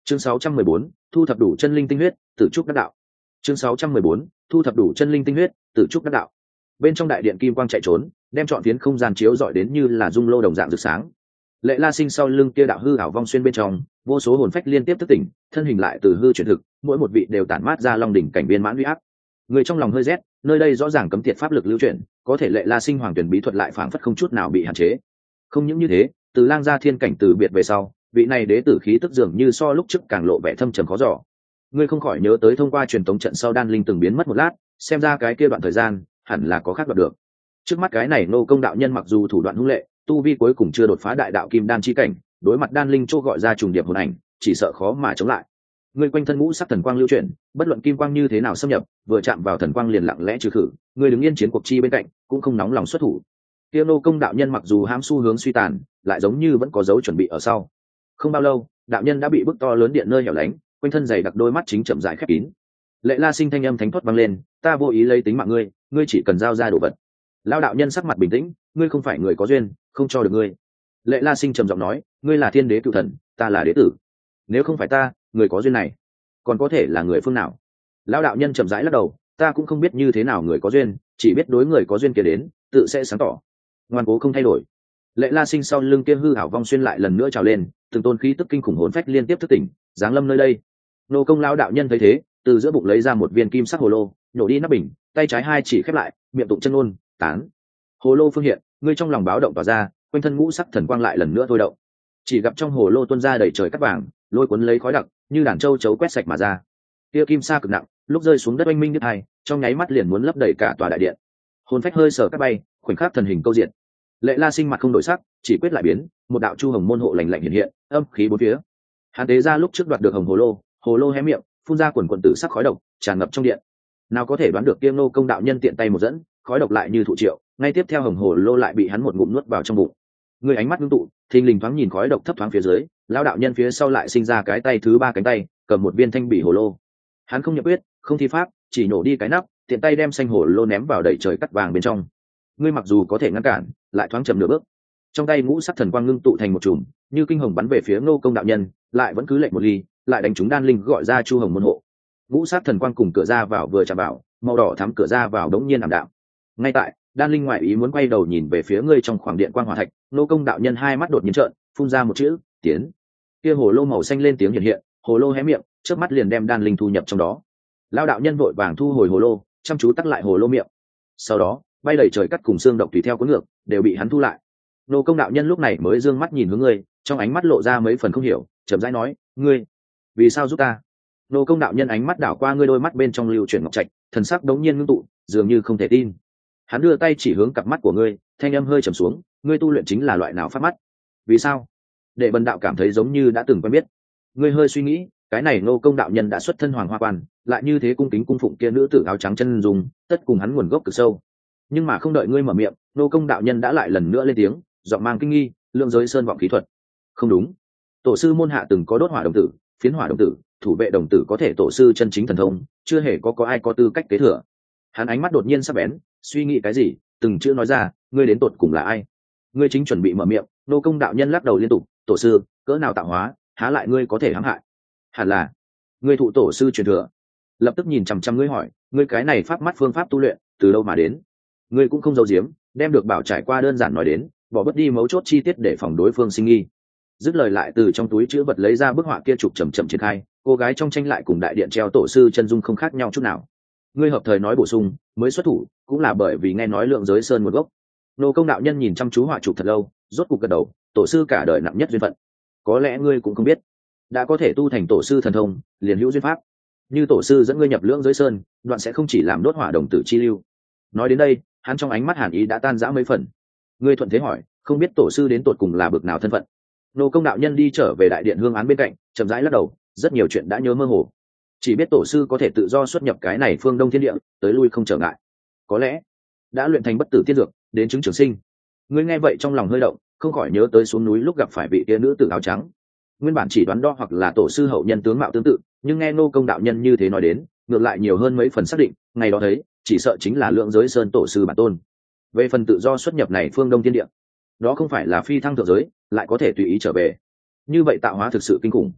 Chương 614, thu thập đủ chân linh tinh huyết, tự trúc đắc đạo. Chương 614, thu thập đủ chân linh tinh huyết, tự trúc đắc đạo. Bên trong đại điện kim quang chạy trốn, đem trọn phiến không gian chiếu rọi đến như là dung lô đồng dạng rực sáng. Lệ La Sinh sau lưng kia đạo hư ảo vong xuyên bên trong, vô số hồn phách liên tiếp thức tỉnh, thân hình lại từ hư chuyển thực, mỗi một vị đều tản mát ra long đỉnh cảnh viên mãn uy áp. Người trong lòng hơi rét, nơi đây rõ ràng cấm tiệt pháp lực lưu chuyển, có thể Lệ La Sinh hoàng tuyển bí thuật lại phảng phất không chút nào bị hạn chế. Không những như thế, từ lang gia thiên cảnh từ biệt về sau, vị này đế tử khí tức dường như so lúc trước càng lộ vẻ thâm trầm khó dò. Ngươi không khỏi nhớ tới thông qua truyền tống trận sau đan linh từng biến mất một lát, xem ra cái kia đoạn thời gian hẳn là có khác đoạt được. Trước mắt cái này nô công đạo nhân mặc dù thủ đoạn hung lệ, tu vi cuối cùng chưa đột phá đại đạo kim đan chi cảnh, đối mặt đan linh châu gọi ra trùng điệp hồn ảnh, chỉ sợ khó mà chống lại. Ngươi quanh thân ngũ sắc thần quang lưu chuyển, bất luận kim quang như thế nào xâm nhập, vừa chạm vào thần quang liền lặng lẽ trừ khử. Ngươi đứng yên chiến cuộc chi bên cạnh, cũng không nóng lòng xuất thủ. Kia nô công đạo nhân mặc dù ham xu hướng suy tàn, lại giống như vẫn có dấu chuẩn bị ở sau. Không bao lâu, đạo nhân đã bị bức to lớn điện nơi hẻo lánh, quanh thân dày đặc đôi mắt chính chậm rãi khép kín. Lệ La Sinh thanh âm thánh thoát vang lên, ta vô ý lấy tính mạng ngươi, ngươi chỉ cần giao ra đồ vật. Lão đạo nhân sắc mặt bình tĩnh, ngươi không phải người có duyên, không cho được ngươi. Lệ La Sinh trầm giọng nói, ngươi là thiên đế cựu thần, ta là đế tử. Nếu không phải ta, người có duyên này, còn có thể là người phương nào? Lão đạo nhân chậm rãi lắc đầu, ta cũng không biết như thế nào người có duyên, chỉ biết đối người có duyên kia đến, tự sẽ sáng tỏ. Ngoan cố không thay đổi. Lệ La Sinh sau lưng kia hư ảo vong xuyên lại lần nữa trào lên, từng tôn khí tức kinh khủng hồn phách liên tiếp thức tỉnh, giáng lâm nơi đây. Nô công lão đạo nhân thấy thế, từ giữa bụng lấy ra một viên kim sắc hồ lô, nhổ đi nắp bình, tay trái hai chỉ khép lại, miệng tụng chân ngôn, tán. Hồ lô phương hiện, ngươi trong lòng báo động tỏa ra, quanh thân ngũ sắc thần quang lại lần nữa thôi động. Chỉ gặp trong hồ lô tuôn ra đầy trời cát vàng, lôi cuốn lấy khói đặc, như đàn châu chấu quét sạch mà ra. Kia kim sa cực nặng, lúc rơi xuống đất oanh minh đứt hai, trong nháy mắt liền muốn lấp đầy cả tòa đại điện. Hồn phách hơi sở cát bay, khoảnh khắc thần hình câu diện. Lệ La Sinh mặt không đổi sắc, chỉ quyết lại biến, một đạo chu hồng môn hộ lạnh lạnh hiện hiện, âm khí bốn phía. Hắn tế ra lúc trước đoạt được hồng hồ lô hé miệng, phun ra quần quần tử sắc khói độc, tràn ngập trong điện. Nào có thể đoán được Tiêm Nô công đạo nhân tiện tay một dẫn, khói độc lại như thụ triệu, ngay tiếp theo hồng hồ lô lại bị hắn một ngụm nuốt vào trong bụng. Người ánh mắt ngưng tụ, thình lình thoáng nhìn khói độc thấp thoáng phía dưới, lão đạo nhân phía sau lại sinh ra cái tay thứ ba cánh tay, cầm một viên thanh bỉ hồ lô. Hắn không nhập quyết, không thi pháp, chỉ nổ đi cái nắp, tiện tay đem xanh hồ lô ném vào đầy trời cắt vàng bên trong. Ngươi mặc dù có thể ngăn cản, lại thoáng chậm nửa bước. Trong tay ngũ sắc thần quang ngưng tụ thành một chùm, như kinh hồng bắn về phía Nô công đạo nhân, lại vẫn cứ lệnh một ly, lại đánh trúng đan linh gọi ra chu hồng môn hộ. Ngũ sắc thần quang cùng cửa ra vào vừa chạm vào, màu đỏ thắm cửa ra vào đống nhiên ảm đạm. Ngay tại đan linh ngoại ý muốn quay đầu nhìn về phía ngươi trong khoảng điện quang hỏa thạch, Nô công đạo nhân hai mắt đột nhiên trợn, phun ra một chữ tiến. Kia hồ lô màu xanh lên tiếng hiện hiện, hồ lô hé miệng, chớp mắt liền đem đan linh thu nhập trong đó. Lão đạo nhân vội vàng thu hồi hồ lô, chăm chú tắt lại hồ lô miệng. Sau đó bay đầy trời cắt cùng xương độc tùy theo cuốn ngược, đều bị hắn thu lại. Nô công đạo nhân lúc này mới dương mắt nhìn hướng ngươi, trong ánh mắt lộ ra mấy phần không hiểu, chậm rãi nói, ngươi vì sao giúp ta? Nô công đạo nhân ánh mắt đảo qua ngươi, đôi mắt bên trong lưu chuyển ngọc trạch, thần sắc đống nhiên ngưng tụ, dường như không thể tin. Hắn đưa tay chỉ hướng cặp mắt của ngươi, thanh âm hơi trầm xuống, ngươi tu luyện chính là loại nào pháp mắt? Vì sao? Để bần đạo cảm thấy giống như đã từng quen biết. Ngươi hơi suy nghĩ, cái này nô công đạo nhân đã xuất thân hoàng hoa quan, lại như thế cung kính cung phụng kia nữ tử áo trắng chân dùng, tất cùng hắn nguồn gốc cực sâu. Nhưng mà không đợi ngươi mở miệng, nô công đạo nhân đã lại lần nữa lên tiếng, giọng mang kinh nghi, lượng giới sơn vọng khí thuật. Không đúng, tổ sư môn hạ từng có đốt hỏa đồng tử, phiến hỏa đồng tử, thủ vệ đồng tử có thể tổ sư chân chính thần thông, chưa hề có ai có tư cách kế thừa. Hắn ánh mắt đột nhiên sắc bén, suy nghĩ cái gì, từng chữ nói ra, ngươi đến tột cùng là ai? Ngươi chính chuẩn bị mở miệng, nô công đạo nhân lắc đầu liên tục, tổ sư cỡ nào tạo hóa, há lại ngươi có thể hãm hại? Hẳn là ngươi thụ tổ sư truyền thừa. Lập tức nhìn chằm chằm ngươi hỏi, ngươi cái này pháp mắt phương pháp tu luyện từ đâu mà đến? Ngươi cũng không giấu giếm, đem được bảo trải qua đơn giản nói đến, bỏ bớt đi mấu chốt chi tiết để phòng đối phương sinh nghi. Dứt lời lại từ trong túi chữ vật lấy ra bức họa kia, chụp chậm chậm triển khai, cô gái trong tranh lại cùng đại điện treo tổ sư chân dung không khác nhau chút nào. Ngươi hợp thời nói bổ sung, mới xuất thủ cũng là bởi vì nghe nói lượng giới sơn một gốc. Nô công đạo nhân nhìn chăm chú họa chụp thật lâu, rốt cục gật đầu, tổ sư cả đời nặng nhất duyên phận. Có lẽ ngươi cũng không biết, đã có thể tu thành tổ sư thần thông, liền hữu duyên pháp. Như tổ sư dẫn ngươi nhập lượng giới sơn, đoạn sẽ không chỉ làm đốt hỏa đồng tử chi lưu. Nói đến đây, hắn trong ánh mắt hàn ý đã tan rã mấy phần. Ngươi thuận thế hỏi, không biết tổ sư đến tột cùng là bậc nào thân phận? Nô công đạo nhân đi trở về đại điện hương án bên cạnh, chậm rãi lắc đầu, rất nhiều chuyện đã nhớ mơ hồ. Chỉ biết tổ sư có thể tự do xuất nhập cái này phương đông thiên địa, tới lui không trở ngại. Có lẽ đã luyện thành bất tử tiên dược, đến chứng trường sinh. Ngươi nghe vậy trong lòng hơi động, không khỏi nhớ tới xuống núi lúc gặp phải vị kia nữ tử áo trắng. Nguyên bản chỉ đoán đo hoặc là tổ sư hậu nhân tướng mạo tương tự, nhưng nghe nô công đạo nhân như thế nói đến, ngược lại nhiều hơn mấy phần xác định, ngày đó thấy chỉ sợ chính là lượng giới sơn tổ sư bản tôn. Về phần tự do xuất nhập này phương đông thiên địa, đó không phải là phi thăng thượng giới, lại có thể tùy ý trở về. Như vậy tạo hóa thực sự kinh khủng.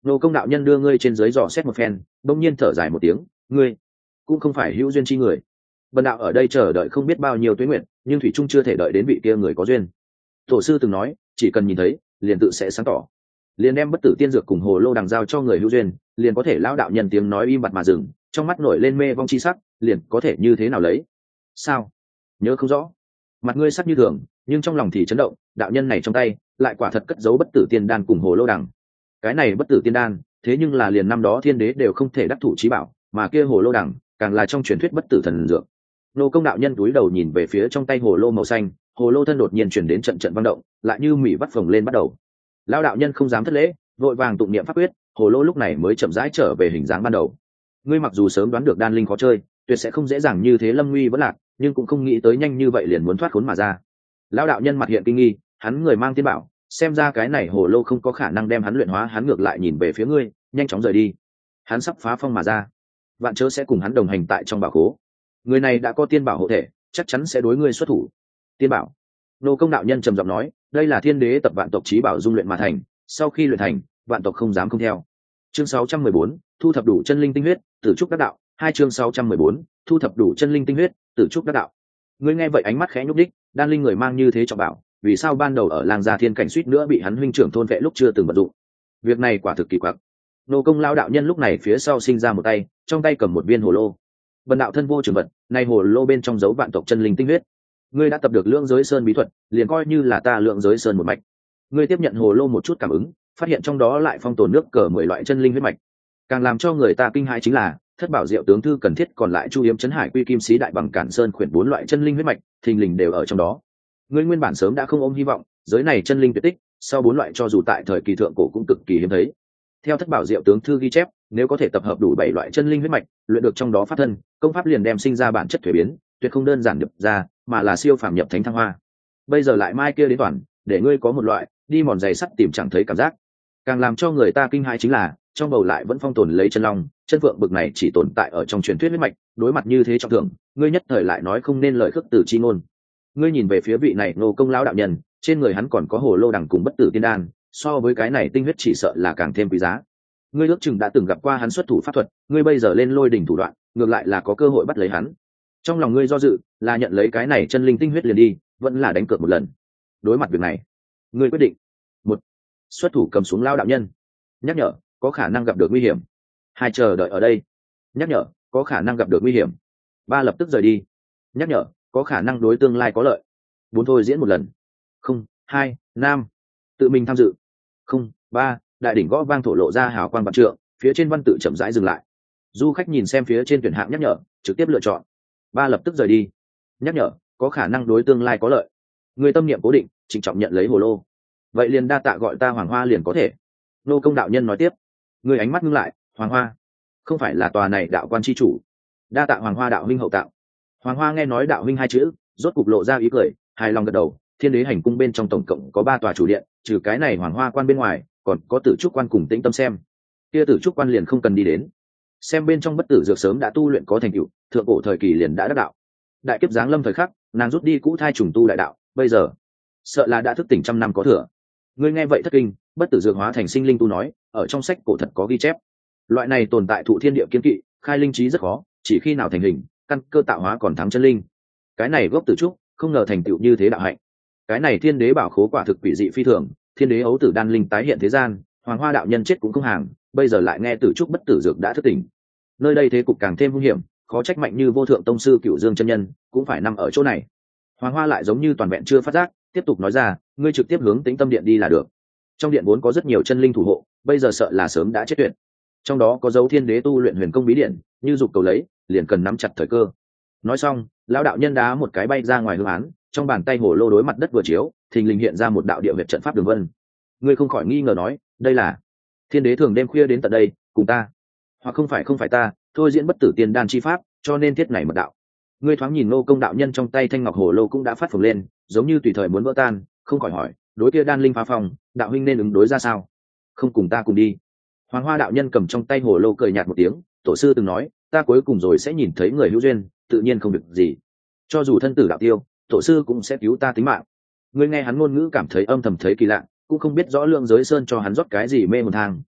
Nô Công đạo nhân đưa ngươi trên dưới dò xét một phen, bỗng nhiên thở dài một tiếng, ngươi cũng không phải hữu duyên chi người. Bần đạo ở đây chờ đợi không biết bao nhiêu tuế nguyện, nhưng thủy trung chưa thể đợi đến vị kia người có duyên. Tổ sư từng nói, chỉ cần nhìn thấy, liền tự sẽ sáng tỏ. Liền đem bất tử tiên dược cùng hồ lô đằng giao cho người hữu duyên, liền có thể lão đạo nhân tiếng nói im bặt mà dừng, trong mắt nổi lên mê vong chi sắc, liền có thể như thế nào lấy. Sao? Nhớ không rõ. Mặt ngươi sắc như thường, nhưng trong lòng thì chấn động, đạo nhân này trong tay lại quả thật cất giấu bất tử tiên đan cùng hồ lô đằng. Cái này bất tử tiên đan, thế nhưng là liền năm đó thiên đế đều không thể đắc thủ chí bảo, mà kia hồ lô đằng càng là trong truyền thuyết bất tử thần dược. Nô Công đạo nhân cúi đầu nhìn về phía trong tay hồ lô màu xanh, hồ lô thân đột nhiên chuyển đến trận trận vang động, lại như mỉ vắt phồng lên bắt đầu. Lão đạo nhân không dám thất lễ, vội vàng tụng niệm pháp quyết, hồ lô lúc này mới chậm rãi trở về hình dáng ban đầu. Ngươi mặc dù sớm đoán được đan linh khó chơi, tuyệt sẽ không dễ dàng như thế lâm nguy vẫn lạc, nhưng cũng không nghĩ tới nhanh như vậy liền muốn thoát khốn mà ra. Lão đạo nhân mặt hiện kinh nghi, hắn người mang tiên bảo, xem ra cái này hồ lô không có khả năng đem hắn luyện hóa, hắn ngược lại nhìn về phía ngươi, nhanh chóng rời đi. Hắn sắp phá phong mà ra, vạn chớ sẽ cùng hắn đồng hành tại trong bảo khố. Người này đã có tiên bảo hộ thể, chắc chắn sẽ đối ngươi xuất thủ. Tiên bảo? Nô Công đạo nhân trầm giọng nói, đây là thiên đế tập vạn tộc chí bảo dung luyện mà thành, sau khi luyện thành, vạn tộc không dám không theo. Chương 614, thu thập đủ chân linh tinh huyết, tử trúc đắc đạo. Hai chương 614, thu thập đủ chân linh tinh huyết, tử trúc đắc đạo. Ngươi nghe vậy ánh mắt khẽ nhúc đích, đan linh người mang như thế trọng bảo, vì sao ban đầu ở làng gia thiên cảnh suýt nữa bị hắn huynh trưởng thôn vệ lúc chưa từng vận dụng. Việc này quả thực kỳ quặc. Nô Công lao đạo nhân lúc này phía sau sinh ra một tay, trong tay cầm một viên hồ lô. Bần đạo thân vô trường vật, nay hồ lô bên trong giấu vạn tộc chân linh tinh huyết. Ngươi đã tập được lượng giới sơn bí thuật, liền coi như là ta lượng giới sơn một mạch. Ngươi tiếp nhận hồ lô một chút cảm ứng, phát hiện trong đó lại phong tồn nước cờ 10 loại chân linh huyết mạch. Càng làm cho người ta kinh hãi chính là, thất bảo diệu tướng thư cần thiết còn lại chu yếm chấn hải quy kim sĩ đại bằng cản sơn khuyển 4 loại chân linh huyết mạch, thình lình đều ở trong đó. Ngươi nguyên bản sớm đã không ôm hy vọng, giới này chân linh tuyệt tích, sau 4 loại cho dù tại thời kỳ thượng cổ cũng cực kỳ hiếm thấy. Theo thất bảo diệu tướng thư ghi chép, nếu có thể tập hợp đủ 7 loại chân linh huyết mạch, luyện được trong đó pháp thân, công pháp liền đem sinh ra bản chất thuế biến, tuyệt không đơn giản nhập ra, mà là siêu phàm nhập thánh thăng hoa. Bây giờ lại mai kia đến toàn, để ngươi có một loại đi mòn giày sắt tìm chẳng thấy cảm giác. Càng làm cho người ta kinh hãi chính là, trong bầu lại vẫn phong tồn lấy chân long, chân phượng bực này chỉ tồn tại ở trong truyền thuyết huyết mạch, đối mặt như thế trọng thượng, ngươi nhất thời lại nói không nên lời khước từ chi ngôn. Ngươi nhìn về phía vị này Nô Công lão đạo nhân, trên người hắn còn có hồ lô đằng cùng bất tử tiên đan, so với cái này tinh huyết chỉ sợ là càng thêm quý giá. Ngươi ước chừng đã từng gặp qua hắn xuất thủ pháp thuật, ngươi bây giờ lên lôi đỉnh thủ đoạn, ngược lại là có cơ hội bắt lấy hắn. Trong lòng ngươi do dự, là nhận lấy cái này chân linh tinh huyết liền đi, vẫn là đánh cược một lần. Đối mặt việc này, ngươi quyết định: một, xuất thủ cầm xuống lao đạo nhân, nhắc nhở có khả năng gặp được nguy hiểm; hai, chờ đợi ở đây, nhắc nhở có khả năng gặp được nguy hiểm; ba, lập tức rời đi, nhắc nhở có khả năng đối tương lai có lợi; bốn, thôi diễn một lần. Không, hai, nam, tự mình tham dự. Không, ba, đại đỉnh gõ vang thổ lộ ra hào quang vạn trượng, phía trên văn tự chậm rãi dừng lại. Du khách nhìn xem phía trên tuyển hạng nhắc nhở, trực tiếp lựa chọn. Ba, lập tức rời đi, nhắc nhở có khả năng đối tương lai có lợi. Người tâm niệm cố định, trịnh trọng nhận lấy hồ lô. Vậy liền đa tạ gọi ta Hoàng Hoa liền có thể. Nô Công đạo nhân nói tiếp. Người ánh mắt ngưng lại, Hoàng Hoa không phải là tòa này đạo quan chi chủ? Đa tạ Hoàng Hoa đạo huynh hậu tạo. Hoàng Hoa nghe nói đạo huynh hai chữ, rốt cục lộ ra ý cười, hài lòng gật đầu. Thiên đế hành cung bên trong tổng cộng có 3 tòa chủ điện, trừ cái này Hoàng Hoa quan bên ngoài, còn có Tử Trúc quan cùng Tĩnh Tâm xem. Kia Tử Trúc quan liền không cần đi đến. Xem bên trong bất tử dược sớm đã tu luyện có thành tựu, thượng cổ thời kỳ liền đã đắc đạo. Đại kiếp giáng lâm thời khắc, nàng rút đi cũ thai trùng tu đại đạo, bây giờ sợ là đã thức tỉnh 100 năm có thừa. Ngươi nghe vậy thất kinh, bất tử dược hóa thành sinh linh tu nói, ở trong sách cổ thật có ghi chép. Loại này tồn tại thụ thiên địa kiên kỵ, khai linh trí rất khó, chỉ khi nào thành hình, căn cơ tạo hóa còn thắng chân linh. Cái này gốc Tử Trúc, không ngờ thành tựu như thế đạo hạnh. Cái này thiên đế bảo khố quả thực quỷ dị phi thường, thiên đế ấu tử đan linh tái hiện thế gian, Hoàng Hoa đạo nhân chết cũng không hàng, bây giờ lại nghe Tử Trúc bất tử dược đã thức tỉnh. Nơi đây thế cục càng thêm hung hiểm, khó trách mạnh như vô thượng tông sư Cửu Dương chân nhân cũng phải nằm ở chỗ này. Hoàng Hoa lại giống như toàn vẹn chưa phát giác, tiếp tục nói ra, ngươi trực tiếp hướng Tĩnh Tâm điện đi là được. Trong điện vốn có rất nhiều chân linh thủ hộ, bây giờ sợ là sớm đã chết tuyệt. Trong đó có dấu thiên đế tu luyện huyền công bí điện, như dục cầu lấy, liền cần nắm chặt thời cơ. Nói xong, lão đạo nhân đá một cái bay ra ngoài hương án, trong bàn tay hồ lô đối mặt đất vừa chiếu, thình lình hiện ra một đạo địa huyệt trận pháp đường vân. Ngươi không khỏi nghi ngờ nói, đây là thiên đế thường đêm khuya đến tận đây cùng ta, hoặc không phải ta thôi diễn bất tử tiên đan chi pháp, cho nên thiết này mật đạo. Ngươi thoáng nhìn Nô Công đạo nhân trong tay thanh ngọc hồ lô cũng đã phát phồng lên, giống như tùy thời muốn vỡ tan, không khỏi hỏi, đối kia đan linh phá phòng, đạo huynh nên ứng đối ra sao? Không cùng ta cùng đi? Hoàng Hoa đạo nhân cầm trong tay hồ lô cười nhạt một tiếng, tổ sư từng nói, ta cuối cùng rồi sẽ nhìn thấy người hữu duyên, tự nhiên không việc gì. Cho dù thân tử đạo tiêu, tổ sư cũng sẽ cứu ta tính mạng. Ngươi nghe hắn ngôn ngữ cảm thấy âm thầm thấy kỳ lạ, cũng không biết rõ lượng giới sơn cho hắn rót cái gì mê hồn thang,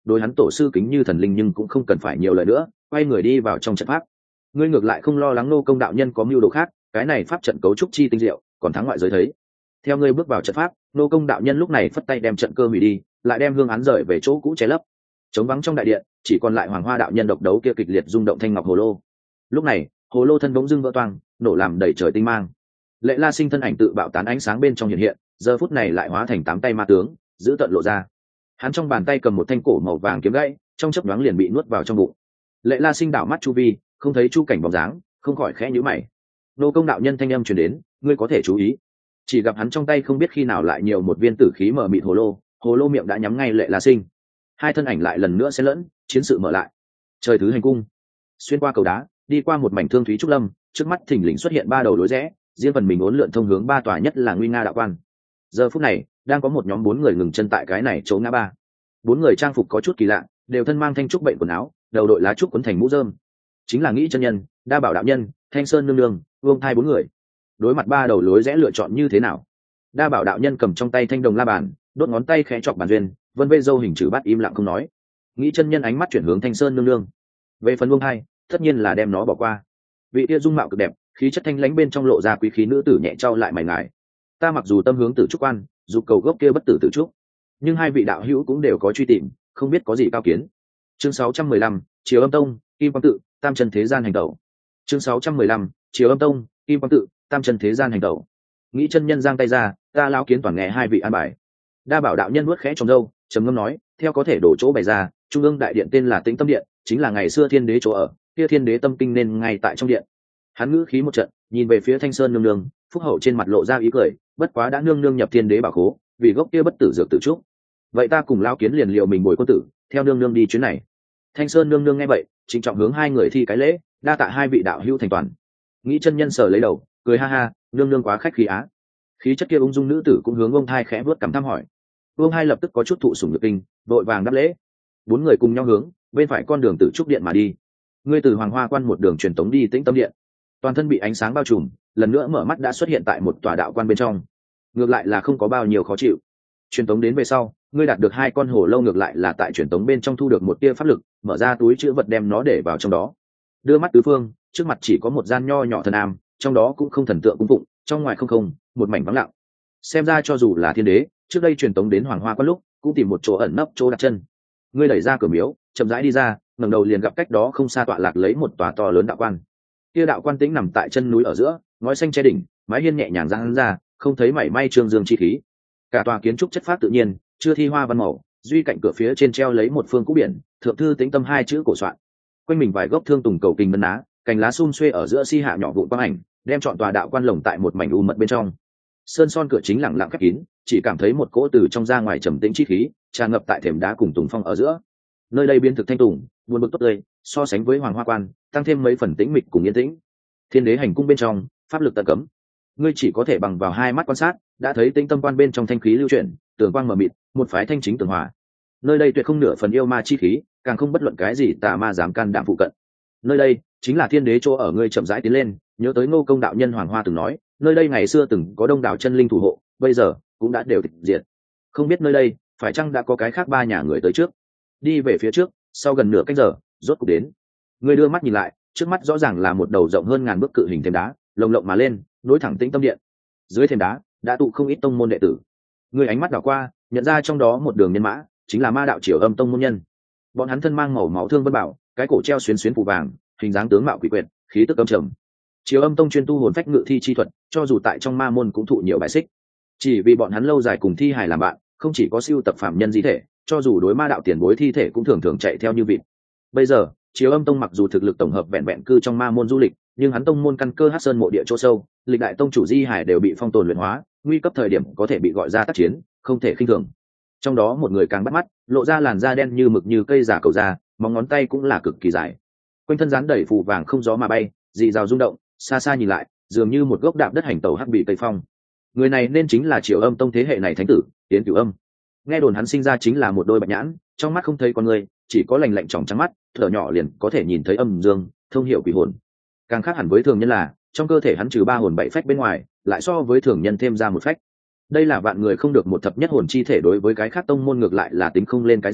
đối hắn tổ sư kính như thần linh nhưng cũng không cần phải nhiều lời nữa, quay người đi vào trong trận pháp. Ngươi ngược lại không lo lắng Nô công đạo nhân có mưu đồ khác, cái này pháp trận cấu trúc chi tinh diệu, còn thắng ngoại giới thấy. Theo ngươi bước vào trận pháp, Nô công đạo nhân lúc này phất tay đem trận cơ hủy đi, lại đem hương án rời về chỗ cũ che lấp. Trống vắng trong đại điện, chỉ còn lại Hoàng Hoa đạo nhân độc đấu kia kịch liệt rung động thanh ngọc hồ lô. Lúc này, hồ lô thân bỗng dưng vỡ toang, nổ làm đầy trời tinh mang. Lệ La Sinh thân ảnh tự bạo tán ánh sáng bên trong hiện hiện, giờ phút này lại hóa thành 8 tay ma tướng, giữ tận lộ ra. Hắn trong bàn tay cầm một thanh cổ màu vàng kiếm gãy, trong chớp nhoáng liền bị nuốt vào trong bụng. Lệ La Sinh đảo mắt chu vi, không thấy chu cảnh bóng dáng, không khỏi khẽ nhíu mày. Nô công đạo nhân thanh âm truyền đến, ngươi có thể chú ý. Chỉ gặp hắn trong tay không biết khi nào lại nhiều một viên tử khí mờ mịt hồ lô miệng đã nhắm ngay Lệ La Sinh. Hai thân ảnh lại lần nữa xen lẫn, chiến sự mở lại. Trời thứ hành cung, xuyên qua cầu đá, đi qua một mảnh thương thúy trúc lâm, trước mắt thình lình xuất hiện 3 đầu lối rẽ, riêng phần mình uốn lượn thông hướng 3 tòa nhất là nguy nga đạo quan. Giờ phút này, đang có một nhóm 4 người ngừng chân tại cái này chỗ ngã ba. 4 người trang phục có chút kỳ lạ, đều thân mang thanh trúc bệnh quần áo, đầu đội lá trúc quấn thành mũ rơm. Chính là Nghĩ chân nhân, Đa Bảo đạo nhân, Thanh Sơn nương nương, Vương Thai 4 người. Đối mặt 3 đầu lối rẽ lựa chọn như thế nào? Đa Bảo đạo nhân cầm trong tay thanh đồng la bàn, đốt ngón tay khẽ chọc bàn duyên, vân vê dâu hình chữ bát im lặng không nói. Nghĩ chân nhân ánh mắt chuyển hướng Thanh Sơn nương nương. Về phần Vương Thai, tất nhiên là đem nó bỏ qua. Vị kia dung mạo cực đẹp, khí chất thanh lãnh bên trong lộ ra quý khí nữ tử nhẹ trao lại mày ngài. Ta mặc dù tâm hướng tử trúc quan, dục cầu gốc kia bất tử tử trúc, nhưng hai vị đạo hữu cũng đều có truy tìm, không biết có gì cao kiến. Chương 615, Chiếu Âm Tông, Kim Quang Tự, Tam chân thế gian hành tẩu. Chương 615, Chiếu Âm Tông, Kim Quang Tự, Tam chân thế gian hành tẩu. Nghĩ chân nhân giang tay ra, ta lão kiến toàn nghe hai vị an bài. Đa Bảo đạo nhân nuốt khẽ trong râu, trầm ngâm nói, theo có thể đổ chỗ bày ra, trung ương đại điện tên là Tĩnh Tâm Điện, chính là ngày xưa thiên đế chỗ ở, kia thiên đế tâm kinh nên ngay tại trong điện. Hắn ngữ khí một trận, nhìn về phía Thanh Sơn nương nương, phúc hậu trên mặt lộ ra ý cười, bất quá đã nương nương nhập thiên đế bảo khố, vì gốc kia bất tử dược tự trúc. Vậy ta cùng lao kiến liền liệu mình bồi quân tử, theo nương nương đi chuyến này. Thanh Sơn nương nương nghe vậy, trịnh trọng hướng hai người thi cái lễ, đa tạ hai vị đạo hữu thành toàn. Nghĩ chân nhân sờ lấy đầu, cười ha ha, nương nương quá khách khí á. Khí chất kia ung dung nữ tử cũng hướng ông thai khẽ vớt cảm thăm hỏi. Ông hai lập tức có chút thụ sủng nhược kinh, vội vàng đáp lễ. 4 người cùng nhau hướng bên phải con đường Tử Trúc Điện mà đi. Ngươi từ Hoàng Hoa Quan một đường truyền tống đi Tĩnh Tâm Điện, toàn thân bị ánh sáng bao trùm, lần nữa mở mắt đã xuất hiện tại một tòa đạo quan bên trong. Ngược lại là không có bao nhiêu khó chịu. Truyền tống đến về sau, ngươi đạt được 2 con hổ lâu, ngược lại là tại truyền tống bên trong thu được một tia pháp lực, mở ra túi chữ vật đem nó để vào trong đó. Đưa mắt tứ phương, trước mặt chỉ có một gian nho nhỏ thần am, trong đó cũng không thần tượng cung phụng, trong ngoài không, một mảnh vắng lặng. Xem ra cho dù là thiên đế, trước đây truyền tống đến Hoàng Hoa Quan lúc, cũng tìm một chỗ ẩn nấp chỗ đặt chân. Ngươi đẩy ra cửa miếu, chậm rãi đi ra, ngẩng đầu liền gặp cách đó không xa tọa lạc lấy một tòa to lớn đạo quan. Kia đạo quan tĩnh nằm tại chân núi ở giữa, ngói xanh che đỉnh, mái hiên nhẹ nhàng giang ra, không thấy mảy may trương dương chi khí. Cả tòa kiến trúc chất phát tự nhiên, chưa thi hoa văn màu, duy cạnh cửa phía trên treo lấy một phương cũ biển, thượng thư Tĩnh Tâm 2 chữ cổ soạn. Quanh mình vài gốc thương tùng cầu kình ngân á, cành lá sum xuê ở giữa si hạ nhỏ vụn quang ảnh, đem trọn tòa đạo quan lồng tại một mảnh u mật bên trong. Sơn son cửa chính lặng lặng khép kín, chỉ cảm thấy một cỗ từ trong ra ngoài trầm tĩnh chi khí tràn ngập tại thềm đá cùng tùng phong ở giữa. Nơi đây biên thực thanh tùng, buồn bực tốt tươi, so sánh với Hoàng Hoa Quan, tăng thêm mấy phần tĩnh mịch cùng yên tĩnh. Thiên đế hành cung bên trong, pháp lực tận cấm, ngươi chỉ có thể bằng vào 2 mắt quan sát, đã thấy Tĩnh Tâm quan bên trong thanh khí lưu chuyển, tường quang mờ mịt, một phái thanh chính tường hòa. Nơi đây tuyệt không nửa phần yêu ma chi khí, càng không bất luận cái gì tà ma dám can đảm phụ cận. Nơi đây chính là thiên đế chỗ ở, ngươi chậm rãi tiến lên, nhớ tới Ngô công đạo nhân Hoàng Hoa từng nói, nơi đây ngày xưa từng có đông đảo chân linh thủ hộ, bây giờ cũng đã đều tịch diệt. Không biết nơi đây phải chăng đã có cái khác 3 nhà người tới trước. Đi về phía trước, sau gần nửa canh giờ, rốt cục đến. Ngươi đưa mắt nhìn lại, trước mắt rõ ràng là một đầu rộng hơn ngàn bước cự hình thềm đá, lồng lộng mà lên, nối thẳng Tĩnh Tâm Điện. Dưới thềm đá đã tụ không ít tông môn đệ tử. Ngươi ánh mắt đảo qua, nhận ra trong đó một đường nhân mã, chính là Ma đạo Chiếu Âm Tông môn nhân. Bọn hắn thân mang màu máu thương vân bảo, cái cổ treo xuyến xuyến phù vàng, hình dáng tướng mạo quỷ quyệt, khí tức âm trầm. Chiếu Âm Tông chuyên tu hồn phách ngự thi chi thuật, cho dù tại trong ma môn cũng thụ nhiều bài xích. Chỉ vì bọn hắn lâu dài cùng thi hài làm bạn, không chỉ có siêu tập phạm nhân di thể, cho dù đối ma đạo tiền bối thi thể cũng thường thường chạy theo như vịt. Bây giờ, Chiếu Âm Tông mặc dù thực lực tổng hợp vẹn vẹn cư trong ma môn du lịch, nhưng hắn tông môn căn cơ Hắc Sơn mộ địa chỗ sâu, lịch đại tông chủ di hải đều bị phong tồn luyện hóa, nguy cấp thời điểm có thể bị gọi ra tác chiến, không thể khinh thường. Trong đó một người càng bắt mắt, lộ ra làn da đen như mực như cây giả cầu da, móng ngón tay cũng là cực kỳ dài. Quanh thân dán đầy phù vàng không gió mà bay, dị rào rung động, xa xa nhìn lại, dường như một gốc đạp đất hành tẩu hắc bị cây phong. Người này nên chính là Chiếu Âm Tông thế hệ này thánh tử, Tiến Cửu Âm. Nghe đồn hắn sinh ra chính là một đôi bạch nhãn, trong mắt không thấy con người, chỉ có lành lạnh tròng trắng mắt, thở nhỏ liền có thể nhìn thấy âm dương, thông hiểu quỷ hồn. Càng khác hẳn với thường nhân là, trong cơ thể hắn trừ 3 hồn 7 phách bên ngoài, lại so với thường nhân thêm ra 1 phách. Đây là vạn người không được một thập nhất hồn chi thể, đối với cái khác tông môn ngược lại là tính không lên cái gì,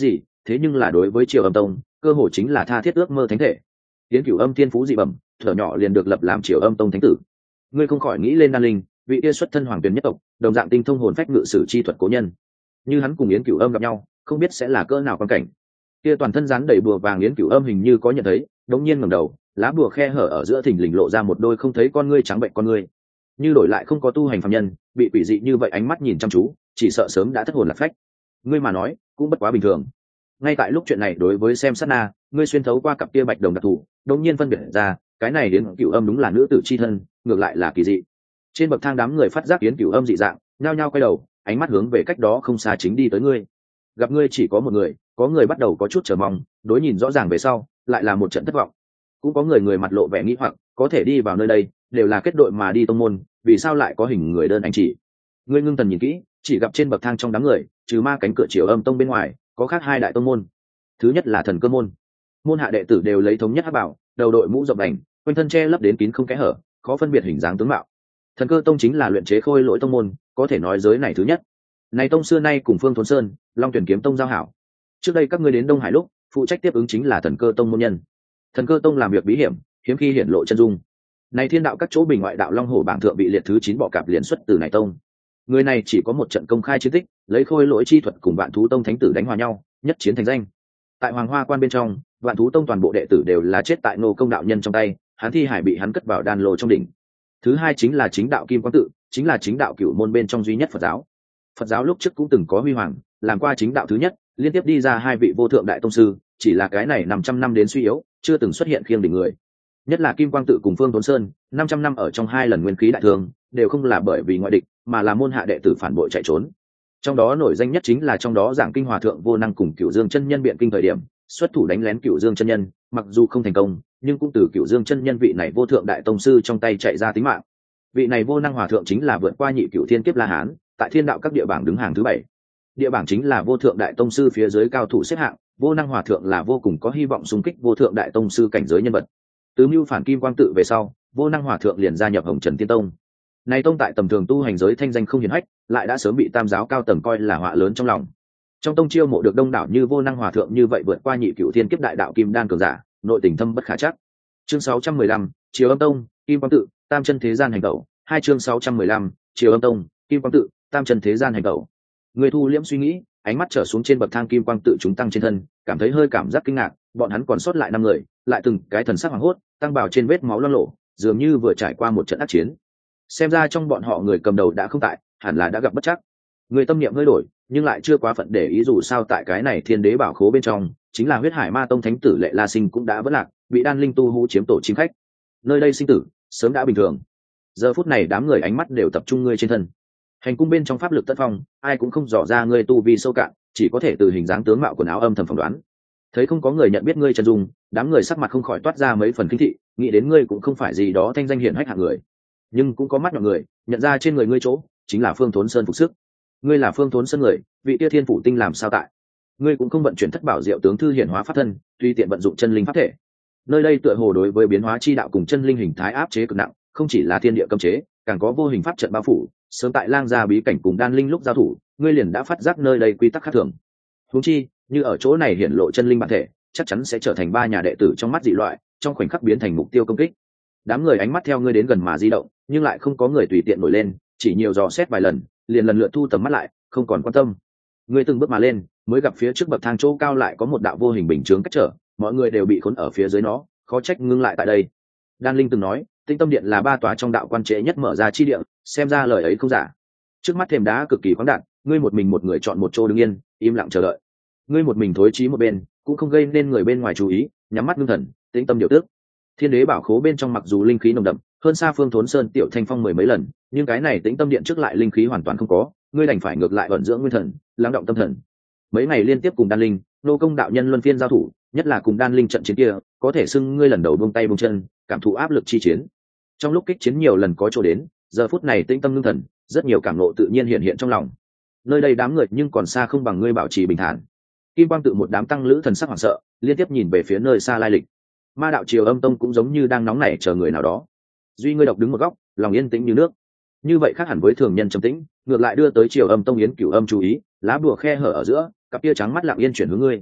thế nhưng là đối với Triều Âm Tông cơ hội chính là tha thiết ước mơ thánh thể. Yến Cửu Âm thiên phú dị bẩm, thở nhỏ liền được lập làm Triều Âm Tông thánh tử. Ngươi không khỏi nghĩ lên Đan Linh, vị kia xuất thân hoàng tuyển nhất tộc, đồng dạng tinh thông hồn phách ngự sử chi thuật cố nhân. Như hắn cùng Yến Cửu Âm gặp nhau, không biết sẽ là cỡ nào quan cảnh. Kia toàn thân rắn đầy bùa vàng Yến Cửu Âm hình như có nhận thấy, đống nhiên ngẩng đầu, lá bùa khe hở ở giữa thình lình lộ ra một đôi không thấy con ngươi trắng bệnh con ngươi. Như đổi lại không có tu hành phàm nhân, bị quỷ dị như vậy ánh mắt nhìn chăm chú, chỉ sợ sớm đã thất hồn lạc phách. Ngươi mà nói, cũng bất quá bình thường. Ngay tại lúc chuyện này đối với xem sát na, ngươi xuyên thấu qua cặp kia bạch đồng đặc thù, đột nhiên phân biệt ra, cái này Yến Cửu Âm đúng là nữ tử chi thân, ngược lại là kỳ dị. Trên bậc thang đám người phát giác Yến Cửu Âm dị dạng, nhao nhao quay đầu, ánh mắt hướng về cách đó không xa chính đi tới ngươi. Gặp ngươi chỉ có một người, có người bắt đầu có chút chờ mong, đối nhìn rõ ràng về sau, lại là một trận thất vọng. Cũng có người mặt lộ vẻ nghi hoặc, có thể đi vào nơi đây, đều là kết đội mà đi tông môn, vì sao lại có hình người đơn anh chỉ? Ngươi ngưng thần nhìn kỹ, chỉ gặp trên bậc thang trong đám người, trừ ma cánh cửa Triều Âm Tông bên ngoài, có khác hai đại tông môn. Thứ nhất là Thần Cơ môn. Môn hạ đệ tử đều lấy thống nhất hắc bảo, đầu đội mũ rộng đành, quanh thân che lấp đến kín không kẽ hở, khó phân biệt hình dáng tướng mạo. Thần Cơ tông chính là luyện chế khôi lỗi tông môn, có thể nói giới này thứ nhất. Này tông xưa nay cùng Phương Thốn Sơn, Long Tuyển Kiếm tông giao hảo. Trước đây các ngươi đến Đông Hải lúc, phụ trách tiếp ứng chính là Thần Cơ tông môn nhân. Thần Cơ tông làm việc bí hiểm, hiếm khi hiển lộ chân dung. Này thiên đạo các chỗ bình ngoại đạo Long Hổ bảng thượng bị liệt thứ 9 bọ cạp liền xuất từ này tông. Người này chỉ có một trận công khai chiến tích, lấy khôi lỗi chi thuật cùng Vạn Thú tông thánh tử đánh hòa nhau, nhất chiến thành danh. Tại Hoàng Hoa quan bên trong, Vạn Thú tông toàn bộ đệ tử đều là chết tại Ngô Công đạo nhân trong tay, hắn thi hải bị hắn cất vào đan lô trong đỉnh. Thứ hai chính là chính đạo Kim Quang tự, chính là chính đạo cửu môn bên trong duy nhất Phật giáo. Phật giáo lúc trước cũng từng có huy hoàng, làm qua chính đạo thứ nhất, liên tiếp đi ra hai vị vô thượng đại tông sư, chỉ là cái này 500 năm đến suy yếu, chưa từng xuất hiện khiêng đỉnh người. Nhất là Kim Quang tự cùng Phương Thốn Sơn, 500 năm ở trong hai lần nguyên khí đại thương, đều không là bởi vì ngoại địch, mà là môn hạ đệ tử phản bội chạy trốn. Trong đó nổi danh nhất chính là trong đó giảng kinh hòa thượng vô năng cùng Cửu Dương chân nhân biện kinh thời điểm, xuất thủ đánh lén Cửu Dương chân nhân, mặc dù không thành công, nhưng cũng từ Cửu Dương chân nhân vị này vô thượng đại tông sư trong tay chạy ra tính mạng. Vị này vô năng hòa thượng chính là vượt qua nhị cửu thiên kiếp La Hán, tại thiên đạo các địa bảng đứng hàng thứ 7. Địa bảng chính là vô thượng đại tông sư phía dưới cao thủ xếp hạng, vô năng hòa thượng là vô cùng có hy vọng xung kích vô thượng đại tông sư cảnh giới nhân vật. Từ mưu phản Kim Quang tự về sau, vô năng hòa thượng liền gia nhập Hồng Trần Tiên Tông. Này tông tại tầm thường tu hành giới thanh danh không hiển hách, lại đã sớm bị tam giáo cao tầng coi là họa lớn trong lòng. Trong tông chiêu mộ được đông đảo như vô năng hòa thượng như vậy vượt qua nhị cửu thiên kiếp đại đạo kim đan cường giả, nội tình thâm bất khả trắc. Chương 615, Triều Âm Tông, Kim Quang tự, Tam chân thế gian hành tẩu. Hai chương 615, Triều Âm Tông, Kim Quang tự, Tam chân thế gian hành tẩu. Người thu liễm suy nghĩ, ánh mắt trở xuống trên bậc thang Kim Quang tự chúng tăng trên thân, cảm thấy hơi cảm giác kinh ngạc, bọn hắn còn sót lại 5 người, lại từng cái thần sắc hoảng hốt, tăng bào trên vết máu loang lổ, dường như vừa trải qua một trận ác chiến. Xem ra trong bọn họ người cầm đầu đã không tại, hẳn là đã gặp bất trắc. Người tâm niệm hơi đổi, nhưng lại chưa quá phận để ý, dù sao tại cái này thiên đế bảo khố bên trong, chính là huyết hải ma tông thánh tử Lệ La Sinh cũng đã vỡ lạc, bị đan linh tu hú chiếm tổ chim khách. Nơi đây sinh tử sớm đã bình thường. Giờ phút này đám người ánh mắt đều tập trung ngươi trên thân. Hành cung bên trong pháp lực tất phong, ai cũng không dò ra ngươi tu vi sâu cạn, chỉ có thể từ hình dáng tướng mạo quần áo âm thầm phỏng đoán. Thấy không có người nhận biết ngươi chân dung, đám người sắc mặt không khỏi toát ra mấy phần kinh thị, nghĩ đến ngươi cũng không phải gì đó thanh danh hiển hách hạng người, nhưng cũng có mắt nhọn người nhận ra trên người ngươi chỗ chính là Phương Thốn Sơn phục sức. Ngươi là Phương Thốn Sơn người, vị Tia Thiên Phủ Tinh làm sao tại? Ngươi cũng không vận chuyển thất bảo diệu tướng thư hiển hóa pháp thân, tuy tiện vận dụng chân linh pháp thể. Nơi đây tựa hồ đối với biến hóa chi đạo cùng chân linh hình thái áp chế cực nặng, không chỉ là thiên địa cấm chế, càng có vô hình pháp trận bao phủ. Sớm tại lang gia bí cảnh cùng đan linh lúc giao thủ, ngươi liền đã phát giác nơi đây quy tắc khác thường. Huống chi, như ở chỗ này hiển lộ chân linh bản thể, chắc chắn sẽ trở thành 3 nhà đệ tử trong mắt dị loại, trong khoảnh khắc biến thành mục tiêu công kích. Đám người ánh mắt theo ngươi đến gần mà di động, nhưng lại không có người tùy tiện nổi lên, chỉ nhiều dò xét vài lần, liền lần lượt thu tầm mắt lại, không còn quan tâm. Ngươi từng bước mà lên, mới gặp phía trước bậc thang chỗ cao lại có một đạo vô hình bình chướng cách trở, mọi người đều bị khốn ở phía dưới nó, khó trách ngưng lại tại đây. Đan Linh từng nói, Tinh Tâm Điện là 3 tòa trong đạo quan trễ nhất mở ra chi địa, xem ra lời ấy không giả. Trước mắt thềm đá cực kỳ khoáng đạt, ngươi một mình một người chọn một chỗ đứng yên, im lặng chờ đợi. Ngươi một mình thối chí một bên, cũng không gây nên người bên ngoài chú ý, nhắm mắt ngưng thần, tĩnh tâm điều tước. Thiên đế bảo khố bên trong mặc dù linh khí nồng đậm, hơn xa Phương Thốn Sơn tiểu thanh phong 10 mấy lần, nhưng cái này Tĩnh Tâm Điện trước lại linh khí hoàn toàn không có, ngươi đành phải ngược lại vận dưỡng nguyên thần, lắng động tâm thần. Mấy ngày liên tiếp cùng Đan Linh, Nô Công đạo nhân luân phiên giao thủ, nhất là cùng Đan Linh trận chiến kia, có thể xưng ngươi lần đầu buông tay buông chân, cảm thụ áp lực chi chiến. Trong lúc kích chiến nhiều lần có chỗ đến, giờ phút này tĩnh tâm ngưng thần, rất nhiều cảm ngộ tự nhiên hiện trong lòng. Nơi đây đám người nhưng còn xa không bằng ngươi bảo trì bình thản. Kim Quang tự một đám tăng lữ thần sắc hoảng sợ, liên tiếp nhìn về phía nơi xa lai lịch. Ma đạo Triều Âm Tông cũng giống như đang nóng nảy chờ người nào đó. Duy ngươi độc đứng một góc, lòng yên tĩnh như nước. Như vậy khác hẳn với thường nhân trầm tĩnh, ngược lại đưa tới Triều Âm Tông Yến Cửu Âm chú ý, lá bùa khe hở ở giữa, cặp kia trắng mắt lặng yên chuyển hướng ngươi.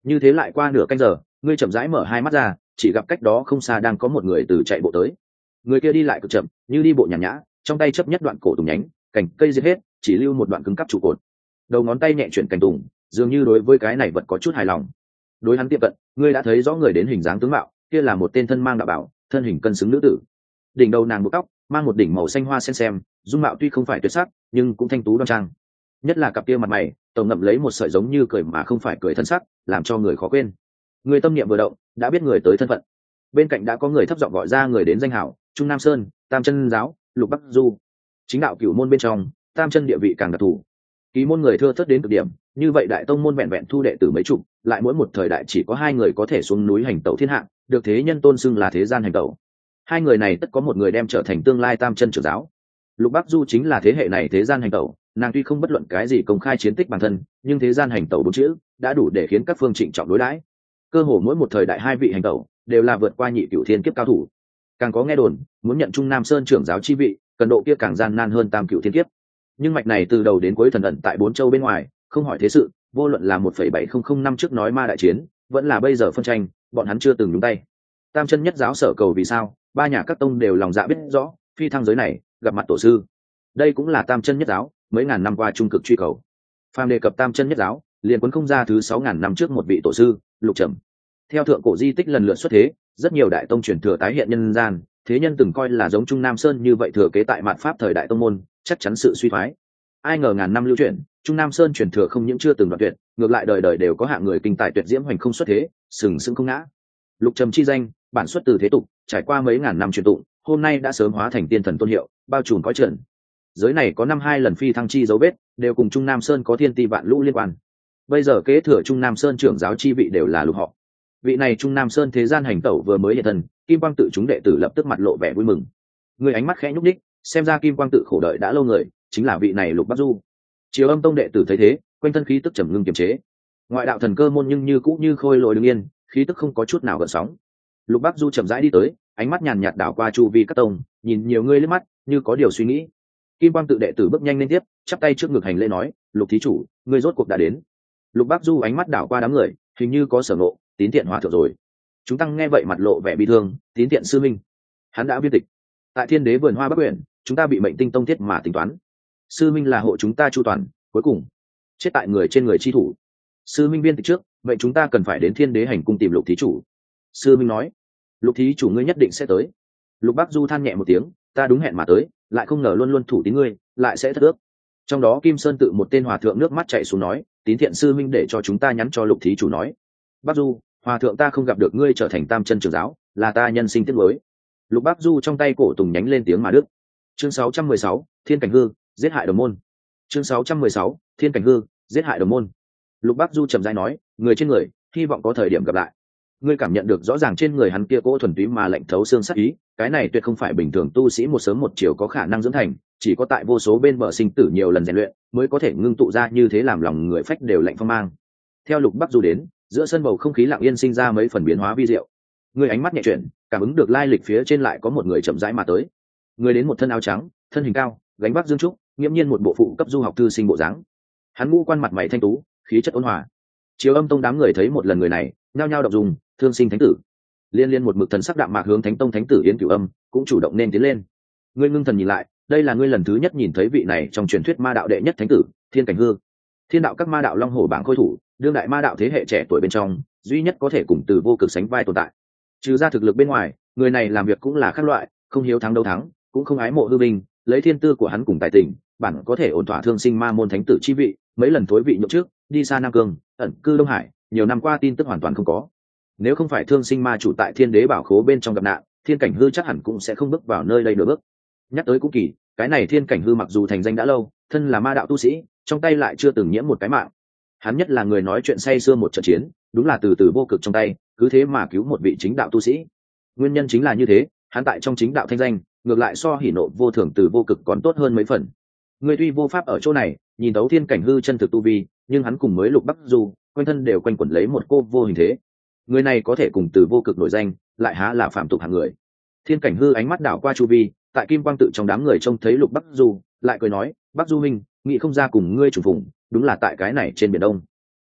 Như thế lại qua nửa canh giờ, ngươi chậm rãi mở hai mắt ra, chỉ gặp cách đó không xa đang có một người từ chạy bộ tới. Người kia đi lại cực chậm, như đi bộ nhàn nhã, trong tay chấp nhất đoạn cổ tùng nhánh, cành cây giết hết, chỉ lưu một đoạn cứng cáp trụ cột. Đầu ngón tay nhẹ chuyển cành tùng, dường như đối với cái này vật có chút hài lòng. Đối hắn tiệm cận, ngươi đã thấy rõ người đến hình dáng tướng mạo, kia là một tên thân mang đạo bảo, thân hình cân xứng nữ tử. Đỉnh đầu nàng buộc tóc, mang một đỉnh màu xanh hoa sen xem, dung mạo tuy không phải tuyệt sắc, nhưng cũng thanh tú đoan trang. Nhất là cặp kia mặt mày, tổng ngậm lấy một sợi giống như cười mà không phải cười thân sắc, làm cho người khó quên. Người tâm niệm vừa động, đã biết người tới thân phận. Bên cạnh đã có người thấp giọng gọi ra người đến danh hảo: Trung Nam Sơn, Tam Chân Giáo, Lục Bắc Du. Chính đạo cửu môn bên trong, Tam Chân địa vị càng đặc thù. Ký môn người thưa thớt đến cực điểm, như vậy đại tông môn vẹn vẹn thu đệ tử mấy chục, lại mỗi một thời đại chỉ có hai người có thể xuống núi hành tẩu thiên hạ, được thế nhân tôn xưng là thế gian hành tẩu. Hai người này tất có một người đem trở thành tương lai Tam Chân trưởng giáo. Lục Bắc Du chính là thế hệ này thế gian hành tẩu, nàng tuy không bất luận cái gì công khai chiến tích bản thân, nhưng thế gian hành tẩu bốn chữ đã đủ để khiến các phương trịnh trọng đối đãi. Cơ hồ mỗi một thời đại hai vị hành tẩu đều là vượt qua nhị cửu thiên kiếp cao thủ. Càng có nghe đồn muốn nhận Trung Nam Sơn trưởng giáo chi vị, cần độ kia càng gian nan hơn tam cửu thiên kiếp. Nhưng mạch này từ đầu đến cuối thần ẩn tại bốn châu bên ngoài, không hỏi thế sự, vô luận là 1,700 năm trước nói ma đại chiến, vẫn là bây giờ phân tranh, bọn hắn chưa từng nhúng tay. Tam Chân nhất giáo sở cầu vì sao, ba nhà các tông đều lòng dạ biết rõ, phi thăng giới này, gặp mặt tổ sư. Đây cũng là Tam Chân nhất giáo mấy ngàn năm qua trung cực truy cầu. Phàm đề cập Tam Chân nhất giáo, liền cuốn không ra thứ 6.000 năm trước một vị tổ sư, Lục Trầm. Theo thượng cổ di tích lần lượt xuất thế, rất nhiều đại tông truyền thừa tái hiện nhân gian, thế nhân từng coi là giống Trung Nam Sơn như vậy thừa kế tại mạn pháp thời đại tông môn, chắc chắn sự suy thoái. Ai ngờ ngàn năm lưu truyền, Trung Nam Sơn truyền thừa không những chưa từng đoạn tuyệt, ngược lại đời đời đều có hạng người kinh tài tuyệt diễm hoành không xuất thế, sừng sững không ngã. Lục Trầm chi danh, bản xuất từ thế tục, trải qua mấy ngàn năm truyền tụng, hôm nay đã sớm hóa thành tiên thần tôn hiệu, bao trùm cõi trần. Giới này có năm hai lần phi thăng chi dấu vết, đều cùng Trung Nam Sơn có thiên ti vạn lũ liên quan. Bây giờ kế thừa Trung Nam Sơn trưởng giáo chi vị đều là Lục họ. Vị này Trung Nam Sơn thế gian hành tẩu vừa mới hiện thân, Kim Quang tự chúng đệ tử lập tức mặt lộ vẻ vui mừng. Người ánh mắt khẽ nhúc nhích, xem ra Kim Quang tự khổ đợi đã lâu người, chính là vị này Lục Bắc Du. Chiếu Âm tông đệ tử thấy thế, quanh thân khí tức trầm ngưng kiềm chế. Ngoại đạo thần cơ môn nhưng như cũ như khôi lỗi đứng yên, khí tức không có chút nào gợn sóng. Lục Bắc Du chậm rãi đi tới, ánh mắt nhàn nhạt đảo qua chu vi các tông, nhìn nhiều người liếc mắt, như có điều suy nghĩ. Kim Quang tự đệ tử bước nhanh lên tiếp, chắp tay trước ngực hành lễ nói: Lục thí chủ, ngươi rốt cuộc đã đến. Lục Bắc Du ánh mắt đảo qua đám người, hình như có sở ngộ, tín tiện hòa thượng rồi. Chúng tăng nghe vậy mặt lộ vẻ bi thương, tín tiện sư minh, hắn đã viên tịch. Tại Thiên Đế vườn hoa Bắc Uyển, chúng ta bị mệnh tinh tông thiết mà tính toán. Sư minh là hộ chúng ta chu toàn, cuối cùng chết tại người trên người chi thủ. Sư minh viên tịch trước, vậy chúng ta cần phải đến Thiên Đế hành cung tìm Lục thí chủ. Sư minh nói: Lục thí chủ ngươi nhất định sẽ tới. Lục Bắc Du than nhẹ một tiếng, ta đúng hẹn mà tới, lại không ngờ luôn luôn thủ tín ngươi, lại sẽ thất ước. Trong đó Kim Sơn tự một tên hòa thượng nước mắt chảy xuống nói: tín thiện sư minh để cho chúng ta nhắn cho Lục thí chủ nói. Bắc Du, hòa thượng ta không gặp được ngươi trở thành Tam Chân trưởng giáo, là ta nhân sinh tiếc nuối. Lục Bắc Du trong tay cổ tùng nhánh lên tiếng mà đức. Chương 616, Thiên Cảnh Hư, giết hại đồng môn. Chương 616, Thiên Cảnh Hư, giết hại đồng môn. Lục Bắc Du trầm rãi nói: người trên người, hy vọng có thời điểm gặp lại. Ngươi cảm nhận được rõ ràng trên người hắn kia cỗ thuần túy mà lạnh thấu xương sắc ý, cái này tuyệt không phải bình thường tu sĩ một sớm một chiều có khả năng dưỡng thành, chỉ có tại vô số bên bờ sinh tử nhiều lần rèn luyện mới có thể ngưng tụ ra như thế, làm lòng người phách đều lạnh phong mang. Theo Lục Bắc Du đến, giữa sân bầu không khí lặng yên sinh ra mấy phần biến hóa vi diệu. Người ánh mắt nhẹ chuyển, cảm ứng được lai lịch phía trên lại có một người chậm rãi mà tới. Người đến một thân áo trắng, thân hình cao, gánh vác dương trúc, nghiễm nhiên một bộ phụ cấp du học thư sinh bộ dáng. Hắn ngũ quan mặt mày thanh tú, khí chất ôn hòa. Chiếu Âm tông đám người thấy một lần người này, nhao nhao đọc dùng thương sinh thánh tử. Liên liên một mực thần sắc đạm mạc hướng Thánh tông thánh tử Yến Cửu Âm cũng chủ động nên tiến lên. Ngươi ngưng thần nhìn lại, đây là ngươi lần thứ nhất nhìn thấy vị này trong truyền thuyết ma đạo đệ nhất thánh tử, Thiên Cảnh Hư. Thiên đạo các ma đạo long hổ bảng khôi thủ, đương đại ma đạo thế hệ trẻ tuổi bên trong, duy nhất có thể cùng Từ Vô Cực sánh vai tồn tại. Trừ ra thực lực bên ngoài, người này làm việc cũng là khác loại, không hiếu thắng đấu thắng, cũng không ái mộ hư vinh, lấy thiên tư của hắn cùng tài tình, bản có thể ổn thỏa thương sinh ma môn thánh tử chi vị, mấy lần thối vị nhượng trước, đi xa Nam Cương, ẩn cư Đông Hải, nhiều năm qua tin tức hoàn toàn không có. Nếu không phải thương sinh ma chủ tại Thiên Đế bảo khố bên trong gặp nạn, Thiên Cảnh Hư chắc hẳn cũng sẽ không bước vào nơi đây nửa bước. Nhắc tới cũng kỳ, cái này Thiên Cảnh Hư mặc dù thành danh đã lâu, thân là ma đạo tu sĩ, trong tay lại chưa từng nhiễm một cái mạng. Hắn nhất là người nói chuyện say sưa một trận chiến, đúng là từ vô cực trong tay, cứ thế mà cứu một vị chính đạo tu sĩ. Nguyên nhân chính là như thế, hắn tại trong chính đạo thanh danh, ngược lại so hỉ nộ vô thường từ vô cực còn tốt hơn mấy phần. Người tuy vô pháp ở chỗ này nhìn thấu Thiên Cảnh Hư chân thực tu vi, nhưng hắn cùng mới Lục Bắc Du, quanh thân đều quanh quẩn lấy một cô vô hình thế. Người này có thể cùng từ vô cực nổi danh, lại há là phạm tục hạng người. Thiên Cảnh Hư ánh mắt đảo qua chu vi, tại Kim Quang tự trong đám người trông thấy Lục Bắc Du, lại cười nói: Bắc Du huynh, nghĩ không ra cùng ngươi trùng phùng, đúng là tại cái này trên biển đông.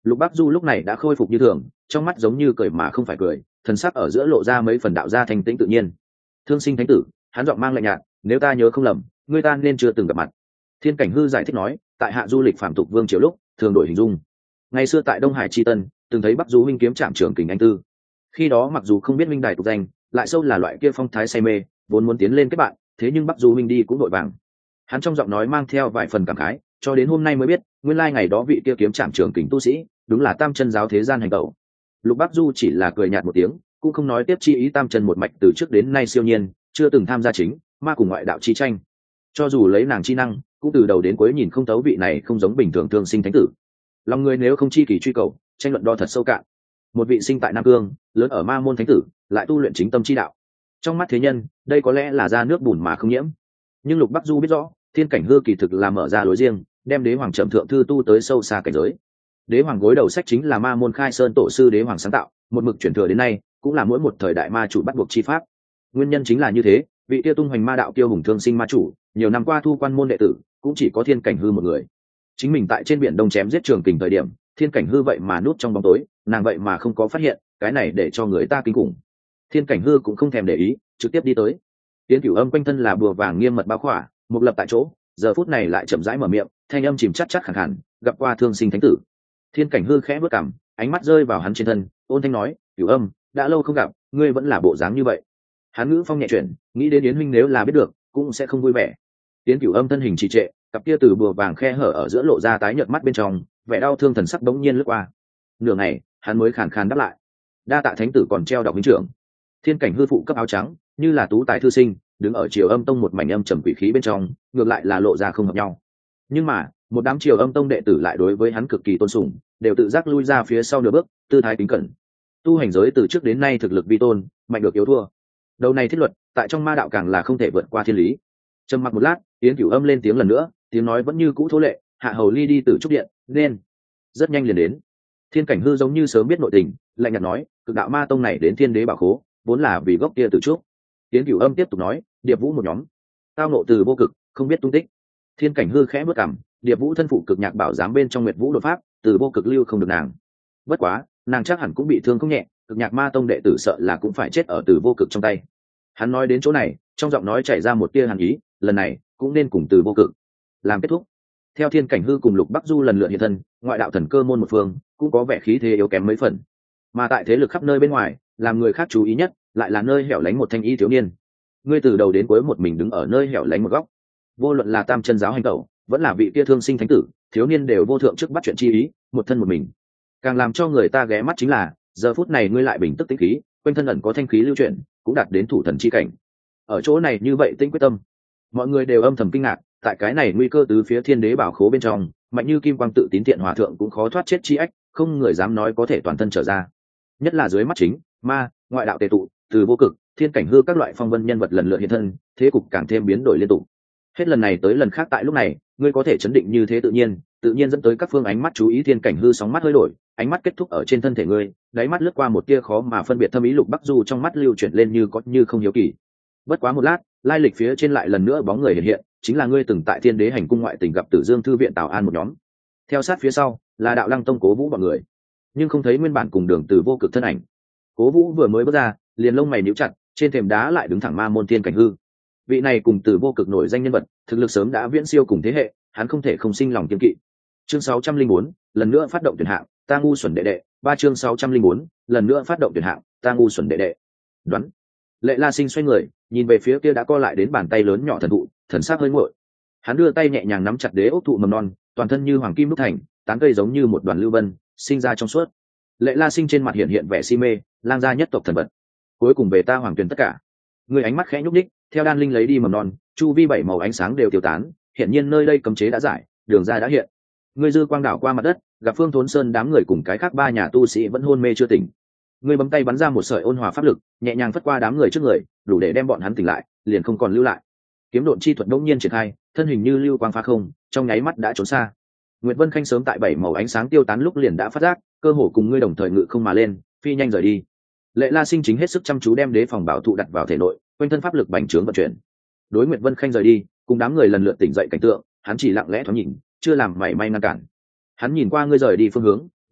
Lục Bắc Du lúc này đã khôi phục như thường, trong mắt giống như cười mà không phải cười, thần sắc ở giữa lộ ra mấy phần đạo gia thanh tĩnh tự nhiên. Thương sinh thánh tử, hắn giọng mang lạnh nhạt, nếu ta nhớ không lầm, ngươi ta nên chưa từng gặp mặt. Thiên Cảnh Hư giải thích nói, tại hạ du lịch phạm tục vương triều lúc thường đổi hình dung. Ngày xưa tại Đông Hải Chi Tân, từng thấy Bắc Du huynh kiếm trạm trưởng kình anh tư. Khi đó mặc dù không biết minh đài tục danh, lại sâu là loại kia phong thái say mê, vốn muốn tiến lên kết bạn, thế nhưng Bắc Du huynh đi cũng đội vàng. Hắn trong giọng nói mang theo vài phần cảm khái, cho đến hôm nay mới biết, nguyên lai ngày đó vị kia kiếm trạm trưởng kình tu sĩ, đúng là Tam Chân giáo thế gian hành tẩu. Lục Bắc Du chỉ là cười nhạt một tiếng, cũng không nói tiếp chi ý Tam Chân một mạch từ trước đến nay siêu nhiên, chưa từng tham gia chính ma cùng ngoại đạo chi tranh. Cho dù lấy nàng chi năng, cũng từ đầu đến cuối nhìn không thấu vị này không giống bình thường thương sinh thánh tử. Lòng người nếu không chi kỳ truy cầu, tranh luận đo thật sâu cạn. Một vị sinh tại Nam Cương, lớn ở Ma môn thánh tử, lại tu luyện chính tâm chi đạo. Trong mắt thế nhân, đây có lẽ là ra nước bùn mà không nhiễm. Nhưng Lục Bắc Du biết rõ, Thiên Cảnh Hư kỳ thực là mở ra lối riêng, đem Đế Hoàng Trầm Thượng Thư tu tới sâu xa cảnh giới. Đế Hoàng gối đầu sách chính là Ma môn khai sơn tổ sư Đế Hoàng sáng tạo, một mực truyền thừa đến nay, cũng là mỗi một thời đại ma chủ bắt buộc chi pháp. Nguyên nhân chính là như thế, vị kia tung hoành ma đạo kiêu hùng thương sinh ma chủ, nhiều năm qua thu quan môn đệ tử, cũng chỉ có Thiên Cảnh Hư một người. Chính mình tại trên biển Đông chém giết Trường Kình thời điểm, Thiên Cảnh Hư vậy mà núp trong bóng tối, nàng vậy mà không có phát hiện, cái này để cho người ta kinh khủng. Thiên Cảnh Hư cũng không thèm để ý, trực tiếp đi tới. Tiến Cửu Âm quanh thân là bùa vàng nghiêm mật bao khỏa, một lập tại chỗ, giờ phút này lại chậm rãi mở miệng, thanh âm chìm chát chát khàn khàn, gặp qua thương sinh thánh tử. Thiên Cảnh Hư khẽ bước cằm, ánh mắt rơi vào hắn trên thân, ôn thanh nói, Cửu Âm, đã lâu không gặp, ngươi vẫn là bộ dáng như vậy. Hắn ngữ phong nhẹ chuyển, nghĩ đến Yến huynh nếu là biết được, cũng sẽ không vui vẻ. Tiến Cửu Âm thân hình trì trệ, cặp kia từ bùa vàng khe hở ở giữa lộ ra tái nhợt mắt bên trong, vẻ đau thương thần sắc bỗng nhiên lướt qua. Nửa ngày, hắn mới khàn khàn đáp lại, đa tạ thánh tử còn treo đọc huynh trưởng. Thiên Cảnh Hư phụ cấp áo trắng, như là tú tài thư sinh, đứng ở Triều Âm tông một mảnh âm trầm quỷ khí bên trong, ngược lại là lộ ra không hợp nhau. Nhưng mà, một đám Triều Âm tông đệ tử lại đối với hắn cực kỳ tôn sùng, đều tự giác lui ra phía sau nửa bước, tư thái kính cẩn. Tu hành giới từ trước đến nay thực lực vi tôn, mạnh được yếu thua. Đầu này thiết luật, tại trong ma đạo càng là không thể vượt qua thiên lý. Trầm mặc một lát, Yến Cửu Âm lên tiếng lần nữa, tiếng nói vẫn như cũ thô lệ, hạ hầu ly đi từ trúc điện, nên rất nhanh liền đến. Thiên Cảnh Hư giống như sớm biết nội tình, lạnh nhạt nói, cực đạo ma tông này đến Thiên Đế bảo khố, vốn là vì gốc kia từ trúc. Yến Cửu Âm tiếp tục nói, Điệp Vũ một nhóm, tao nộ từ vô cực, không biết tung tích. Thiên Cảnh Hư khẽ bước cằm, Điệp Vũ thân phụ cực nhạc bảo giám bên trong Nguyệt Vũ đột pháp, từ vô cực lưu không được nàng. Bất quá, nàng chắc hẳn cũng bị thương không nhẹ, cực nhạc ma tông đệ tử sợ là cũng phải chết ở từ vô cực trong tay. Hắn nói đến chỗ này, trong giọng nói chảy ra một tia hàn ý, lần này cũng nên cùng từ vô cực làm kết thúc. Theo Thiên Cảnh Hư cùng Lục Bắc Du lần lượt hiện thân, ngoại đạo thần cơ môn một phương cũng có vẻ khí thế yếu kém mấy phần. Mà tại thế lực khắp nơi bên ngoài, làm người khác chú ý nhất, lại là nơi hẻo lánh một thanh y thiếu niên. Ngươi từ đầu đến cuối một mình đứng ở nơi hẻo lánh một góc, vô luận là Tam Chân giáo hành tẩu, vẫn là vị kia thương sinh thánh tử, thiếu niên đều vô thượng trước bắt chuyện chi ý, một thân một mình. Càng làm cho người ta ghé mắt chính là, giờ phút này ngươi lại bình tức tĩnh khí, quanh thân ẩn có thanh khí lưu chuyển, cũng đạt đến thủ thần chi cảnh. Ở chỗ này như vậy tinh quyết tâm, mọi người đều âm thầm kinh ngạc, tại cái này nguy cơ từ phía Thiên Đế bảo khố bên trong, mạnh như kim quang tự tín thiện hòa thượng cũng khó thoát chết chi ách, không người dám nói có thể toàn thân trở ra. Nhất là dưới mắt chính ma ngoại đạo tề tụ, từ vô cực, Thiên Cảnh Hư các loại phong vân nhân vật lần lượt hiện thân, thế cục càng thêm biến đổi liên tục. Hết lần này tới lần khác tại lúc này, ngươi có thể chấn định như thế tự nhiên dẫn tới các phương ánh mắt chú ý. Thiên Cảnh Hư sóng mắt hơi đổi, ánh mắt kết thúc ở trên thân thể ngươi, đáy mắt lướt qua một tia khó mà phân biệt thâm ý. Lục Bắc Du trong mắt lưu chuyển lên như có như không hiếu kỳ. Bất quá một lát, lai lịch phía trên lại lần nữa bóng người hiện, chính là ngươi từng tại Thiên Đế hành cung ngoại tỉnh gặp Tử Dương thư viện Tào An một nhóm. Theo sát phía sau là Đạo Lăng tông Cố Vũ bọn người, nhưng không thấy nguyên bản cùng đường từ vô cực thân ảnh. Cố Vũ vừa mới bước ra, liền lông mày nhíu chặt, trên thềm đá lại đứng thẳng ma môn Thiên Cảnh Hư. Vị này cùng từ vô cực nổi danh nhân vật, thực lực sớm đã viễn siêu cùng thế hệ, hắn không thể không sinh lòng kiêng kỵ. Chương 604, lần nữa phát động tuyển hạng, ta ngu xuẩn đệ đệ. Ba chương 604, lần nữa phát động tuyển hạng, ta ngu xuẩn đệ đệ. Đoán. Lệ La Sinh xoay người, nhìn về phía kia đã co lại đến bàn tay lớn nhỏ thần thụ, thần sắc hơi nguội. Hắn đưa tay nhẹ nhàng nắm chặt đế ốc thụ mầm non, toàn thân như hoàng kim đúc thành, tán cây giống như một đoàn lưu vân, sinh ra trong suốt. Lệ La Sinh trên mặt hiện vẻ si mê, lang gia nhất tộc thần vật. Cuối cùng về ta hoàng tuyển tất cả. Người ánh mắt khẽ nhúc nhích, theo đan linh lấy đi mầm non, chu vi bảy màu ánh sáng đều tiêu tán, hiển nhiên nơi đây cấm chế đã giải, đường ra đã hiện. Ngươi dư quang đảo qua mặt đất, gặp Phương Thốn Sơn đám người cùng cái khác ba nhà tu sĩ vẫn hôn mê chưa tỉnh. Ngươi bấm tay bắn ra một sợi ôn hòa pháp lực, nhẹ nhàng phất qua đám người trước người, đủ để đem bọn hắn tỉnh lại, liền không còn lưu lại. Kiếm độn chi thuật đống nhiên triển khai, thân hình như lưu quang phá không, trong nháy mắt đã trốn xa. Nguyệt Vân Khanh sớm tại bảy màu ánh sáng tiêu tán lúc liền đã phát giác, cơ hồ cùng ngươi đồng thời ngự không mà lên, phi nhanh rời đi. Lệ La Sinh chính hết sức chăm chú đem đế phòng bảo thụ đặt vào thể nội, quanh thân pháp lực bành trướng vận chuyển. Đối Nguyệt Vân Khanh rời đi, cùng đám người lần lượt tỉnh dậy cảnh tượng, hắn chỉ lặng lẽ thoáng nhìn, chưa làm mảy may ngăn cản. Hắn nhìn qua ngươi rời đi phương hướng,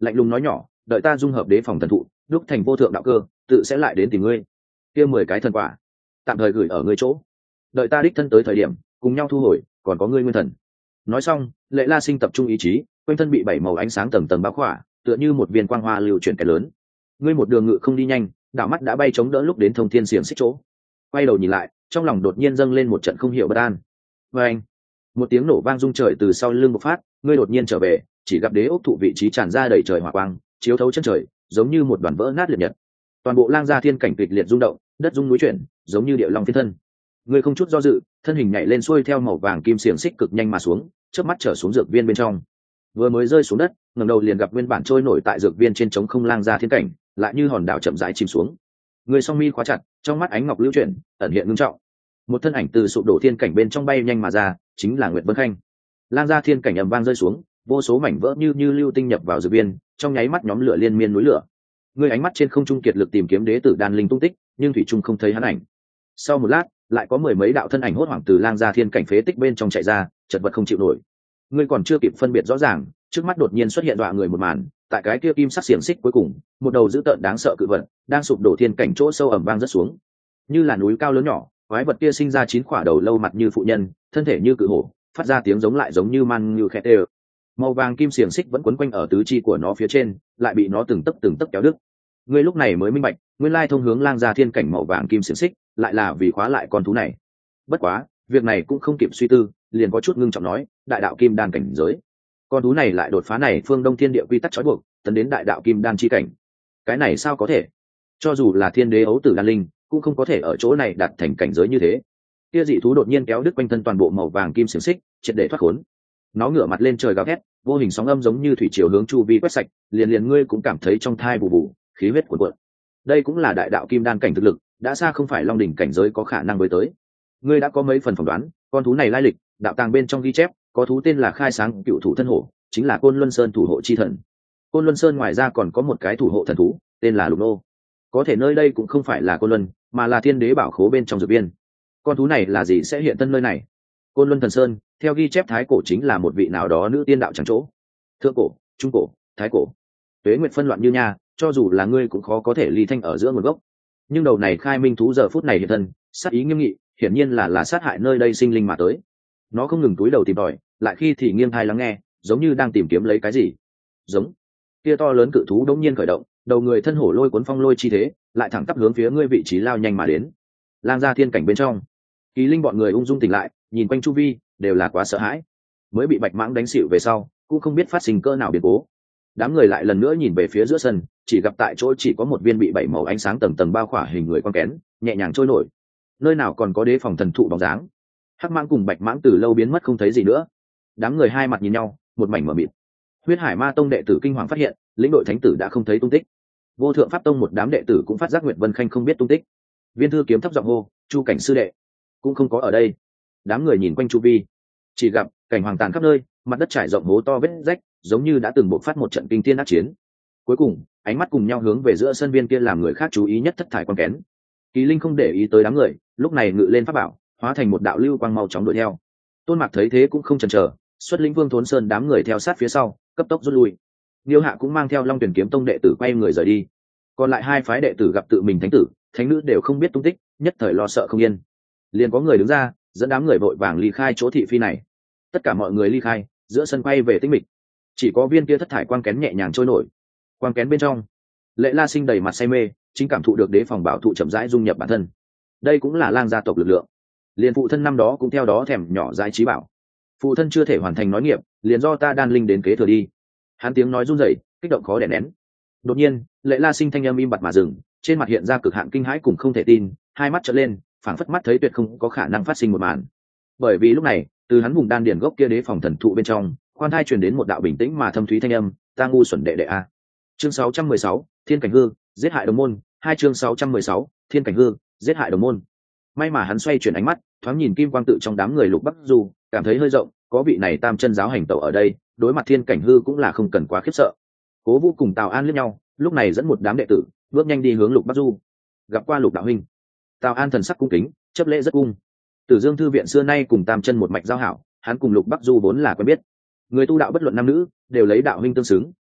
lạnh lùng nói nhỏ, đợi ta dung hợp đế phòng thần thụ, đúc thành vô thượng đạo cơ, tự sẽ lại đến tìm ngươi. Kia 10 cái thần quả tạm thời gửi ở ngươi chỗ, đợi ta đích thân tới thời điểm cùng nhau thu hồi, còn có ngươi nguyên thần. Nói xong, Lệ La Sinh tập trung ý chí, quanh thân bị 7 màu ánh sáng tầng tầng bao khỏa, tựa như một viên quang hoa lưu chuyển cái lớn. Ngươi một đường ngự không đi nhanh, đạo mắt đã bay chống đỡ lúc đến thông thiên xiềng xích chỗ. Quay đầu nhìn lại, trong lòng đột nhiên dâng lên một trận không hiểu bất an. Và anh, một tiếng nổ vang rung trời từ sau lưng bộc phát, ngươi đột nhiên trở về, chỉ gặp đế ốc thụ vị trí tràn ra đầy trời hỏa quang, chiếu thấu chân trời, giống như một đoàn vỡ nát liệt nhật. Toàn bộ lang gia thiên cảnh kịch liệt rung động, đất rung núi chuyển, giống như điệu long thiên thân. Ngươi không chút do dự, thân hình nhảy lên xuôi theo màu vàng kim xiềng xích cực nhanh mà xuống, chớp mắt trở xuống dược viên bên trong. Vừa mới rơi xuống đất, ngẩng đầu liền gặp nguyên bản trôi nổi tại dược viên trên trống không lang gia thiên cảnh, lại như hòn đảo chậm rãi chìm xuống. Người song mi khóa chặt, trong mắt ánh ngọc lưu chuyển, ẩn hiện ngưng trọng. Một thân ảnh từ sụp đổ thiên cảnh bên trong bay nhanh mà ra, chính là Nguyệt Vân Khanh. Lang gia thiên cảnh ầm vang rơi xuống, vô số mảnh vỡ như lưu tinh nhập vào dược viên, trong nháy mắt nhóm lửa liên miên núi lửa. Người ánh mắt trên không trung kiệt lực tìm kiếm đế tử đan linh tung tích, nhưng thủy trung không thấy hắn ảnh. Sau một lát, lại có 10 mấy đạo thân ảnh hốt hoảng từ lang gia thiên cảnh phế tích bên trong chạy ra, chật vật không chịu nổi. Ngươi còn chưa kịp phân biệt rõ ràng, trước mắt đột nhiên xuất hiện dọa người một màn, tại cái kia kim sắc xiềng xích cuối cùng, một đầu dữ tợn đáng sợ cự vật đang sụp đổ thiên cảnh chỗ sâu ẩm vang rất xuống, như là núi cao lớn nhỏ. Quái vật kia sinh ra 9 quả đầu lâu mặt như phụ nhân, thân thể như cự hổ, phát ra tiếng giống lại giống như man như khét ê. Màu vàng kim xiềng xích vẫn quấn quanh ở tứ chi của nó phía trên, lại bị nó từng tấc kéo đứt. Ngươi lúc này mới minh bạch, nguyên lai thông hướng lang gia thiên cảnh màu vàng kim xiềng xích, lại là vì khóa lại con thú này. Bất quá, việc này cũng không kịp suy tư, liền có chút ngưng trọng nói, đại đạo kim đan cảnh giới, con thú này lại đột phá này phương đông thiên địa quy tắc trói buộc, tấn đến đại đạo kim đan chi cảnh. Cái này sao có thể? Cho dù là thiên đế ấu tử đan linh, cũng không có thể ở chỗ này đạt thành cảnh giới như thế. Kia dị thú đột nhiên kéo đứt quanh thân toàn bộ màu vàng kim xiềng xích, triệt để thoát khốn. Nó ngửa mặt lên trời gào thét, vô hình sóng âm giống như thủy triều hướng chu vi quét sạch, liền ngươi cũng cảm thấy trong thai bù bù, khí huyết cuộn cuộn. Đây cũng là đại đạo kim đan cảnh thực lực, đã xa không phải long đỉnh cảnh giới có khả năng với tới. Ngươi đã có mấy phần phỏng đoán, con thú này lai lịch, đạo tàng bên trong ghi chép, có thú tên là Khai Sáng Cựu Thủ Thân Hổ, chính là Côn Luân Sơn thủ hộ chi thần. Côn Luân Sơn ngoài ra còn có một cái thủ hộ thần thú, tên là Lục Nô. Có thể nơi đây cũng không phải là Côn Luân, mà là thiên đế bảo khố bên trong dược viên. Con thú này là gì sẽ hiện thân nơi này? Côn Luân Thần Sơn, theo ghi chép thái cổ chính là một vị nào đó nữ tiên đạo chẳng chỗ. Thượng cổ, trung cổ, thái cổ, tuế nguyệt phân loạn như nha, cho dù là ngươi cũng khó có thể ly thanh ở giữa nguồn gốc. Nhưng đầu này khai minh thú giờ phút này hiện thân, sát ý nghiêm nghị, hiển nhiên là sát hại nơi đây sinh linh mà tới. Nó không ngừng túi đầu tìm tòi, lại khi thì nghiêng tai lắng nghe, giống như đang tìm kiếm lấy cái gì. Giống kia to lớn cự thú đống nhiên khởi động, đầu người thân hổ lôi cuốn phong lôi chi thế, lại thẳng tắp hướng phía ngươi vị trí lao nhanh mà đến. Lang gia thiên cảnh bên trong, Kỳ Linh bọn người ung dung tỉnh lại, nhìn quanh chu vi, đều là quá sợ hãi. Mới bị Bạch Mãng đánh xỉu về sau, cũng không biết phát sinh cỡ nào biến cố. Đám người lại lần nữa nhìn về phía giữa sân, chỉ gặp tại chỗ chỉ có một viên bị 7 màu ánh sáng tầng tầng bao khỏa hình người quang kén, nhẹ nhàng trôi nổi. Nơi nào còn có đế phòng thần thụ bóng dáng. Hắc Mãng cùng Bạch Mãng từ lâu biến mất không thấy gì nữa. Đám người hai mặt nhìn nhau, một mảnh mờ mịt. Huyết Hải Ma Tông đệ tử kinh hoàng phát hiện, lĩnh đội thánh tử đã không thấy tung tích. Vô Thượng Pháp Tông một đám đệ tử cũng phát giác Nguyệt Vân Khanh không biết tung tích. Viên Thư Kiếm thấp giọng hô, Chu cảnh sư đệ cũng không có ở đây. Đám người nhìn quanh chu vi, chỉ gặp cảnh hoàng tàn khắp nơi, mặt đất trải rộng hố to vết rách, giống như đã từng bộc phát một trận kinh thiên ác chiến. Cuối cùng, ánh mắt cùng nhau hướng về giữa sân viên kia làm người khác chú ý nhất thất thải quang kén. Kỳ Linh không để ý tới đám người, lúc này ngự lên pháp bảo, hóa thành một đạo lưu quang mau chóng đuổi theo. Tôn Mạc thấy thế cũng không chần chờ, xuất lĩnh Vương Thốn Sơn đám người theo sát phía sau, cấp tốc rút lui. Niêu Hạ cũng mang theo Long Tuyển Kiếm Tông đệ tử quay người rời đi. Còn lại hai phái đệ tử gặp tự mình thánh tử, thánh nữ đều không biết tung tích, nhất thời lo sợ không yên. Liền có người đứng ra, dẫn đám người vội vàng ly khai chỗ thị phi này. Tất cả mọi người ly khai, giữa sân quay về tĩnh mịch. Chỉ có viên kia thất thải quang kén nhẹ nhàng trôi nổi. Quang kén bên trong, Lệ La Sinh đầy mặt say mê, chính cảm thụ được đế phòng bảo thụ chậm rãi dung nhập bản thân. Đây cũng là Lang gia tộc lực lượng. Liền phụ thân năm đó cũng theo đó thèm nhỏ dãi trí bảo. Phụ thân chưa thể hoàn thành nói nghiệp, liền do ta đan linh đến kế thừa đi. Hắn tiếng nói run rẩy, kích động khó đè nén. Đột nhiên, Lệ La Sinh thanh âm im bặt mà dừng, trên mặt hiện ra cực hạn kinh hãi cùng không thể tin, hai mắt trợn lên, phảng phất mắt thấy tuyệt không có khả năng phát sinh một màn. Bởi vì lúc này, từ hắn vùng đan điển gốc kia đế phòng thần thụ bên trong, khoan thai truyền đến một đạo bình tĩnh mà thâm thúy thanh âm, ta ngu xuẩn đệ đệ a. Chương 616, Thiên cảnh hư, giết hại đồng môn, hai chương 616, Thiên cảnh hư, giết hại đồng môn. May mà hắn xoay chuyển ánh mắt, thoáng nhìn kim quang tự trong đám người Lục Bắc Du, cảm thấy hơi rộng, có vị này tam chân giáo hành tẩu ở đây, đối mặt Thiên cảnh hư cũng là không cần quá khiếp sợ. Cố Vũ cùng Tào An liếc nhau, lúc này dẫn một đám đệ tử, bước nhanh đi hướng Lục Bắc Du. Gặp qua Lục đạo huynh. Tào An thần sắc cung kính, chấp lễ rất cung. Tử Dương thư viện xưa nay cùng tam chân một mạch giao hảo, hắn cùng Lục Bắc Du vốn là quen biết. Người tu đạo bất luận nam nữ, đều lấy đạo huynh tương xứng,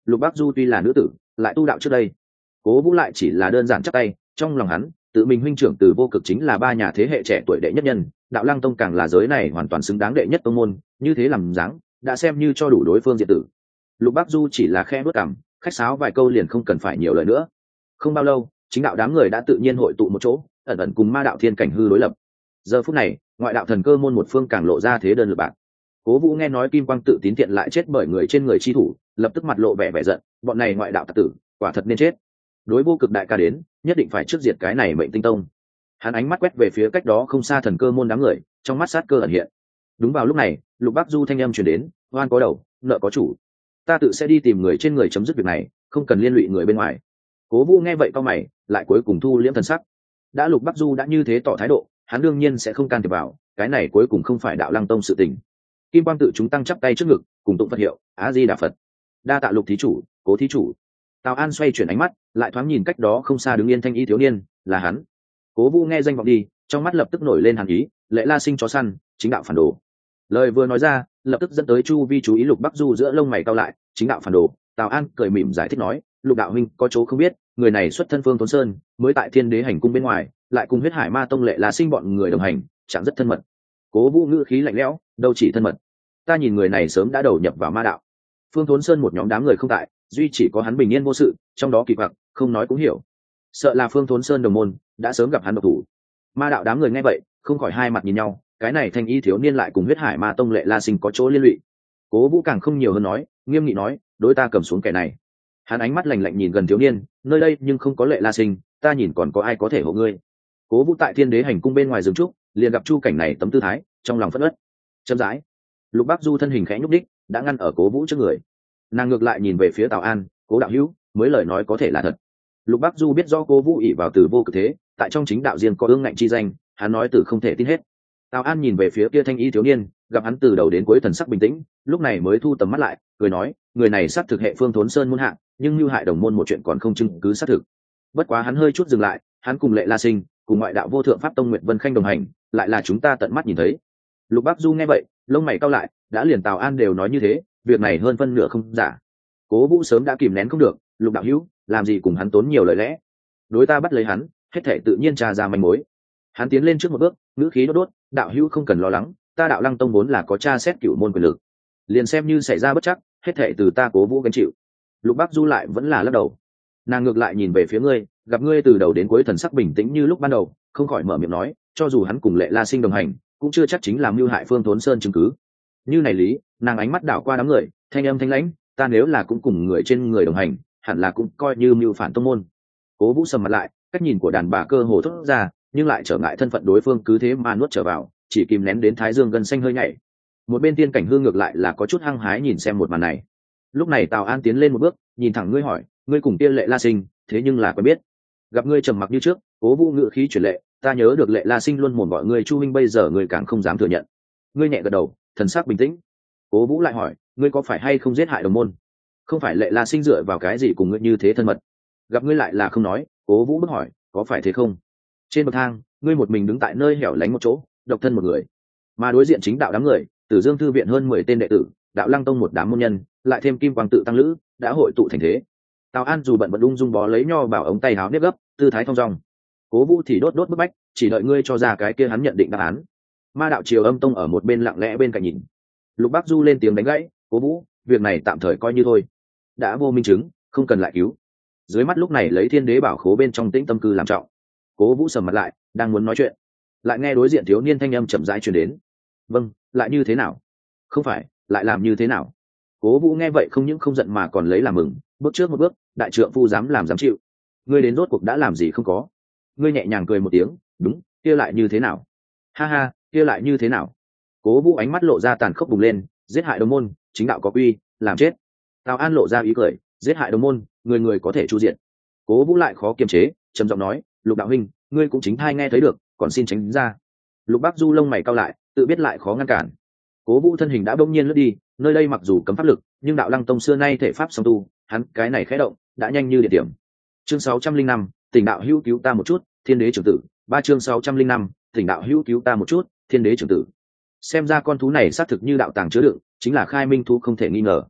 Lục Bắc Du tuy là nữ tử lại tu đạo trước đây, Cố Vũ lại chỉ là đơn giản chắp tay. Trong lòng hắn tự mình huynh trưởng Từ Vô Cực chính là ba nhà thế hệ trẻ tuổi đệ nhất nhân, Đạo Lăng Tông càng là giới này hoàn toàn xứng đáng đệ nhất tông môn, như thế làm dáng đã xem như cho đủ đối phương diện tử. Lục Bắc Du chỉ là khe bước cằm, khách sáo vài câu liền không cần phải nhiều lời nữa. Không bao lâu, chính đạo đám người đã tự nhiên hội tụ một chỗ, ẩn ẩn cùng ma đạo thiên cảnh hư đối lập. Giờ phút này, ngoại đạo thần cơ môn một phương càng lộ ra thế đơn lực bạc. Cố Vũ nghe nói Kim Quang tự tín tiện lại chết bởi người trên người chi thủ, lập tức mặt lộ vẻ vẻ giận, bọn này ngoại đạo tặc tử, quả thật nên chết. Đối Vô Cực đại ca đến, nhất định phải trước diệt cái này Mệnh Tinh Tông. Hắn ánh mắt quét về phía cách đó không xa thần cơ môn đám người, trong mắt sát cơ ẩn hiện. Đúng vào lúc này, Lục Bắc Du thanh âm truyền đến, oan có đầu, nợ có chủ. Ta tự sẽ đi tìm người trên người chấm dứt việc này, không cần liên lụy người bên ngoài. Cố Vũ nghe vậy cau mày, lại cuối cùng thu liễm thần sắc. Đã Lục Bắc Du đã như thế tỏ thái độ, hắn đương nhiên sẽ không can thiệp vào, cái này cuối cùng không phải Đạo Lăng Tông sự tình. Kim Quang tự chúng tăng chắp tay trước ngực, cùng tụng Phật hiệu, A Di Đà Phật. Đa tạ Lục thí chủ, Cố thí chủ. Tào An xoay chuyển ánh mắt, lại thoáng nhìn cách đó không xa đứng yên thanh y thiếu niên, là hắn. Cố Vũ nghe danh vọng đi, trong mắt lập tức nổi lên hàn ý, Lệ La Sinh chó săn, chính đạo phản đồ. Lời vừa nói ra, lập tức dẫn tới chu vi chú ý Lục Bắc Du giữa lông mày cau lại, chính đạo phản đồ. Tào An cười mỉm giải thích nói, Lục đạo huynh có chỗ không biết, người này xuất thân Phương Thốn Sơn, mới tại Thiên Đế hành cung bên ngoài, lại cùng Huyết Hải Ma Tông Lệ La Sinh bọn người đồng hành, chẳng rất thân mật. Cố Vũ ngữ khí lạnh lẽo, đâu chỉ thân mật, ta nhìn người này sớm đã đầu nhập vào ma đạo. Phương Thốn Sơn một nhóm đám người không tại, duy chỉ có hắn bình yên vô sự, trong đó kỳ quặc không nói cũng hiểu, sợ là Phương Thốn Sơn đồng môn đã sớm gặp hắn độc thủ. Ma đạo đám người nghe vậy không khỏi hai mặt nhìn nhau, cái này thanh y thiếu niên lại cùng Huyết Hải Ma Tông Lệ La Sinh có chỗ liên lụy. Cố Vũ càng không nhiều hơn nói, nghiêm nghị nói, đối ta cầm xuống kẻ này. Hắn ánh mắt lạnh lạnh nhìn gần thiếu niên, nơi đây nhưng không có Lệ La Sinh, ta nhìn còn có ai có thể hộ ngươi. Cố Vũ tại Thiên Đế hành cung bên ngoài dừng trúc, liền gặp chu cảnh này tấm tư thái, trong lòng phẫn uất. Chậm rãi, Lục Bắc Du thân hình khẽ nhúc đích, đã ngăn ở Cố Vũ trước người. Nàng ngược lại nhìn về phía Tào An, Cố đạo hữu, mới lời nói có thể là thật. Lục Bắc Du biết do Cố Vũ ỷ vào Từ Vô Cực thế, tại trong chính đạo riêng có ương ngạnh chi danh, hắn nói từ không thể tin hết. Tào An nhìn về phía kia thanh y thiếu niên, gặp hắn từ đầu đến cuối thần sắc bình tĩnh, lúc này mới thu tầm mắt lại, cười nói, người này xác thực hệ Phương Thốn Sơn môn hạ, nhưng mưu hại đồng môn một chuyện còn không chứng cứ xác thực. Bất quá hắn hơi chút dừng lại, hắn cùng Lệ La Sinh, cùng ngoại đạo vô thượng pháp tông Nguyệt Vân Khanh đồng hành, lại là chúng ta tận mắt nhìn thấy. Lục Bắc Du nghe vậy, lông mày cau lại, đã liền Tào An đều nói như thế, việc này hơn phân nửa không giả. Cố Vũ sớm đã kìm nén không được, Lục đạo hữu, làm gì cùng hắn tốn nhiều lời lẽ. Đối ta bắt lấy hắn, hết thể tự nhiên tra ra manh mối. Hắn tiến lên trước một bước, ngữ khí đốt đốt, đạo hữu không cần lo lắng, ta Đạo Lăng Tông vốn là có tra xét cửu môn quyền lực, liền xem như xảy ra bất chắc, hết thể từ ta Cố Vũ gánh chịu. Lục Bắc Du lại vẫn là lắc đầu. Nàng ngược lại nhìn về phía ngươi, gặp ngươi từ đầu đến cuối thần sắc bình tĩnh như lúc ban đầu, không khỏi mở miệng nói, cho dù hắn cùng Lệ La Sinh đồng hành, cũng chưa chắc chính là mưu hại Phương Thốn Sơn chứng cứ. Như này lý, nàng ánh mắt đảo qua đám người, thanh âm thanh lãnh, ta nếu là cũng cùng người trên người đồng hành, hẳn là cũng coi như mưu phản tông môn. Cố Vũ sầm mặt lại, cách nhìn của đàn bà cơ hồ thốt ra, nhưng lại trở ngại thân phận đối phương cứ thế mà nuốt trở vào, chỉ kìm nén đến thái dương gân xanh hơi nhảy. Một bên Tiên Cảnh Hương ngược lại là có chút hăng hái nhìn xem một màn này. Lúc này Tào An tiến lên một bước, nhìn thẳng ngươi hỏi, ngươi cùng Tiên Lệ La Sinh, thế nhưng là quen biết? Gặp ngươi trầm mặc như trước, Cố Vũ ngữ khí chuyển lệ, ta nhớ được Lệ La Sinh luôn mồm gọi ngươi Chu huynh, bây giờ ngươi càng không dám thừa nhận. Ngươi nhẹ gật đầu, thần sắc bình tĩnh. Cố Vũ lại hỏi, ngươi có phải hay không giết hại đồng môn? Không phải Lệ La Sinh dựa vào cái gì cùng ngươi như thế thân mật? Gặp ngươi lại là không nói, Cố Vũ bức hỏi, có phải thế không? Trên bậc thang, ngươi một mình đứng tại nơi hẻo lánh một chỗ, độc thân một người, mà đối diện chính đạo đám người, Tử Dương thư viện hơn 10 tên đệ tử, Đạo Lăng Tông một đám môn nhân, lại thêm Kim Quang tự tăng lữ, đã hội tụ thành thế. Tào An dù bận bận ung dung bó lấy nho bảo ống tay áo nếp gấp, tư thái thong dong. Cố Vũ thì đốt đốt bức bách, chỉ đợi ngươi cho ra cái kia hắn nhận định đáp án. Ma đạo Triều Âm Tông ở một bên lặng lẽ bên cạnh nhìn. Lục Bắc Du lên tiếng đánh gãy, Cố Vũ, việc này tạm thời coi như thôi, đã vô minh chứng, không cần lại cứu. Dưới mắt lúc này lấy Thiên Đế bảo khố bên trong tĩnh tâm cư làm trọng. Cố Vũ sầm mặt lại, đang muốn nói chuyện, lại nghe đối diện thiếu niên thanh âm chậm rãi truyền đến. Vâng, lại như thế nào? Không phải, lại làm như thế nào? Cố Vũ nghe vậy không những không giận mà còn lấy làm mừng, bước trước một bước, đại trượng phu dám làm dám chịu. Ngươi đến rốt cuộc đã làm gì không có? Ngươi nhẹ nhàng cười một tiếng, đúng, kia lại như thế nào? Ha ha, kia lại như thế nào? Cố Vũ ánh mắt lộ ra tàn khốc bùng lên, giết hại đồng môn, chính đạo có quy, làm chết. Tào An lộ ra ý cười, giết hại đồng môn, người người có thể chu diện. Cố Vũ lại khó kiềm chế, trầm giọng nói, Lục đạo huynh, ngươi cũng chính thai nghe thấy được, còn xin tránh ra. Lục Bắc Du lông mày cau lại, tự biết lại khó ngăn cản. Cố Vũ thân hình đã bỗng nhiên lướt đi, nơi đây mặc dù cấm pháp lực, nhưng Đạo Lăng Tông xưa nay thể pháp song tu, hắn cái này khẽ động, đã nhanh như điện điểm. Chương 605, Tỉnh đạo hữu cứu ta một chút, Thiên Đế trưởng tử. 3 chương 605, Tỉnh đạo hữu cứu ta một chút, Thiên Đế trưởng tử. Xem ra con thú này xác thực như đạo tàng chứa đựng, chính là khai minh thú không thể nghi ngờ.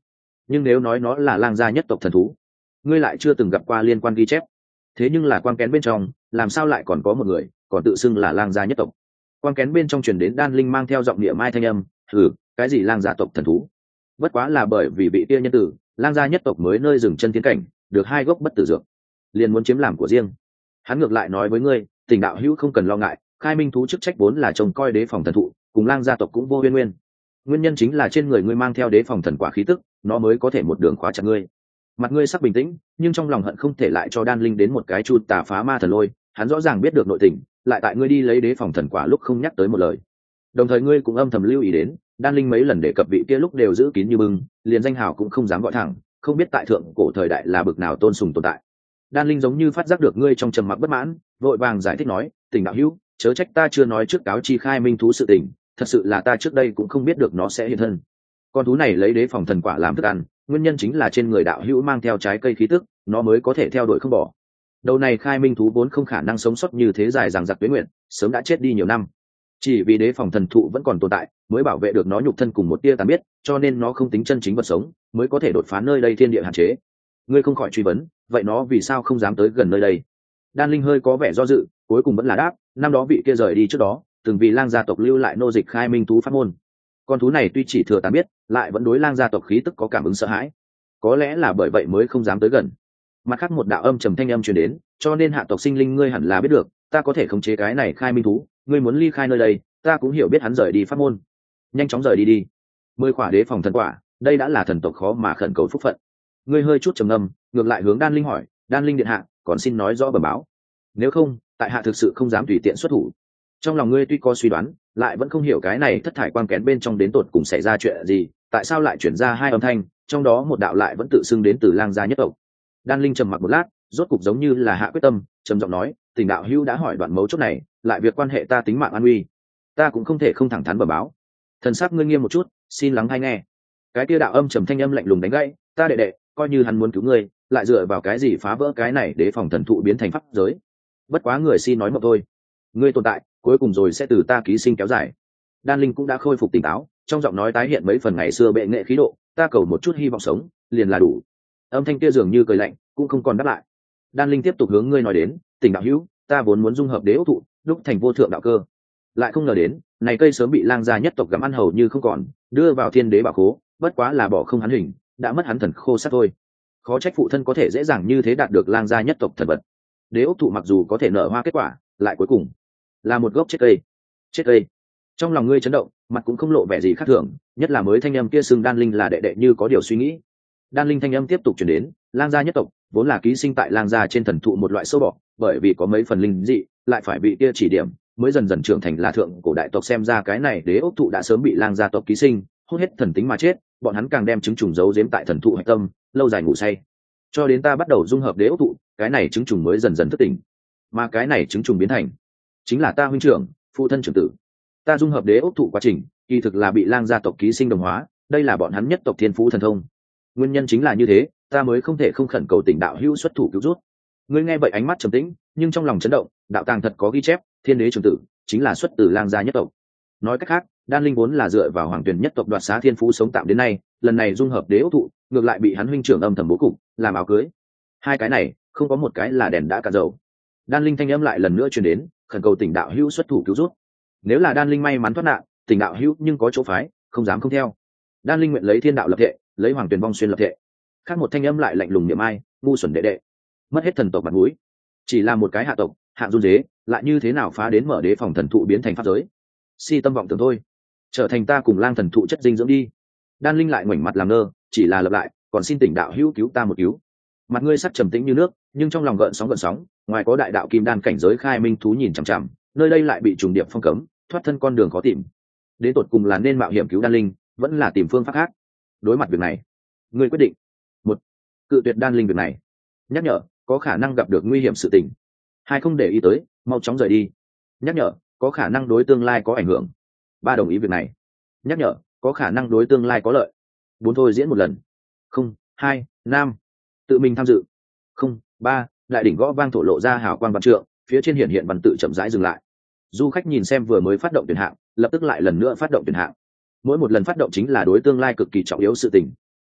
nhưng nếu nói nó là lang gia nhất tộc thần thú, ngươi lại chưa từng gặp qua liên quan ghi chép. Thế nhưng là quang kén bên trong làm sao lại còn có một người còn tự xưng là lang gia nhất tộc? Quang kén bên trong truyền đến Đan Linh mang theo giọng địa mai thanh âm, cái gì lang gia tộc thần thú? Bất quá là bởi vì bị kia nhân tử lang gia nhất tộc mới nơi dừng chân tiến cảnh được 2 gốc bất tử dược, liền muốn chiếm làm của riêng. Hắn ngược lại nói với ngươi, Tỉnh đạo hữu không cần lo ngại, khai minh thú chức trách vốn là trông coi đế phòng thần thụ, cùng lang gia tộc cũng vô nguyên nguyên. Nguyên nhân chính là trên người ngươi mang theo đế phòng thần quả khí tức, nó mới có thể một đường khóa chặt ngươi. Mặt ngươi sắc bình tĩnh, nhưng trong lòng hận không thể lại cho Đan Linh đến một cái chu tà phá ma thần lôi. Hắn rõ ràng biết được nội tình, lại tại ngươi đi lấy đế phòng thần quả lúc không nhắc tới một lời. Đồng thời ngươi cũng âm thầm lưu ý đến, Đan Linh mấy lần để cập vị kia lúc đều giữ kín như bưng, liền danh hào cũng không dám gọi thẳng, không biết tại thượng cổ thời đại là bực nào tôn sùng tồn tại. Đan Linh giống như phát giác được ngươi trong trầm mặc bất mãn, vội vàng giải thích nói, Tỉnh đạo hữu, chớ trách ta chưa nói trước cáo chi khai minh thú sự tình, thật sự là ta trước đây cũng không biết được nó sẽ hiện thân. Con thú này lấy đế phòng thần quả làm thức ăn, nguyên nhân chính là trên người đạo hữu mang theo trái cây khí tức, nó mới có thể theo đuổi không bỏ. Đầu này khai minh thú vốn không khả năng sống sót như thế dài dằng dặc tuế nguyện, sớm đã chết đi nhiều năm. Chỉ vì đế phòng thần thụ vẫn còn tồn tại, mới bảo vệ được nó nhục thân cùng một tia tàn biết, cho nên nó không tính chân chính vật sống, mới có thể đột phá nơi đây thiên địa hạn chế. Ngươi không khỏi truy vấn, vậy nó vì sao không dám tới gần nơi đây? Đan Linh hơi có vẻ do dự, cuối cùng vẫn là đáp, năm đó vị kia rời đi trước đó, từng vì lang gia tộc lưu lại nô dịch khai minh thú pháp môn. Con thú này tuy chỉ thừa tàn biết, lại vẫn đối lang gia tộc khí tức có cảm ứng sợ hãi, có lẽ là bởi vậy mới không dám tới gần. Mặt khác một đạo âm trầm thanh âm truyền đến, cho nên hạ tộc sinh linh ngươi hẳn là biết được, ta có thể khống chế cái này khai minh thú, ngươi muốn ly khai nơi đây, ta cũng hiểu biết hắn rời đi pháp môn. Nhanh chóng rời đi đi. 10 quả đế phòng thần quả, đây đã là thần tộc khó mà khẩn cầu phúc phận. Ngươi hơi chút trầm ngâm, ngược lại hướng Đan Linh hỏi, Đan Linh điện hạ, còn xin nói rõ bẩm báo. Nếu không, tại hạ thực sự không dám tùy tiện xuất thủ. Trong lòng ngươi tuy có suy đoán, lại vẫn không hiểu cái này thất thải quang kén bên trong đến tột cùng xảy ra chuyện gì, tại sao lại chuyển ra 2 âm thanh, trong đó một đạo lại vẫn tự xưng đến từ lang gia nhất tộc. Đan Linh trầm mặc một lát, rốt cục giống như là hạ quyết tâm, trầm giọng nói, Tỉnh đạo hữu đã hỏi đoạn mấu chốt này, lại việc quan hệ ta tính mạng an nguy, ta cũng không thể không thẳng thắn bẩm báo. Thần sắc ngươi nghiêm một chút, xin lắng hay nghe. Cái kia đạo âm trầm thanh âm lạnh lùng đánh gãy, ta đệ đệ, coi như hắn muốn cứu ngươi, lại dựa vào cái gì phá vỡ cái này đế phòng thần thụ biến thành pháp giới? Bất quá người xin nói một thôi, ngươi tồn tại cuối cùng rồi sẽ từ ta ký sinh kéo dài. Đan Linh cũng đã khôi phục tỉnh táo, trong giọng nói tái hiện mấy phần ngày xưa bệ nghệ khí độ, ta cầu một chút hy vọng sống liền là đủ. Âm thanh kia dường như cười lạnh, cũng không còn đáp lại. Đan Linh tiếp tục hướng ngươi nói đến, Tỉnh đạo hữu, ta vốn muốn dung hợp đế ốc thụ, đúc thành vô thượng đạo cơ, lại không ngờ đến này cây sớm bị lang gia nhất tộc gặm ăn hầu như không còn, đưa vào thiên đế bảo khố, bất quá là bỏ không hắn hình, đã mất hắn thần khô sát thôi. Khó trách phụ thân có thể dễ dàng như thế đạt được lang gia nhất tộc thần vật. Đế ốc thụ mặc dù có thể nở hoa kết quả, lại cuối cùng là một gốc chết cây. Chết cây. Trong lòng ngươi chấn động, mặt cũng không lộ vẻ gì khác thường, nhất là mới thanh âm kia xưng Đan Linh là đệ đệ như có điều suy nghĩ. Đan Linh thanh âm tiếp tục truyền đến, lang gia nhất tộc vốn là ký sinh tại lang gia trên thần thụ một loại sâu bọ, bởi vì có mấy phần linh dị, lại phải bị kia chỉ điểm, mới dần dần trưởng thành là thượng cổ đại tộc. Xem ra cái này đế ốc thụ đã sớm bị lang gia tộc ký sinh, hút hết thần tính mà chết, bọn hắn càng đem trứng trùng giấu giếm tại thần thụ hạch tâm, lâu dài ngủ say. Cho đến ta bắt đầu dung hợp đế ốc thụ, cái này trứng trùng mới dần dần thức tỉnh, mà cái này trứng trùng biến thành chính là ta huynh trưởng, phụ thân trưởng tử. Ta dung hợp đế ốc thụ quá trình, kỳ thực là bị lang gia tộc ký sinh đồng hóa, đây là bọn hắn nhất tộc thiên phú thần thông. Nguyên nhân chính là như thế, ta mới không thể không khẩn cầu Tỉnh đạo hữu xuất thủ cứu rút. Ngươi nghe vậy ánh mắt trầm tĩnh, nhưng trong lòng chấn động, đạo tàng thật có ghi chép, thiên đế trưởng tử chính là xuất từ lang gia nhất tộc. Nói cách khác, Đan Linh vốn là dựa vào hoàng tuyển nhất tộc đoạt xá thiên phú sống tạm đến nay, lần này dung hợp đế ốc thụ, ngược lại bị hắn huynh trưởng âm thầm bố cục, làm áo cưới. Hai cái này, không có một cái là đèn đã cạn dầu. Đan Linh thanh âm lại lần nữa truyền đến, khẩn cầu Tỉnh đạo hữu xuất thủ cứu rút. Nếu là Đan Linh may mắn thoát nạn, Tỉnh đạo hữu nhưng có chỗ phái, không dám không theo. Đan Linh nguyện lấy thiên đạo lập thệ, lấy hoàng tuyển vong xuyên lập thệ. Khác một thanh âm lại lạnh lùng niệm ai, ngu xuẩn đệ đệ, mất hết thần tộc mặt mũi. Chỉ là một cái hạ tộc, hạng run dế, lại như thế nào phá đến mở đế phòng thần thụ biến thành pháp giới? Si tâm vọng tưởng thôi, trở thành ta cùng lang thần thụ chất dinh dưỡng đi. Đan Linh lại ngoảnh mặt làm ngơ, chỉ là lặp lại, còn xin Tỉnh đạo hữu cứu ta một cứu. Mặt ngươi sắc trầm tĩnh như nước, nhưng trong lòng gợn sóng, ngoài có đại đạo kim đan cảnh giới khai minh thú nhìn chằm chằm, nơi đây lại bị trùng điệp phong cấm, thoát thân con đường khó tìm. Đến tột cùng là nên mạo hiểm cứu Đan Linh, vẫn là tìm phương pháp khác? Đối mặt việc này, ngươi quyết định: một, cự tuyệt Đan Linh việc này, nhắc nhở có khả năng gặp được nguy hiểm sự tình; hai, không để ý tới, mau chóng rời đi, nhắc nhở có khả năng đối tương lai có ảnh hưởng; ba, đồng ý việc này, nhắc nhở có khả năng đối tương lai có lợi; bốn, thôi diễn một lần; không, hai, năm, tự mình tham dự; không, ba, đại đỉnh gõ vang thổ lộ ra hào quang văn trượng, phía trên hiện văn tự chậm rãi dừng lại. Du khách nhìn xem vừa mới phát động tuyển hạng, lập tức lại lần nữa phát động tuyển hạng. Mỗi một lần phát động chính là đối tương lai cực kỳ trọng yếu sự tình.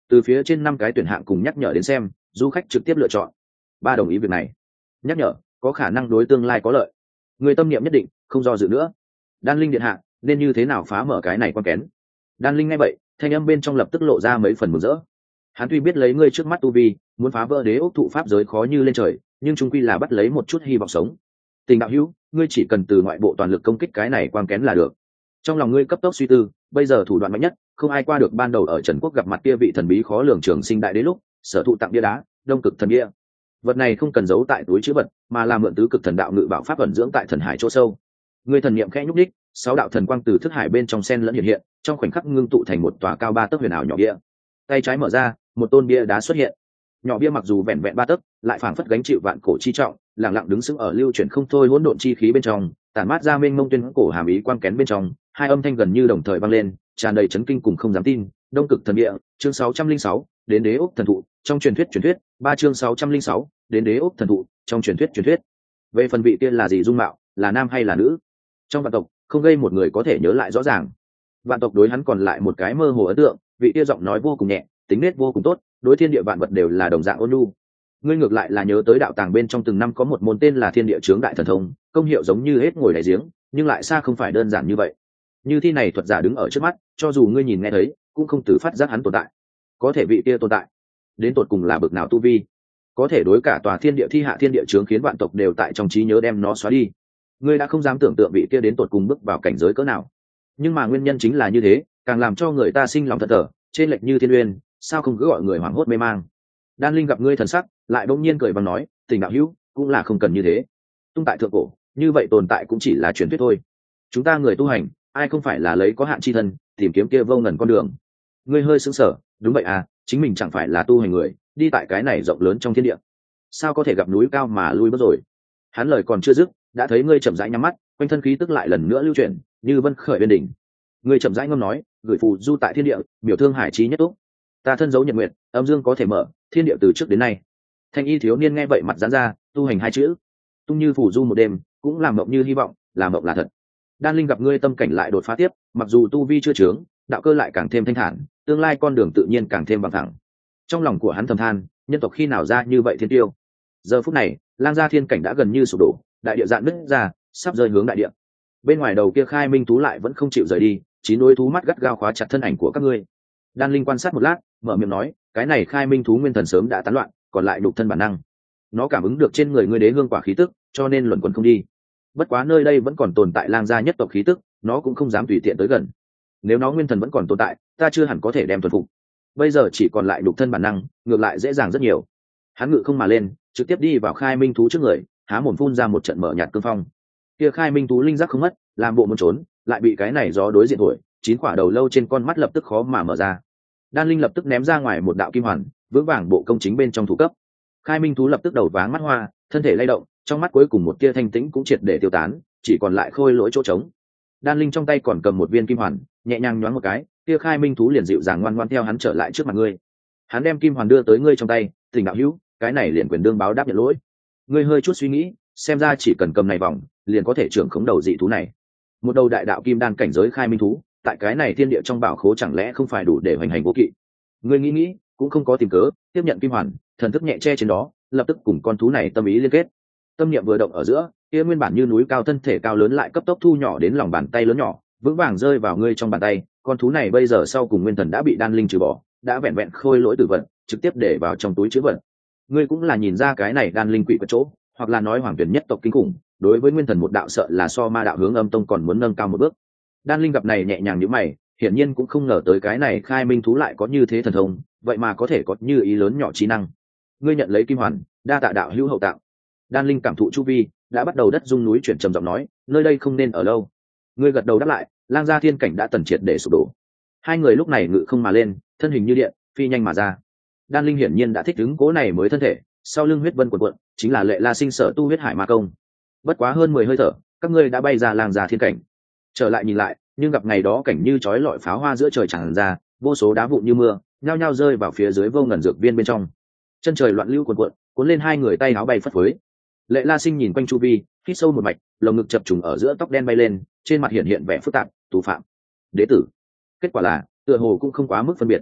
từ phía trên 5 cái tuyển hạng cùng nhắc nhở đến xem, du khách trực tiếp lựa chọn. Ba đồng ý việc này. Nhắc nhở, có khả năng đối tương lai có lợi. Người tâm niệm nhất định, không do dự nữa. Đan Linh điện hạ, nên như thế nào phá mở cái này quan kén? Đan Linh nghe vậy, thanh âm bên trong lập tức lộ ra mấy phần mừng rỡ. Hắn tuy biết lấy ngươi trước mắt tu vi, muốn phá vỡ đế ốc thụ pháp giới khó như lên trời, nhưng chung quy là bắt lấy một chút hy vọng sống. Tình đạo hữu, ngươi chỉ cần từ ngoại bộ toàn lực công kích cái này quan kén là được. Trong lòng ngươi cấp tốc suy tư, bây giờ thủ đoạn mạnh nhất, không ai qua được ban đầu ở Trần Quốc gặp mặt kia vị thần bí khó lường trường sinh đại đế lúc, sở thụ tặng bia đá, Đông Cực thần bia. Vật này không cần giấu tại túi trữ vật, mà là mượn tứ cực thần đạo ngự bảo pháp ẩn dưỡng tại thần hải chỗ sâu. Ngươi thần niệm khẽ nhúc đích, 6 đạo thần quang từ thức hải bên trong sen lẫn hiện hiện, trong khoảnh khắc ngưng tụ thành một tòa cao 3 tấc huyền ảo nhỏ bia. Tay trái mở ra, một tôn bia đá xuất hiện. Nhỏ bia mặc dù vẹn vẹn 3 tấc, lại phảng phất gánh chịu vạn cổ chi trọng, lặng lặng đứng sững ở lưu chuyển không thôi hỗn độn chi khí bên trong, tản mát ra mênh mông tuyên cổ hàm ý quang kén bên trong, hai âm thanh gần như đồng thời vang lên, tràn đầy chấn kinh cùng không dám tin. Đông Cực thần địa, chương 606, đến đế ốc thần thụ, trong truyền thuyết, 3 chương 606, đến đế ốc thần thụ, trong truyền thuyết. Về phần vị tiên là gì dung mạo, là nam hay là nữ? Trong vạn tộc, không gây một người có thể nhớ lại rõ ràng. Vạn tộc đối hắn còn lại một cái mơ hồ ấn tượng, vị kia giọng nói vô cùng nhẹ, tính nết vô cùng tốt, đối thiên địa vạn vật đều là đồng dạng ôn nhu. Ngươi ngược lại là nhớ tới đạo tàng bên trong từng năm có một môn tên là Thiên Địa Chướng Đại Thần Thông, công hiệu giống như hết ngồi đáy giếng, nhưng lại xa không phải đơn giản như vậy. Như thi này thuật giả đứng ở trước mắt, cho dù ngươi nhìn nghe thấy, cũng không tự phát giác hắn tồn tại. Có thể vị kia tồn tại, đến tột cùng là bậc nào tu vi, có thể đối cả tòa thiên địa thi hạ thiên địa chướng khiến vạn tộc đều tại trong trí nhớ đem nó xóa đi. Ngươi đã không dám tưởng tượng vị kia đến tột cùng bước vào cảnh giới cỡ nào. Nhưng mà nguyên nhân chính là như thế, càng làm cho người ta sinh lòng thật thở, trên lệch như thiên uyên, sao không cứ gọi người hoảng hốt mê mang. Đan Linh gặp ngươi thần sắc, lại bỗng nhiên cười bằng nói, Tình đạo hữu, cũng là không cần như thế. Tung tại thượng cổ, như vậy tồn tại cũng chỉ là truyền thuyết thôi. Chúng ta người tu hành, ai không phải là lấy có hạn chi thân, tìm kiếm kia vô ngần con đường. Ngươi hơi sững sờ, đúng vậy à, chính mình chẳng phải là tu hành người, đi tại cái này rộng lớn trong thiên địa, sao có thể gặp núi cao mà lui bước rồi. Hắn lời còn chưa dứt, đã thấy ngươi chậm rãi nhắm mắt, quanh thân khí tức lại lần nữa lưu chuyển, như vân khởi bên đỉnh. Ngươi chậm rãi ngâm nói, gửi phù du tại thiên địa, biểu thương hải trí nhất túc. Ta thân dấu nhật nguyện, âm dương có thể mở, thiên địa từ trước đến nay. Thanh y thiếu niên nghe vậy mặt giãn ra, tu hành 2 chữ, tung như phù du một đêm, cũng làm mộng như hy vọng, làm mộng là thật. Đan Linh gặp ngươi tâm cảnh lại đột phá tiếp, mặc dù tu vi chưa trướng, đạo cơ lại càng thêm thanh thản, tương lai con đường tự nhiên càng thêm bằng thẳng. Trong lòng của hắn thầm than, nhân tộc khi nào ra như vậy thiên tiêu. Giờ phút này, lang gia thiên cảnh đã gần như sụp đổ, đại địa dạn nứt ra, sắp rơi hướng đại địa. Bên ngoài đầu kia khai minh thú lại vẫn không chịu rời đi, chín đôi thú mắt gắt gao khóa chặt thân ảnh của các ngươi. Đan Linh quan sát một lát, mở miệng nói, cái này khai minh thú nguyên thần sớm đã tán loạn, còn lại nhục thân bản năng. Nó cảm ứng được trên người ngươi đế hương quả khí tức, cho nên luẩn quẩn không đi. Bất quá nơi đây vẫn còn tồn tại lang gia nhất tộc khí tức, nó cũng không dám tùy tiện tới gần. Nếu nó nguyên thần vẫn còn tồn tại, ta chưa hẳn có thể đem thuần phục. Bây giờ chỉ còn lại nhục thân bản năng, ngược lại dễ dàng rất nhiều. Hắn ngự không mà lên, trực tiếp đi vào khai minh thú trước người, há mồm phun ra một trận mở nhạt cương phong. Kia khai minh thú linh giác không mất, làm bộ muốn trốn, lại bị cái này gió đối diện thổi, 9 quả đầu lâu trên con mắt lập tức khó mà mở ra. Đan Linh lập tức ném ra ngoài một đạo kim hoàn, vững vàng bộ công chính bên trong thủ cấp. Khai minh thú lập tức đầu váng mắt hoa, thân thể lay động, trong mắt cuối cùng một tia thanh tĩnh cũng triệt để tiêu tán, chỉ còn lại khôi lỗi chỗ trống. Đan Linh trong tay còn cầm một viên kim hoàn, nhẹ nhàng nhoáng một cái, kia khai minh thú liền dịu dàng ngoan ngoãn theo hắn trở lại trước mặt ngươi. Hắn đem kim hoàn đưa tới ngươi trong tay, Tình đạo hữu, cái này liền quyền đương báo đáp nhận lỗi. Ngươi hơi chút suy nghĩ, xem ra chỉ cần cầm này vòng, liền có thể trưởng khống đầu dị thú này. Một đầu đại đạo kim đan cảnh giới khai minh thú, tại cái này thiên địa trong bảo khố chẳng lẽ không phải đủ để hoành hành vô kỵ. Ngươi nghĩ, cũng không có tìm cớ, tiếp nhận kim hoàn, thần thức nhẹ che trên đó, lập tức cùng con thú này tâm ý liên kết. Tâm niệm vừa động ở giữa, kia nguyên bản như núi cao thân thể cao lớn lại cấp tốc thu nhỏ đến lòng bàn tay lớn nhỏ, vững vàng rơi vào ngươi trong bàn tay. Con thú này bây giờ sau cùng nguyên thần đã bị Đan Linh trừ bỏ, đã vẹn vẹn khôi lỗi tử vận, trực tiếp để vào trong túi trữ vật. Ngươi cũng là nhìn ra cái này Đan Linh quỷ có chỗ, hoặc là nói hoàng tuyển nhất tộc kinh khủng, đối với nguyên thần một đạo sợ là so ma đạo hướng âm tông còn muốn nâng cao một bước. Đan Linh gặp này nhẹ nhàng nhíu mày, hiển nhiên cũng không ngờ tới cái này khai minh thú lại có như thế thần thông, vậy mà có thể có như ý lớn nhỏ trí năng. Ngươi nhận lấy kim hoàn, đa tạ đạo hữu hậu tặng. Đan Linh cảm thụ chu vi, đã bắt đầu đất rung núi chuyển, trầm giọng nói, nơi đây không nên ở lâu. Ngươi gật đầu đáp lại, lang gia thiên cảnh đã tần triệt để sụp đổ. Hai người lúc này ngự không mà lên, thân hình như điện, phi nhanh mà ra. Đan Linh hiển nhiên đã thích ứng cố này mới thân thể, sau lưng huyết vân cuộn cuộn, chính là Lệ La Sinh sở tu huyết hải ma công. Bất quá hơn 10 hơi thở, các ngươi đã bay ra lang gia thiên cảnh. Trở lại nhìn lại, nhưng gặp ngày đó cảnh như chói lọi pháo hoa giữa trời tràn ra, vô số đá vụn như mưa, nhao nhao rơi vào phía dưới vô ngần dược viên bên trong. Chân trời loạn lưu cuộn cuộn, cuốn lên hai người tay áo bay phất phới. Lệ La Sinh nhìn quanh chu vi, hít sâu một mạch, lồng ngực chập trùng ở giữa tóc đen bay lên, trên mặt hiện vẻ phức tạp, tù phạm, đế tử. Kết quả là, tựa hồ cũng không quá mức phân biệt.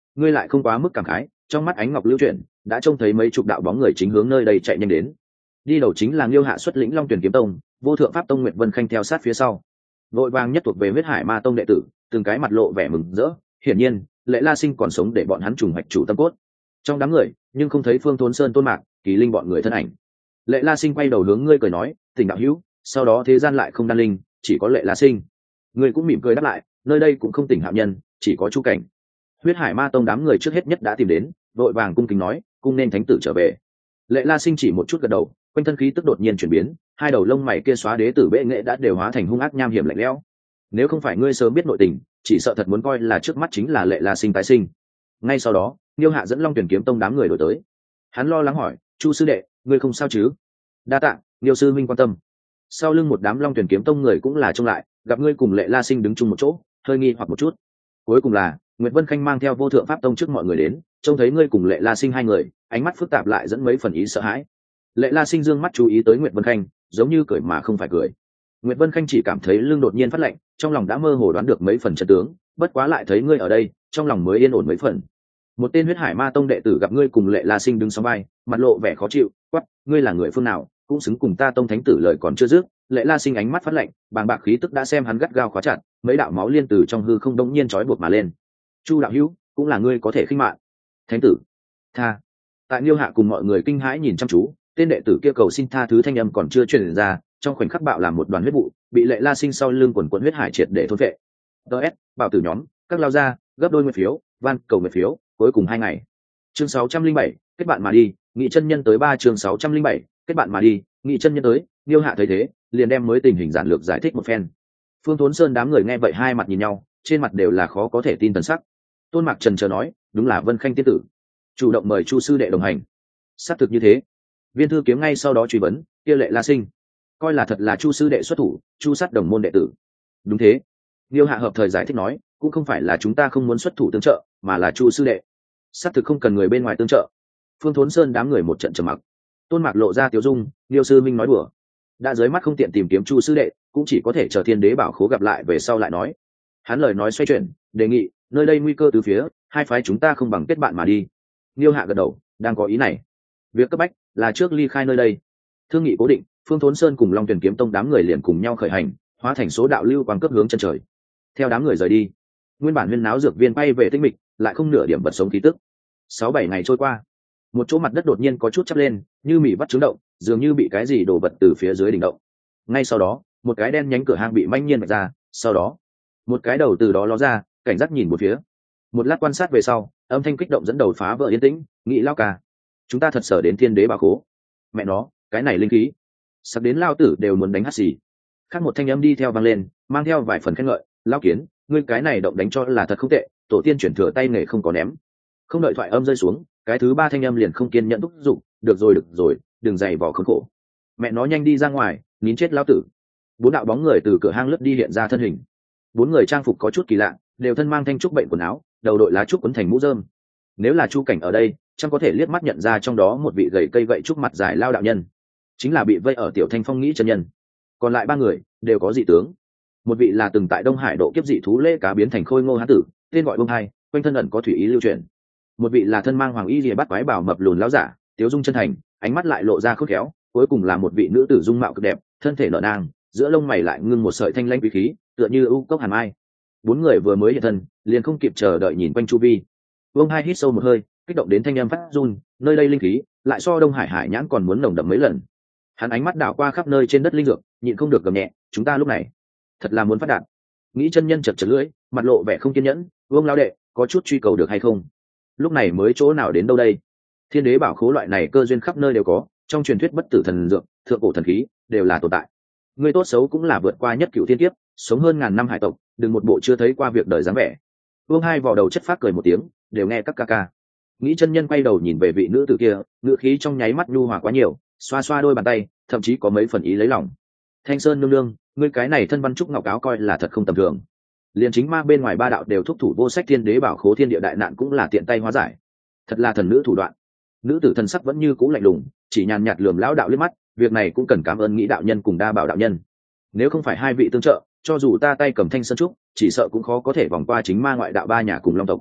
ngươi lại không quá mức cảm khái. Trong mắt ánh ngọc lưu chuyển, đã trông thấy mấy chục đạo bóng người chính hướng nơi đây chạy nhanh đến. Đi đầu chính là Liêu Hạ xuất lĩnh Long Tuyển kiếm tông, Vô Thượng Pháp tông Nguyệt Vân Khanh theo sát phía sau. Vội vàng nhất thuộc về Huyết Hải Ma tông đệ tử, từng cái mặt lộ vẻ mừng rỡ. Hiển nhiên, Lệ La Sinh còn sống để bọn hắn trùng hoạch chủ tâm cốt. Trong đám người, nhưng không thấy Phương Thốn Sơn, Tôn Mạc, Kỳ Linh bọn người thân ảnh. Lệ La Sinh quay đầu hướng ngươi cười nói, Tỉnh đạo hữu. Sau đó thế gian lại không đan linh, chỉ có Lệ La Sinh. Ngươi cũng mỉm cười đáp lại, nơi đây cũng không Tỉnh hạo nhân, chỉ có Chu Cảnh. Huyết Hải Ma tông đám người trước hết nhất đã tìm đến, vội vàng cung kính nói, cung nên thánh tử trở về. Lệ La Sinh chỉ một chút gật đầu, quanh thân khí tức đột nhiên chuyển biến, hai đầu lông mày kia xóa đế tử bệ nghệ đã đều hóa thành hung ác nham hiểm lạnh lẽo. Nếu không phải ngươi sớm biết nội tình, chỉ sợ thật muốn coi là trước mắt chính là Lệ La Sinh tái sinh. Ngay sau đó, Niêu Hạ dẫn Long Tuyển kiếm tông đám người đổi tới. Hắn lo lắng hỏi, Chu sư đệ, ngươi không sao chứ? Đa tạ, Niêu sư minh quan tâm. Sau lưng một đám Long Tuyển kiếm tông người cũng là trông lại, gặp ngươi cùng Lệ La Sinh đứng chung một chỗ, hơi nghi hoặc một chút. Cuối cùng là Nguyệt Vân Khanh mang theo Vô Thượng Pháp tông trước mọi người đến, trông thấy ngươi cùng Lệ La Sinh hai người, ánh mắt phức tạp lại dẫn mấy phần ý sợ hãi. Lệ La Sinh dương mắt chú ý tới Nguyệt Vân Khanh, giống như cười mà không phải cười. Nguyệt Vân Khanh chỉ cảm thấy lưng đột nhiên phát lạnh, trong lòng đã mơ hồ đoán được mấy phần trận tướng, bất quá lại thấy ngươi ở đây, trong lòng mới yên ổn mấy phần. Một tên Huyết Hải Ma tông đệ tử gặp ngươi cùng Lệ La Sinh đứng song vai, mặt lộ vẻ khó chịu, quát, ngươi là người phương nào, cũng xứng cùng ta tông thánh tử lời còn chưa dứt. Lệ La Sinh ánh mắt phát lạnh, bàng bạc khí tức đã xem hắn gắt gao khóa chặt, mấy đạo máu liên từ trong hư không đống nhiên chói buộc mà lên. Chu đạo hữu, cũng là ngươi có thể khinh mạn. Thánh tử, tha. Tại Liêu Hạ cùng mọi người kinh hãi nhìn chăm chú, tên đệ tử kia cầu xin tha thứ thanh âm còn chưa truyền ra, trong khoảnh khắc bạo làm một đoàn huyết vụ, bị Lệ La Sinh sau lưng quần quần huyết hải triệt để thôn vệ. DS, bảo tử nhóm, các lao ra, gấp đôi nguyệt phiếu, van cầu nguyệt phiếu, cuối cùng 2 ngày. Chương 607, kết bạn mà đi, nghị chân nhân tới 3 chương 607, kết bạn mà đi, nghị chân nhân tới. Liêu Hạ thấy thế, liền đem mới tình hình giản lược giải thích một phen. Phương Thốn Sơn đám người nghe vậy hai mặt nhìn nhau, trên mặt đều là khó có thể tin thần sắc. Tôn Mạc trần chờ nói, đúng là Vân Khanh tiên tử, chủ động mời Chu sư đệ đồng hành. Xác thực như thế. Viên Thư Kiếm ngay sau đó truy vấn, kia Lệ La Sinh, coi là thật là Chu sư đệ xuất thủ, Chu sát đồng môn đệ tử. Đúng thế. Liêu Hạ hợp thời giải thích nói, cũng không phải là chúng ta không muốn xuất thủ tương trợ, mà là Chu sư đệ xác thực không cần người bên ngoài tương trợ. Phương Thốn Sơn đám người một trận trầm mặc. Tôn Mạc lộ ra tiếu dung, Liêu sư minh nói đùa, đã dưới mắt không tiện tìm kiếm Chu sư đệ, cũng chỉ có thể chờ Thiên Đế bảo khố gặp lại về sau lại nói. Hắn lời nói xoay chuyển, đề nghị, nơi đây nguy cơ từ phía, hai phái chúng ta không bằng kết bạn mà đi. Liêu Hạ gật đầu, đang có ý này. Việc cấp bách là trước ly khai nơi đây. Thương nghị cố định, Phương Thốn Sơn cùng Long Tuyển kiếm tông đám người liền cùng nhau khởi hành, hóa thành số đạo lưu quang cấp hướng chân trời. Theo đám người rời đi, nguyên bản huyên náo dược viên bay về tĩnh mịch, lại không nửa điểm vật sống khí tức. 6-7 ngày trôi qua, một chỗ mặt đất đột nhiên có chút chắp lên, như mỉ bắt trứng động, dường như bị cái gì đổ vật từ phía dưới đỉnh động. Ngay sau đó, một cái đen nhánh cửa hang bị manh nhiên vạch ra, sau đó, một cái đầu từ đó ló ra, cảnh giác nhìn một phía. Một lát quan sát về sau, âm thanh kích động dẫn đầu phá vỡ yên tĩnh, nghĩ lao ca, chúng ta thật sở đến Thiên Đế bảo khố. Mẹ nó, cái này linh khí, sắp đến lao tử đều muốn đánh hắt xì. Khác một thanh âm đi theo vang lên, mang theo vài phần khen ngợi, lao kiến, ngươi cái này động đánh cho là thật không tệ, tổ tiên chuyển thừa tay nghề không có ném. Không đợi thoại âm rơi xuống, cái thứ ba thanh âm liền không kiên nhẫn thúc giục, được rồi, đừng dày vò khốn khổ. Mẹ nó nhanh đi ra ngoài, nín chết lao tử. 4 đạo bóng người từ cửa hang lướt đi hiện ra thân hình. 4 người trang phục có chút kỳ lạ, đều thân mang thanh trúc bệnh quần áo, đầu đội lá trúc quấn thành mũ rơm. Nếu là Chu Cảnh ở đây, chẳng có thể liếc mắt nhận ra trong đó một vị gầy cây gậy trúc mặt dài lao đạo nhân, chính là bị vây ở Tiểu Thanh Phong nghĩ chân nhân. Còn lại 3 người đều có dị tướng. Một vị là từng tại Đông Hải độ kiếp dị thú lễ cá biến thành khôi ngô hán tử, tên gọi Bông Hai, quanh thân ẩn có thủy ý lưu truyền. Một vị là thân mang hoàng y lìa bắt quái bảo mập lùn lão giả, tiếu dung chân thành, ánh mắt lại lộ ra khôn khéo. Cuối cùng là một vị nữ tử dung mạo cực đẹp, thân thể nở nang, giữa lông mày lại ngưng một sợi thanh lãnh quý khí, tựa như ưu cốc hàn mai. 4 người vừa mới hiện thân, liền không kịp chờ đợi nhìn quanh chu vi. Bông Hai hít sâu một hơi, kích động đến thanh âm phát run, nơi đây linh khí lại so Đông Hải hải nhãn còn muốn nồng đậm mấy lần. Hắn ánh mắt đảo qua khắp nơi trên đất linh dược, nhịn không được gầm nhẹ, chúng ta lúc này thật là muốn phát đạt. Nghĩ chân nhân chật chật lưỡi, mặt lộ vẻ không kiên nhẫn, Vương lão đệ, có chút truy cầu được hay không? Lúc này mới chỗ nào đến đâu đây? Thiên Đế bảo khố loại này cơ duyên khắp nơi đều có, trong truyền thuyết bất tử thần dược, thượng cổ thần khí đều là tồn tại. Người tốt xấu cũng là vượt qua nhất cửu thiên kiếp, sống hơn ngàn năm hải tộc, đừng một bộ chưa thấy qua việc đời dáng vẻ. Vương Hai vò đầu chất phác cười một tiếng, đều nghe các ca ca. Nghĩ chân nhân quay đầu nhìn về vị nữ tử kia, ngữ khí trong nháy mắt nhu hòa quá nhiều, xoa xoa đôi bàn tay, thậm chí có mấy phần ý lấy lòng. Thanh Sơn nương nương, ngươi cái này thân văn trúc ngọc áo coi là thật không tầm thường. Liền chính ma bên ngoài 3 đạo đều thúc thủ vô sách, Thiên Đế bảo khố thiên địa đại nạn cũng là tiện tay hóa giải. Thật là thần nữ thủ đoạn. Nữ tử thần sắc vẫn như cũ lạnh lùng, chỉ nhàn nhạt lườm lão đạo liếc mắt, việc này cũng cần cảm ơn Nghĩ đạo nhân cùng Đa Bảo đạo nhân. Nếu không phải hai vị tương trợ, cho dù ta tay cầm Thanh Sơn trúc, chỉ sợ cũng khó có thể vòng qua chính ma ngoại đạo 3 nhà cùng Long tộc.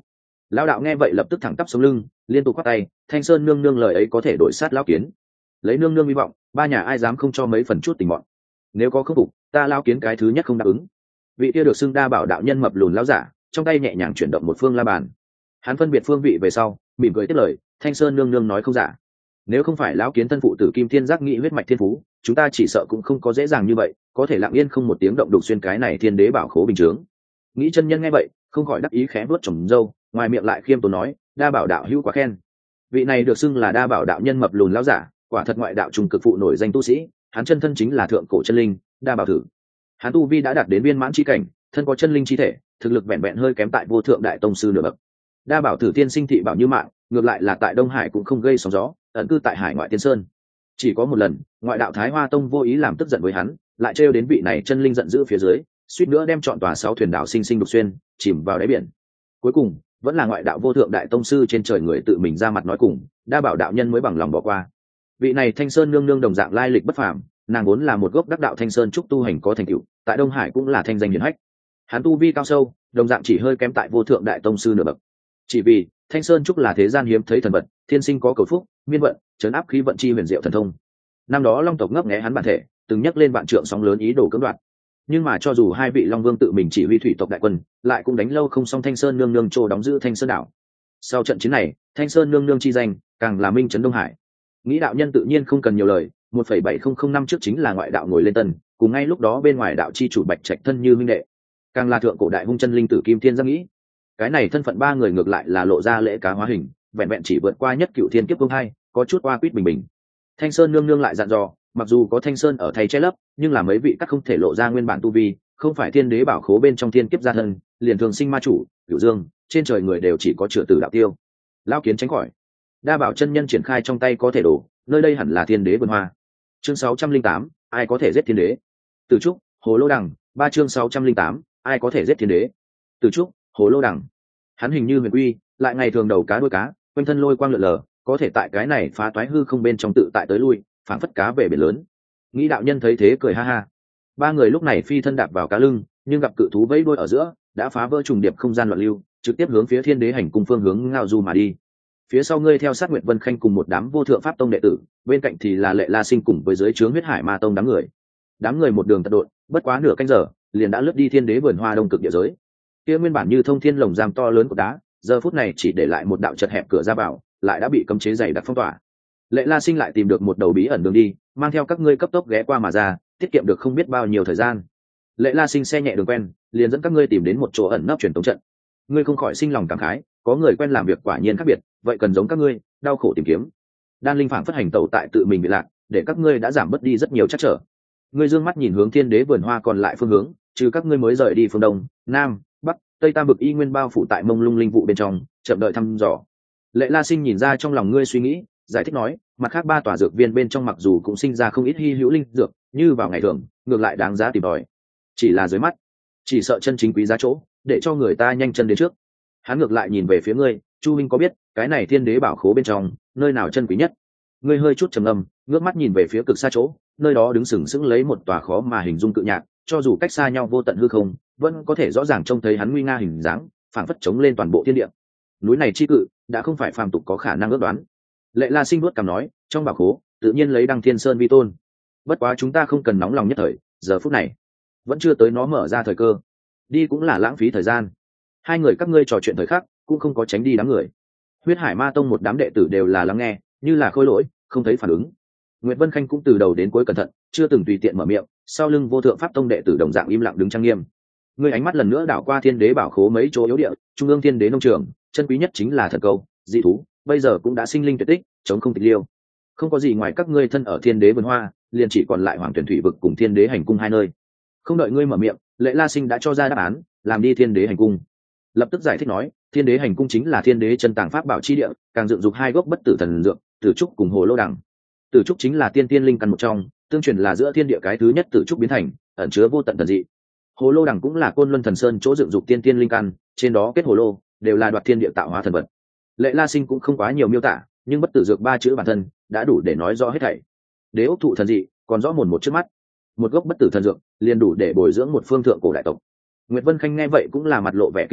Lão đạo nghe vậy lập tức thẳng tắp sống lưng, liên tục quát tay, Thanh Sơn nương nương lời ấy có thể đổi sát lão kiến. Lấy nương nương hy vọng, ba nhà ai dám không cho mấy phần chút tình mọn. Nếu có khắc phục, ta lão kiến cái thứ nhất không đáp ứng. Vị kia được xưng đa bảo đạo nhân mập lùn lão giả, trong tay nhẹ nhàng chuyển động một phương la bàn. Hắn phân biệt phương vị về sau, mỉm cười tiếp lời, Thanh Sơn nương nương nói không giả. Nếu không phải lão kiến thân phụ tử Kim Thiên giác nghị huyết mạch thiên phú, chúng ta chỉ sợ cũng không có dễ dàng như vậy, có thể lặng yên không một tiếng động đục xuyên cái này thiên đế bảo khố bình chướng. Nghĩ chân nhân nghe vậy, không khỏi đắc ý khẽ vuốt tròm râu, ngoài miệng lại khiêm tốn nói, đa bảo đạo hữu quá khen. Vị này được xưng là đa bảo đạo nhân mập lùn lão giả, quả thật ngoại đạo trung cực phụ nổi danh tu sĩ, hắn chân thân chính là thượng cổ chân linh, đa bảo thử. Hắn tu vi đã đạt đến viên mãn chi cảnh, thân có chân linh chi thể, thực lực vẹn vẹn hơi kém tại vô thượng đại tông sư nửa bậc. Đa bảo thử tiên sinh thị bảo như mạng, ngược lại là tại Đông Hải cũng không gây sóng gió, ẩn cư tại Hải ngoại Tiên Sơn. Chỉ có một lần, ngoại đạo Thái Hoa Tông vô ý làm tức giận với hắn, lại trêu đến vị này chân linh giận dữ phía dưới, suýt nữa đem trọn tòa 6 thuyền đảo sinh sinh đục xuyên, chìm vào đáy biển. Cuối cùng, vẫn là ngoại đạo vô thượng đại tông sư trên trời người tự mình ra mặt nói cùng, đa bảo đạo nhân mới bằng lòng bỏ qua. Vị này Thanh Sơn nương nương đồng dạng lai lịch bất phàm, nàng vốn là một gốc đắc đạo Thanh Sơn trúc tu hành có thành tựu, tại Đông Hải cũng là thanh danh hiển hách. Hắn tu vi cao sâu, đồng dạng chỉ hơi kém tại vô thượng đại tông sư nửa bậc. Chỉ vì Thanh Sơn trúc là thế gian hiếm thấy thần vật, thiên sinh có cầu phúc, miên vận, trấn áp khí vận chi huyền diệu thần thông. Năm đó Long tộc ngấp nghé hắn bản thể, từng nhắc lên vạn trượng sóng lớn ý đồ cưỡng đoạt. Nhưng mà cho dù hai vị Long Vương tự mình chỉ huy thủy tộc đại quân, lại cũng đánh lâu không xong Thanh Sơn nương nương trô đóng giữ Thanh Sơn đảo. Sau trận chiến này, Thanh Sơn nương nương chi danh càng là minh trấn Đông Hải. Nghĩ đạo nhân tự nhiên không cần nhiều lời, 1,7005 năm trước chính là ngoại đạo ngồi lên tân, cùng ngay lúc đó bên ngoài đạo chi chủ Bạch Trạch thân như huynh đệ, càng là thượng cổ đại hung chân linh tử Kim Thiên Giác Nghĩ. Cái này thân phận ba người ngược lại là lộ ra lễ cá hóa hình, vẹn vẹn chỉ vượt qua nhất cựu thiên kiếp vương hai, có chút qua quýt bình bình. Thanh Sơn nương nương lại dặn dò, mặc dù có Thanh Sơn ở thay che lấp, nhưng là mấy vị các không thể lộ ra nguyên bản tu vi, không phải thiên đế bảo khố bên trong thiên kiếp gia thân, liền thường sinh ma chủ, cửu dương, trên trời người đều chỉ có chữa tử đạo tiêu. Lão kiến tránh khỏi. Đa bảo chân nhân triển khai trong tay có thể đổ, nơi đây hẳn là thiên đế vườn hoa. Chương 608, ai có thể giết thiên đế? Từ trúc, Hồ Lô Đằng, 3 chương 608, ai có thể giết thiên đế? Từ trúc, Hồ Lô Đằng. Hắn hình như huyền quy, lại ngày thường đầu cá đuôi cá, quanh thân lôi quang lượn lờ, có thể tại cái này phá toái hư không bên trong tự tại tới lui, phảng phất cá về biển lớn. Nghĩ đạo nhân thấy thế cười ha ha. Ba người lúc này phi thân đạp vào cá lưng, nhưng gặp cự thú vẫy đuôi ở giữa, đã phá vỡ trùng điệp không gian loạn lưu, trực tiếp hướng phía thiên đế hành cung phương hướng ngao du mà đi. Phía sau ngươi theo sát Nguyệt Vân Khanh cùng một đám vô thượng pháp tông đệ tử, bên cạnh thì là Lệ La Sinh cùng với dưới trướng huyết hải ma tông đám người. Đám người một đường tật độn, bất quá nửa canh giờ, liền đã lướt đi thiên đế vườn hoa đông cực địa giới. Kia nguyên bản như thông thiên lồng giam to lớn của đá, giờ phút này chỉ để lại một đạo chật hẹp cửa ra vào, lại đã bị cấm chế dày đặc phong tỏa. Lệ La Sinh lại tìm được một đầu bí ẩn đường đi, mang theo các ngươi cấp tốc ghé qua mà ra, tiết kiệm được không biết bao nhiêu thời gian. Lệ La Sinh xe nhẹ đường quen, liền dẫn các ngươi tìm đến một chỗ ẩn nấp truyền tống trận. Ngươi không khỏi sinh lòng cảm khái, có người quen làm việc quả nhiên khác biệt, vậy cần giống các ngươi, đau khổ tìm kiếm. Đan linh phảng phất hành tẩu tại tự mình bị lạc, để các ngươi đã giảm bớt đi rất nhiều trắc trở. Ngươi dương mắt nhìn hướng thiên đế vườn hoa còn lại phương hướng, trừ các ngươi mới rời đi phương đông, nam, bắc, tây tam vực y nguyên bao phủ tại mông lung linh vụ bên trong, chậm đợi thăm dò. Lệ La Sinh nhìn ra trong lòng ngươi suy nghĩ, giải thích nói, mặt khác ba tòa dược viên bên trong mặc dù cũng sinh ra không ít hy hữu linh dược, như vào ngày thường, ngược lại đáng giá tìm tòi. Chỉ là dưới mắt, chỉ sợ chân chính quý giá chỗ, để cho người ta nhanh chân đến trước. Hắn ngược lại nhìn về phía ngươi, Chu Minh có biết, cái này thiên đế bảo khố bên trong, nơi nào chân quý nhất? Ngươi hơi chút trầm ngâm, ngước mắt nhìn về phía cực xa chỗ, nơi đó đứng sừng sững lấy một tòa khó mà hình dung cự nhạc, cho dù cách xa nhau vô tận hư không, vẫn có thể rõ ràng trông thấy hắn nguy nga hình dáng, phảng phất chống lên toàn bộ thiên địa. Núi này chi cự, đã không phải phàm tục có khả năng ước đoán. Lệ La Sinh vuốt cằm nói, trong bảo khố, tự nhiên lấy Đăng Thiên Sơn vi tôn. Bất quá chúng ta không cần nóng lòng nhất thời, giờ phút này, vẫn chưa tới nó mở ra thời cơ. Đi cũng là lãng phí thời gian. Hai người các ngươi trò chuyện thời khắc, cũng không có tránh đi đám người. Huyết Hải Ma Tông một đám đệ tử đều là lắng nghe, như là khôi lỗi, không thấy phản ứng. Nguyệt Vân Khanh cũng từ đầu đến cuối cẩn thận, chưa từng tùy tiện mở miệng, sau lưng vô thượng pháp tông đệ tử đồng dạng im lặng đứng trang nghiêm. Ngươi ánh mắt lần nữa đảo qua thiên đế bảo khố mấy chỗ yếu địa, trung ương thiên đế nông trường, chân quý nhất chính là thần câu, dị thú, bây giờ cũng đã sinh linh tuyệt tích, chống không tịch liêu. Không có gì ngoài các ngươi thân ở thiên đế vườn hoa, liền chỉ còn lại hoàng tuyển thủy vực cùng thiên đế hành cung hai nơi. Không đợi ngươi mở miệng, Lệ La Sinh đã cho ra đáp án, làm đi thiên đế hành cung. Lập tức giải thích nói, thiên đế hành cung chính là thiên đế chân tàng pháp bảo chi địa, càng dựng dục hai gốc bất tử thần dược, tử trúc cùng hồ lô đằng. Tử trúc chính là tiên tiên linh căn một trong, tương truyền là giữa thiên địa cái thứ nhất tử trúc biến thành, ẩn chứa vô tận thần dị. Hồ lô đằng cũng là côn luân thần sơn chỗ dựng dục tiên tiên linh căn, trên đó kết hồ lô, đều là đoạt thiên địa tạo hóa thần vật. Lệ La Sinh cũng không quá nhiều miêu tả, nhưng bất tử dược ba chữ bản thân đã đủ để nói rõ hết thảy. Đế ốc thụ thần dị, còn rõ mồn một trước mắt. Một gốc bất tử thần dược, liền đủ để bồi dưỡng một phương thượng cổ đại tộc. Nguyệt Vân Khanh nghe vậy cũng là mặt lộ vẻ kinh sợ,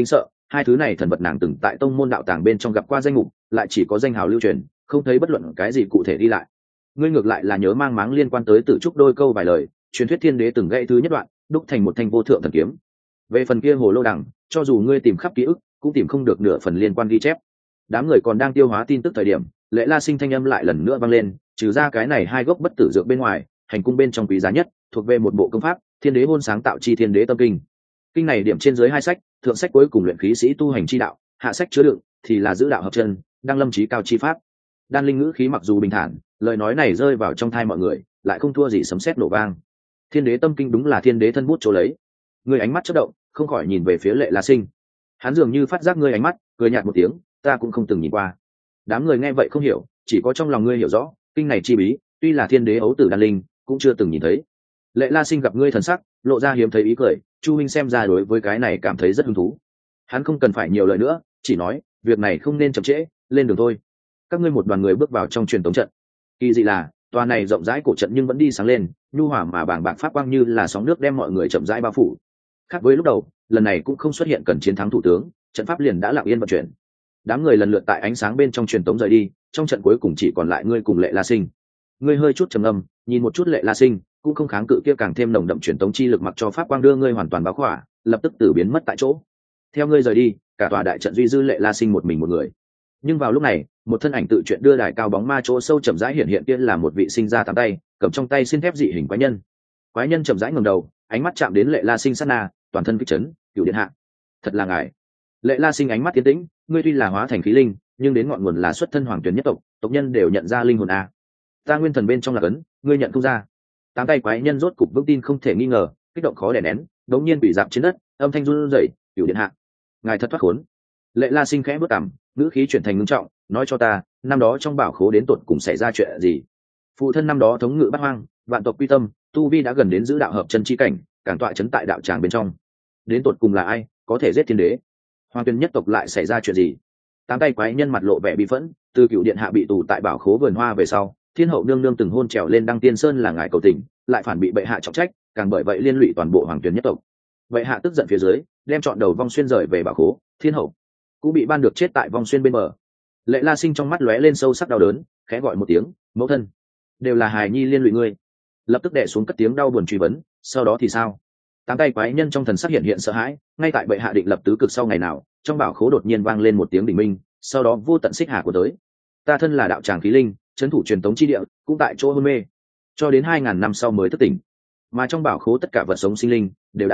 hai thứ này thần vật nàng từng tại tông môn đạo tàng bên trong gặp qua danh mục, lại chỉ có danh hào lưu truyền, không thấy bất luận cái gì cụ thể đi lại. Ngươi ngược lại là nhớ mang máng liên quan tới Tử Trúc đôi câu vài lời, truyền thuyết thiên đế từng gãy thứ nhất đoạn, đúc thành một thanh vô thượng thần kiếm. Về phần kia hồ lô đằng, cho dù ngươi tìm khắp ký ức, cũng tìm không được nửa phần liên quan ghi chép. Đám người còn đang tiêu hóa tin tức thời điểm, Lệ La Sinh thanh âm lại lần nữa vang lên, trừ ra cái này hai gốc bất tử dược bên ngoài, hành cung bên trong quý giá nhất, thuộc về một bộ công pháp, Thiên Đế Hôn sáng tạo chi Thiên Đế Tâm Kinh. Kinh này điểm trên dưới hai sách, thượng sách cuối cùng luyện khí sĩ tu hành chi đạo, hạ sách chứa đựng thì là giữ đạo hợp chân, đang lâm chí cao chi pháp. Đan Linh ngữ khí mặc dù bình thản, lời nói này rơi vào trong tai mọi người, lại không thua gì sấm sét nổ vang. Thiên Đế Tâm Kinh đúng là Thiên Đế thân bút chỗ lấy. Người ánh mắt chớp động, không khỏi nhìn về phía Lệ La Sinh. Hắn dường như phát giác ngươi ánh mắt, cười nhạt một tiếng, ta cũng không từng nhìn qua. Đám người nghe vậy không hiểu, chỉ có trong lòng ngươi hiểu rõ, kinh này chi bí, tuy là Thiên Đế ấu tử Đan Linh, cũng chưa từng nhìn thấy. Lệ La Sinh gặp ngươi thần sắc, lộ ra hiếm thấy ý cười, Chu huynh xem ra đối với cái này cảm thấy rất hứng thú. Hắn không cần phải nhiều lời nữa, chỉ nói, việc này không nên chậm trễ, lên đường thôi. Các ngươi một đoàn người bước vào trong truyền tống trận. Kỳ dị là, tòa này rộng rãi cổ trận nhưng vẫn đi sáng lên, nhu hòa mà bàng bạc pháp quang như là sóng nước đem mọi người chậm rãi bao phủ. Khác với lúc đầu, lần này cũng không xuất hiện cần chiến thắng thủ tướng, trận pháp liền đã lặng yên vận chuyển. Đám người lần lượt tại ánh sáng bên trong truyền tống rời đi, trong trận cuối cùng chỉ còn lại ngươi cùng Lệ La Sinh. Ngươi hơi chút trầm ngâm, nhìn một chút Lệ La Sinh, cũng không kháng cự kia càng thêm nồng đậm truyền tống chi lực mặc cho pháp quang đưa ngươi hoàn toàn bao khỏa, lập tức tử biến mất tại chỗ. Theo ngươi rời đi, cả tòa đại trận duy dư Lệ La Sinh một mình một người. Nhưng vào lúc này, một thân ảnh tự chuyện đưa đài cao bóng ma chỗ sâu chậm rãi hiện hiện, kia là một vị sinh ra tám tay, cầm trong tay xin thép dị hình quái nhân. Quái nhân chậm rãi ngẩng đầu, ánh mắt chạm đến Lệ La Sinh sát na, toàn thân kích chấn, cửu điện hạ, thật là ngài. Lệ La Sinh ánh mắt tiến tĩnh, ngươi tuy là hóa thành khí linh, nhưng đến ngọn nguồn là xuất thân hoàng tuyển nhất tộc, tộc nhân đều nhận ra linh hồn a. Ta nguyên thần bên trong là cấn, ngươi nhận không ra. Tám tay quái nhân rốt cục vững tin không thể nghi ngờ, kích động khó đè nén, đống nhiên bị dạp trên đất, âm thanh run rẩy, cửu điện hạ, ngài thật thoát khốn. Lệ La Sinh khẽ bước cằm, ngữ khí chuyển thành ngưng trọng, nói cho ta, năm đó trong bảo khố đến tột cùng xảy ra chuyện gì? Phụ thân năm đó thống ngự bát hoang, vạn tộc quy tâm, tu vi đã gần đến giữ đạo hợp chân chi cảnh, càng tọa chấn tại đạo tràng bên trong. Đến tột cùng là ai, có thể giết thiên đế? Hoàng tuyên nhất tộc lại xảy ra chuyện gì? Tám tay quái nhân mặt lộ vẻ bi phẫn, từ cựu điện hạ bị tù tại bảo khố vườn hoa về sau, thiên hậu nương nương từng hôn trèo lên đăng tiên sơn là ngài cầu tình, lại phản bị bệ hạ trọng trách, càng bởi vậy liên lụy toàn bộ hoàng tuyên nhất tộc. Bệ hạ tức giận phía dưới, đem chọn đầu vong xuyên rời về bảo khố, thiên hậu cũng bị ban được chết tại vong xuyên bên bờ. Lệ La Sinh trong mắt lóe lên sâu sắc đau đớn, khẽ gọi một tiếng, mẫu thân, đều là hài nhi liên lụy ngươi. Lập tức đè xuống cất tiếng đau buồn truy vấn, sau đó thì sao? Tám tay quái nhân trong thần sắc hiện hiện sợ hãi, ngay tại bệ hạ định lập tứ cực sau ngày nào, trong bảo khố đột nhiên vang lên một tiếng đình minh, sau đó vô tận xích hà của tới. Ta thân là đạo tràng khí linh, trấn thủ truyền tống chi địa, cũng tại chỗ hôn mê, cho đến 2000 năm sau mới thức tỉnh. Mà trong bảo khố tất cả vật sống sinh linh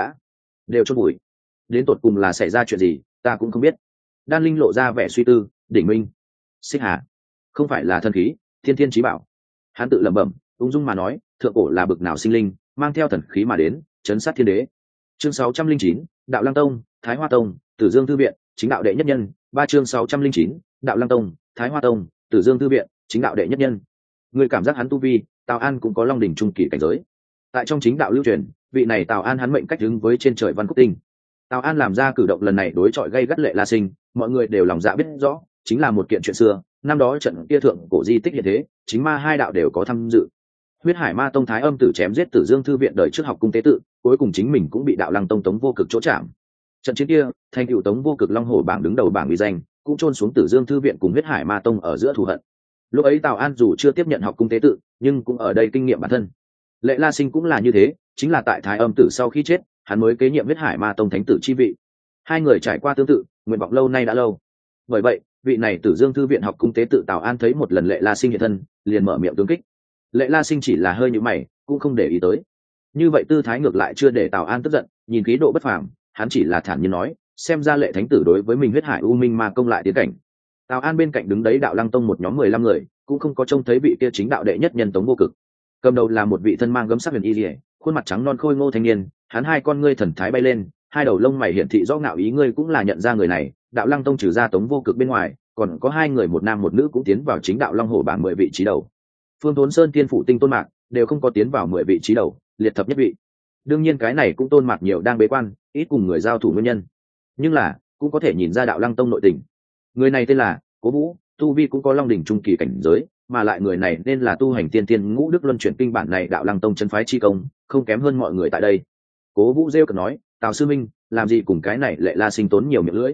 đều chôn bụi. Đến tột cùng là xảy ra chuyện gì, ta cũng không biết. Đan Linh lộ ra vẻ suy tư, đỉnh minh, xích hà, không phải là thần khí, thiên thiên chí bảo. Hắn tự lẩm bẩm, ung dung mà nói, thượng cổ là bực nào sinh linh, mang theo thần khí mà đến, chấn sát thiên đế. Chương 609, Đạo Lăng Tông, Thái Hoa Tông, Tử Dương Thư viện, chính đạo đệ nhất nhân. 3 chương 609, Đạo Lăng Tông, Thái Hoa Tông, Tử Dương Thư viện, chính đạo đệ nhất nhân. Người cảm giác hắn tu vi, Tào An cũng có long đỉnh trung kỳ cảnh giới. Tại trong chính đạo lưu truyền, vị này Tào An hắn mệnh cách đứng với trên trời văn cúc tinh. Tào An làm ra cử động lần này đối chọi gây gắt Lệ La Sinh, mọi người đều lòng dạ biết rõ, chính là một kiện chuyện xưa. Năm đó trận kia thượng cổ di tích hiện thế, chính ma hai đạo đều có tham dự. Huyết Hải Ma Tông Thái Âm Tử chém giết Tử Dương Thư viện đời trước học cung tế tự, cuối cùng chính mình cũng bị Đạo Lăng Tông Tống Vô Cực chỗ chạm. Trận chiến kia, thành cựu Tống Vô Cực Long Hổ bảng đứng đầu bảng uy danh, cũng chôn xuống Tử Dương Thư viện cùng Huyết Hải Ma Tông ở giữa thù hận. Lúc ấy Tào An dù chưa tiếp nhận học cung tế tự, nhưng cũng ở đây kinh nghiệm bản thân. Lệ La Sinh cũng là như thế, chính là tại Thái Âm Tử sau khi chết, hắn mới kế nhiệm Huyết Hải Ma Tông thánh tử chi vị. Hai người trải qua tương tự, nguyện vọng lâu nay đã lâu. Bởi vậy, vị này Tử Dương Thư viện học cung tế tự Tào An thấy một lần Lệ La Sinh hiện thân, liền mở miệng tương kích. Lệ La Sinh chỉ là hơi nhíu mày, cũng không để ý tới. Như vậy tư thái ngược lại chưa để Tào An tức giận, nhìn khí độ bất phàm, hắn chỉ là thản nhiên nói, xem ra Lệ thánh tử đối với mình Huyết Hải U Minh Ma công lại tiến cảnh. Tào An bên cạnh đứng đấy Đạo Lăng Tông một nhóm 15 người, cũng không có trông thấy vị kia chính đạo đệ nhất nhân Tống Vô Cực. Cầm đầu là một vị thân mang gấm sắc huyền y liễu, khuôn mặt trắng non khôi ngô thanh niên, hắn hai con ngươi thần thái bay lên, hai đầu lông mày hiển thị rõ ngạo ý, ngươi cũng là nhận ra người này. Đạo Lăng Tông trừ ra Tống Vô Cực bên ngoài, còn có hai người một nam một nữ cũng tiến vào chính đạo Long Hổ bảng 10 vị trí đầu. Phương Thốn Sơn Tiên Phủ Tinh Tôn Mạc đều không có tiến vào 10 vị trí đầu, liệt thập nhất vị. Đương nhiên cái này cũng Tôn Mạc nhiều đang bế quan, ít cùng người giao thủ nguyên nhân. Nhưng là cũng có thể nhìn ra Đạo Lăng Tông nội tình. Người này tên là Cố Vũ, tu vi cũng có long đỉnh trung kỳ cảnh giới, mà lại người này nên là tu hành tiên tiên ngũ đức luân chuyển kinh bản này Đạo Lăng Tông chân phái chi công, không kém hơn mọi người tại đây. Cố Vũ rêu cợt nói, Tào sư minh, làm gì cùng cái này Lệ La Sinh tốn nhiều miệng lưỡi.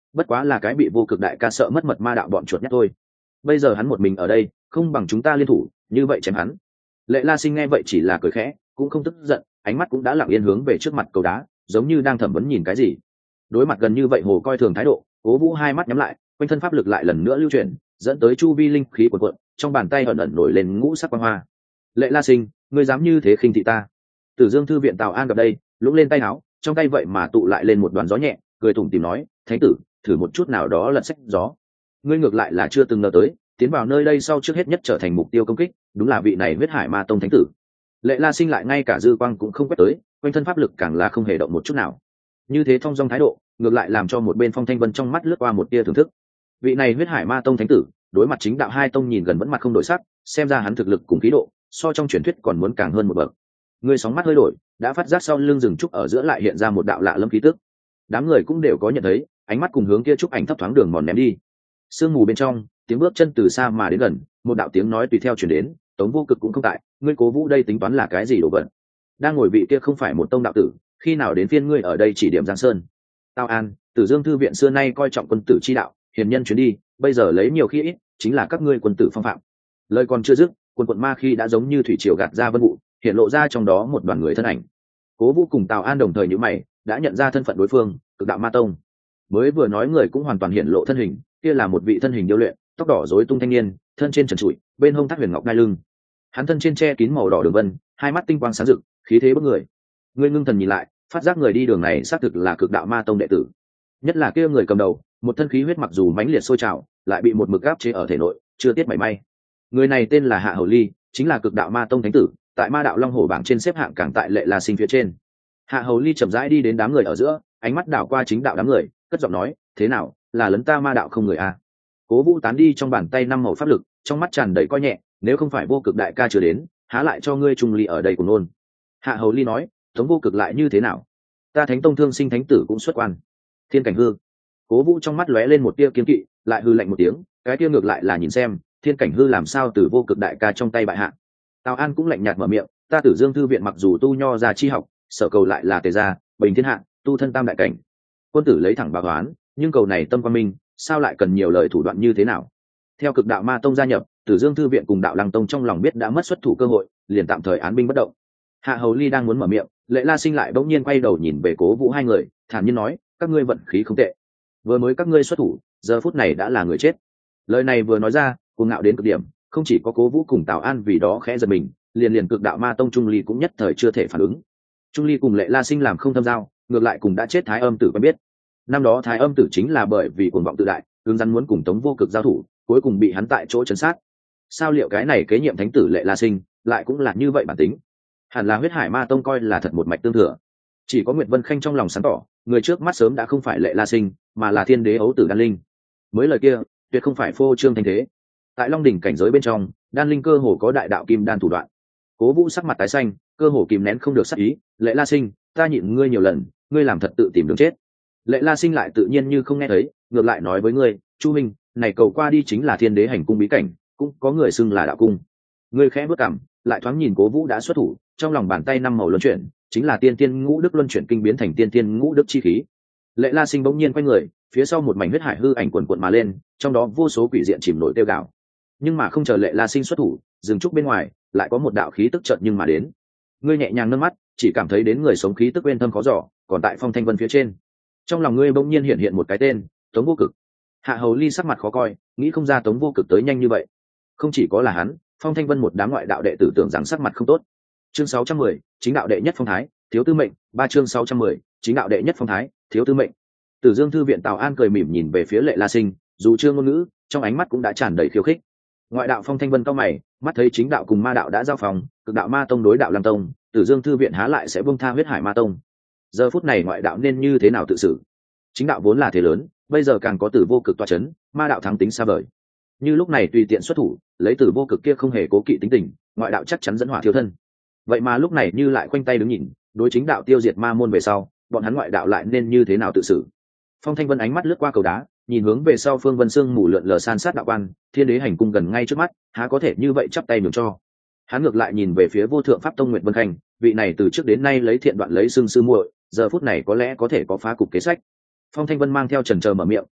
bất quá là cái bị vô cực đại ca sợ mất mật ma đạo bọn chuột nhắt thôi. Bây giờ hắn một mình ở đây, không bằng chúng ta liên thủ, như vậy chém hắn. Lệ La Sinh nghe vậy chỉ là cười khẽ, cũng không tức giận, ánh mắt cũng đã lặng yên hướng về trước mặt cầu đá, giống như đang thẩm vấn nhìn cái gì. Đối mặt gần như vậy hồ coi thường thái độ, Cố Vũ hai mắt nhắm lại, quanh thân pháp lực lại lần nữa lưu chuyển, dẫn tới chu vi linh khí cuộn cuộn, trong bàn tay ẩn ẩn nổi lên ngũ sắc quang hoa. Lệ La Sinh, ngươi dám như thế khinh thị ta? Tử Dương thư viện Tào An gặp đây, lũng lên tay áo, trong tay vậy mà tụ lại lên một đoàn gió nhẹ, cười tủm tỉm nói, thánh tử, thử một chút nào đó lật sách gió. Ngươi ngược lại là chưa từng ngờ tới, tiến vào nơi đây sau trước hết nhất trở thành mục tiêu công kích, đúng là vị này huyết hải ma tông thánh tử. Lệ La Sinh lại ngay cả dư quang cũng không quét tới, quanh thân pháp lực càng là không hề động một chút nào. Như thế thong dong thái độ, ngược lại làm cho một bên Phong Thanh Vân trong mắt lướt qua một tia thưởng thức. Vị này huyết hải ma tông thánh tử, đối mặt chính đạo hai tông nhìn gần vẫn mặt không đổi sắc, xem ra hắn thực lực cùng khí độ, so trong truyền thuyết còn muốn càng hơn một bậc. Người sóng mắt hơi đổi, đã phát giác sau lưng rừng trúc ở giữa lại hiện ra một đạo lạ lâm khí tức. Đám người cũng đều có nhận thấy, ánh mắt cùng hướng kia trúc ảnh thấp thoáng đường mòn ném đi. Sương mù bên trong, tiếng bước chân từ xa mà đến gần, một đạo tiếng nói tùy theo truyền đến, Tống Vô Cực cũng không tại, ngươi Cố Vũ đây tính toán là cái gì đồ vật? Đang ngồi vị kia không phải một tông đạo tử, khi nào đến phiên ngươi ở đây chỉ điểm Giang Sơn? Tào An, Tử Dương thư viện xưa nay coi trọng quân tử chi đạo, hiền nhân chuyến đi, bây giờ lấy nhiều khi ít, chính là các ngươi quân tử phong phạm. Lời còn chưa dứt, quần ma khi đã giống như thủy triều gạt ra vân vụ, hiện lộ ra trong đó một đoàn người thân ảnh. Cố Vũ cùng Tào An đồng thời nhíu mày, đã nhận ra thân phận đối phương, Cực Đạo Ma Tông. Mới vừa nói người cũng hoàn toàn hiện lộ thân hình, kia là một vị thân hình điêu luyện, tóc đỏ rối tung thanh niên, thân trên trần trụi, bên hông thắt huyền ngọc ngai lưng. Hắn thân trên che kín màu đỏ đường vân, hai mắt tinh quang sáng rực, khí thế bức người. Ngươi ngưng thần nhìn lại, phát giác người đi đường này xác thực là Cực Đạo Ma Tông đệ tử. Nhất là kia người cầm đầu, một thân khí huyết mặc dù mãnh liệt sôi trào, lại bị một mực áp chế ở thể nội, chưa tiết mảy may. Người này tên là Hạ Hầu Ly, chính là Cực Đạo Ma Tông thánh tử, tại Ma Đạo Long Hổ bảng trên xếp hạng càng tại Lệ La Sinh phía trên. Hạ Hầu Ly chậm rãi đi đến đám người ở giữa, ánh mắt đảo qua chính đạo đám người, cất giọng nói, thế nào, là lấn ta Ma Đạo không người a? Cố Vũ tán đi trong bàn tay năm màu pháp lực, trong mắt tràn đầy coi nhẹ, nếu không phải Vô Cực đại ca chưa đến, há lại cho ngươi trung ly ở đây cùng nôn. Hạ Hầu Ly nói, Tống Vô Cực lại như thế nào? Ta Thánh Tông Thương Sinh thánh tử cũng xuất quan. Thiên Cảnh Hư. Cố Vũ trong mắt lóe lên một tia kiên kỵ, lại hư lạnh một tiếng, cái kia ngược lại là nhìn xem, Thiên Cảnh Hư làm sao từ Vô Cực đại ca trong tay bại hạ. Tào An cũng lạnh nhạt mở miệng, ta Tử Dương thư viện mặc dù tu nho ra chi học, sở cầu lại là tề gia, bình thiên hạ, tu thân tam đại cảnh. Quân tử lấy thẳng báo toán, nhưng cầu này tâm quan minh, sao lại cần nhiều lời thủ đoạn như thế nào? Theo Cực Đạo Ma Tông gia nhập, Tử Dương thư viện cùng Đạo Lăng Tông trong lòng biết đã mất xuất thủ cơ hội, liền tạm thời án binh bất động. Hạ Hầu Ly đang muốn mở miệng, Lệ La Sinh lại bỗng nhiên quay đầu nhìn về Cố Vũ hai người, thản nhiên nói, các ngươi vận khí không tệ. Vừa mới các ngươi xuất thủ, giờ phút này đã là người chết. Lời này vừa nói ra, cuồng ngạo đến cực điểm, không chỉ có Cố Vũ cùng Tào An vì đó khẽ giật mình, liền Cực Đạo Ma Tông Trung Ly cũng nhất thời chưa thể phản ứng. Trung Ly cùng Lệ La Sinh làm không thâm giao, ngược lại cùng đã chết Thái Âm Tử quen biết. Năm đó Thái Âm Tử chính là bởi vì cuồng vọng tự đại, hướng rắn muốn cùng Tống Vô Cực giao thủ, cuối cùng bị hắn tại chỗ trấn sát. Sao liệu cái này kế nhiệm thánh tử Lệ La Sinh lại cũng là như vậy bản tính? Hẳn là huyết hải ma tông coi là thật một mạch tương thừa. Chỉ có Nguyệt Vân Khanh trong lòng sáng tỏ, người trước mắt sớm đã không phải Lệ La Sinh, mà là Thiên Đế ấu tử Đan Linh. Mới lời kia, tuyệt không phải phô trương thanh thế. Tại Long đỉnh cảnh giới bên trong, Đan Linh cơ hồ có đại đạo kim đan thủ đoạn. Cố Vũ sắc mặt tái xanh, cơ hồ kìm nén không được sắc ý, Lệ La Sinh, ta nhịn ngươi nhiều lần, ngươi làm thật tự tìm đường chết. Lệ La Sinh lại tự nhiên như không nghe thấy, ngược lại nói với ngươi, Chu Minh, này cầu qua đi chính là Thiên Đế hành cung bí cảnh, cũng có người xưng là đạo cung. Ngươi khẽ bước cằm, lại thoáng nhìn Cố Vũ đã xuất thủ, trong lòng bàn tay năm màu luân chuyển, chính là tiên tiên ngũ đức luân chuyển kinh biến thành tiên tiên ngũ đức chi khí. Lệ La Sinh bỗng nhiên quay người, phía sau một mảnh huyết hải hư ảnh cuồn cuộn mà lên, trong đó vô số quỷ diện chìm nổi tiêu gạo. Nhưng mà không chờ Lệ La Sinh xuất thủ, dừng trúc bên ngoài, lại có một đạo khí tức chợt nhưng mà đến. Ngươi nhẹ nhàng nâng mắt, chỉ cảm thấy đến người sống khí tức bên thâm khó dò, còn tại Phong Thanh Vân phía trên. Trong lòng ngươi bỗng nhiên hiện hiện một cái tên, Tống Vô Cực. Hạ Hầu Ly sắc mặt khó coi, nghĩ không ra Tống Vô Cực tới nhanh như vậy. Không chỉ có là hắn, Phong Thanh Vân một đám ngoại đạo đệ tử tưởng rằng sắc mặt không tốt. Chương 610, chính đạo đệ nhất phong thái, thiếu tư mệnh, 3 chương 610, chính đạo đệ nhất phong thái, thiếu tư mệnh. Tử Dương thư viện Tào An cười mỉm nhìn về phía Lệ La Sinh, dù chưa ngôn ngữ, trong ánh mắt cũng đã tràn đầy khiêu khích. Ngoại đạo Phong Thanh Vân cao mày, mắt thấy chính đạo cùng ma đạo đã giao phòng, Cực Đạo Ma Tông đối đạo Lăng Tông, Tử Dương thư viện há lại sẽ buông tha huyết hải ma tông. Giờ phút này ngoại đạo nên như thế nào tự xử? Chính đạo vốn là thế lớn, bây giờ càng có Tử Vô Cực tọa chấn, ma đạo thắng tính xa vời. Như lúc này tùy tiện xuất thủ, lấy Tử Vô Cực kia không hề cố kỵ tính tình, ngoại đạo chắc chắn dẫn hỏa thiêu thân. Vậy mà lúc này như lại khoanh tay đứng nhìn, đối chính đạo tiêu diệt ma môn về sau, bọn hắn ngoại đạo lại nên như thế nào tự xử? Phong Thanh Vân ánh mắt lướt qua cầu đá, nhìn hướng về sau Phương Vân Sương mù lượn lờ san sát đạo quan, Thiên Đế hành cung gần ngay trước mắt, há có thể như vậy chắp tay nhường cho? Hắn ngược lại nhìn về phía Vô Thượng Pháp Tông Nguyệt Vân Khanh, vị này từ trước đến nay lấy thiện đoạn lấy xưng sư muội, giờ phút này có lẽ có thể có phá cục kế sách. Phong Thanh Vân mang theo chần chờ mở miệng,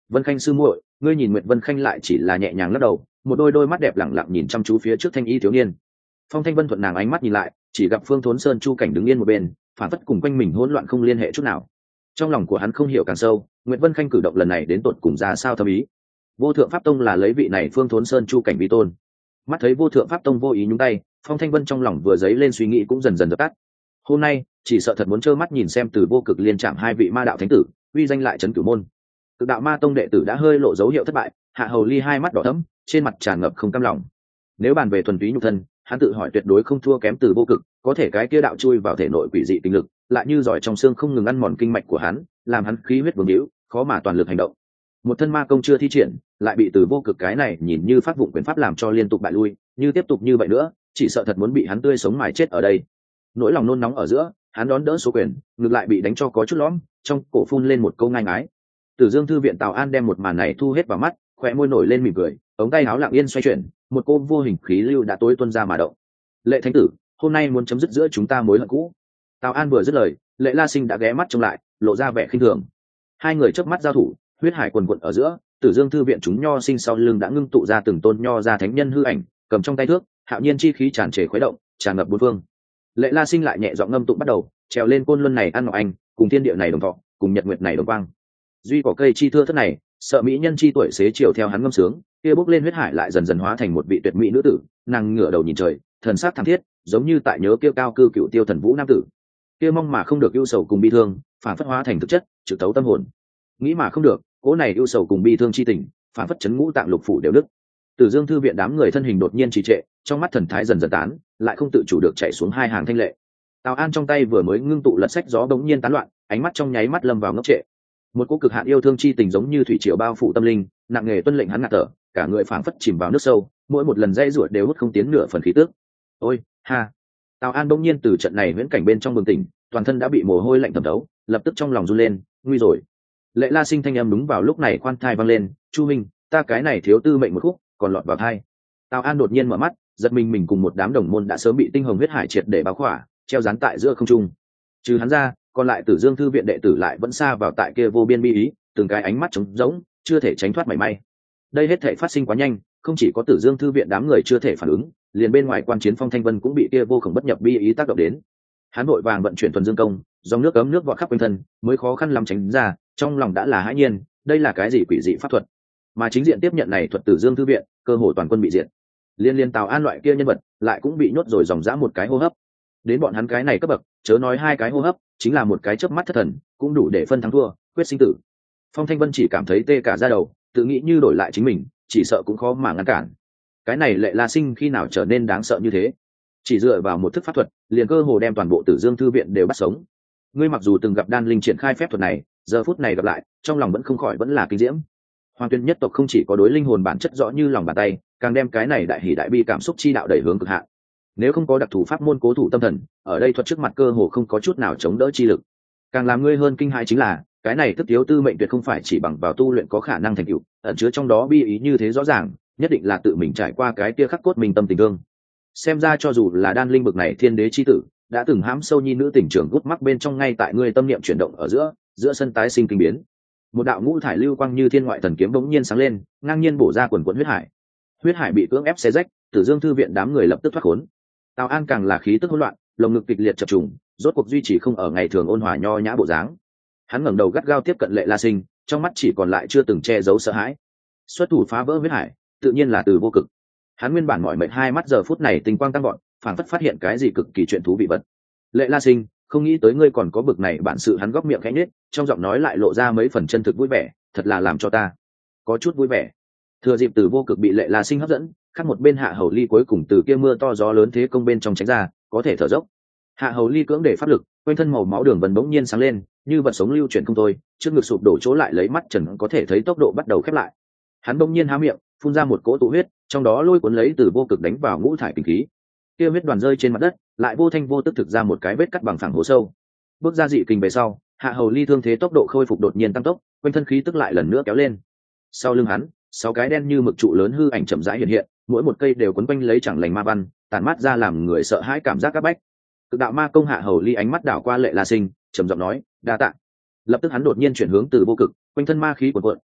Vân Khanh sư muội, ngươi nhìn Nguyệt Vân Khanh lại chỉ là nhẹ nhàng lắc đầu, một đôi đôi mắt đẹp lẳng lặng nhìn chăm chú phía trước thanh y thiếu niên. Phong Thanh Vân thuận nàng ánh mắt nhìn lại, chỉ gặp Phương Thốn Sơn Chu Cảnh đứng yên một bên, phản phất cùng quanh mình hỗn loạn không liên hệ chút nào. Trong lòng của hắn không hiểu càng sâu, Nguyệt Vân Khanh cử động lần này đến tột cùng ra sao thâm ý. Vô Thượng Pháp Tông là lấy vị này Phương Thốn Sơn Chu Cảnh vi tôn. Mắt thấy Vô Thượng Pháp Tông vô ý nhúng tay, Phong Thanh Vân trong lòng vừa dấy lên suy nghĩ cũng dần dần dập tắt. Hôm nay chỉ sợ thật muốn trơ mắt nhìn xem từ Vô Cực liên chạm hai vị ma đạo thánh tử, uy danh lại trấn cửu môn. Cực đạo ma tông đệ tử đã hơi lộ dấu hiệu thất bại, Hạ Hầu Ly hai mắt đỏ thẫm, trên mặt tràn ngập không cam lòng. Nếu bàn về thuần túy nhục thân, hắn tự hỏi tuyệt đối không thua kém từ Vô Cực, có thể cái kia đạo chui vào thể nội quỷ dị tinh lực, lại như giỏi trong xương không ngừng ăn mòn kinh mạch của hắn, làm hắn khí huyết vương hữu, khó mà toàn lực hành động. Một thân ma công chưa thi triển, lại bị từ Vô Cực cái này nhìn như phát vụng quyền pháp làm cho liên tục bại lui, như tiếp tục như vậy nữa, chỉ sợ thật muốn bị hắn tươi sống mài chết ở đây. Nỗi lòng nôn nóng ở giữa, hắn đón đỡ số quyền, ngược lại bị đánh cho có chút lõm, trong cổ phun lên một câu ngang ái. Tử Dương thư viện Tào An đem một màn này thu hết vào mắt, khóe môi nổi lên mỉm cười, ống tay áo lặng yên xoay chuyển, một cô vô hình khí lưu đã tối tuôn ra mà động. Lệ thánh tử, hôm nay muốn chấm dứt giữa chúng ta mối hận cũ. Tào An vừa dứt lời, Lệ La Sinh đã ghé mắt trông lại, lộ ra vẻ khinh thường. Hai người chớp mắt giao thủ, huyết hải quần quật ở giữa, Tử Dương thư viện chúng nho sinh sau lưng đã ngưng tụ ra từng tôn nho ra thánh nhân hư ảnh, cầm trong tay thước, hạo nhiên chi khí tràn trề khuấy động, tràn ngập bốn phương. Lệ La Sinh lại nhẹ giọng ngâm tụng bắt đầu, trèo lên côn luân này ăn ngọc anh, cùng thiên địa này đồng thọ, cùng nhật nguyệt này đồng quang. Duy cỏ cây chi thưa thất này, sợ mỹ nhân chi tuổi xế chiều theo hắn ngâm sướng, kia bốc lên huyết hải lại dần dần hóa thành một vị tuyệt mỹ nữ tử, nàng ngửa đầu nhìn trời, thần sắc thắm thiết, giống như tại nhớ kia cao cư cựu tiêu thần vũ nam tử. Kia mong mà không được ưu sầu cùng bi thương, phản phất hóa thành thực chất, trực tấu tâm hồn. Nghĩ mà không được, cố này ưu sầu cùng bi thương chi tình, phản phất chấn ngũ tạng lục phủ đều đứt. Tử Dương thư viện đám người thân hình đột nhiên trì trệ, trong mắt thần thái dần dần tán, lại không tự chủ được chạy xuống hai hàng thanh lệ. Tào An trong tay vừa mới ngưng tụ lật sách gió đống nhiên tán loạn, ánh mắt trong nháy mắt lâm vào ngốc trệ. Một cỗ cực hạn yêu thương chi tình giống như thủy triều bao phủ tâm linh, nặng nề tuân lệnh hắn ngạt thở, cả người phảng phất chìm vào nước sâu, mỗi một lần dây ruột đều hút không tiến nửa phần khí tức. Ôi, ha! Tào An đống nhiên từ trận này viễn cảnh bên trong bừng tỉnh, toàn thân đã bị mồ hôi lạnh thấm thấu, lập tức trong lòng run lên, nguy rồi. Lệ La Sinh thanh âm đúng vào lúc này khoan thai vang lên, "Chu minh, ta cái này thiếu tư mệnh một khúc, còn lọt vào thai." Tào An đột nhiên mở mắt, giật mình cùng một đám đồng môn đã sớm bị tinh hồng huyết hải triệt để bao khỏa, treo dán tại giữa không trung. Trừ hắn ra, còn lại Tử Dương thư viện đệ tử lại vẫn xa vào tại kia vô biên bi ý, từng cái ánh mắt trống rỗng, chưa thể tránh thoát mảy may. Đây hết thảy phát sinh quá nhanh, không chỉ có Tử Dương thư viện đám người chưa thể phản ứng, liền bên ngoài quan chiến Phong Thanh Vân cũng bị kia vô cùng bất nhập bi ý tác động đến. Hắn vội vàng vận chuyển thuần dương công, dòng nước ấm nước vọt khắp quanh thân, mới khó khăn lắm tránh ra, trong lòng đã là hãi nhiên, đây là cái gì quỷ dị pháp thuật? Mà chính diện tiếp nhận này thuật Tử Dương thư viện, cơ hồ toàn quân bị diệt. Liên Tào An loại kia nhân vật, lại cũng bị nhốt rồi dòng dã một cái hô hấp. Đến bọn hắn cái này cấp bậc, chớ nói hai cái hô hấp, chính là một cái chớp mắt thất thần, cũng đủ để phân thắng thua, quyết sinh tử. Phong Thanh Vân chỉ cảm thấy tê cả da đầu, tự nghĩ như đổi lại chính mình, chỉ sợ cũng khó mà ngăn cản. Cái này Lệ La Sinh khi nào trở nên đáng sợ như thế? Chỉ dựa vào một thức pháp thuật, liền cơ hồ đem toàn bộ Tử Dương thư viện đều bắt sống. Ngươi mặc dù từng gặp Đan Linh triển khai phép thuật này, giờ phút này gặp lại, trong lòng vẫn không khỏi vẫn là kinh diễm. Hoàng Tuyên nhất tộc không chỉ có đối linh hồn bản chất rõ như lòng bàn tay, càng đem cái này đại hỉ đại bi cảm xúc chi đạo đẩy hướng cực hạn. Nếu không có đặc thù pháp môn cố thủ tâm thần, ở đây thuật trước mặt cơ hồ không có chút nào chống đỡ chi lực. Càng làm ngươi hơn kinh hãi chính là, cái này tức thiếu tư mệnh tuyệt không phải chỉ bằng vào tu luyện có khả năng thành tựu, ẩn chứa trong đó bi ý như thế rõ ràng, nhất định là tự mình trải qua cái kia khắc cốt mình tâm tình thương. Xem ra cho dù là Đan Linh bực này thiên đế chi tử, đã từng hãm sâu nhi nữ tình trường gút mắc bên trong ngay tại ngươi tâm niệm chuyển động ở giữa sân tái sinh kinh biến. Một đạo ngũ thải lưu quang như thiên ngoại thần kiếm bỗng nhiên sáng lên, ngang nhiên bổ ra quần quần huyết hải. Huyết hải bị cưỡng ép xé rách, Tử Dương thư viện đám người lập tức thoát khốn. Tào An càng là khí tức hỗn loạn, lồng ngực kịch liệt chập trùng, rốt cuộc duy trì không ở ngày thường ôn hòa nho nhã bộ dáng. Hắn ngẩng đầu gắt gao tiếp cận Lệ La Sinh, trong mắt chỉ còn lại chưa từng che giấu sợ hãi. Xuất thủ phá vỡ huyết hải, tự nhiên là Từ Vô Cực. Hắn nguyên bản mỏi mệt hai mắt giờ phút này tinh quang tăng gọn, phảng phất phát hiện cái gì cực kỳ chuyện thú vị vật. Lệ La Sinh, không nghĩ tới ngươi còn có bực này bản sự. Hắn góc miệng khẽ nhếch, trong giọng nói lại lộ ra mấy phần chân thực vui vẻ, thật là làm cho ta có chút vui vẻ. Thừa dịp Từ Vô Cực bị Lệ La Sinh hấp dẫn, khác một bên Hạ Hầu Ly cuối cùng từ kia mưa to gió lớn thế công bên trong tránh ra, có thể thở dốc. Hạ Hầu Ly cưỡng để pháp lực, quanh thân màu máu đường vân bỗng nhiên sáng lên, như vật sống lưu chuyển không thôi, trước ngực sụp đổ chỗ lại lấy mắt trần có thể thấy tốc độ bắt đầu khép lại. Hắn bỗng nhiên há miệng, phun ra một cỗ tụ huyết, trong đó lôi cuốn lấy Từ Vô Cực đánh vào ngũ thải kinh khí. Kia huyết đoàn rơi trên mặt đất, lại vô thanh vô tức thực ra một cái vết cắt bằng phẳng hố sâu. Bước ra dị kình về sau, Hạ Hầu Ly thương thế tốc độ khôi phục đột nhiên tăng tốc, quanh thân khí tức lại lần nữa kéo lên. Sau lưng hắn, 6 cái đen như mực trụ lớn hư ảnh chậm rãi hiện hiện, mỗi một cây đều quấn quanh lấy chẳng lành ma văn, tàn mát ra làm người sợ hãi cảm giác các bách. Cực đạo ma công Hạ Hầu Ly ánh mắt đảo qua Lệ La Sinh, trầm giọng nói, đa tạ. Lập tức hắn đột nhiên chuyển hướng Từ Vô Cực, quanh thân ma khí cuồn cuộn,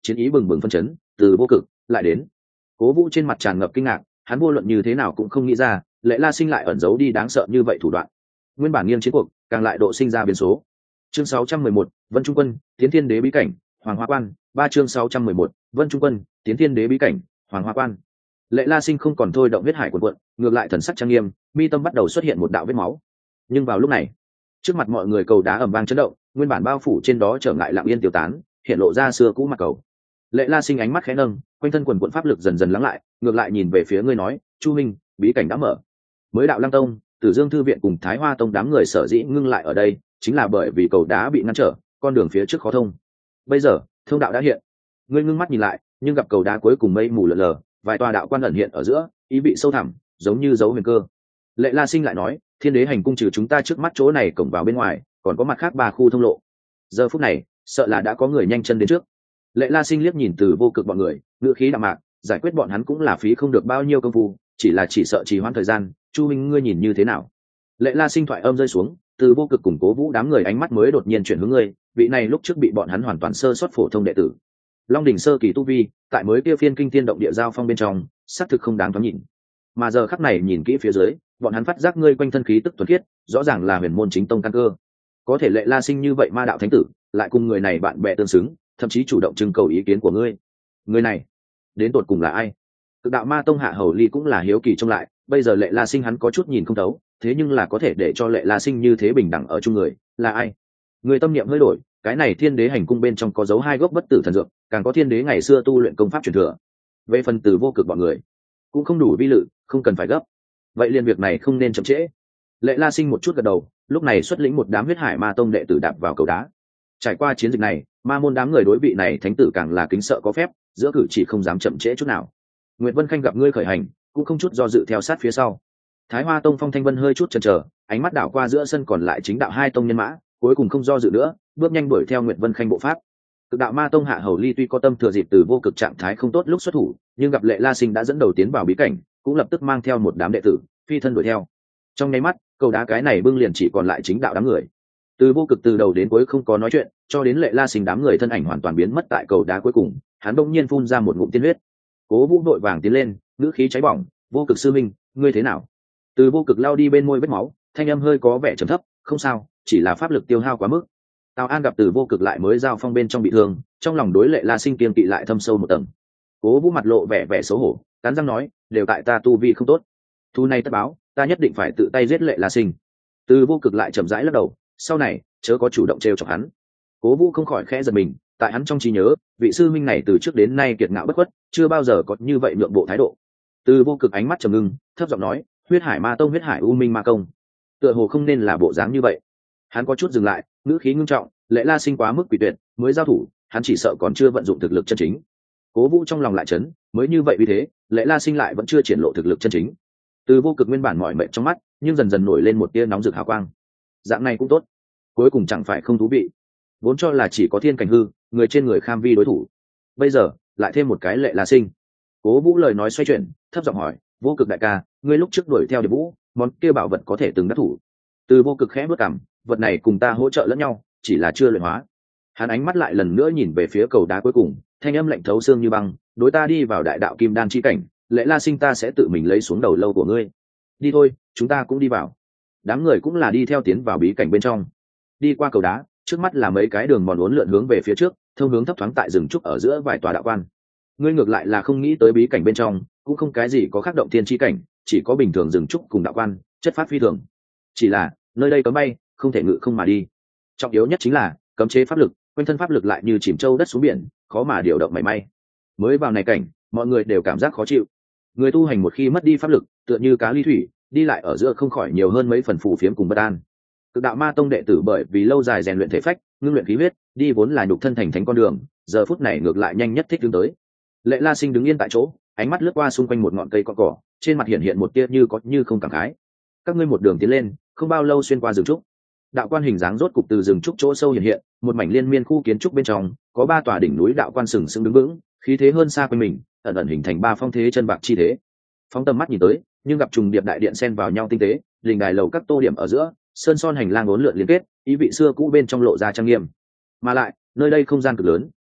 chiến ý bừng bừng phân chấn. Từ vô cực lại đến. Cố Vũ trên mặt tràn ngập kinh ngạc, hắn vô luận như thế nào cũng không nghĩ ra Lệ La Sinh lại ẩn giấu đi đáng sợ như vậy thủ đoạn. Nguyên bản nghiêng chiến cuộc càng lại độ sinh ra biến số. Chương 611, Vân Trung Quân tiến thiên đế bí cảnh Hoàng Hoa Quan. 3 chương 611, Vân Trung Quân tiến thiên đế bí cảnh Hoàng Hoa Quan. Lệ La Sinh không còn thôi động huyết hải cuộn cuộn, ngược lại thần sắc trang nghiêm, mi tâm bắt đầu xuất hiện một đạo vết máu. Nhưng vào lúc này, trước mặt mọi người cầu đá ầm vang chấn động, nguyên bản bao phủ trên đó trở ngại lặng yên tiêu tán, hiện lộ ra xưa cũ mặt cầu. Lệ La Sinh ánh mắt khẽ nâng, quanh thân quần quần pháp lực dần dần lắng lại, ngược lại nhìn về phía ngươi nói, Chu Minh, bí cảnh đã mở. Mới đạo Lăng Tông, Tử Dương Thư viện cùng Thái Hoa Tông đám người sở dĩ ngưng lại ở đây, chính là bởi vì cầu đá bị ngăn trở, con đường phía trước khó thông. Bây giờ, thông đạo đã hiện. Ngươi ngưng mắt nhìn lại, nhưng gặp cầu đá cuối cùng mây mù lờ lờ, vài tòa đạo quan ẩn hiện ở giữa, ý vị sâu thẳm, giống như dấu huyền cơ. Lệ La Sinh lại nói, thiên đế hành cung trừ chúng ta trước mắt chỗ này cổng vào bên ngoài, còn có mặt khác 3 khu thông lộ. Giờ phút này, sợ là đã có người nhanh chân đến trước. Lệ La Sinh liếc nhìn Từ vô cực bọn người, ngữ khí đạm mạc, giải quyết bọn hắn cũng là phí không được bao nhiêu công phu, chỉ sợ trì hoãn thời gian. Chu minh ngươi nhìn như thế nào? Lệ La Sinh thoại âm rơi xuống, Từ vô cực củng cố vũ đám người ánh mắt mới đột nhiên chuyển hướng ngươi, vị này lúc trước bị bọn hắn hoàn toàn sơ sót phổ thông đệ tử. Long đỉnh sơ kỳ tu vi, tại mới kia phiên kinh thiên động địa giao phong bên trong, xác thực không đáng thoáng nhìn. Mà giờ khắc này nhìn kỹ phía dưới, bọn hắn phát giác ngươi quanh thân khí tức thuần khiết, rõ ràng là huyền môn chính tông căn cơ. Có thể Lệ La Sinh như vậy ma đạo thánh tử, lại cùng người này bạn bè tương xứng, thậm chí chủ động trưng cầu ý kiến của ngươi. Người này, đến tột cùng là ai? Cực đạo ma tông Hạ Hầu Ly cũng là hiếu kỳ trông lại, bây giờ Lệ La Sinh hắn có chút nhìn không thấu, thế nhưng là có thể để cho Lệ La Sinh như thế bình đẳng ở chung người, là ai? Người tâm niệm hơi đổi, cái này thiên đế hành cung bên trong có dấu 2 gốc bất tử thần dược, càng có thiên đế ngày xưa tu luyện công pháp truyền thừa. Về phần Từ vô cực bọn người, cũng không đủ vi lự, không cần phải gấp. Vậy liền việc này không nên chậm trễ. Lệ La Sinh một chút gật đầu, lúc này xuất lĩnh một đám huyết hải ma tông đệ tử đạp vào cầu đá. Trải qua chiến dịch này, ma môn đám người đối vị này thánh tử càng là kính sợ có phép, giữa cử chỉ không dám chậm trễ chút nào. Nguyệt Vân Khanh gặp ngươi khởi hành, cũng không chút do dự theo sát phía sau. Thái Hoa Tông Phong Thanh Vân hơi chút chần chờ, ánh mắt đảo qua giữa sân còn lại chính đạo 2 tông nhân mã, cuối cùng không do dự nữa, bước nhanh đuổi theo Nguyệt Vân Khanh bộ pháp. Cực đạo ma tông Hạ Hầu Ly tuy có tâm thừa dịp Từ vô cực trạng thái không tốt lúc xuất thủ, nhưng gặp Lệ La Sinh đã dẫn đầu tiến vào bí cảnh, cũng lập tức mang theo một đám đệ tử phi thân đuổi theo. Trong nháy mắt, cầu đá cái này bưng liền chỉ còn lại chính đạo đám người. Từ vô cực từ đầu đến cuối không có nói chuyện, cho đến Lệ La Sinh đám người thân ảnh hoàn toàn biến mất tại cầu đá cuối cùng, hắn bỗng nhiên phun ra một ngụm tiên huyết. Cố Vũ đội vàng tiến lên, ngữ khí cháy bỏng, "Vô cực sư minh, ngươi thế nào?" Từ vô cực lao đi bên môi vết máu, thanh âm hơi có vẻ trầm thấp, "Không sao, chỉ là pháp lực tiêu hao quá mức." Tào An gặp Từ vô cực lại mới giao phong bên trong bị thương, trong lòng đối Lệ La Sinh kiêng kỵ lại thâm sâu một tầng. Cố Vũ mặt lộ vẻ xấu hổ, cắn răng nói, "Đều tại ta tu vi không tốt, thu này tất báo, ta nhất định phải tự tay giết Lệ La Sinh." Từ vô cực lại chậm rãi lắc đầu, "Sau này chớ có chủ động trêu chọc hắn." Cố Vũ không khỏi khẽ giật mình, tại hắn trong trí nhớ, vị sư minh này từ trước đến nay kiệt ngạo bất khuất, chưa bao giờ có như vậy nhượng bộ thái độ. Từ vô cực ánh mắt trầm ngưng, thấp giọng nói, "Huyết Hải Ma Tông Huyết Hải U Minh Ma Công, tựa hồ không nên là bộ dáng như vậy." Hắn có chút dừng lại, ngữ khí ngưng trọng, Lệ La Sinh quá mức quỷ tuyệt, mới giao thủ, hắn chỉ sợ còn chưa vận dụng thực lực chân chính. Cố Vũ trong lòng lại chấn, mới như vậy vì thế, Lệ La Sinh lại vẫn chưa triển lộ thực lực chân chính. Từ vô cực nguyên bản mỏi mệt trong mắt, nhưng dần dần nổi lên một tia nóng rực hào quang. Dạng này cũng tốt, cuối cùng chẳng phải không thú vị. Vốn cho là chỉ có thiên cảnh hư, người trên người kham vi đối thủ, bây giờ lại thêm một cái Lệ La Sinh. Cố Vũ lời nói xoay chuyển, thấp giọng hỏi, "Vô cực đại ca, ngươi lúc trước đuổi theo Điệp Vũ, món kia bảo vật có thể từng đắc thủ?" Từ vô cực khẽ bước cằm, "Vật này cùng ta hỗ trợ lẫn nhau, chỉ là chưa luyện hóa." Hắn ánh mắt lại lần nữa nhìn về phía cầu đá cuối cùng, thanh âm lạnh thấu xương như băng, "Đối ta đi vào đại đạo kim đan chi cảnh, Lệ La Sinh ta sẽ tự mình lấy xuống đầu lâu của ngươi. Đi thôi, chúng ta cũng đi vào." Đám người cũng là đi theo tiến vào bí cảnh bên trong. Đi qua cầu đá, trước mắt là mấy cái đường mòn uốn lượn hướng về phía trước, thông hướng thấp thoáng tại rừng trúc ở giữa vài tòa đạo quan. Ngươi ngược lại là không nghĩ tới bí cảnh bên trong cũng không cái gì có khác động thiên chi cảnh, chỉ có bình thường rừng trúc cùng đạo quan, chất phát phi thường. Chỉ là nơi đây cấm bay, không thể ngự không mà đi. Trọng yếu nhất chính là cấm chế pháp lực, quanh thân pháp lực lại như chìm trâu đất xuống biển, khó mà điều động mảy may. Mới vào này cảnh, mọi người đều cảm giác khó chịu. Người tu hành một khi mất đi pháp lực, tựa như cá ly thủy, đi lại ở giữa không khỏi nhiều hơn mấy phần phù phiếm cùng bất an. Cực đạo ma tông đệ tử bởi vì lâu dài rèn luyện thể phách, ngưng luyện khí huyết, đi vốn là nhục thân thành thánh con đường, giờ phút này ngược lại nhanh nhất thích đứng tới. Lệ La Sinh đứng yên tại chỗ, ánh mắt lướt qua xung quanh một ngọn cây cỏ cỏ, trên mặt hiện một tia như có như không cảm khái. Các ngươi một đường tiến lên, không bao lâu xuyên qua rừng trúc. Đạo quan hình dáng rốt cục từ rừng trúc chỗ sâu hiện, một mảnh liên miên khu kiến trúc bên trong, có 3 tòa đỉnh núi đạo quan sừng sững đứng vững, khí thế hơn xa quanh mình, ẩn ẩn hình thành 3 phong thế chân bạc chi thế. Phóng tầm mắt nhìn tới, nhưng gặp trùng điệp đại điện xen vào nhau tinh tế, đình đài lầu các tô điểm ở giữa, sơn son hành lang uốn lượn liên kết, ý vị xưa cũ bên trong lộ ra trang nghiêm. Mà lại, nơi đây không gian cực lớn,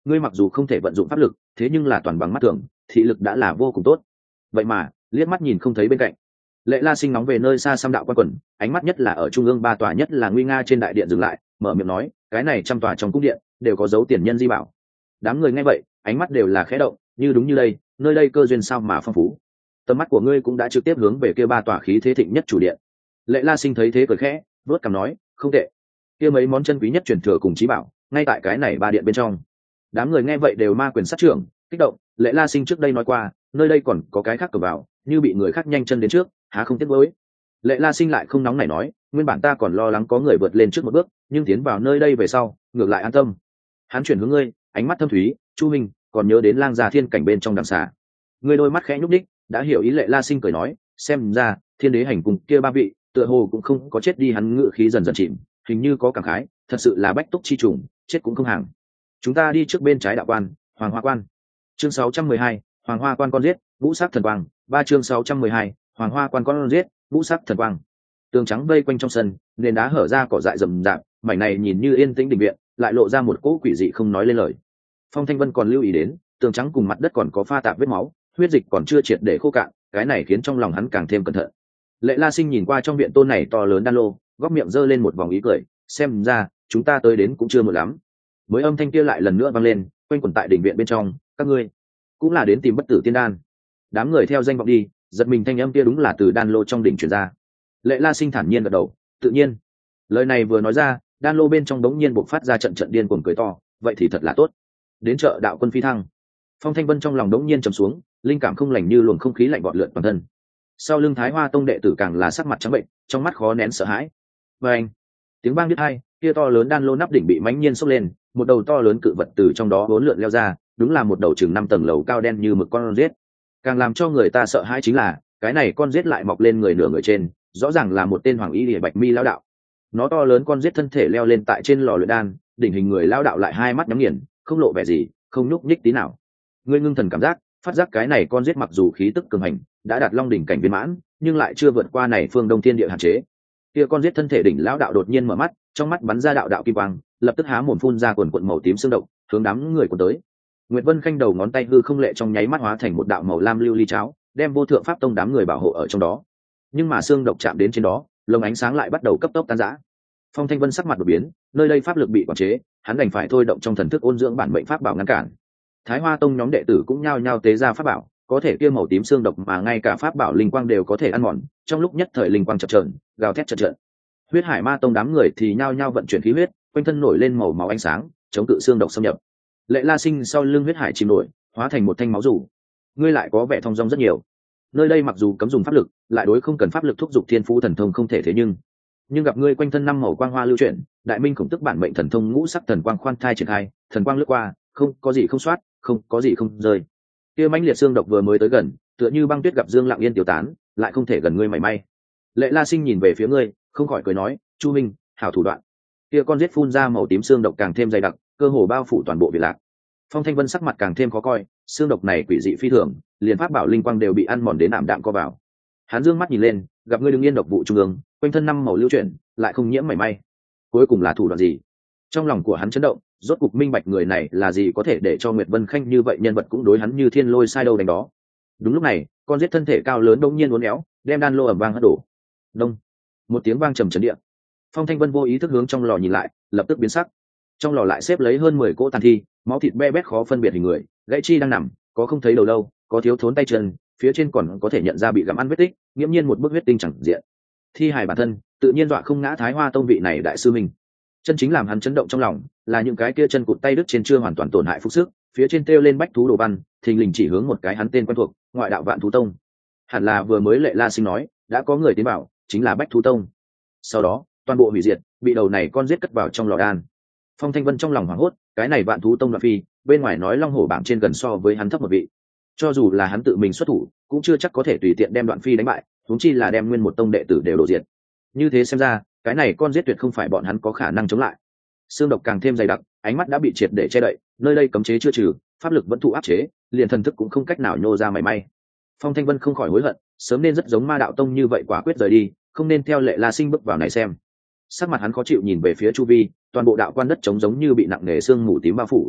ngươi mặc dù không thể vận dụng pháp lực, thế nhưng là toàn bằng mắt thường, thị lực đã là vô cùng tốt. Vậy mà liếc mắt nhìn không thấy bên cạnh. Lệ La Sinh nóng về nơi xa xăm đạo quan quần, ánh mắt nhất là ở trung ương ba tòa nhất là nguy nga trên đại điện dừng lại, mở miệng nói, cái này trăm tòa trong cung điện đều có dấu tiền nhân di bảo. Đám người nghe vậy, ánh mắt đều là khẽ động, như đúng như đây, nơi đây cơ duyên sao mà phong phú. Tầm mắt của ngươi cũng đã trực tiếp hướng về kia ba tòa khí thế thịnh nhất chủ điện. Lệ La Sinh thấy thế cười khẽ, vớt cằm nói, không tệ. Kia mấy món chân quý nhất truyền thừa cùng chí bảo, ngay tại cái này ba điện bên trong. Đám người nghe vậy đều ma quyền sát trưởng, kích động. Lệ La Sinh trước đây nói qua, nơi đây còn có cái khác cửa vào, như bị người khác nhanh chân đến trước, há không tiếc nuối. Lệ La Sinh lại không nóng nảy nói, nguyên bản ta còn lo lắng có người vượt lên trước một bước, nhưng tiến vào nơi đây về sau, ngược lại an tâm. Hắn chuyển hướng ngươi, ánh mắt thâm thúy, Chu Minh, còn nhớ đến lang gia thiên cảnh bên trong đằng xà. Ngươi đôi mắt khẽ nhúc nhích, đã hiểu ý. Lệ La Sinh cười nói, xem ra thiên đế hành cùng kia ba vị, tựa hồ cũng không có chết đi. Hắn ngự khí dần dần chìm, hình như có cảm khái, thật sự là bách túc chi trùng, chết cũng không hàng. Chúng ta đi trước bên trái đạo quan, Hoàng Hoa Quan. Chương 612, Hoàng Hoa Quan con giết, ngũ sắc thần quang. 3 chương 612, Hoàng Hoa Quan con giết, ngũ sắc thần quang. Tường trắng vây quanh trong sân, nền đá hở ra, cỏ dại rậm rạp, mảnh này nhìn như yên tĩnh đình viện, lại lộ ra một cỗ quỷ dị không nói lên lời. Phong Thanh Vân còn lưu ý đến, tường trắng cùng mặt đất còn có pha tạp vết máu, huyết dịch còn chưa triệt để khô cạn, cái này khiến trong lòng hắn càng thêm cẩn thận. Lệ La Sinh nhìn qua trong viện tôn này to lớn đan lô, góc miệng giơ lên một vòng ý cười, xem ra chúng ta tới đến cũng chưa muộn lắm. Mới âm thanh kia lại lần nữa vang lên, quanh quẩn tại đỉnh viện bên trong, các ngươi cũng là đến tìm bất tử tiên đan. Đám người theo danh vọng đi, giật mình thanh âm kia đúng là từ đan lô trong đỉnh truyền ra. Lệ La Sinh thản nhiên gật đầu, tự nhiên. Lời này vừa nói ra, đan lô bên trong đống nhiên bộc phát ra trận trận điên cuồng cười to, vậy thì thật là tốt. Đến chợ đạo quân phi thăng. Phong Thanh Vân trong lòng đống nhiên trầm xuống, linh cảm không lành như luồng không khí lạnh vọt lượn toàn thân. Sau lưng Thái Hoa Tông đệ tử càng là sắc mặt trắng bệnh, trong mắt khó nén sợ hãi. Và anh, tiếng vang biết hai, kia to lớn đan lô nắp đỉnh bị mãnh nhiên xốc lên, một đầu to lớn cự vật từ trong đó uốn lượn leo ra, đúng là một đầu chừng 5 tầng lầu cao đen như mực con rết. Càng làm cho người ta sợ hãi chính là, cái này con rết lại mọc lên người nửa người trên, rõ ràng là một tên hoàng y liễu bạch mi lão đạo. Nó to lớn con rết thân thể leo lên tại trên lò luyện đan, đỉnh hình người lão đạo lại hai mắt nhắm nghiền, không lộ vẻ gì, không nhúc nhích tí nào. Ngươi ngưng thần cảm giác, phát giác cái này con rết mặc dù khí tức cường hành, đã đạt long đỉnh cảnh viên mãn, nhưng lại chưa vượt qua này phương đông thiên địa hạn chế. Kia con rết thân thể đỉnh lão đạo đột nhiên mở mắt, trong mắt bắn ra đạo đạo kim quang, lập tức há mồm phun ra quần quần màu tím xương động, hướng đám người cuốn tới. Nguyệt Vân Khanh đầu ngón tay hư không lệ trong nháy mắt hóa thành một đạo màu lam lưu ly cháo, đem vô thượng pháp tông đám người bảo hộ ở trong đó. Nhưng mà xương độc chạm đến trên đó, lồng ánh sáng lại bắt đầu cấp tốc tan rã. Phong Thanh Vân sắc mặt đột biến, nơi đây pháp lực bị quản chế, hắn đành phải thôi động trong thần thức ôn dưỡng bản mệnh pháp bảo ngăn cản. Thái Hoa Tông nhóm đệ tử cũng nhao nhao tế ra pháp bảo, có thể kia màu tím xương độc mà ngay cả pháp bảo linh quang đều có thể ăn mòn, trong lúc nhất thời linh quang chập chờn, gào thét chật chật. Huyết Hải Ma Tông đám người thì nhao nhao vận chuyển khí huyết, quanh thân nổi lên màu máu ánh sáng, chống cự xương độc xâm nhập. Lệ La Sinh sau lưng huyết hải chìm nổi, hóa thành một thanh máu rủ. Ngươi lại có vẻ thông dong rất nhiều. Nơi đây mặc dù cấm dùng pháp lực, lại đối không cần pháp lực thúc giục thiên phú thần thông không thể thế nhưng gặp ngươi quanh thân 5 màu quang hoa lưu chuyển, đại minh khổng tức bản mệnh thần thông ngũ sắc thần quang khoan thai triển khai, thần quang lướt qua, không có gì không soát, không có gì không rơi. Kia mãnh liệt xương độc vừa mới tới gần, tựa như băng tuyết gặp dương lặng yên tiêu tán, lại không thể gần ngươi mảy may. Lệ La Sinh nhìn về phía ngươi, không khỏi cười nói, Chu Minh, hảo thủ đoạn. Kia con giết phun ra màu tím xương độc càng thêm dày đặc, cơ hồ bao phủ toàn bộ Việt Lạc. Phong Thanh Vân sắc mặt càng thêm khó coi, xương độc này quỷ dị phi thường, liền pháp bảo linh quang đều bị ăn mòn đến ảm đạm co vào. Hắn dương mắt nhìn lên, gặp ngươi đứng yên độc vụ trung ương, quanh thân 5 màu lưu chuyển, lại không nhiễm mảy may. Cuối cùng là thủ đoạn gì? Trong lòng của hắn chấn động, rốt cục minh bạch người này là gì có thể để cho Nguyệt Vân Khanh như vậy nhân vật cũng đối hắn như thiên lôi sai đâu đánh đó. Đúng lúc này, con giết thân thể cao lớn đột nhiên uốn éo, đem đan lô ầm vang hất đổ. Đông, một tiếng vang trầm trấn địa. Phong Thanh Vân vô ý thức hướng trong lò nhìn lại, lập tức biến sắc. Trong lò lại xếp lấy hơn 10 cỗ tàn thi, máu thịt be bét khó phân biệt hình người, gãy chi đang nằm, có không thấy đầu đâu, có thiếu thốn tay chân, phía trên còn có thể nhận ra bị gặm ăn vết tích, nghiễm nhiên một bức huyết tinh chẳng diện. Thi hài bản thân, tự nhiên dọa không ngã Thái Hoa Tông vị này đại sư mình. Chân chính làm hắn chấn động trong lòng, là những cái kia chân cụt tay đứt trên chưa hoàn toàn tổn hại phục sức, phía trên treo lên bách thú đồ văn, thình lình chỉ hướng một cái hắn tên quen thuộc, ngoại đạo Vạn Thú Tông. Hẳn là vừa mới Lệ La Sinh nói, đã có người tiến bảo, chính là Bách Thú Tông. Sau đó, toàn bộ hủy diệt, bị đầu này con giết cất vào trong lò đan. Phong Thanh Vân trong lòng hoảng hốt, cái này Vạn Thú Tông Đoạn Phi, bên ngoài nói Long Hổ bảng trên gần so với hắn thấp một vị. Cho dù là hắn tự mình xuất thủ, cũng chưa chắc có thể tùy tiện đem Đoạn Phi đánh bại, huống chi là đem nguyên một tông đệ tử đều đổ diệt. Như thế xem ra, cái này con giết tuyệt không phải bọn hắn có khả năng chống lại. Xương độc càng thêm dày đặc, ánh mắt đã bị triệt để che đậy, nơi đây cấm chế chưa trừ, pháp lực vẫn thụ áp chế, liền thần thức cũng không cách nào nhô ra mảy may. Phong Thanh Vân không khỏi hối hận, sớm nên rất giống Ma Đạo Tông như vậy quả quyết rời đi, không nên theo Lệ La Sinh bước vào này xem. Sắc mặt hắn khó chịu nhìn về phía chu vi, toàn bộ đạo quan đất trống giống như bị nặng nề sương mù tím bao phủ.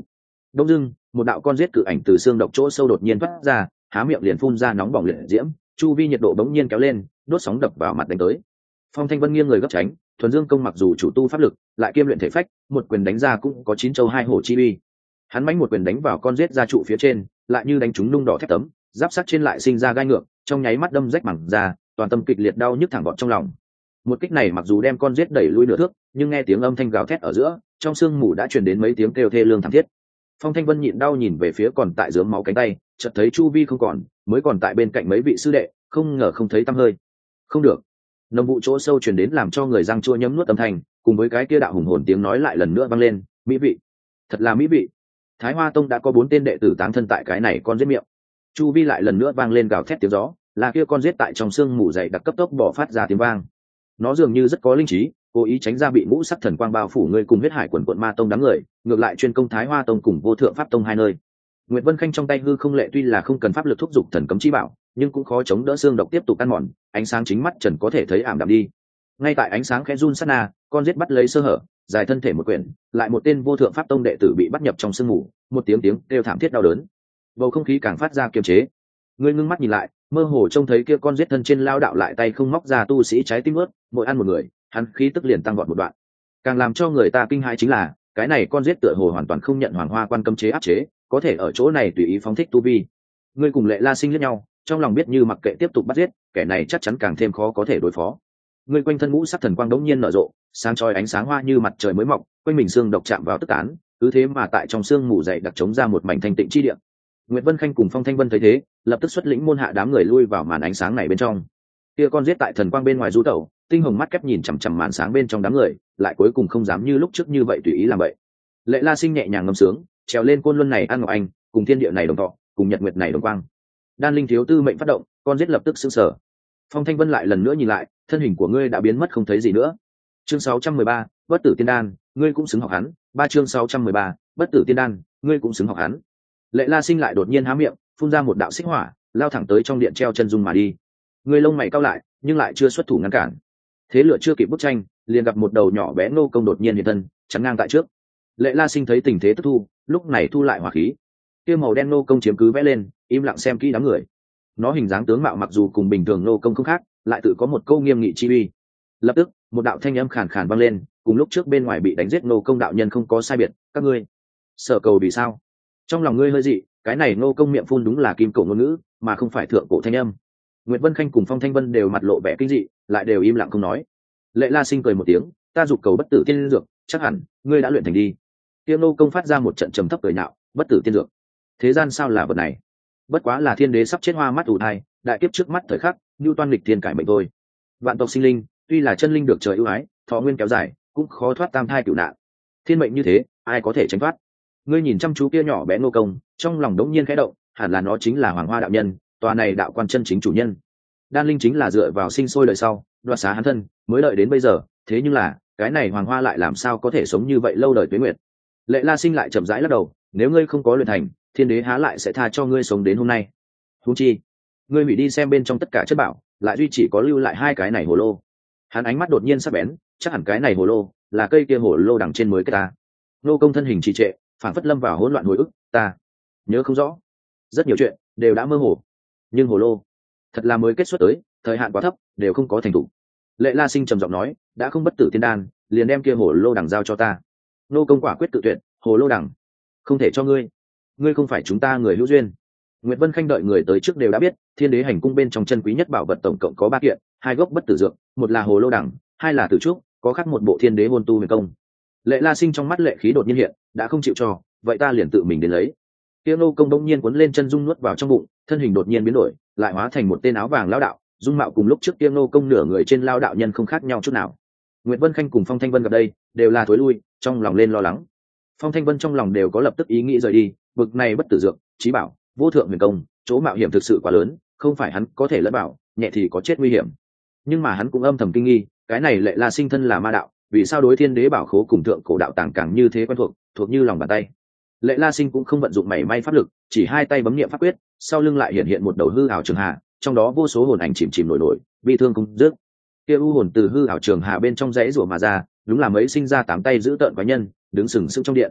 đông dưng một đạo con giết cự ảnh từ xương độc chỗ sâu đột nhiên thoát ra, há miệng liền phun ra nóng bỏng liệt diễm, chu vi nhiệt độ bỗng nhiên kéo lên, đốt sóng đập vào mặt đánh tới. Phong Thanh Vân nghiêng người gấp tránh, thuần dương công mặc dù chủ tu pháp lực, lại kiêm luyện thể phách, một quyền đánh ra cũng có 9 châu 2 hổ chi uy. Hắn mãnh một quyền đánh vào con giết ra trụ phía trên, lại như đánh trúng nung đỏ thép tấm, giáp sắt trên lại sinh ra gai ngược, trong nháy mắt đâm rách mảng ra, toàn tâm kịch liệt đau nhức thẳng vọt trong lòng. Một kích này mặc dù đem con giết đẩy lui nửa thước, nhưng nghe tiếng âm thanh gào thét ở giữa, trong sương mù đã truyền đến mấy tiếng kêu thê lương thảm thiết. Phong Thanh Vân nhịn đau nhìn về phía còn tại rớm máu cánh tay, chợt thấy chu vi không còn, mới còn tại bên cạnh mấy vị sư đệ, không ngờ không thấy tăm hơi. Không được. Nồng vụ chỗ sâu truyền đến làm cho người răng chua nhấm nuốt âm thanh, cùng với cái kia đạo hùng hồn tiếng nói lại lần nữa vang lên, mỹ vị, thật là mỹ vị. Thái Hoa Tông đã có 4 tên đệ tử táng thân tại cái này con giết miệng. Chu vi lại lần nữa vang lên gào thét tiếng gió, là kia con giết tại trong sương mù dày đặc cấp tốc bỏ phát ra tiếng vang. Nó dường như rất có linh trí, cố ý tránh ra bị ngũ sắc thần quang bao phủ người cùng huyết hải quần quận ma tông đám người, ngược lại chuyên công Thái Hoa Tông cùng Vô Thượng Pháp Tông hai nơi. Nguyệt Vân Khanh trong tay hư không lệ tuy là không cần pháp lực thúc giục thần cấm chi bảo, nhưng cũng khó chống đỡ xương độc tiếp tục ăn mòn, ánh sáng chính mắt trần có thể thấy ảm đạm đi. Ngay tại ánh sáng khẽ run sát na, con giết bắt lấy sơ hở, dài thân thể một quyển, lại một tên Vô Thượng Pháp Tông đệ tử bị bắt nhập trong sương mù, một tiếng kêu thảm thiết đau đớn. Bầu không khí càng phát ra kiềm chế. Ngươi ngưng mắt nhìn lại, mơ hồ trông thấy kia con giết thân trên lao đạo lại tay không móc ra tu sĩ trái tim ướt, mỗi ăn một người, hắn khí tức liền tăng vọt một đoạn. Càng làm cho người ta kinh hãi chính là, cái này con giết tựa hồ hoàn toàn không nhận Hoàng Hoa Quan cấm chế áp chế, có thể ở chỗ này tùy ý phóng thích tu vi. Ngươi cùng Lệ La Sinh liếc nhau, trong lòng biết như mặc kệ tiếp tục bắt giết, kẻ này chắc chắn càng thêm khó có thể đối phó. Ngươi quanh thân ngũ sắc thần quang đống nhiên nở rộ, sáng chói ánh sáng hoa như mặt trời mới mọc, quanh mình xương độc chạm vào tức tán, cứ thế mà tại trong xương mù dày đặc chống ra một mảnh thanh tịnh chi địa. Nguyệt Vân Khanh cùng Phong Thanh Vân thấy thế, lập tức xuất lĩnh môn hạ đám người lui vào màn ánh sáng này bên trong. Kia con giết tại thần quang bên ngoài du tẩu, tinh hồng mắt kép nhìn chằm chằm màn sáng bên trong đám người, lại cuối cùng không dám như lúc trước như vậy tùy ý làm vậy. Lệ La Sinh nhẹ nhàng ngâm sướng, trèo lên côn luân này ăn ngọc anh, cùng thiên địa này đồng thọ, cùng nhật nguyệt này đồng quang. Đan linh thiếu tư mệnh phát động, con giết lập tức sững sờ. Phong Thanh Vân lại lần nữa nhìn lại, thân hình của ngươi đã biến mất không thấy gì nữa. Chương 613, bất tử tiên đan, ngươi cũng xứng học hắn. 3 chương 613, bất tử tiên đan, ngươi cũng xứng học hắn. Lệ La Sinh lại đột nhiên há miệng, phun ra một đạo xích hỏa, lao thẳng tới trong điện treo chân dung mà đi. Ngươi lông mày cau lại, nhưng lại chưa xuất thủ ngăn cản. Thế lửa chưa kịp bức tranh, liền gặp một đầu nhỏ bé nô công đột nhiên hiện thân, chắn ngang tại trước. Lệ La Sinh thấy tình thế tức thu, lúc này thu lại hỏa khí. Kia màu đen nô công chiếm cứ vẽ lên, im lặng xem kỹ đám người. Nó hình dáng tướng mạo mặc dù cùng bình thường nô công không khác, lại tự có một câu nghiêm nghị chi uy. Lập tức, một đạo thanh âm khàn khàn vang lên, cùng lúc trước bên ngoài bị đánh giết nô công đạo nhân không có sai biệt, các ngươi sợ cầu vì sao? Trong lòng ngươi hơi dị, cái này nô công miệng phun đúng là kim cổ ngôn ngữ, mà không phải thượng cổ thanh âm. Nguyệt Vân Khanh cùng Phong Thanh Vân đều mặt lộ vẻ kinh dị, lại đều im lặng không nói. Lệ La Sinh cười một tiếng, ta dục cầu bất tử tiên dược, chắc hẳn ngươi đã luyện thành đi. Tiêu nô công phát ra một trận trầm thấp cười nhạo, bất tử tiên dược, thế gian sao là vật này? Bất quá là thiên đế sắp chết hoa mắt ủ thai, đại kiếp trước mắt thời khắc, như toan lịch thiên cải mệnh thôi. Vạn tộc sinh linh, tuy là chân linh được trời ưu ái, thọ nguyên kéo dài, cũng khó thoát tam thai cửu nạn. Thiên mệnh như thế, ai có thể tránh thoát? Ngươi nhìn chăm chú kia nhỏ bé nô công, trong lòng đống nhiên khẽ động, hẳn là nó chính là Hoàng Hoa đạo nhân, tòa này đạo quan chân chính chủ nhân. Đan linh chính là dựa vào sinh sôi đời sau, đoạt xá hắn thân, mới đợi đến bây giờ, thế nhưng là, cái này Hoàng Hoa lại làm sao có thể sống như vậy lâu đời tuế nguyệt? Lệ La Sinh lại chậm rãi lắc đầu, nếu ngươi không có luyện thành, thiên đế há lại sẽ tha cho ngươi sống đến hôm nay. Huống chi, ngươi hủy đi xem bên trong tất cả chất bảo, lại duy chỉ có lưu lại 2 cái này hồ lô. Hắn ánh mắt đột nhiên sắc bén, chắc hẳn cái này hồ lô là cây kia hồ lô đằng trên mới cái ta. Nô công thân hình trì trệ, phản phất lâm vào hỗn loạn hồi ức, ta nhớ không rõ, rất nhiều chuyện đều đã mơ hồ, nhưng hồ lô thật là mới kết xuất tới, thời hạn quá thấp, đều không có thành thủ. Lệ La Sinh trầm giọng nói, đã không bất tử tiên đan, liền đem kia hồ lô đằng giao cho ta. Nô công quả quyết tự tuyệt, hồ lô đằng không thể cho ngươi, ngươi không phải chúng ta người hữu duyên. Nguyệt Vân Khanh đợi người tới trước đều đã biết, thiên đế hành cung bên trong chân quý nhất bảo vật tổng cộng có 3 kiện, 2 gốc bất tử dược, một là hồ lô đằng, 2 là tử trúc, có khắc một bộ thiên đế hôn tu huyền công. Lệ La Sinh trong mắt lệ khí đột nhiên hiện, đã không chịu cho, vậy ta liền tự mình đến lấy. Tiêu nô công đông nhiên cuốn lên chân dung nuốt vào trong bụng, thân hình đột nhiên biến đổi, lại hóa thành một tên áo vàng lão đạo, dung mạo cùng lúc trước Tiêu nô công nửa người trên lao đạo nhân không khác nhau chút nào. Nguyệt Vân Khanh cùng Phong Thanh Vân gặp đây, đều là thối lui, trong lòng lên lo lắng. Phong Thanh Vân trong lòng đều có lập tức ý nghĩ rời đi, bực này bất tử dược, chí bảo, vô thượng huyền công, chỗ mạo hiểm thực sự quá lớn, không phải hắn có thể lẫn bảo, nhẹ thì có chết nguy hiểm. Nhưng mà hắn cũng âm thầm kinh nghi, cái này Lệ La Sinh thân là ma đạo, vì sao đối thiên đế bảo khố cùng thượng cổ đạo tàng càng như thế quen thuộc như lòng bàn tay. Lệ La Sinh cũng không vận dụng mảy may pháp lực, chỉ 2 tay bấm niệm pháp quyết, sau lưng lại hiện một đầu hư ảo trường hà, trong đó vô số hồn ảnh chìm nổi, bi thương không dứt. Kia u hồn từ hư ảo trường hà bên trong rãy rủa mà ra, đúng là mấy sinh ra 8 tay giữ tợn quái nhân, đứng sừng sững trong điện.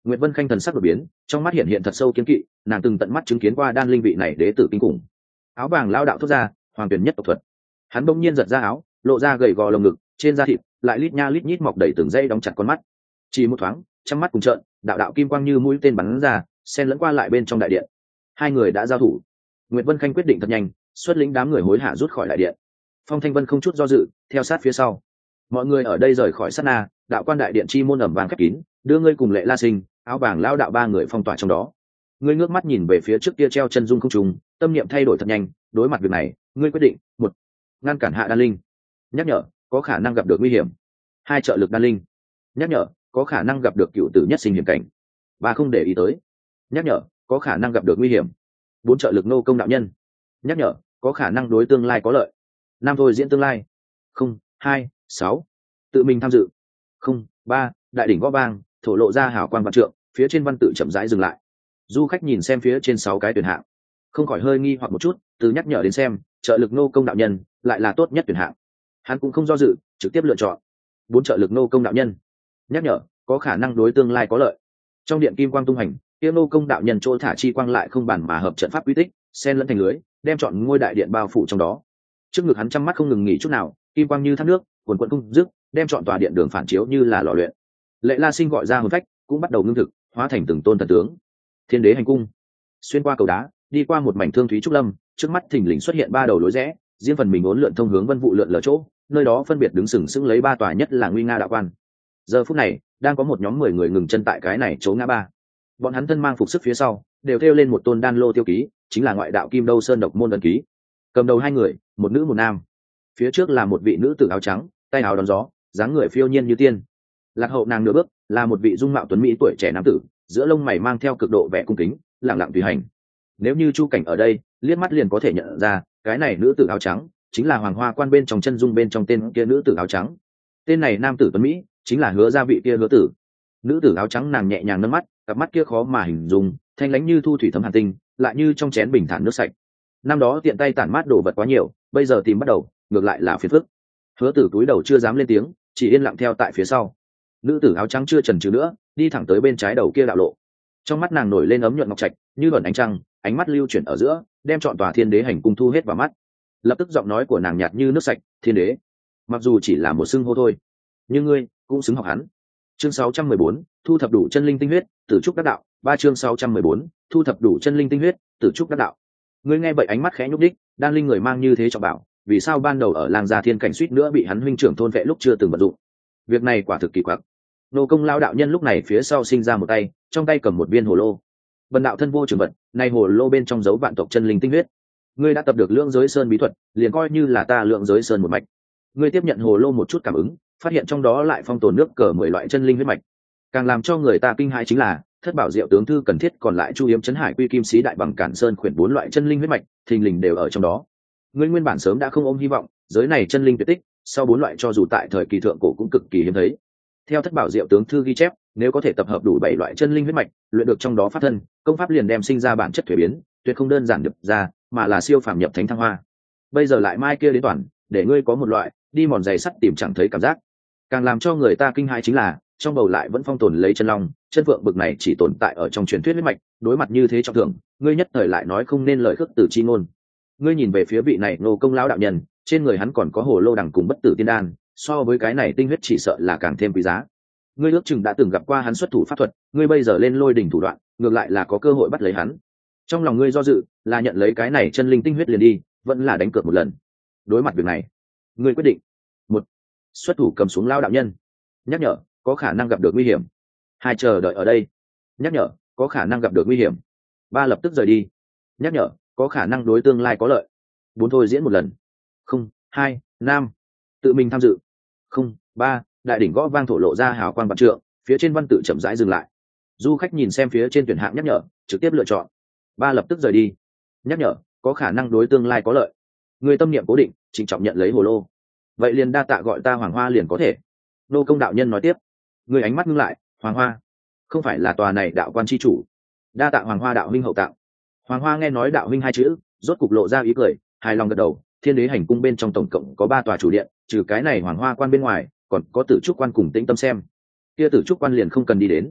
Nguyệt Vân Khanh thần sắc đột biến, trong mắt hiện hiện thật sâu kiên kỵ, nàng từng tận mắt chứng kiến qua đan linh vị này đế tử kinh khủng. Áo vàng lao đạo thốt ra, hoàng tuyển nhất tộc thuật. Hắn bỗng nhiên giật ra áo, lộ ra gầy gò lồng ngực, trên da thịt lại lít nha lít nhít mọc đầy từng dây đóng chặt con mắt. Chỉ một thoáng, trăm mắt cùng trợn, đạo đạo kim quang như mũi tên bắn ra, xen lẫn qua lại bên trong đại điện. Hai người đã giao thủ. Nguyệt Vân Khanh quyết định thật nhanh, xuất lĩnh đám người hối hả rút khỏi đại điện. Phong Thanh Vân không chút do dự, theo sát phía sau. Mọi người ở đây rời khỏi sát na, đạo quan đại điện chi môn ẩm vàng khép kín, đưa ngươi cùng Lệ La Sinh, áo vàng lao đạo ba người phong tỏa trong đó. Ngươi ngước mắt nhìn về phía trước kia treo chân dung không trùng, tâm niệm thay đổi thật nhanh. Đối mặt việc này, ngươi quyết định: một, ngăn cản hạ đan linh, nhắc nhở có khả năng gặp được nguy hiểm; hai, trợ lực đan linh, nhắc nhở có khả năng gặp được cựu tử nhất sinh hiểm cảnh; ba, không để ý tới, nhắc nhở có khả năng gặp được nguy hiểm; bốn, trợ lực nô công đạo nhân, nhắc nhở có khả năng đối tương lai có lợi; năm, thôi diễn tương lai. Không, hai, sáu, tự mình tham dự. Không, ba, đại đỉnh gõ vang, thổ lộ ra hào quang vạn trượng, phía trên văn tự chậm rãi dừng lại. Du khách nhìn xem phía trên 6 cái tuyển hạng, không khỏi hơi nghi hoặc một chút, từ nhắc nhở đến xem, trợ lực nô công đạo nhân lại là tốt nhất tuyển hạng. Hắn cũng không do dự, trực tiếp lựa chọn. 4, trợ lực nô công đạo nhân, nhắc nhở có khả năng đối tương lai có lợi. Trong điện kim quang tung hành, tiêu nô công đạo nhân chỗ thả chi quang lại không bản mà hợp trận pháp quy tích, xen lẫn thành lưới, đem chọn ngôi đại điện bao phủ trong đó. Trước ngực hắn trăm mắt không ngừng nghỉ chút nào, kim quang như thác nước, cuồn cuộn tung dứt, đem chọn tòa điện đường phản chiếu như là lò luyện. Lệ La Sinh gọi ra hồn phách, cũng bắt đầu ngưng thực, hóa thành từng tôn thần tướng. Thiên đế hành cung, xuyên qua cầu đá, đi qua một mảnh thương thúy trúc lâm, trước mắt thình lình xuất hiện 3 đầu lối rẽ, riêng phần mình uốn lượn thông hướng vân vụ lượn lờ chỗ, nơi đó phân biệt đứng sừng sững lấy 3 tòa nhất là nguy nga đạo quan. Giờ phút này, đang có một nhóm 10 người ngừng chân tại cái này chỗ ngã ba. Bọn hắn thân mang phục sức phía sau, đều thêu lên một tôn đan lô tiêu ký, chính là ngoại đạo Kim Đâu Sơn độc môn ấn ký. Cầm đầu 2 người, một nữ một nam. Phía trước là một vị nữ tử áo trắng, tay áo đón gió, dáng người phiêu nhiên như tiên. Lạc hậu nàng nửa bước, là một vị dung mạo tuấn mỹ tuổi trẻ nam tử, giữa lông mày mang theo cực độ vẻ cung kính, lặng lặng tùy hành. Nếu như Chu Cảnh ở đây, liếc mắt liền có thể nhận ra, cái này nữ tử áo trắng chính là Hoàng Hoa Quan bên trong chân dung bên trong tên kia nữ tử áo trắng. Tên này nam tử tuấn mỹ, chính là Hứa Gia vị kia Hứa tử. Nữ tử áo trắng nàng nhẹ nhàng nâng mắt, cặp mắt kia khó mà hình dung, thanh lãnh như thu thủy thấm hàn tinh, lại như trong chén bình thản nước sạch. Năm đó tiện tay tản mát đồ vật quá nhiều, bây giờ tìm bắt đầu, ngược lại là phiền phức. Hứa tử túi đầu chưa dám lên tiếng, chỉ yên lặng theo tại phía sau. Nữ tử áo trắng chưa chần chừ nữa, đi thẳng tới bên trái đầu kia đạo lộ. Trong mắt nàng nổi lên ấm nhuận ngọc trạch, như ẩn ánh trăng, ánh mắt lưu chuyển ở giữa, đem trọn tòa Thiên Đế hành cung thu hết vào mắt. Lập tức giọng nói của nàng nhạt như nước sạch: Thiên Đế. Mặc dù chỉ là một xưng hô thôi, nhưng ngươi cũng xứng học hắn. Chương 614, thu thập đủ chân linh tinh huyết, tử trúc đắc đạo. 3 chương 614, thu thập đủ chân linh tinh huyết, tử trúc đắc đạo. Ngươi nghe vậy ánh mắt khẽ nhúc đích, đan linh người mang như thế trọng bảo, vì sao ban đầu ở làng gia thiên cảnh suýt nữa bị hắn huynh trưởng thôn vệ lúc chưa từng vận dụng. Việc này quả thực kỳ quặc. Nô công lao đạo nhân lúc này phía sau sinh ra một tay, trong tay cầm một viên hồ lô. Bần đạo thân vô trường vật, nay hồ lô bên trong dấu vạn tộc chân linh tinh huyết. Ngươi đã tập được lượng giới sơn bí thuật, liền coi như là ta lượng giới sơn một mạch. Ngươi tiếp nhận hồ lô một chút cảm ứng, phát hiện trong đó lại phong tồn nước cờ 10 loại chân linh huyết mạch. Càng làm cho người ta kinh hãi chính là, thất bảo diệu tướng thư cần thiết còn lại chu yếm chấn hải quy kim sĩ đại bằng cản sơn khuyển 4 loại chân linh huyết mạch, thình lình đều ở trong đó. Ngươi nguyên bản sớm đã không ôm hy vọng, giới này chân linh tuyệt tích, sau 4 loại cho dù tại thời kỳ thượng cổ cũng cực kỳ hiếm thấy. Theo thất bảo diệu tướng thư ghi chép, nếu có thể tập hợp đủ 7 loại chân linh huyết mạch, luyện được trong đó pháp thân, công pháp liền đem sinh ra bản chất thuế biến, tuyệt không đơn giản nhập ra, mà là siêu phàm nhập thánh thăng hoa. Bây giờ lại mai kia đến toàn, để ngươi có một loại đi mòn giày sắt tìm chẳng thấy cảm giác. Càng làm cho người ta kinh hãi chính là, trong bầu lại vẫn phong tồn lấy chân long, chân phượng bực này chỉ tồn tại ở trong truyền thuyết huyết mạch, đối mặt như thế trọng thượng, ngươi nhất thời lại nói không nên lời khước từ chi ngôn. Ngươi nhìn về phía vị này Nô công lão đạo nhân, trên người hắn còn có hồ lô đằng cùng bất tử tiên đan, so với cái này tinh huyết chỉ sợ là càng thêm quý giá. Ngươi ước chừng đã từng gặp qua hắn xuất thủ pháp thuật, ngươi bây giờ lên lôi đỉnh thủ đoạn, ngược lại là có cơ hội bắt lấy hắn. Trong lòng ngươi do dự, là nhận lấy cái này chân linh tinh huyết liền đi, vẫn là đánh cược một lần. Đối mặt việc này, ngươi quyết định: 1. Xuất thủ cầm xuống lão đạo nhân, nhắc nhở có khả năng gặp được nguy hiểm. 2. Chờ đợi ở đây, nhắc nhở có khả năng gặp được nguy hiểm. 3. Lập tức rời đi, nhắc nhở có khả năng đối tương lai có lợi. 4. Thôi diễn một lần. Không, 2, nam, tự mình tham dự. Không, 3, đại đỉnh gõ vang thổ lộ ra hào quang vạn trượng, phía trên văn tự chậm rãi dừng lại. Du khách nhìn xem phía trên tuyển hạng nhắc nhở, trực tiếp lựa chọn. 3. Lập tức rời đi, nhắc nhở có khả năng đối tương lai có lợi. Người tâm niệm cố định, trịnh trọng nhận lấy hồ lô. Vậy liền đa tạ gọi ta Hoàng Hoa liền có thể. Nô công đạo nhân nói tiếp. Người ánh mắt ngưng lại: Hoàng Hoa không phải là tòa này đạo quan chi chủ? Đa tạ Hoàng Hoa đạo huynh hậu tặng. Hoàng Hoa nghe nói đạo huynh 2 chữ, rốt cục lộ ra ý cười, hài lòng gật đầu. Thiên Đế hành cung bên trong tổng cộng có 3 tòa chủ điện, trừ cái này Hoàng Hoa quan bên ngoài, còn có Tử Trúc quan cùng Tĩnh Tâm xem. Kia Tử Trúc quan liền không cần đi đến.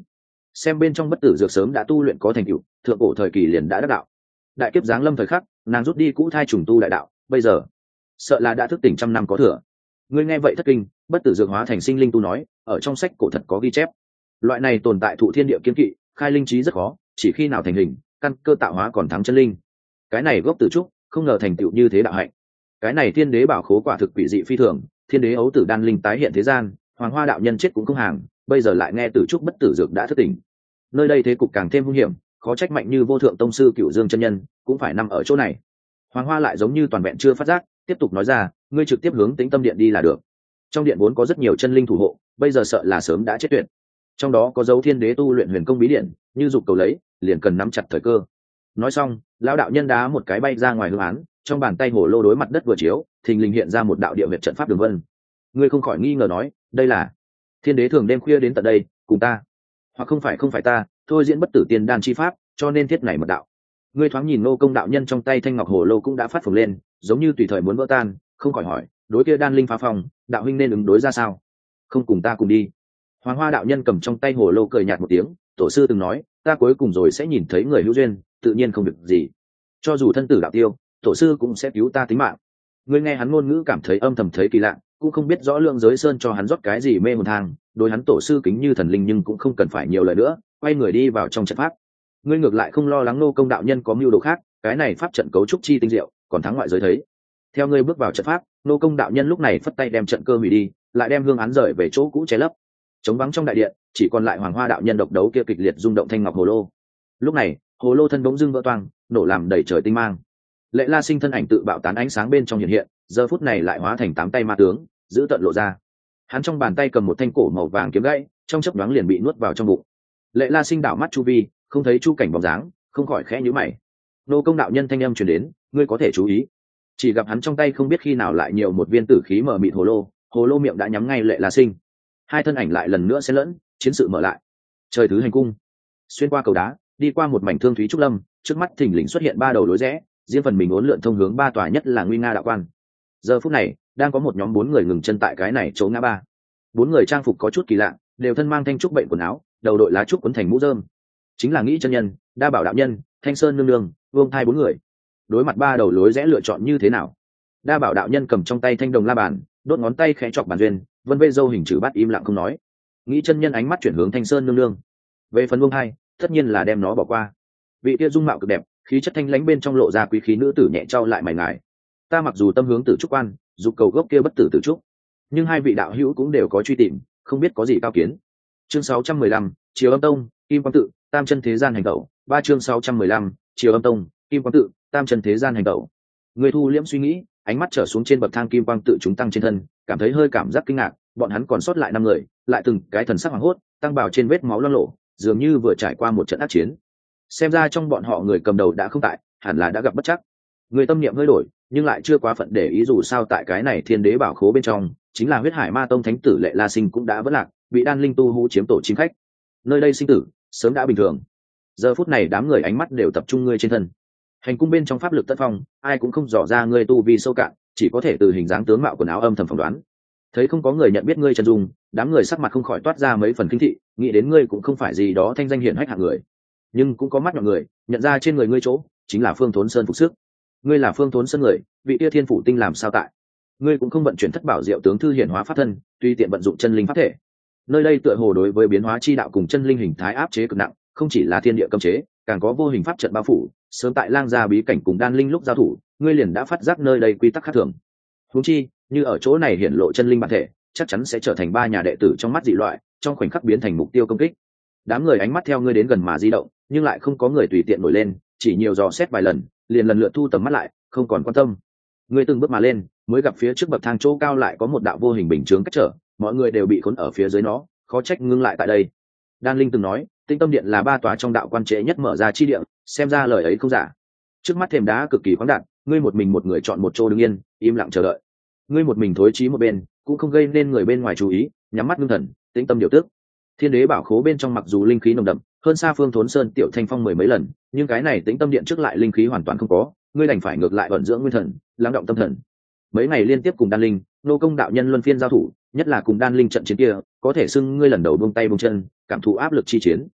xem bên trong bất tử dược sớm đã tu luyện có thành tựu, thượng cổ thời kỳ liền đã đắc đạo. Đại kiếp giáng lâm thời khắc, nàng rút đi cũ thai trùng tu đại đạo, bây giờ sợ là đã thức tỉnh trăm năm có thừa. Ngươi nghe vậy thất kinh, bất tử dược hóa thành sinh linh tu nói, ở trong sách cổ thật có ghi chép. Loại này tồn tại thụ thiên địa kiên kỵ, khai linh trí rất khó, chỉ khi nào thành hình, căn cơ tạo hóa còn thắng chân linh. Cái này gốc tử trúc, không ngờ thành tựu như thế đạo hạnh. Cái này thiên đế bảo khố quả thực quỷ dị phi thường, thiên đế ấu tử đan linh tái hiện thế gian, hoàng hoa đạo nhân chết cũng không hàng, bây giờ lại nghe tử trúc bất tử dược đã thức tỉnh. Nơi đây thế cục càng thêm hung hiểm, khó trách mạnh như vô thượng tông sư Cửu Dương chân nhân cũng phải nằm ở chỗ này. Hoàng hoa lại giống như toàn vẹn chưa phát giác, tiếp tục nói ra, ngươi trực tiếp hướng Tĩnh Tâm Điện đi là được. Trong điện vốn có rất nhiều chân linh thủ hộ, bây giờ sợ là sớm đã chết tuyệt. Trong đó có dấu thiên đế tu luyện huyền công bí điện, như dục cầu lấy, liền cần nắm chặt thời cơ. Nói xong, lão đạo nhân đá một cái bay ra ngoài hương án, trong bàn tay hồ lô đối mặt đất vừa chiếu, thình lình hiện ra một đạo địa huyệt trận pháp đường vân. Ngươi không khỏi nghi ngờ nói, đây là thiên đế thường đêm khuya đến tận đây cùng ta, hoặc không phải ta thôi diễn bất tử tiên đan chi pháp, cho nên thiết này một đạo. Ngươi thoáng nhìn Nô Công đạo nhân trong tay thanh ngọc hồ lô cũng đã phát phồng lên, giống như tùy thời muốn vỡ tan, không khỏi hỏi, đối kia đan linh phá phòng, đạo huynh nên ứng đối ra sao? Không cùng ta cùng đi. Hoàng hoa đạo nhân cầm trong tay hồ lô cười nhạt một tiếng, tổ sư từng nói, ta cuối cùng rồi sẽ nhìn thấy người hữu duyên, tự nhiên không được gì. Cho dù thân tử đạo tiêu, tổ sư cũng sẽ cứu ta tính mạng. Ngươi nghe hắn ngôn ngữ cảm thấy âm thầm thấy kỳ lạ, cũng không biết rõ lượng giới sơn cho hắn rót cái gì mê hồn thang, đối hắn tổ sư kính như thần linh nhưng cũng không cần phải nhiều lời nữa, quay người đi vào trong trận pháp. Ngươi ngược lại không lo lắng Nô Công đạo nhân có mưu đồ khác, cái này pháp trận cấu trúc chi tinh diệu, còn thắng ngoại giới thấy. Theo ngươi bước vào trận pháp, Nô Công đạo nhân lúc này phất tay đem trận cơ hủy đi, lại đem hương án rời về chỗ cũ che lấp. Trống vắng trong đại điện, chỉ còn lại Hoàng Hoa đạo nhân độc đấu kia kịch liệt rung động thanh ngọc hồ lô. Lúc này, hồ lô thân bỗng dưng vỡ toang, nổ làm đầy trời tinh mang. Lệ La Sinh thân ảnh tự bạo tán ánh sáng bên trong hiện hiện, giờ phút này lại hóa thành 8 tay ma tướng, giữ tận lộ ra. Hắn trong bàn tay cầm một thanh cổ màu vàng kiếm gãy, trong chớp nhoáng liền bị nuốt vào trong bụng. Lệ La Sinh đảo mắt chu vi, không thấy chu cảnh bóng dáng, không khỏi khẽ nhíu mày. Nô Công đạo nhân thanh âm truyền đến, ngươi có thể chú ý. Chỉ gặp hắn trong tay không biết khi nào lại nhiều một viên tử khí mờ mịt hồ lô miệng đã nhắm ngay Lệ La Sinh. Hai thân ảnh lại lần nữa xen lẫn, chiến sự mở lại. Trời thứ hành cung, xuyên qua cầu đá, đi qua một mảnh thương thúy trúc lâm, trước mắt thình lình xuất hiện 3 đầu lối rẽ, riêng phần mình uốn lượn thông hướng 3 tòa nhất là nguy nga đạo quan. Giờ phút này, đang có một nhóm 4 người ngừng chân tại cái này chỗ ngã ba. 4 người trang phục có chút kỳ lạ, đều thân mang thanh trúc bệnh quần áo, đầu đội lá trúc quấn thành mũ rơm. Chính là Nghĩ chân nhân, Đa Bảo đạo nhân, Thanh Sơn nương nương, Vương Thai 4 người. Đối mặt 3 đầu lối rẽ lựa chọn như thế nào? Đa Bảo đạo nhân cầm trong tay thanh đồng la bàn, đốt ngón tay khẽ chọc bàn duyên, vân vê dâu hình chữ bát im lặng không nói. Nghĩ chân nhân ánh mắt chuyển hướng Thanh Sơn nương nương. Về phần Vương Thai, tất nhiên là đem nó bỏ qua. Vị kia dung mạo cực đẹp, khí chất thanh lãnh bên trong lộ ra quý khí nữ tử nhẹ trao lại mày ngài. Ta mặc dù tâm hướng tử trúc quan, dục cầu gốc kia bất tử tử trúc, nhưng hai vị đạo hữu cũng đều có truy tìm, không biết có gì cao kiến. Chương 615, Triều Âm Tông, Kim Quang Tự, Tam Chân Thế Gian hành tẩu. 3 chương 615, Triều Âm Tông, Kim Quang Tự, Tam Chân Thế Gian hành tẩu. Người thu liễm suy nghĩ, ánh mắt trở xuống trên bậc thang Kim Quang Tự chúng tăng trên thân, cảm thấy hơi cảm giác kinh ngạc, bọn hắn còn sót lại 5 người, lại từng cái thần sắc hoảng hốt, tăng bào trên vết máu loang lổ, dường như vừa trải qua một trận ác chiến. Xem ra trong bọn họ người cầm đầu đã không tại, hẳn là đã gặp bất trắc. Người tâm niệm hơi đổi, nhưng lại chưa quá phận để ý, dù sao tại cái này thiên đế bảo khố bên trong, chính là huyết hải ma tông thánh tử Lệ La Sinh cũng đã vỡ lạc, bị đan linh tu hú chiếm tổ chim khách. Nơi đây sinh tử sớm đã bình thường. Giờ phút này đám người ánh mắt đều tập trung ngươi trên thân. Hành cung bên trong pháp lực tất phong, ai cũng không dò ra ngươi tu vi sâu cạn, chỉ có thể từ hình dáng tướng mạo quần áo âm thầm phỏng đoán. Thấy không có người nhận biết ngươi chân dung, đám người sắc mặt không khỏi toát ra mấy phần kinh thị, nghĩ đến ngươi cũng không phải gì đó thanh danh hiển hách hạng người, nhưng cũng có mắt nhọn người nhận ra trên người ngươi chỗ chính là Phương Thốn Sơn phục sức. Ngươi là Phương Thốn Sơn người, vị tia thiên phủ tinh làm sao tại? Ngươi cũng không vận chuyển thất bảo diệu tướng thư hiển hóa pháp thân, tuy tiện vận dụng chân linh pháp thể. Nơi đây tựa hồ đối với biến hóa chi đạo cùng chân linh hình thái áp chế cực nặng, không chỉ là thiên địa cấm chế, càng có vô hình pháp trận bao phủ. Sớm tại lang gia bí cảnh cùng đan linh lúc giao thủ, ngươi liền đã phát giác nơi đây quy tắc khác thường. Huống chi, như ở chỗ này hiển lộ chân linh bản thể, chắc chắn sẽ trở thành 3 nhà đệ tử trong mắt dị loại, trong khoảnh khắc biến thành mục tiêu công kích. Đám người ánh mắt theo ngươi đến gần mà di động, nhưng lại không có người tùy tiện nổi lên, chỉ nhiều dò xét vài lần, liền lần lượt thu tầm mắt lại, không còn quan tâm. Ngươi từng bước mà lên, mới gặp phía trước bậc thang chỗ cao lại có một đạo vô hình bình chướng cách trở, mọi người đều bị khốn ở phía dưới nó, khó trách ngưng lại tại đây. Đan Linh từng nói, Tinh Tâm Điện là 3 tòa trong đạo quan trễ nhất mở ra chi địa, xem ra lời ấy không giả. Trước mắt thềm đá cực kỳ khoáng đạt, ngươi một mình một người chọn một chỗ đứng yên, im lặng chờ đợi. Ngươi một mình thối chí một bên, cũng không gây nên người bên ngoài chú ý, nhắm mắt ngưng thần, tĩnh tâm điều tức. Thiên đế bảo khố bên trong mặc dù linh khí nồng đậm, hơn xa Phương Thốn Sơn tiểu thanh phong 10 mấy lần, nhưng cái này Tĩnh Tâm Điện trước lại linh khí hoàn toàn không có, ngươi đành phải ngược lại vận dưỡng nguyên thần, lắng động tâm thần. Mấy ngày liên tiếp cùng đan linh, Nô Công đạo nhân luân phiên giao thủ, nhất là cùng đan linh trận chiến kia, có thể xưng ngươi lần đầu buông tay buông chân, cảm thụ áp lực chi chiến.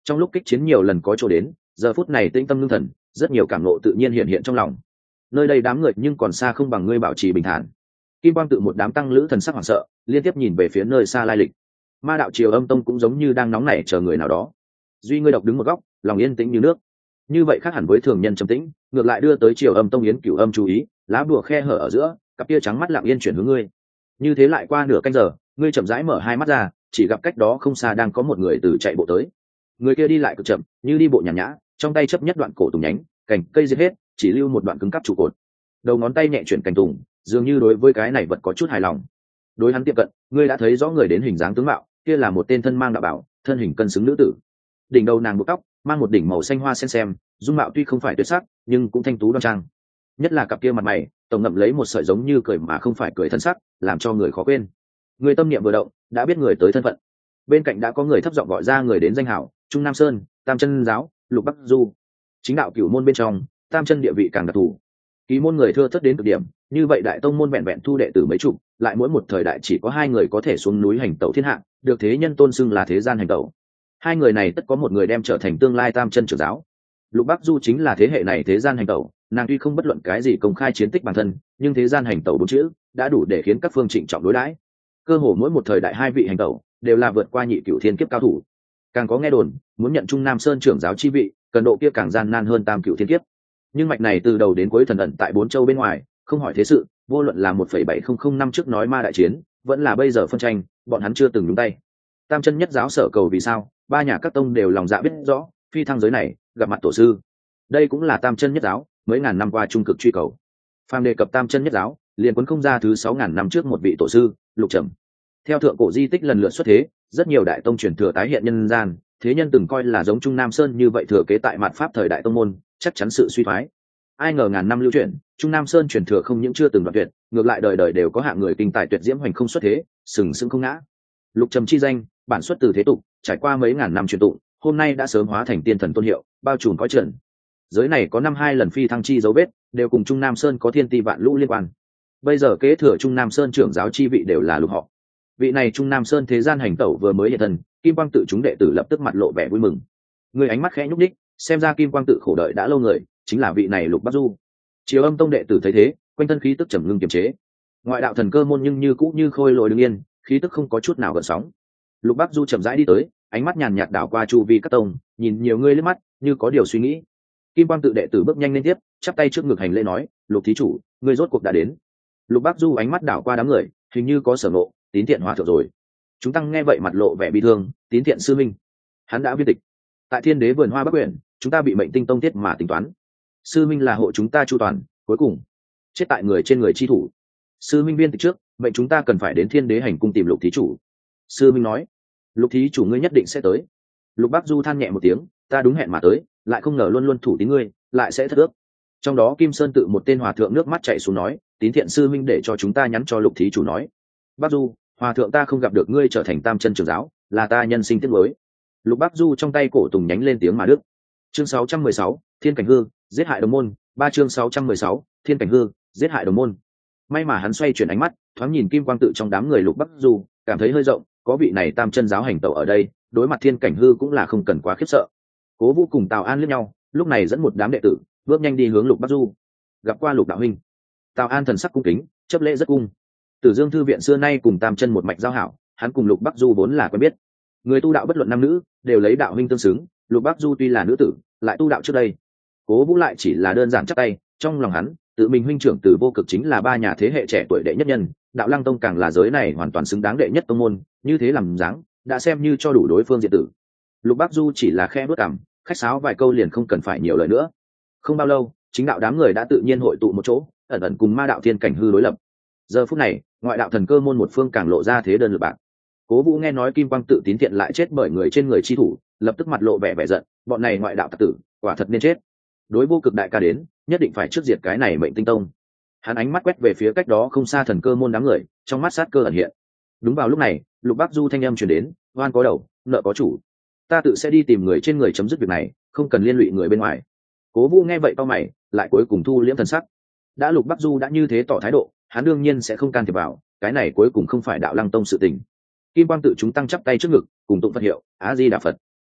Trong lúc kích chiến nhiều lần có chỗ đến, giờ phút này tĩnh tâm ngưng thần, rất nhiều cảm nộ tự nhiên hiện hiện trong lòng. Nơi đây đám người nhưng còn xa không bằng ngươi bảo trì bình thản. Kim Quang tự một đám tăng lữ thần sắc hoảng sợ, liên tiếp nhìn về phía nơi xa lai lịch. Ma đạo Triều Âm Tông cũng giống như đang nóng nảy chờ người nào đó. Duy ngươi độc đứng một góc, lòng yên tĩnh như nước. Như vậy khác hẳn với thường nhân trầm tĩnh, ngược lại đưa tới Triều Âm Tông Yến Cửu Âm chú ý, lá bùa khe hở ở giữa, cặp kia trắng mắt lặng yên chuyển hướng ngươi. Như thế lại qua nửa canh giờ, ngươi chậm rãi mở hai mắt ra, chỉ gặp cách đó không xa đang có một người từ chạy bộ tới. Người kia đi lại cực chậm, như đi bộ nhàn nhã, trong tay chấp nhất đoạn cổ tùng nhánh, cành cây giết hết, chỉ lưu một đoạn cứng cáp trụ cột. Đầu ngón tay nhẹ chuyển cành tùng, dường như đối với cái này vật có chút hài lòng. Đối hắn tiệm cận, ngươi đã thấy rõ người đến hình dáng tướng mạo, kia là một tên thân mang đạo bảo, thân hình cân xứng nữ tử. Đỉnh đầu nàng buộc tóc, mang một đỉnh màu xanh hoa sen xem, dung mạo tuy không phải tuyệt sắc, nhưng cũng thanh tú đoan trang. Nhất là cặp kia mặt mày, tổng ngậm lấy một sợi giống như cười mà không phải cười thân sắc, làm cho người khó quên. Người tâm niệm vừa động, đã biết người tới thân phận. Bên cạnh đã có người thấp giọng gọi ra người đến danh hảo, Trung Nam Sơn, Tam Chân Giáo, Lục Bắc Du. Chính đạo cửu môn bên trong, Tam Chân địa vị càng đặc thù. Ký môn người thưa thớt đến cực điểm, như vậy đại tông môn vẹn vẹn thu đệ tử mấy chục, lại mỗi một thời đại chỉ có hai người có thể xuống núi hành tẩu thiên hạ, được thế nhân tôn xưng là thế gian hành tẩu. Hai người này tất có một người đem trở thành tương lai Tam Chân trưởng giáo. Lục Bắc Du chính là thế hệ này thế gian hành tẩu, nàng tuy không bất luận cái gì công khai chiến tích bản thân, nhưng thế gian hành tẩu bốn chữ đã đủ để khiến các phương trịnh trọng đối đãi. Cơ hồ mỗi một thời đại hai vị hành tẩu đều là vượt qua nhị cửu thiên kiếp cao thủ. Càng có nghe đồn, muốn nhận Trung Nam Sơn trưởng giáo chi vị, cần độ kia càng gian nan hơn tam cửu thiên kiếp. Nhưng mạch này từ đầu đến cuối thần ẩn tại bốn châu bên ngoài, không hỏi thế sự, vô luận là 1,7005 năm trước nói ma đại chiến, vẫn là bây giờ phân tranh, bọn hắn chưa từng nhúng tay. Tam Chân nhất giáo sở cầu vì sao, ba nhà các tông đều lòng dạ biết rõ, phi thăng giới này, gặp mặt tổ sư. Đây cũng là Tam Chân nhất giáo mấy ngàn năm qua trung cực truy cầu. Phàm đề cập Tam Chân nhất giáo, liền cuốn không ra thứ 6000 năm trước một vị tổ sư, Lục Trầm. Theo thượng cổ di tích lần lượt xuất thế, rất nhiều đại tông truyền thừa tái hiện nhân gian, thế nhân từng coi là giống Trung Nam Sơn như vậy thừa kế tại mạt pháp thời đại tông môn, chắc chắn sự suy thoái. Ai ngờ ngàn năm lưu truyền, Trung Nam Sơn truyền thừa không những chưa từng đoạn tuyệt, ngược lại đời đời đều có hạng người kinh tài tuyệt diễm hoành không xuất thế, sừng sững không ngã. Lục Trầm chi danh, bản xuất từ thế tục, trải qua mấy ngàn năm truyền tụng, hôm nay đã sớm hóa thành tiên thần tôn hiệu, bao trùm cõi trần. Giới này có 2 lần phi thăng chi dấu vết, đều cùng Trung Nam Sơn có thiên ti vạn lũ liên quan. Bây giờ kế thừa Trung Nam Sơn trưởng giáo chi vị đều là Lục họ. Vị này Trung Nam Sơn thế gian hành tẩu vừa mới hiện thân, Kim Quang tự chúng đệ tử lập tức mặt lộ vẻ vui mừng. Người ánh mắt khẽ nhúc nhích, xem ra Kim Quang tự khổ đợi đã lâu người, chính là vị này Lục Bắc Du. Triều Âm Tông đệ tử thấy thế, quanh thân khí tức trầm ngưng kiềm chế. Ngoại đạo thần cơ môn nhưng như cũ như khôi lỗi đứng yên, khí tức không có chút nào gợn sóng. Lục Bắc Du chậm rãi đi tới, ánh mắt nhàn nhạt đảo qua chu vi các tông, nhìn nhiều người liếc mắt, như có điều suy nghĩ. Kim Quang tự đệ tử bước nhanh lên tiếp, chắp tay trước ngực hành lễ nói, Lục thí chủ, ngươi rốt cuộc đã đến. Lục Bắc Du ánh mắt đảo qua đám người, hình như có sở ngộ, Tín Thiện hòa thượng rồi. Chúng tăng nghe vậy mặt lộ vẻ bi thương, Tín Thiện sư minh, hắn đã viên tịch. Tại Thiên Đế vườn hoa Bắc Quyển, chúng ta bị mệnh tinh tông tiết mà tính toán. Sư minh là hộ chúng ta chu toàn, cuối cùng chết tại người trên người chi thủ. Sư minh viên tịch trước, mệnh chúng ta cần phải đến Thiên Đế hành cung tìm Lục thí chủ. Sư minh nói, Lục thí chủ ngươi nhất định sẽ tới. Lục Bắc Du than nhẹ một tiếng, ta đúng hẹn mà tới, lại không ngờ luôn luôn thủ tín ngươi, lại sẽ thất ước. Trong đó Kim Sơn tự một tên hòa thượng nước mắt chảy xuống nói, Tín Thiện sư minh để cho chúng ta nhắn cho Lục thí chủ nói, Bắc Du, hòa thượng ta không gặp được ngươi trở thành Tam Chân trưởng giáo, là ta nhân sinh tiếc nuối. Lục Bắc Du trong tay cổ tùng nhánh lên tiếng mà đức. Chương 616, Thiên Cảnh Hư, giết hại đồng môn. 3 chương 616, Thiên Cảnh Hư, giết hại đồng môn. May mà hắn xoay chuyển ánh mắt, thoáng nhìn Kim Quang tự trong đám người Lục Bắc Du, cảm thấy hơi rộng, có vị này Tam Chân giáo hành tẩu ở đây, đối mặt Thiên Cảnh Hư cũng là không cần quá khiếp sợ. Cố Vũ cùng Tào An liếc nhau, lúc này dẫn một đám đệ tử bước nhanh đi hướng Lục Bắc Du. Gặp qua Lục đạo huynh. Tào An thần sắc cung kính, chấp lễ rất cung. Tử Dương thư viện xưa nay cùng Tam Chân một mạch giao hảo, hắn cùng Lục Bắc Du vốn là quen biết. Người tu đạo bất luận nam nữ, đều lấy đạo huynh tương xứng, Lục Bắc Du tuy là nữ tử, lại tu đạo trước đây. Cố Vũ lại chỉ là đơn giản chắp tay, trong lòng hắn, tự mình huynh trưởng Từ Vô Cực chính là ba nhà thế hệ trẻ tuổi đệ nhất nhân, Đạo Lăng Tông càng là giới này hoàn toàn xứng đáng đệ nhất tông môn, như thế làm dáng, đã xem như cho đủ đối phương diện tử. Lục Bắc Du chỉ là khẽ bước cằm, khách sáo vài câu liền không cần phải nhiều lời nữa. Không bao lâu, chính đạo đám người đã tự nhiên hội tụ một chỗ, ẩn ẩn cùng ma đạo Thiên Cảnh Hư đối lập. Giờ phút này, ngoại đạo thần cơ môn một phương càng lộ ra thế đơn lực bạc. Cố Vũ nghe nói Kim Quang tự Tín Thiện lại chết bởi người trên người chi thủ, lập tức mặt lộ vẻ vẻ giận, bọn này ngoại đạo tặc tử, quả thật nên chết. Đối Vô Cực đại ca đến, nhất định phải trước diệt cái này Mệnh Tinh Tông. Hắn ánh mắt quét về phía cách đó không xa thần cơ môn đám người, trong mắt sát cơ ẩn hiện. Đúng vào lúc này, Lục Bắc Du thanh âm truyền đến, oan có đầu, nợ có chủ. Ta tự sẽ đi tìm người trên người chấm dứt việc này, không cần liên lụy người bên ngoài. Cố Vũ nghe vậy cau mày, lại cuối cùng thu liễm thần sắc. Đã Lục Bắc Du đã như thế tỏ thái độ, hắn đương nhiên sẽ không can thiệp vào, cái này cuối cùng không phải Đạo Lăng Tông sự tình. Kim Quang tự chúng tăng chắp tay trước ngực, cùng tụng Phật hiệu, A Di Đà Phật.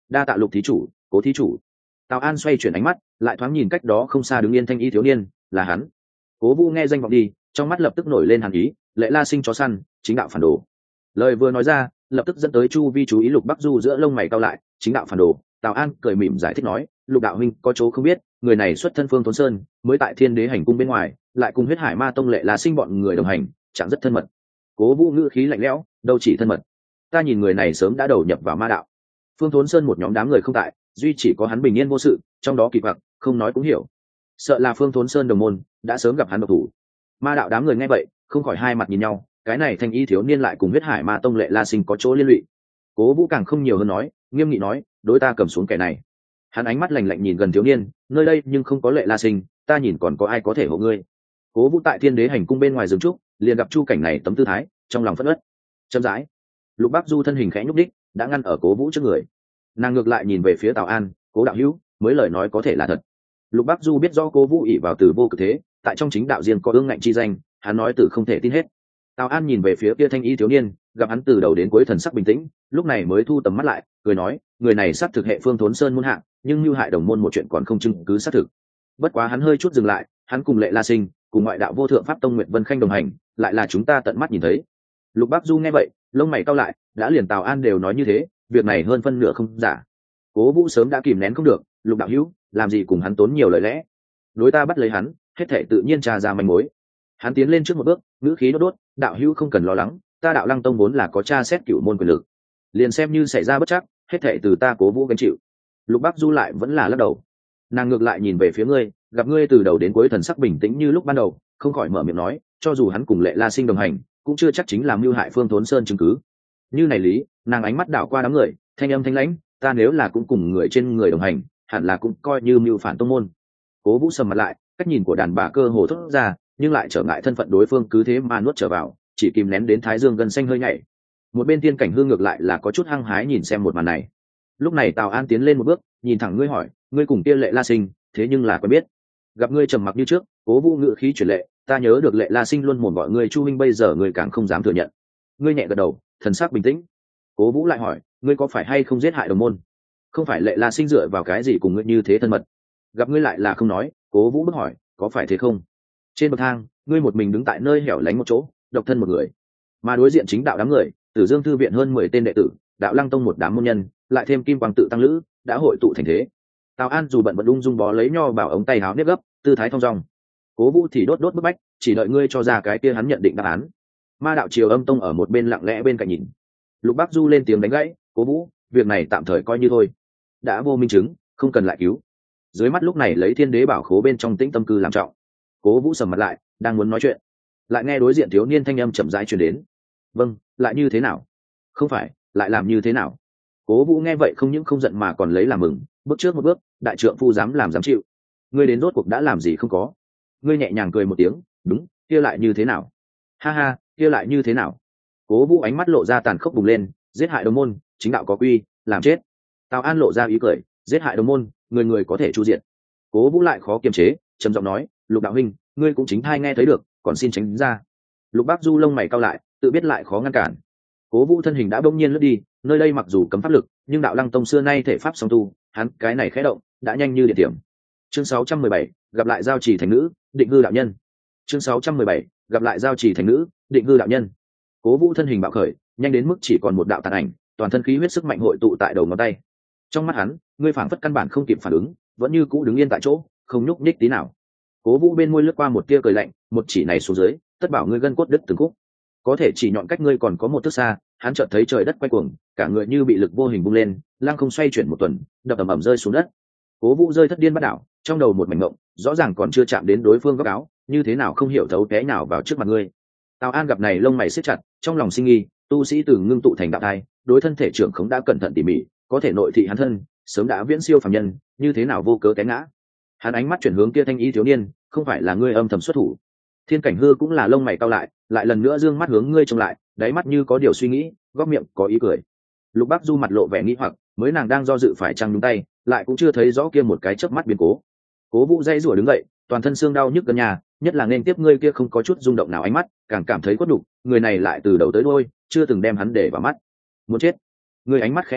đa tạ Lục thí chủ, Cố thí chủ. Tào An xoay chuyển ánh mắt, lại thoáng nhìn cách đó không xa đứng yên thanh y thiếu niên, là hắn. Cố Vũ nghe danh vọng đi, trong mắt lập tức nổi lên hàn ý, Lệ La Sinh chó săn, chính đạo phản đồ. Lời vừa nói ra, lập tức dẫn tới chu vi chú ý Lục Bắc Du giữa lông mày cau lại, chính đạo phản đồ. Tào An cười mỉm giải thích nói, Lục đạo huynh có chỗ không biết, người này xuất thân Phương Thốn Sơn, mới tại Thiên Đế hành cung bên ngoài, lại cùng Huyết Hải Ma Tông Lệ La Sinh bọn người đồng hành, chẳng rất thân mật. Cố Vũ ngữ khí lạnh lẽo, đâu chỉ thân mật, ta nhìn người này sớm đã đầu nhập vào ma đạo. Phương Thốn Sơn một nhóm đám người không tại, duy chỉ có hắn bình yên vô sự, trong đó kỳ quặc, không nói cũng hiểu. Sợ là Phương Thốn Sơn đồng môn đã sớm gặp hắn độc thủ. Ma đạo đám người nghe vậy, không khỏi hai mặt nhìn nhau, cái này thanh y thiếu niên lại cùng Huyết Hải Ma Tông Lệ La Sinh có chỗ liên lụy. Cố Vũ càng không nhiều hơn nói, nghiêm nghị nói, đối ta cầm xuống kẻ này. Hắn ánh mắt lạnh lạnh nhìn gần thiếu niên, nơi đây nhưng không có Lệ La Sinh, ta nhìn còn có ai có thể hộ ngươi. Cố Vũ tại Thiên Đế hành cung bên ngoài dừng trúc, liền gặp chu cảnh này tấm tư thái, trong lòng phẫn uất. Chậm rãi, Lục Bắc Du thân hình khẽ nhúc đích, đã ngăn ở Cố Vũ trước người. Nàng ngược lại nhìn về phía Tào An, Cố đạo hữu, mới lời nói có thể là thật. Lục Bắc Du biết do Cố Vũ ỷ vào từ vô cực thế, tại trong chính đạo riêng có ương ngạnh chi danh, hắn nói từ không thể tin hết. Tào An nhìn về phía kia thanh y thiếu niên, gặp hắn từ đầu đến cuối thần sắc bình tĩnh, lúc này mới thu tầm mắt lại, cười nói, người này xác thực hệ Phương Thốn Sơn môn hạ, nhưng mưu hại đồng môn một chuyện còn không chứng cứ xác thực. Bất quá hắn hơi chút dừng lại, hắn cùng Lệ La Sinh, cùng ngoại đạo vô thượng pháp tông Nguyệt Vân Khanh đồng hành, lại là chúng ta tận mắt nhìn thấy. Lục Bắc Du nghe vậy, lông mày cau lại, đã liền Tào An đều nói như thế, việc này hơn phân nửa không giả. Cố Vũ sớm đã kìm nén không được, Lục đạo hữu, làm gì cùng hắn tốn nhiều lời lẽ? Đối ta bắt lấy hắn, hết thảy tự nhiên tra ra manh mối. Hắn tiến lên trước một bước, ngữ khí đốt đốt, đạo hữu không cần lo lắng, ta Đạo Lăng Tông vốn là có tra xét cửu môn quyền lực, liền xem như xảy ra bất trắc, hết thảy từ ta Cố Vũ gánh chịu. Lục Bắc Du lại vẫn là lắc đầu. Nàng ngược lại nhìn về phía ngươi, gặp ngươi từ đầu đến cuối thần sắc bình tĩnh như lúc ban đầu, không khỏi mở miệng nói, cho dù hắn cùng Lệ La Sinh đồng hành, cũng chưa chắc chính là mưu hại Phương Thốn Sơn chứng cứ. Như này lý, nàng ánh mắt đảo qua đám người, thanh âm thanh lãnh, ta nếu là cũng cùng người trên người đồng hành, hẳn là cũng coi như mưu phản tông môn. Cố Vũ sầm mặt lại, cách nhìn của đàn bà cơ hồ thốt ra, nhưng lại trở ngại thân phận đối phương cứ thế mà nuốt trở vào, chỉ kìm nén đến thái dương gần xanh hơi nhảy. Một bên Tiên Cảnh Hương ngược lại là có chút hăng hái nhìn xem một màn này. Lúc này Tào An tiến lên một bước, nhìn thẳng ngươi hỏi, ngươi cùng kia Lệ La Sinh, thế nhưng là quen biết? Gặp ngươi trầm mặc như trước, Cố Vũ ngữ khí chuyển lệ, ta nhớ được Lệ La Sinh luôn mồm gọi ngươi Chu huynh, bây giờ ngươi càng không dám thừa nhận. Ngươi nhẹ gật đầu, thần sắc bình tĩnh. Cố Vũ lại hỏi, ngươi có phải hay không giết hại đồng môn? Không phải Lệ La Sinh dựa vào cái gì cùng ngươi như thế thân mật? Gặp ngươi lại là không nói, Cố Vũ bức hỏi, có phải thế không? Trên bậc thang, ngươi một mình đứng tại nơi hẻo lánh một chỗ, độc thân một người, mà đối diện chính đạo đám người, Tử Dương thư viện hơn 10 tên đệ tử, Đạo Lăng Tông một đám môn nhân, lại thêm Kim Quang tự tăng lữ, đã hội tụ thành thế. Tào An dù bận vẫn ung dung bó lấy nho bảo ống tay áo nếp gấp, tư thái thong dong. Cố Vũ thì đốt đốt bức bách, chỉ đợi ngươi cho ra cái kia hắn nhận định đáp án. Ma đạo Triều Âm Tông ở một bên lặng lẽ bên cạnh nhìn. Lục Bắc Du lên tiếng đánh gãy, Cố Vũ, việc này tạm thời coi như thôi, đã vô minh chứng, không cần lại cứu. Dưới mắt lúc này lấy Thiên Đế bảo khố bên trong tĩnh tâm cư làm trọng. Cố Vũ sầm mặt lại, đang muốn nói chuyện, lại nghe đối diện thiếu niên thanh âm chậm rãi truyền đến. Vâng, lại như thế nào? Không phải, lại làm như thế nào? Cố Vũ nghe vậy không những không giận mà còn lấy làm mừng, bước trước một bước, đại trượng phu dám làm dám chịu. Ngươi đến rốt cuộc đã làm gì không có? Ngươi nhẹ nhàng cười một tiếng, đúng, kia lại như thế nào? Ha ha, kia lại như thế nào? Cố Vũ ánh mắt lộ ra tàn khốc bùng lên, giết hại đồng môn, chính đạo có quy, làm chết. Tào An lộ ra ý cười, giết hại đồng môn, người người có thể chu diện. Cố Vũ lại khó kiềm chế, trầm giọng nói, Lục đạo huynh, ngươi cũng chính thai nghe thấy được, còn xin tránh ra. Lục Bắc Du lông mày cau lại, tự biết lại khó ngăn cản. Cố Vũ thân hình đã bỗng nhiên lướt đi, nơi đây mặc dù cấm pháp lực, nhưng Đạo Lăng Tông xưa nay thể pháp song tu, hắn cái này khẽ động, đã nhanh như điện tiệm. Chương 617, gặp lại giao chỉ thành nữ, định hư đạo nhân. Chương 617, gặp lại giao chỉ thành nữ, định hư đạo nhân. Cố Vũ thân hình bạo khởi, nhanh đến mức chỉ còn một đạo tàn ảnh, toàn thân khí huyết sức mạnh hội tụ tại đầu ngón tay. Trong mắt hắn, ngươi phảng phất căn bản không kịp phản ứng, vẫn như cũ đứng yên tại chỗ, không nhúc nhích tí nào. Cố Vũ bên môi lướt qua một tia cười lạnh, một chỉ này xuống dưới, tất bảo ngươi gân cốt đứt từng khúc. Có thể chỉ nhọn cách ngươi còn có một thước xa, hắn chợt thấy trời đất quay cuồng, cả người như bị lực vô hình bung lên, lăng không xoay chuyển một tuần, đập ầm ầm rơi xuống đất. Cố Vũ rơi thất điên bắt đảo, trong đầu một mảnh mộng, rõ ràng còn chưa chạm đến đối phương góc áo, như thế nào không hiểu thấu té nào vào trước mặt ngươi. Tào An gặp này lông mày siết chặt, trong lòng sinh nghi, tu sĩ từ ngưng tụ thành đạo thai, đối thân thể trưởng khống đã cẩn thận tỉ mỉ, có thể nội thị hắn thân, sớm đã viễn siêu phàm nhân, như thế nào vô cớ té ngã. Hắn ánh mắt chuyển hướng kia thanh y thiếu niên, không phải là ngươi âm thầm xuất thủ? Thiên Cảnh Hư cũng là lông mày cau lại lần nữa dương mắt hướng ngươi trông lại, đáy mắt như có điều suy nghĩ, góc miệng có ý cười. Lục Bắc Du mặt lộ vẻ nghi hoặc, mới nàng đang do dự phải chăng nhúng tay, lại cũng chưa thấy rõ kia một cái chớp mắt biến cố. Cố Vũ dây rủa đứng dậy, toàn thân xương đau nhức gần nhà, nhất là nên tiếp ngươi kia không có chút rung động nào ánh mắt, càng cảm thấy quất đục, người này lại từ đầu tới đuôi chưa từng đem hắn để vào mắt. Muốn chết. Ngươi ánh mắt khẽ nhúc nhích,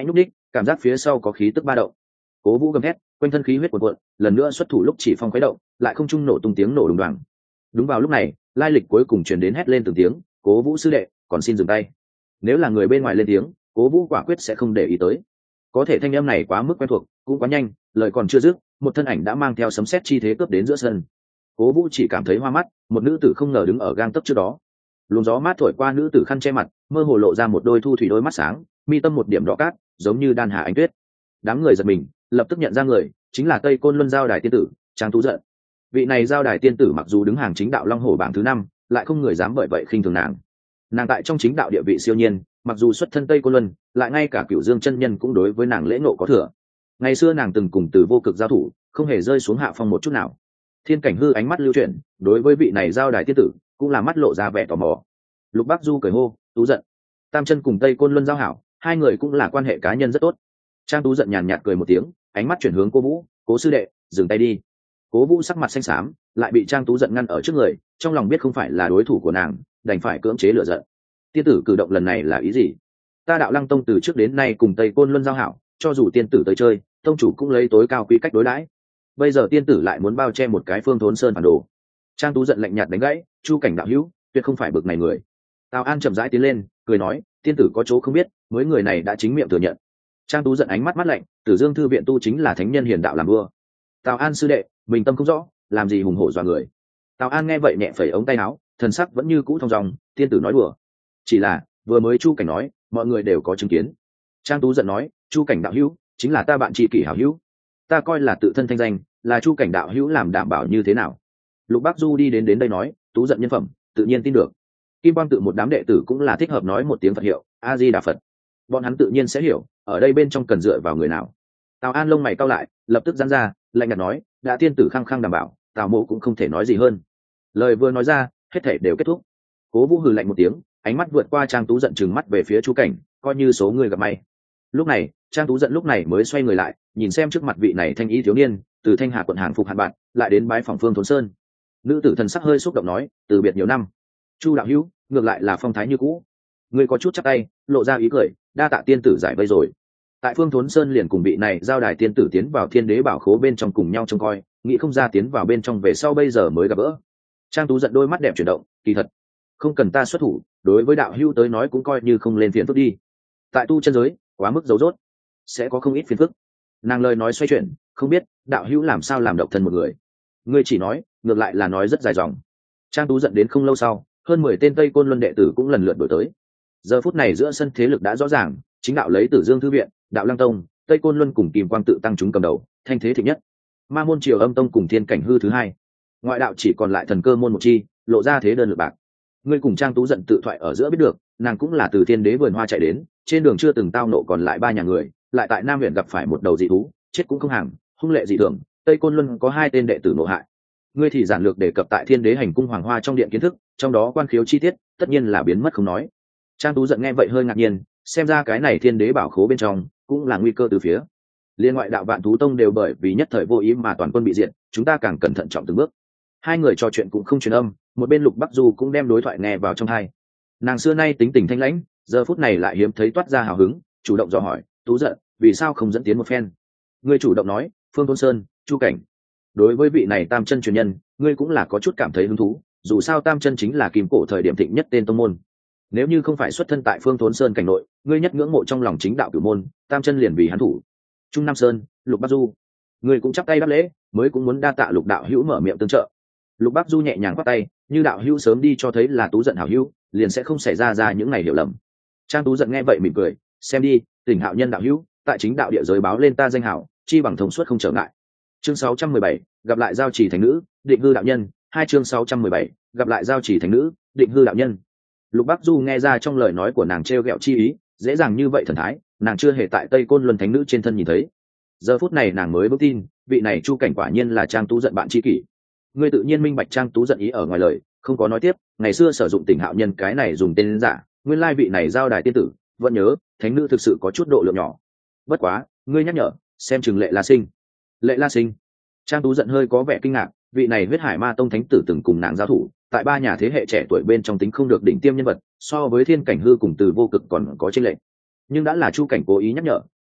cảm giác phía sau có khí tức ba động. Cố Vũ gầm hét, quanh thân khí huyết cuồn cuộn, lần nữa xuất thủ lúc chỉ phong khuấy động, lại không trung nổ tung tiếng nổ đùng đoàng. Đúng vào lúc này, lai lịch cuối cùng truyền đến hét lên từng tiếng, Cố Vũ sư đệ, còn xin dừng tay. Nếu là người bên ngoài lên tiếng, Cố Vũ quả quyết sẽ không để ý tới. Có thể thanh âm này quá mức quen thuộc, cũng quá nhanh, lời còn chưa dứt, một thân ảnh đã mang theo sấm sét chi thế cướp đến giữa sân. Cố Vũ chỉ cảm thấy hoa mắt, một nữ tử không ngờ đứng ở gang tấc trước đó. Luồng gió mát thổi qua nữ tử khăn che mặt, mơ hồ lộ ra một đôi thu thủy đôi mắt sáng, mi tâm một điểm đỏ cát, giống như đan hà ánh tuyết. Đám người giật mình, lập tức nhận ra người, chính là Tây Côn Luân Giao Đài tiên tử, Trang Tú Dận. Vị này Giao Đài tiên tử mặc dù đứng hàng chính đạo Long Hổ bảng thứ 5, lại không người dám bởi vậy khinh thường nàng. Nàng tại trong chính đạo địa vị siêu nhiên, mặc dù xuất thân Tây Côn Luân, lại ngay cả Cửu Dương chân nhân cũng đối với nàng lễ ngộ có thừa. Ngày xưa nàng từng cùng Từ Vô Cực giao thủ, không hề rơi xuống hạ phong một chút nào. Thiên Cảnh Hư ánh mắt lưu chuyển, đối với vị này Giao Đài tiên tử, cũng là mắt lộ ra vẻ tò mò. Lục Bắc Du cười hô, Tú Dận. Tam chân cùng Tây Côn Luân giao hảo, hai người cũng là quan hệ cá nhân rất tốt. Trang Tú Dận nhàn nhạt cười một tiếng, ánh mắt chuyển hướng Cố Vũ, Cố sư đệ, dừng tay đi. Cố Vũ sắc mặt xanh xám, lại bị Trang Tú Dận ngăn ở trước người, trong lòng biết không phải là đối thủ của nàng, đành phải cưỡng chế lửa giận. Tiên tử cử động lần này là ý gì? Ta Đạo Lăng tông từ trước đến nay cùng Tây Côn Luân giao hảo, cho dù tiên tử tới chơi, tông chủ cũng lấy tối cao quy cách đối đãi. Bây giờ tiên tử lại muốn bao che một cái Phương Thốn Sơn phản đồ. Trang Tú Dận lạnh nhạt đánh gãy, Chu Cảnh đạo hữu, tuyệt không phải bực này người. Tào An chậm rãi tiến lên, cười nói, tiên tử có chỗ không biết, mới người này đã chính miệng thừa nhận. Trang Tú Dận ánh mắt mắt lạnh, Tử Dương thư viện tu chính là thánh nhân hiền đạo làm vua. Tào An sư đệ, bình tâm không rõ, làm gì hùng hổ dọa người. Tào An nghe vậy nhẹ phẩy ống tay áo, thần sắc vẫn như cũ thong dong, tiên tử nói đùa. Chỉ là vừa mới Chu Cảnh nói, mọi người đều có chứng kiến. Trang Tú Dận nói, Chu Cảnh đạo hữu chính là ta bạn tri kỷ hảo hữu, ta coi là tự thân thanh danh, là Chu Cảnh đạo hữu làm đảm bảo như thế nào. Lục Bắc Du đi đến đây nói, Tú Dận nhân phẩm, tự nhiên tin được. Kim Quang tự một đám đệ tử cũng là thích hợp nói một tiếng Phật hiệu, A Di Đà Phật. Bọn hắn tự nhiên sẽ hiểu, ở đây bên trong cần dựa vào người nào. Tào An lông mày cau lại, lập tức giãn ra, lạnh nhạt nói, đã tiên tử khăng khăng đảm bảo, Tào mộ cũng không thể nói gì hơn. Lời vừa nói ra, hết thảy đều kết thúc. Cố Vũ hừ lạnh một tiếng, ánh mắt vượt qua Trang Tú Dận trừng mắt về phía Chu Cảnh, coi như số người gặp may. Lúc này, Trang Tú Dận lúc này mới xoay người lại, nhìn xem trước mặt vị này thanh ý thiếu niên, từ Thanh Hà quận hàng phục hàn bạn, lại đến bái phòng Phương Thốn Sơn. Nữ tử thần sắc hơi xúc động nói, từ biệt nhiều năm, Chu đạo hữu, ngược lại là phong thái như cũ. Người có chút chắp tay, lộ ra ý cười, đa tạ tiên tử giải vây rồi. Tại Phương Thốn Sơn liền cùng vị này Giao Đài tiên tử tiến vào Thiên Đế bảo khố bên trong cùng nhau trông coi, nghĩ không ra tiến vào bên trong về sau bây giờ mới gặp gỡ. Trang Tú Dận đôi mắt đẹp chuyển động, kỳ thật, không cần ta xuất thủ, đối với đạo hữu tới nói cũng coi như không lên phiền phức đi. Tại tu chân giới, quá mức dấu dốt, sẽ có không ít phiền phức. Nàng lời nói xoay chuyển, không biết đạo hữu làm sao làm độc thân một người. Ngươi chỉ nói, ngược lại là nói rất dài dòng. Trang Tú Dận đến không lâu sau, hơn 10 tên Tây Côn Luân đệ tử cũng lần lượt đổi tới. Giờ phút này giữa sân thế lực đã rõ ràng, chính đạo lấy Tử Dương thư viện, Đạo Lăng tông, Tây Côn Luân cùng Kim Quang tự tăng chúng cầm đầu, thanh thế thịnh nhất. Ma môn Triều Âm tông cùng Thiên Cảnh Hư thứ hai. Ngoại đạo chỉ còn lại Thần Cơ môn một chi, lộ ra thế đơn lực bạc. Ngươi cùng Trang Tú Dận tự thoại ở giữa biết được, nàng cũng là từ Thiên Đế vườn hoa chạy đến, trên đường chưa từng tao nộ còn lại 3 nhà người, lại tại Nam huyện gặp phải một đầu dị thú, chết cũng không hàng, hung lệ dị thường, Tây Côn Luân có 2 tên đệ tử nộ hại. Ngươi thì giản lược đề cập tại Thiên Đế hành cung hoàng hoa trong điện kiến thức, trong đó quan khiếu chi tiết, tất nhiên là biến mất không nói. Trang Tú Dận nghe vậy hơi ngạc nhiên, xem ra cái này Thiên Đế bảo khố bên trong cũng là nguy cơ từ phía. Liên ngoại đạo Vạn Thú tông đều bởi vì nhất thời vô ý mà toàn quân bị diệt, chúng ta càng cẩn thận trọng từng bước. Hai người trò chuyện cũng không truyền âm, một bên Lục Bắc Du cũng đem đối thoại nghe vào trong tai. Nàng xưa nay tính tình thanh lãnh, giờ phút này lại hiếm thấy toát ra hào hứng, chủ động dò hỏi, Tú Dận, vì sao không dẫn tiến một phen? Ngươi chủ động nói, Phương Thôn Sơn, Chu Cảnh. Đối với vị này Tam chân truyền nhân, ngươi cũng là có chút cảm thấy hứng thú, dù sao Tam chân chính là kim cổ thời điểm thịnh nhất tên tông môn. Nếu như không phải xuất thân tại Phương Thốn Sơn cảnh nội, ngươi nhất ngưỡng mộ trong lòng chính đạo cửu môn, Tam chân liền vì hắn thủ. Trung Nam Sơn, Lục Bắc Du, ngươi cũng chắp tay đáp lễ, mới cũng muốn đa tạ Lục đạo hữu mở miệng tương trợ. Lục Bắc Du nhẹ nhàng quát tay, như đạo hữu sớm đi cho thấy là Tú Dận hảo hữu, liền sẽ không xảy ra những ngày hiểu lầm. Trang Tú Dận nghe vậy mỉm cười, xem đi, Tỉnh Hạo nhân đạo hữu, tại chính đạo địa giới báo lên ta danh hảo, chi bằng thông suốt không trở ngại. Chương 617, gặp lại Giao Chỉ Thánh nữ, Định Hư đạo nhân, 2 chương 617, gặp lại Giao Chỉ Thánh nữ, Định Hư đạo nhân. Lục Bắc Du nghe ra trong lời nói của nàng trêu ghẹo chi ý, dễ dàng như vậy thần thái, nàng chưa hề tại Tây Côn Luân Thánh nữ trên thân nhìn thấy. Giờ phút này nàng mới bước tin, vị này Chu Cảnh quả nhiên là Trang Tú Dận bạn tri kỷ. Ngươi tự nhiên minh bạch Trang Tú Dận ý ở ngoài lời, không có nói tiếp, ngày xưa sử dụng Tỉnh Hạo nhân cái này dùng tên giả, nguyên lai vị này Giao Đài tiên tử, vẫn nhớ, thánh nữ thực sự có chút độ lượng nhỏ. Bất quá, ngươi nhắc nhở, xem chừng Lệ La Sinh. Lệ La Sinh? Trang Tú Dận hơi có vẻ kinh ngạc, vị này Huyết Hải Ma tông thánh tử từng cùng nàng giao thủ, tại 3 nhà thế hệ trẻ tuổi bên trong tính không được đỉnh tiêm nhân vật, so với Thiên Cảnh Hư cùng Từ Vô Cực còn có chênh lệch. Nhưng đã là Chu Cảnh cố ý nhắc nhở,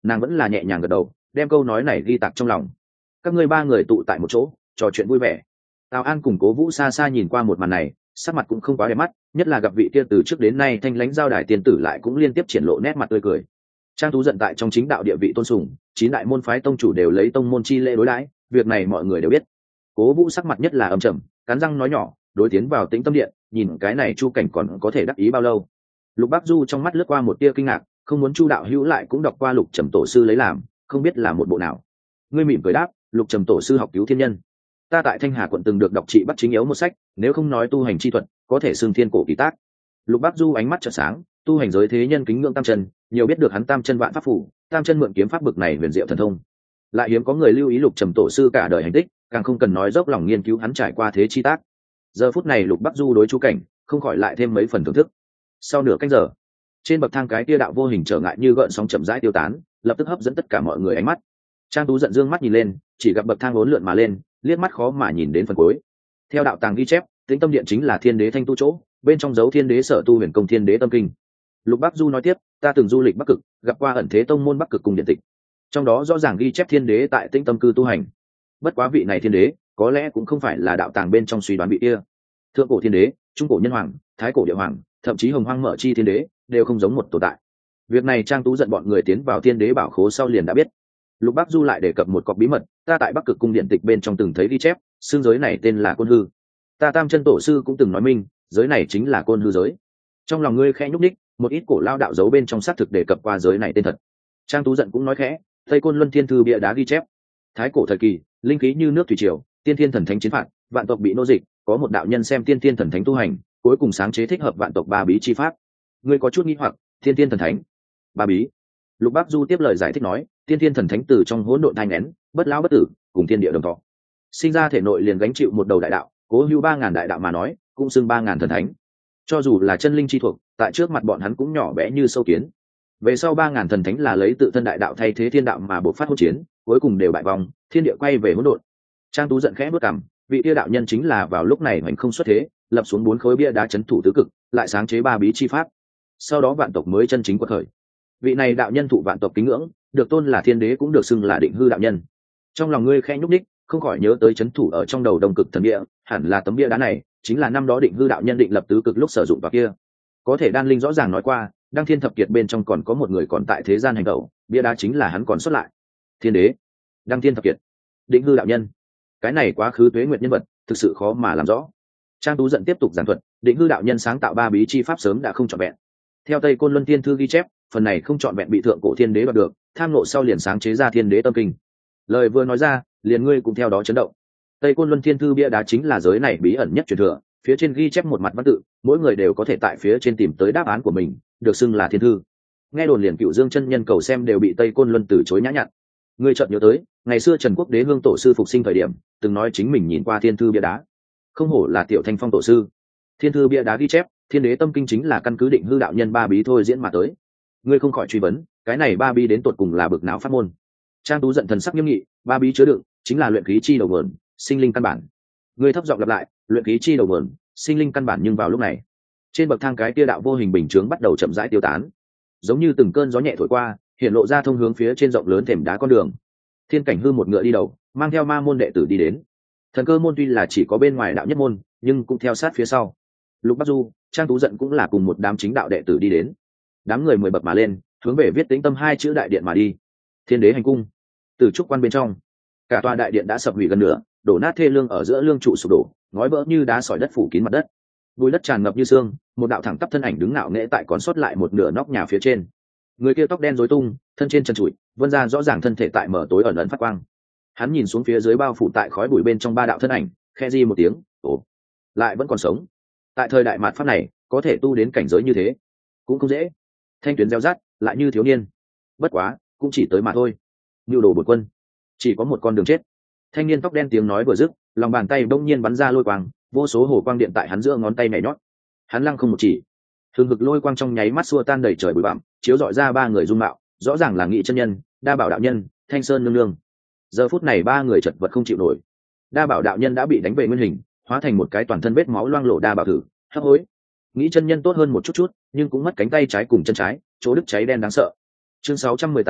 nàng vẫn là nhẹ nhàng gật đầu, đem câu nói này ghi tạc trong lòng. Các ngươi ba người tụ tại một chỗ trò chuyện vui vẻ. Tào An cùng Cố Vũ xa xa nhìn qua một màn này, sắc mặt cũng không quá đẹp mắt, nhất là gặp vị kia từ trước đến nay thanh lãnh giao đài tiên tử lại cũng liên tiếp triển lộ nét mặt tươi cười. Trang Tú giận tại trong chính đạo địa vị tôn sùng, 9 đại môn phái tông chủ đều lấy tông môn chi lễ đối đãi, việc này mọi người đều biết. Cố Vũ sắc mặt nhất là âm trầm, cắn răng nói nhỏ, đối tiến vào Tĩnh Tâm Điện, nhìn cái này Chu Cảnh còn có thể đắc ý bao lâu. Lục Bắc Du trong mắt lướt qua một tia kinh ngạc, không muốn Chu đạo hữu lại cũng đọc qua Lục Trầm tổ sư lấy làm, không biết là một bộ nào. Ngươi mỉm cười đáp, Lục Trầm tổ sư học cứu thiên nhân. Ta tại Thanh Hà quận từng được đọc trị bắt chính yếu một sách, nếu không nói tu hành chi thuật, có thể xưng thiên cổ kỳ tác. Lục Bắc Du ánh mắt chợt sáng, tu hành giới thế nhân kính ngưỡng tam chân, nhiều biết được hắn tam chân vạn pháp phủ, tam chân mượn kiếm pháp bực này huyền diệu thần thông. Lại hiếm có người lưu ý Lục Trầm tổ sư cả đời hành tích, càng không cần nói dốc lòng nghiên cứu hắn trải qua thế chi tác. Giờ phút này Lục Bắc Du đối Chu Cảnh, không khỏi lại thêm mấy phần thưởng thức. Sau nửa canh giờ, trên bậc thang cái tia đạo vô hình trở ngại như gợn sóng chậm rãi tiêu tán, lập tức hấp dẫn tất cả mọi người ánh mắt. Trang Tú giận dương mắt nhìn lên, chỉ gặp bậc thang uốn lượn mà lên, liếc mắt khó mà nhìn đến phần cuối. Theo đạo tàng ghi chép, Tĩnh Tâm Điện chính là Thiên Đế thanh tu chỗ, bên trong dấu Thiên Đế sở tu huyền công Thiên Đế tâm kinh. Lục Bắc Du nói tiếp, ta từng du lịch Bắc Cực, gặp qua ẩn thế tông môn Bắc Cực cùng điện tịch, trong đó rõ ràng ghi chép Thiên Đế tại Tĩnh Tâm cư tu hành. Bất quá vị này Thiên Đế, có lẽ cũng không phải là đạo tàng bên trong suy đoán vị kia. Thượng cổ Thiên Đế, trung cổ Nhân Hoàng, thái cổ Địa Hoàng, thậm chí Hồng Hoang Mở Chi Thiên Đế, đều không giống một tồn tại. Việc này Trang Tú giận bọn người tiến vào Thiên Đế bảo khố sau liền đã biết. Lục Bắc Du lại đề cập một cọc bí mật, ta tại Bắc Cực cung điện tịch bên trong từng thấy ghi chép, xương giới này tên là Côn Hư. Ta Tam chân tổ sư cũng từng nói minh, giới này chính là Côn Hư giới. Trong lòng ngươi khẽ nhúc nhích, một ít cổ lao đạo dấu bên trong xác thực đề cập qua giới này tên thật. Trang Tú giận cũng nói khẽ, Tây Côn Luân Thiên thư bìa đá ghi chép, thái cổ thời kỳ, linh khí như nước thủy triều, tiên thiên thần thánh chiến phạt, vạn tộc bị nô dịch, có một đạo nhân xem tiên thiên thần thánh tu hành, cuối cùng sáng chế thích hợp vạn tộc ba bí chi pháp. Ngươi có chút nghi hoặc, tiên thiên thần thánh, ba bí. Lục Bắc Du tiếp lời giải thích nói, tiên thiên thần thánh từ trong hỗn độn thai nghén, bất lão bất tử, cùng thiên địa đồng thọ, sinh ra thể nội liền gánh chịu một đầu đại đạo, cố hữu 3000 đại đạo mà nói, cũng xưng 3000 thần thánh. Cho dù là chân linh chi thuộc, tại trước mặt bọn hắn cũng nhỏ bé như sâu kiến. Về sau 3000 thần thánh là lấy tự thân đại đạo thay thế thiên đạo mà bộc phát hỗn chiến, cuối cùng đều bại vong, thiên địa quay về hỗn độn. Trang Tú giận khẽ bước cằm, vị tiêu đạo nhân chính là vào lúc này hoành không xuất thế, lập xuống 4 khối bia đá chấn thủ tứ cực, lại sáng chế 3 bí chi pháp. Sau đó vạn tộc mới chân chính quật khởi. Vị này đạo nhân thụ vạn tộc kính ngưỡng, được tôn là thiên đế cũng được xưng là định hư đạo nhân. Trong lòng ngươi khẽ nhúc nhích, không khỏi nhớ tới chấn thủ ở trong đầu Đông Cực thần bia, hẳn là tấm bia đá này chính là năm đó định hư đạo nhân định lập tứ cực lúc sử dụng vào kia. Có thể Đan Linh rõ ràng nói qua, Đăng Thiên thập kiệt bên trong còn có một người còn tại thế gian hành động, bia đá chính là hắn còn xuất lại. Thiên đế, Đăng Thiên thập kiệt, định hư đạo nhân, cái này quá khứ tuế nguyệt nhân vật, thực sự khó mà làm rõ. Trang Tú giận tiếp tục giảng thuật, định hư đạo nhân sáng tạo 3 bí chi pháp sớm đã không trọn vẹn. Theo Tây Côn Luân Thiên thư ghi chép, phần này không trọn vẹn bị thượng cổ thiên đế đoạt được, tham ngộ sau liền sáng chế ra Thiên Đế tâm kinh. Lời vừa nói ra, liền ngươi cũng theo đó chấn động. Tây Côn Luân Thiên thư bia đá chính là giới này bí ẩn nhất truyền thừa, phía trên ghi chép một mặt văn tự, mỗi người đều có thể tại phía trên tìm tới đáp án của mình, được xưng là thiên thư. Nghe đồn liền Cựu Dương chân nhân cầu xem đều bị Tây Côn Luân từ chối nhã nhặn. Ngươi chợt nhớ tới, ngày xưa Trần Quốc Đế Hương tổ sư phục sinh thời điểm, từng nói chính mình nhìn qua thiên thư bia đá. Không hổ là Tiểu Thanh Phong tổ sư. Thiên thư bia đá ghi chép, Thiên Đế tâm kinh chính là căn cứ định hư đạo nhân 3 bí thôi diễn mà tới. Ngươi không khỏi truy vấn, cái này 3 bí đến tột cùng là bực nào pháp môn? Trang Tú giận thần sắc nghiêm nghị, 3 bí chứa đựng chính là luyện khí chi đầu nguồn, sinh linh căn bản. Ngươi thấp giọng lặp lại, luyện khí chi đầu nguồn, sinh linh căn bản, nhưng vào lúc này, trên bậc thang cái kia đạo vô hình bình chướng bắt đầu chậm rãi tiêu tán, giống như từng cơn gió nhẹ thổi qua, hiện lộ ra thông hướng phía trên rộng lớn thềm đá con đường. Thiên Cảnh Hư một ngựa đi đầu, mang theo ma môn đệ tử đi đến. Thần Cơ môn tuy là chỉ có bên ngoài đạo nhất môn, nhưng cũng theo sát phía sau. Lục Bắc Du, Trang Tú giận cũng là cùng một đám chính đạo đệ tử đi đến. Đám người 10 bậc mà lên, hướng về viết Tĩnh Tâm 2 chữ đại điện mà đi. Thiên Đế hành cung, từ trúc quan bên trong, cả tòa đại điện đã sập hủy gần nửa, đổ nát thê lương ở giữa lương trụ sụp đổ, ngói vỡ như đá sỏi đất phủ kín mặt đất. Bụi đất tràn ngập như sương, một đạo thẳng tắp thân ảnh đứng ngạo nghễ tại còn sót lại một nửa nóc nhà phía trên. Người kia tóc đen rối tung, thân trên trần trụi, vươn ra rõ ràng thân thể tại mở tối ẩn ẩn phát quang. Hắn nhìn xuống phía dưới bao phủ tại khói bụi bên trong 3 đạo thân ảnh, khe di một tiếng, ồ, lại vẫn còn sống. Tại thời đại mạt pháp này, có thể tu đến cảnh giới như thế, cũng không dễ. Thanh tuyến reo rát, lại như thiếu niên. Bất quá, cũng chỉ tới mà thôi. Nưu đồ bột quân, chỉ có một con đường chết. Thanh niên tóc đen tiếng nói vừa dứt, lòng bàn tay bỗng nhiên bắn ra lôi quang, vô số hồ quang điện tại hắn giữa ngón tay nhảy nhót. Hắn lăng không một chỉ, hừng hực lôi quang trong nháy mắt xua tan đầy trời bụi bặm, chiếu rọi ra 3 người dung mạo, rõ ràng là Nghị chân nhân, Đa Bảo đạo nhân, Thanh Sơn nương nương. Giờ phút này 3 người chật vật không chịu nổi. Đa Bảo đạo nhân đã bị đánh về nguyên hình, hóa thành một cái toàn thân vết máu loang lổ Đa Bảo thử, hấp hối. Nghị chân nhân tốt hơn một chút, nhưng cũng mất cánh tay trái cùng chân trái, chỗ đứt cháy đen đáng sợ. Chương 618,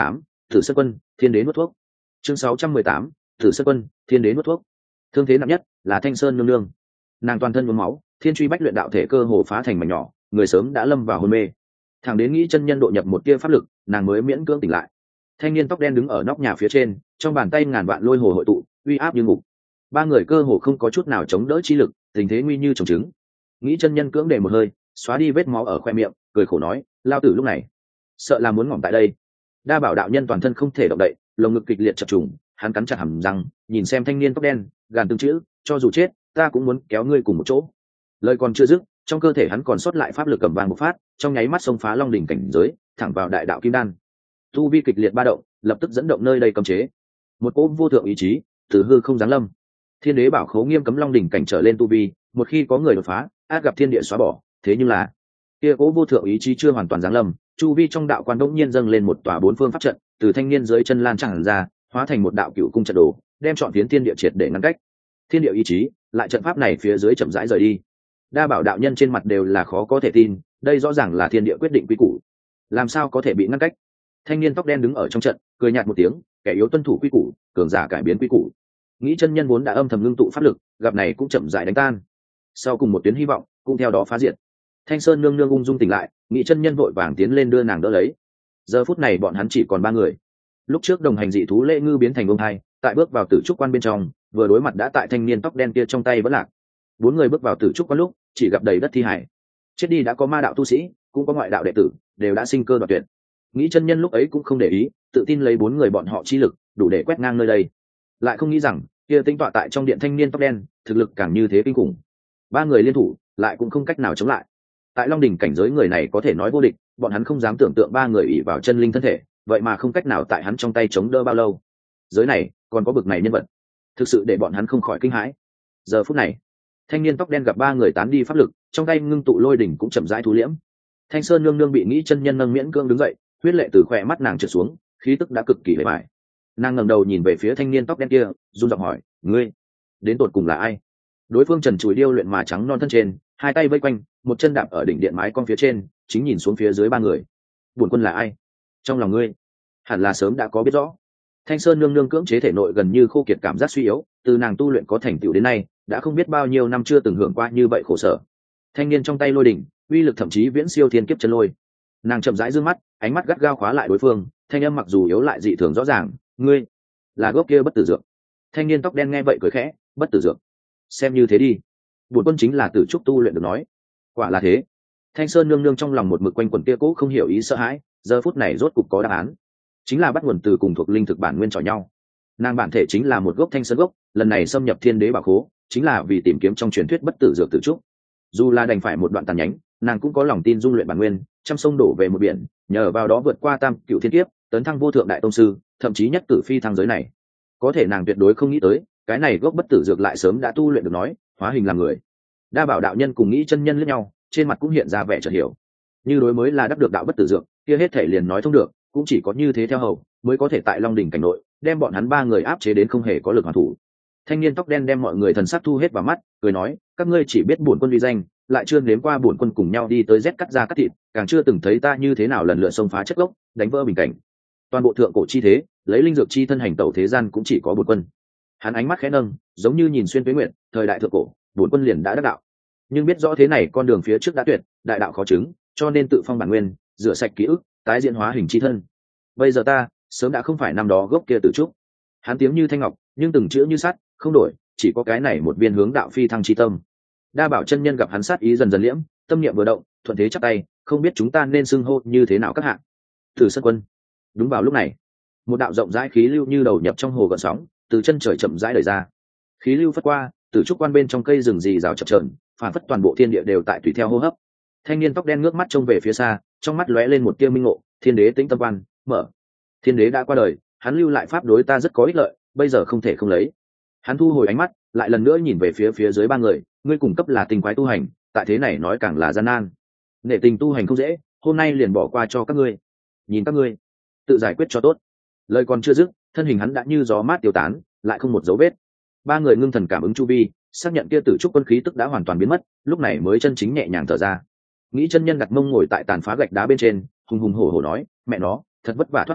Tử Sơn Quân, Thiên Đế nuốt thuốc. Chương 618, Tử Sơn Quân, Thiên Đế nuốt thuốc. Thương thế nặng nhất là Thanh Sơn nương nương. Nàng toàn thân nhuốm máu, thiên truy bách luyện đạo thể cơ hồ phá thành mảnh nhỏ, người sớm đã lâm vào hôn mê. Thẳng đến nghĩ chân nhân độ nhập một tia pháp lực, nàng mới miễn cưỡng tỉnh lại. Thanh niên tóc đen đứng ở nóc nhà phía trên, trong bàn tay ngàn vạn lôi hồ hội tụ, uy áp như ngục. Ba người cơ hồ không có chút nào chống đỡ chi lực, tình thế nguy như trồng trứng. Nghĩ chân nhân cưỡng để một hơi, xóa đi vết máu ở khoe miệng, cười khổ nói, lao tử lúc này sợ là muốn ngỏm tại đây. Đa bảo đạo nhân toàn thân không thể động đậy, lồng ngực kịch liệt chập trùng, hắn cắn chặt hàm răng, nhìn xem thanh niên tóc đen, gàn từng chữ, cho dù chết ta cũng muốn kéo ngươi cùng một chỗ. Lời còn chưa dứt, trong cơ thể hắn còn sót lại pháp lực cầm vàng bộc phát, trong nháy mắt xông phá long đỉnh cảnh giới, thẳng vào đại đạo kim đan. Tu vi kịch liệt ba động, lập tức dẫn động nơi đây cấm chế. Một cỗ vô thượng ý chí từ hư không giáng lâm. Thiên đế bảo khấu nghiêm cấm long đỉnh cảnh trở lên tu vi, một khi có người đột phá, át gặp thiên địa xóa bỏ. Thế nhưng là kia cỗ vô thượng ý chí chưa hoàn toàn giáng lâm, chu vi trong đạo quan đống nhiên dâng lên một tòa bốn phương pháp trận, từ thanh niên dưới chân lan tràn ra, hóa thành một đạo cựu cung trận đồ, đem trọn phiến thiên địa triệt để ngăn cách. Thiên địa ý chí lại trận pháp này phía dưới chậm rãi rời đi. Đa bảo đạo nhân trên mặt đều là khó có thể tin, đây rõ ràng là thiên địa quyết định quy củ, làm sao có thể bị ngăn cách. Thanh niên tóc đen đứng ở trong trận, cười nhạt một tiếng, kẻ yếu tuân thủ quy củ, cường giả cải biến quy củ. Nghĩ chân nhân vốn đã âm thầm ngưng tụ pháp lực, gặp này cũng chậm rãi đánh tan. Sau cùng một tuyến hy vọng cũng theo đó phá diệt. Thanh Sơn nương nương ung dung tỉnh lại, Nghĩ chân nhân vội vàng tiến lên đưa nàng đỡ lấy. Giờ phút này bọn hắn chỉ còn ba người. Lúc trước đồng hành dị thú Lễ Ngư biến thành ông hai, tại bước vào tử trúc quan bên trong, vừa đối mặt đã tại thanh niên tóc đen kia trong tay vẫn lạc. Bốn người bước vào tử trúc quan lúc, chỉ gặp đầy đất thi hải. Chết đi đã có ma đạo tu sĩ, cũng có ngoại đạo đệ tử, đều đã sinh cơ đoạt tuyệt. Nghĩ chân nhân lúc ấy cũng không để ý, tự tin lấy bốn người bọn họ chi lực, đủ để quét ngang nơi đây. Lại không nghĩ rằng, kia tinh tọa tại trong điện thanh niên tóc đen, thực lực càng như thế kinh khủng. Ba người liên thủ, lại cũng không cách nào chống lại. Tại Long đỉnh cảnh giới người này có thể nói vô địch, bọn hắn không dám tưởng tượng ba người ỷ vào chân linh thân thể, vậy mà không cách nào tại hắn trong tay chống đỡ bao lâu. Giới này còn có bực này nhân vật, thực sự để bọn hắn không khỏi kinh hãi. Giờ phút này, thanh niên tóc đen gặp ba người tán đi pháp lực, trong tay ngưng tụ lôi đỉnh cũng chậm rãi thu liễm. Thanh Sơn nương nương bị Nghĩ chân nhân nâng miễn cưỡng đứng dậy, huyết lệ từ khỏe mắt nàng trượt xuống, khí tức đã cực kỳ bề bại. Nàng ngẩng đầu nhìn về phía thanh niên tóc đen kia, run giọng hỏi, ngươi đến tột cùng là ai? Đối phương trần trụi điêu luyện mà trắng non thân trên, hai tay vây quanh, một chân đạp ở đỉnh điện mái con phía trên, chính nhìn xuống phía dưới ba người. Bổn quân là ai? Trong lòng ngươi hẳn là sớm đã có biết rõ. Thanh Sơn nương nương cưỡng chế thể nội gần như khô kiệt cảm giác suy yếu, từ nàng tu luyện có thành tựu đến nay, đã không biết bao nhiêu năm chưa từng hưởng qua như vậy khổ sở. Thanh niên trong tay lôi đỉnh, uy lực thậm chí viễn siêu thiên kiếp chân lôi. Nàng chậm rãi dương mắt, ánh mắt gắt gao khóa lại đối phương, thanh âm mặc dù yếu lại dị thường rõ ràng, ngươi là gốc kia bất tử dược. Thanh niên tóc đen nghe vậy cười khẽ, bất tử dược, xem như thế đi. Bổn quân chính là tử trúc tu luyện được nói. Quả là thế. Thanh Sơn nương nương trong lòng một mực quanh quẩn kia cố không hiểu ý sợ hãi, giờ phút này rốt cục có đáp án, chính là bắt nguồn từ cùng thuộc linh thực bản nguyên chọi nhau. Nàng bản thể chính là một gốc thanh sơn gốc, lần này xâm nhập thiên đế bảo khố, chính là vì tìm kiếm trong truyền thuyết bất tử dược tử trúc. Dù là đành phải một đoạn tàn nhánh, nàng cũng có lòng tin dung luyện bản nguyên, trăm sông đổ về một biển, nhờ vào đó vượt qua tam cựu thiên kiếp, tấn thăng vô thượng đại tông sư, thậm chí nhất cử phi thăng giới này. Có thể nàng tuyệt đối không nghĩ tới, cái này gốc bất tử dược lại sớm đã tu luyện được nói, hóa hình làm người. Đa bảo đạo nhân cùng Nghĩ chân nhân lẫn nhau, trên mặt cũng hiện ra vẻ chợt hiểu. Như đối mới là đắc được đạo bất tử dược, kia hết thể liền nói thông được, cũng chỉ có như thế theo hầu mới có thể tại Long đỉnh cảnh nội đem bọn hắn ba người áp chế đến không hề có lực hoàn thủ. Thanh niên tóc đen đem mọi người thần sắc thu hết vào mắt, cười nói, các ngươi chỉ biết bổn quân uy danh, lại chưa nếm qua bổn quân cùng nhau đi tới rét cắt da cắt thịt, càng chưa từng thấy ta như thế nào lần lượt xông phá chất gốc, đánh vỡ bình cảnh. Toàn bộ thượng cổ chi thế, lấy linh dược chi thân hành tẩu thế gian cũng chỉ có bổn quân. Hắn ánh mắt khẽ nâng, giống như nhìn xuyên tuế nguyện, thời đại thượng cổ, bổn quân liền đã đắc đạo. Nhưng biết rõ thế này con đường phía trước đã tuyệt, đại đạo khó chứng, cho nên tự phong bản nguyên, rửa sạch ký ức, tái diễn hóa hình chi thân. Bây giờ ta sớm đã không phải năm đó gốc kia tử trúc. Hắn tiếng như thanh ngọc, nhưng từng chữ như sắt, không đổi, chỉ có cái này một viên hướng đạo phi thăng chi tâm. Đa bảo chân nhân gặp hắn sát ý dần dần liễm, tâm niệm vừa động, thuận thế chắp tay, không biết chúng ta nên xưng hô như thế nào các hạng. Tử Sơn Quân. Đúng vào lúc này, một đạo rộng rãi khí lưu như đầu nhập trong hồ gợn sóng, từ chân trời chậm rãi đẩy ra. Khí lưu phất qua, tử trúc quan bên trong cây rừng rì rào chập chờn, phản phất toàn bộ thiên địa đều tại tùy theo hô hấp. Thanh niên tóc đen ngước mắt trông về phía xa, trong mắt lóe lên một tia minh ngộ, thiên đế tĩnh tâm quan, mở. Thiên đế đã qua đời, hắn lưu lại pháp đối ta rất có ích lợi, bây giờ không thể không lấy. Hắn thu hồi ánh mắt, lại lần nữa nhìn về phía dưới ba người, ngươi cùng cấp là tình quái tu hành, tại thế này nói càng là gian nan. Nể tình tu hành không dễ, hôm nay liền bỏ qua cho các ngươi. Nhìn các ngươi, tự giải quyết cho tốt. Lời còn chưa dứt, thân hình hắn đã như gió mát tiêu tán, lại không một dấu vết. Ba người ngưng thần cảm ứng chu vi, xác nhận kia tử trúc quân khí tức đã hoàn toàn biến mất, lúc này mới chân chính nhẹ nhàng thở ra. Nghĩ chân nhân đặt mông ngồi tại tàn phá gạch đá bên trên, hùng hùng hổ hổ nói, mẹ nó, thật vất vả thoát khốn,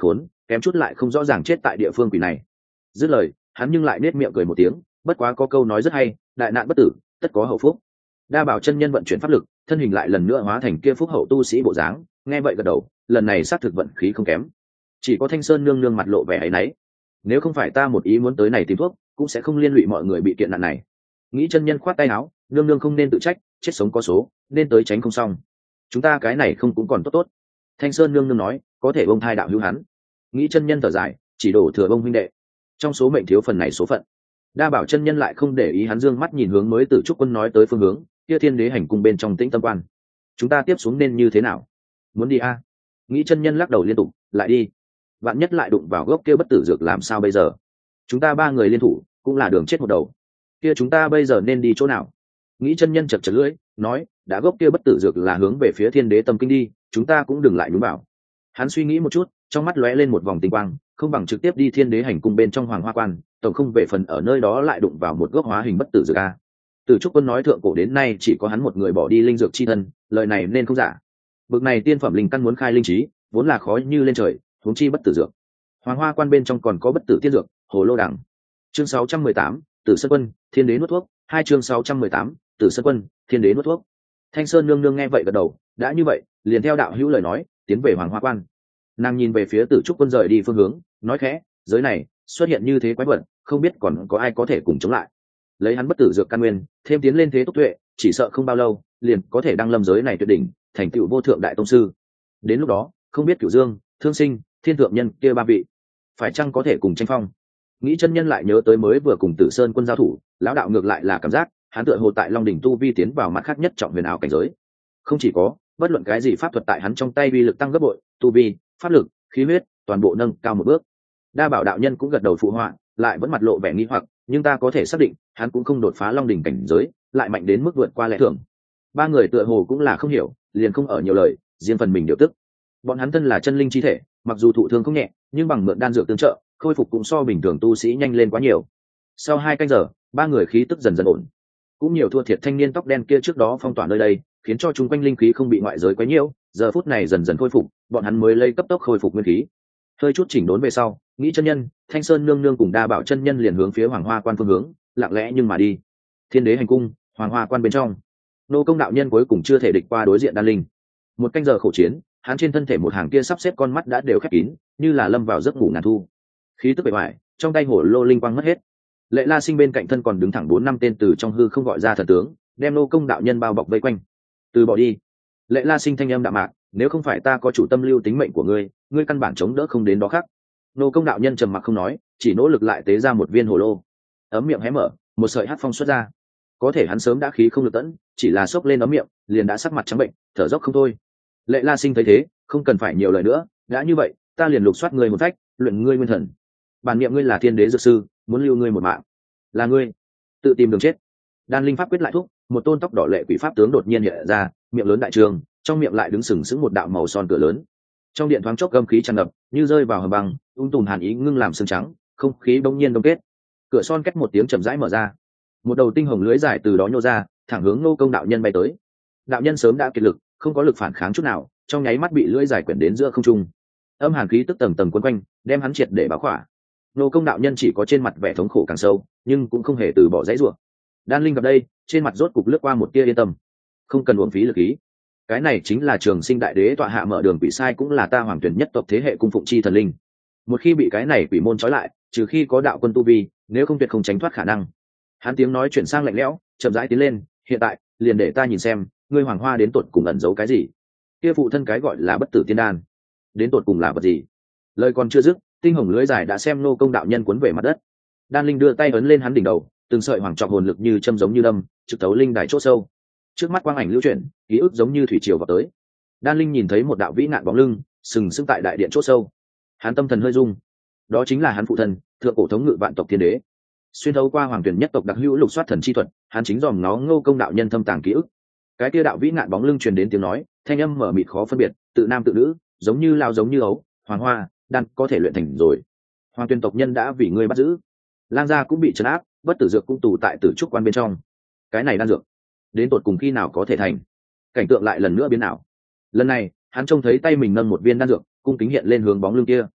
kém chút lại không rõ ràng chết tại địa phương quỷ này. Dứt lời, hắn nhưng lại nết miệng cười một tiếng, bất quá có câu nói rất hay, đại nạn bất tử tất có hậu phúc. Đa Bảo chân nhân vận chuyển pháp lực, thân hình lại lần nữa hóa thành kia phúc hậu tu sĩ bộ dáng, nghe vậy gật đầu, lần này xác thực vận khí không kém. Chỉ có Thanh Sơn nương nương mặt lộ vẻ áy náy, nếu không phải ta một ý muốn tới này tìm thuốc, cũng sẽ không liên lụy mọi người bị kiện nạn này. Nghĩ chân nhân khoát tay áo, nương nương không nên tự trách, chết sống có số, nên tới tránh không xong. Chúng ta cái này không cũng còn tốt tốt. Thanh Sơn nương nương nói, có thể bông thai đạo hữu hắn. Nghĩ chân nhân thở dài, chỉ đổ thừa bông huynh đệ, trong số mệnh thiếu phần này số phận. Đa Bảo chân nhân lại không để ý hắn, dương mắt nhìn hướng mới Tử Trúc Quân nói tới phương hướng, kia Thiên Đế hành cung bên trong Tĩnh Tâm Quan. Chúng ta tiếp xuống nên như thế nào? Muốn đi a? Nghĩ chân nhân lắc đầu liên tục, lại đi. Vạn nhất lại đụng vào gốc kia bất tử dược làm sao bây giờ? Chúng ta ba người liên thủ, cũng là đường chết một đầu. Kia chúng ta bây giờ nên đi chỗ nào? Nghĩ chân nhân chật chật lưỡi, nói, đã gốc kia bất tử dược là hướng về phía Thiên Đế tâm kinh đi, chúng ta cũng đừng lại nhúng vào. Hắn suy nghĩ một chút, trong mắt lóe lên một vòng tinh quang, không bằng trực tiếp đi Thiên Đế hành cung bên trong Hoàng Hoa Quan, tổng không về phần ở nơi đó lại đụng vào một gốc hóa hình bất tử dược a. Từ Trúc Quân nói thượng cổ đến nay chỉ có hắn một người bỏ đi linh dược chi thân, lời này nên không giả. Bực này tiên phẩm linh căn muốn khai linh trí, vốn là khó như lên trời, huống chi bất tử dược. Hoàng Hoa Quan bên trong còn có bất tử tiên dược, Hồ Lô Đằng. Chương 618, Tử Sơn Quân, Thiên Đế nuốt thuốc. Hai chương 618, Tử Sơn Quân, Thiên Đế nuốt thuốc. Thanh Sơn nương nương nghe vậy gật đầu, đã như vậy, liền theo đạo hữu lời nói, tiến về Hoàng Hoa Quan. Nàng nhìn về phía Tử Trúc Quân rời đi phương hướng, nói khẽ, giới này xuất hiện như thế quái vật, không biết còn có ai có thể cùng chống lại. Lấy hắn bất tử dược căn nguyên, thêm tiến lên thế tốc tuệ, chỉ sợ không bao lâu, liền có thể đăng lâm giới này tuyệt đỉnh, thành tựu vô thượng đại tông sư. Đến lúc đó, không biết Cửu Dương, Thương Sinh, Thiên Thượng Nhân kia ba vị, phải chăng có thể cùng tranh phong? Nghĩ chân nhân lại nhớ tới mới vừa cùng Tử Sơn Quân giao thủ, lão đạo ngược lại là cảm giác, hắn tựa hồ tại Long đỉnh tu vi tiến vào mặt khác nhất trọng huyền ảo cảnh giới. Không chỉ có, bất luận cái gì pháp thuật tại hắn trong tay uy lực tăng gấp bội, tu vi, pháp lực, khí huyết, toàn bộ nâng cao một bước. Đa Bảo đạo nhân cũng gật đầu phụ họa, lại vẫn mặt lộ vẻ nghi hoặc, nhưng ta có thể xác định, hắn cũng không đột phá Long đỉnh cảnh giới, lại mạnh đến mức vượt qua lẽ thường. Ba người tựa hồ cũng là không hiểu, liền không ở nhiều lời, riêng phần mình điều tức. Bọn hắn thân là chân linh chi thể, mặc dù thụ thương không nhẹ, nhưng bằng mượn đan dược tương trợ, khôi phục cũng so bình thường tu sĩ nhanh lên quá nhiều. Sau 2 canh giờ, ba người khí tức dần dần ổn. Cũng nhiều thua thiệt thanh niên tóc đen kia trước đó phong tỏa nơi đây, khiến cho chúng quanh linh khí không bị ngoại giới quấy nhiễu, giờ phút này dần dần khôi phục, bọn hắn mới lấy cấp tốc khôi phục nguyên khí. Hơi chút chỉnh đốn về sau, Nghĩ chân nhân, Thanh Sơn nương nương cùng Đa Bảo chân nhân liền hướng phía Hoàng Hoa Quan phương hướng, lặng lẽ nhưng mà đi. Thiên Đế hành cung, Hoàng Hoa Quan bên trong, nô công đạo nhân cuối cùng chưa thể địch qua đối diện đan linh. 1 canh giờ khổ chiến, hắn trên thân thể một hàng kia sắp xếp con mắt đã đều khép kín, như là lâm vào giấc ngủ ngàn thu. Khí tức bề ngoài, trong tay hổ lô linh quang mất hết. Lệ La Sinh bên cạnh thân còn đứng thẳng 4-5 tên từ trong hư không gọi ra thần tướng, đem nô công đạo nhân bao bọc vây quanh. Từ bỏ đi. Lệ La Sinh thanh âm đạm mạc, nếu không phải ta có chủ tâm lưu tính mệnh của ngươi, ngươi căn bản chống đỡ không đến đó khác. Nô công đạo nhân trầm mặc không nói, chỉ nỗ lực lại tế ra một viên hồ lô. Ấm miệng hé mở, một sợi hắc phong xuất ra. Có thể hắn sớm đã khí không được tận, chỉ là xốc lên ấm miệng, liền đã sắc mặt trắng bệnh, thở dốc không thôi. Lệ La Sinh thấy thế, không cần phải nhiều lời nữa, đã như vậy, ta liền lục soát ngươi một phách, luyện ngươi nguyên thần. Bản niệm ngươi là Thiên Đế dược sư, muốn lưu ngươi một mạng. Là ngươi, tự tìm đường chết. Đan linh pháp quyết lại thúc, một tôn tóc đỏ lệ quỷ pháp tướng đột nhiên hiện ra, miệng lớn đại trường, trong miệng lại đứng sừng sững một đạo màu son cửa lớn. Trong điện thoáng chốc gâm khí tràn ngập, như rơi vào hầm băng, tùm hàn ý ngưng làm xương trắng, không khí bỗng nhiên đông kết. Cửa son cách một tiếng chậm rãi mở ra, một đầu tinh hồng lưới dài từ đó nhô ra, thẳng hướng nô công đạo nhân bay tới. Đạo nhân sớm đã kiệt lực, không có lực phản kháng chút nào, trong nháy mắt bị lưỡi dài quyển đến giữa không trung. Âm hàn khí tức tầng tầng quấn quanh, đem hắn triệt để báo khỏa. Nô công đạo nhân chỉ có trên mặt vẻ thống khổ càng sâu, nhưng cũng không hề từ bỏ dãy rủa. Đan linh gặp đây, trên mặt rốt cục lướt qua một tia yên tâm. Không cần uổng phí lực khí. Cái này chính là Trường Sinh đại đế tọa hạ mở đường quỷ sai, cũng là ta hoàng tuyển nhất tộc thế hệ cung phụng chi thần linh. Một khi bị cái này quỷ môn trói lại, trừ khi có đạo quân tu vi, nếu không tuyệt không tránh thoát khả năng. Hắn tiếng nói chuyển sang lạnh lẽo, chậm rãi tiến lên, hiện tại, liền để ta nhìn xem, ngươi Hoàng Hoa đến tột cùng ẩn giấu cái gì. Kia phụ thân cái gọi là bất tử tiên đan, đến tột cùng là vật gì? Lời còn chưa dứt, tinh hồng lưới dài đã xem nô công đạo nhân cuốn về mặt đất. Đan linh đưa tay ấn lên hắn đỉnh đầu, từng sợi hoàng trọc hồn lực như châm giống như đâm, trực tấu linh đài chỗ sâu. Trước mắt quang ảnh lưu chuyển, ký ức giống như thủy triều vào tới. Đan linh nhìn thấy một đạo vĩ nạn bóng lưng sừng sững tại đại điện chỗ sâu. Hắn tâm thần hơi rung, đó chính là hắn phụ thân, thượng cổ thống ngự vạn tộc thiên đế. Xuyên thấu qua hoàng tuyển nhất tộc đặc hữu lục soát thần chi thuật, hắn chính dòm ngó ngô công đạo nhân thâm tàng ký ức. Cái kia đạo vĩ nạn bóng lưng truyền đến tiếng nói, thanh âm mở mịt khó phân biệt, tự nam tự nữ, giống như lao giống như ấu, Hoàng Hoa đan có thể luyện thành rồi. Hoàng tuyển tộc nhân đã vì ngươi bắt giữ, lang gia cũng bị trấn áp, bất tử dược cũng tù tại tử trúc quan bên trong. Cái này đan dược đến tột cùng khi nào có thể thành? Cảnh tượng lại lần nữa biến ảo. Lần này hắn trông thấy tay mình nâng một viên đan dược, cung kính hiện lên hướng bóng lưng kia.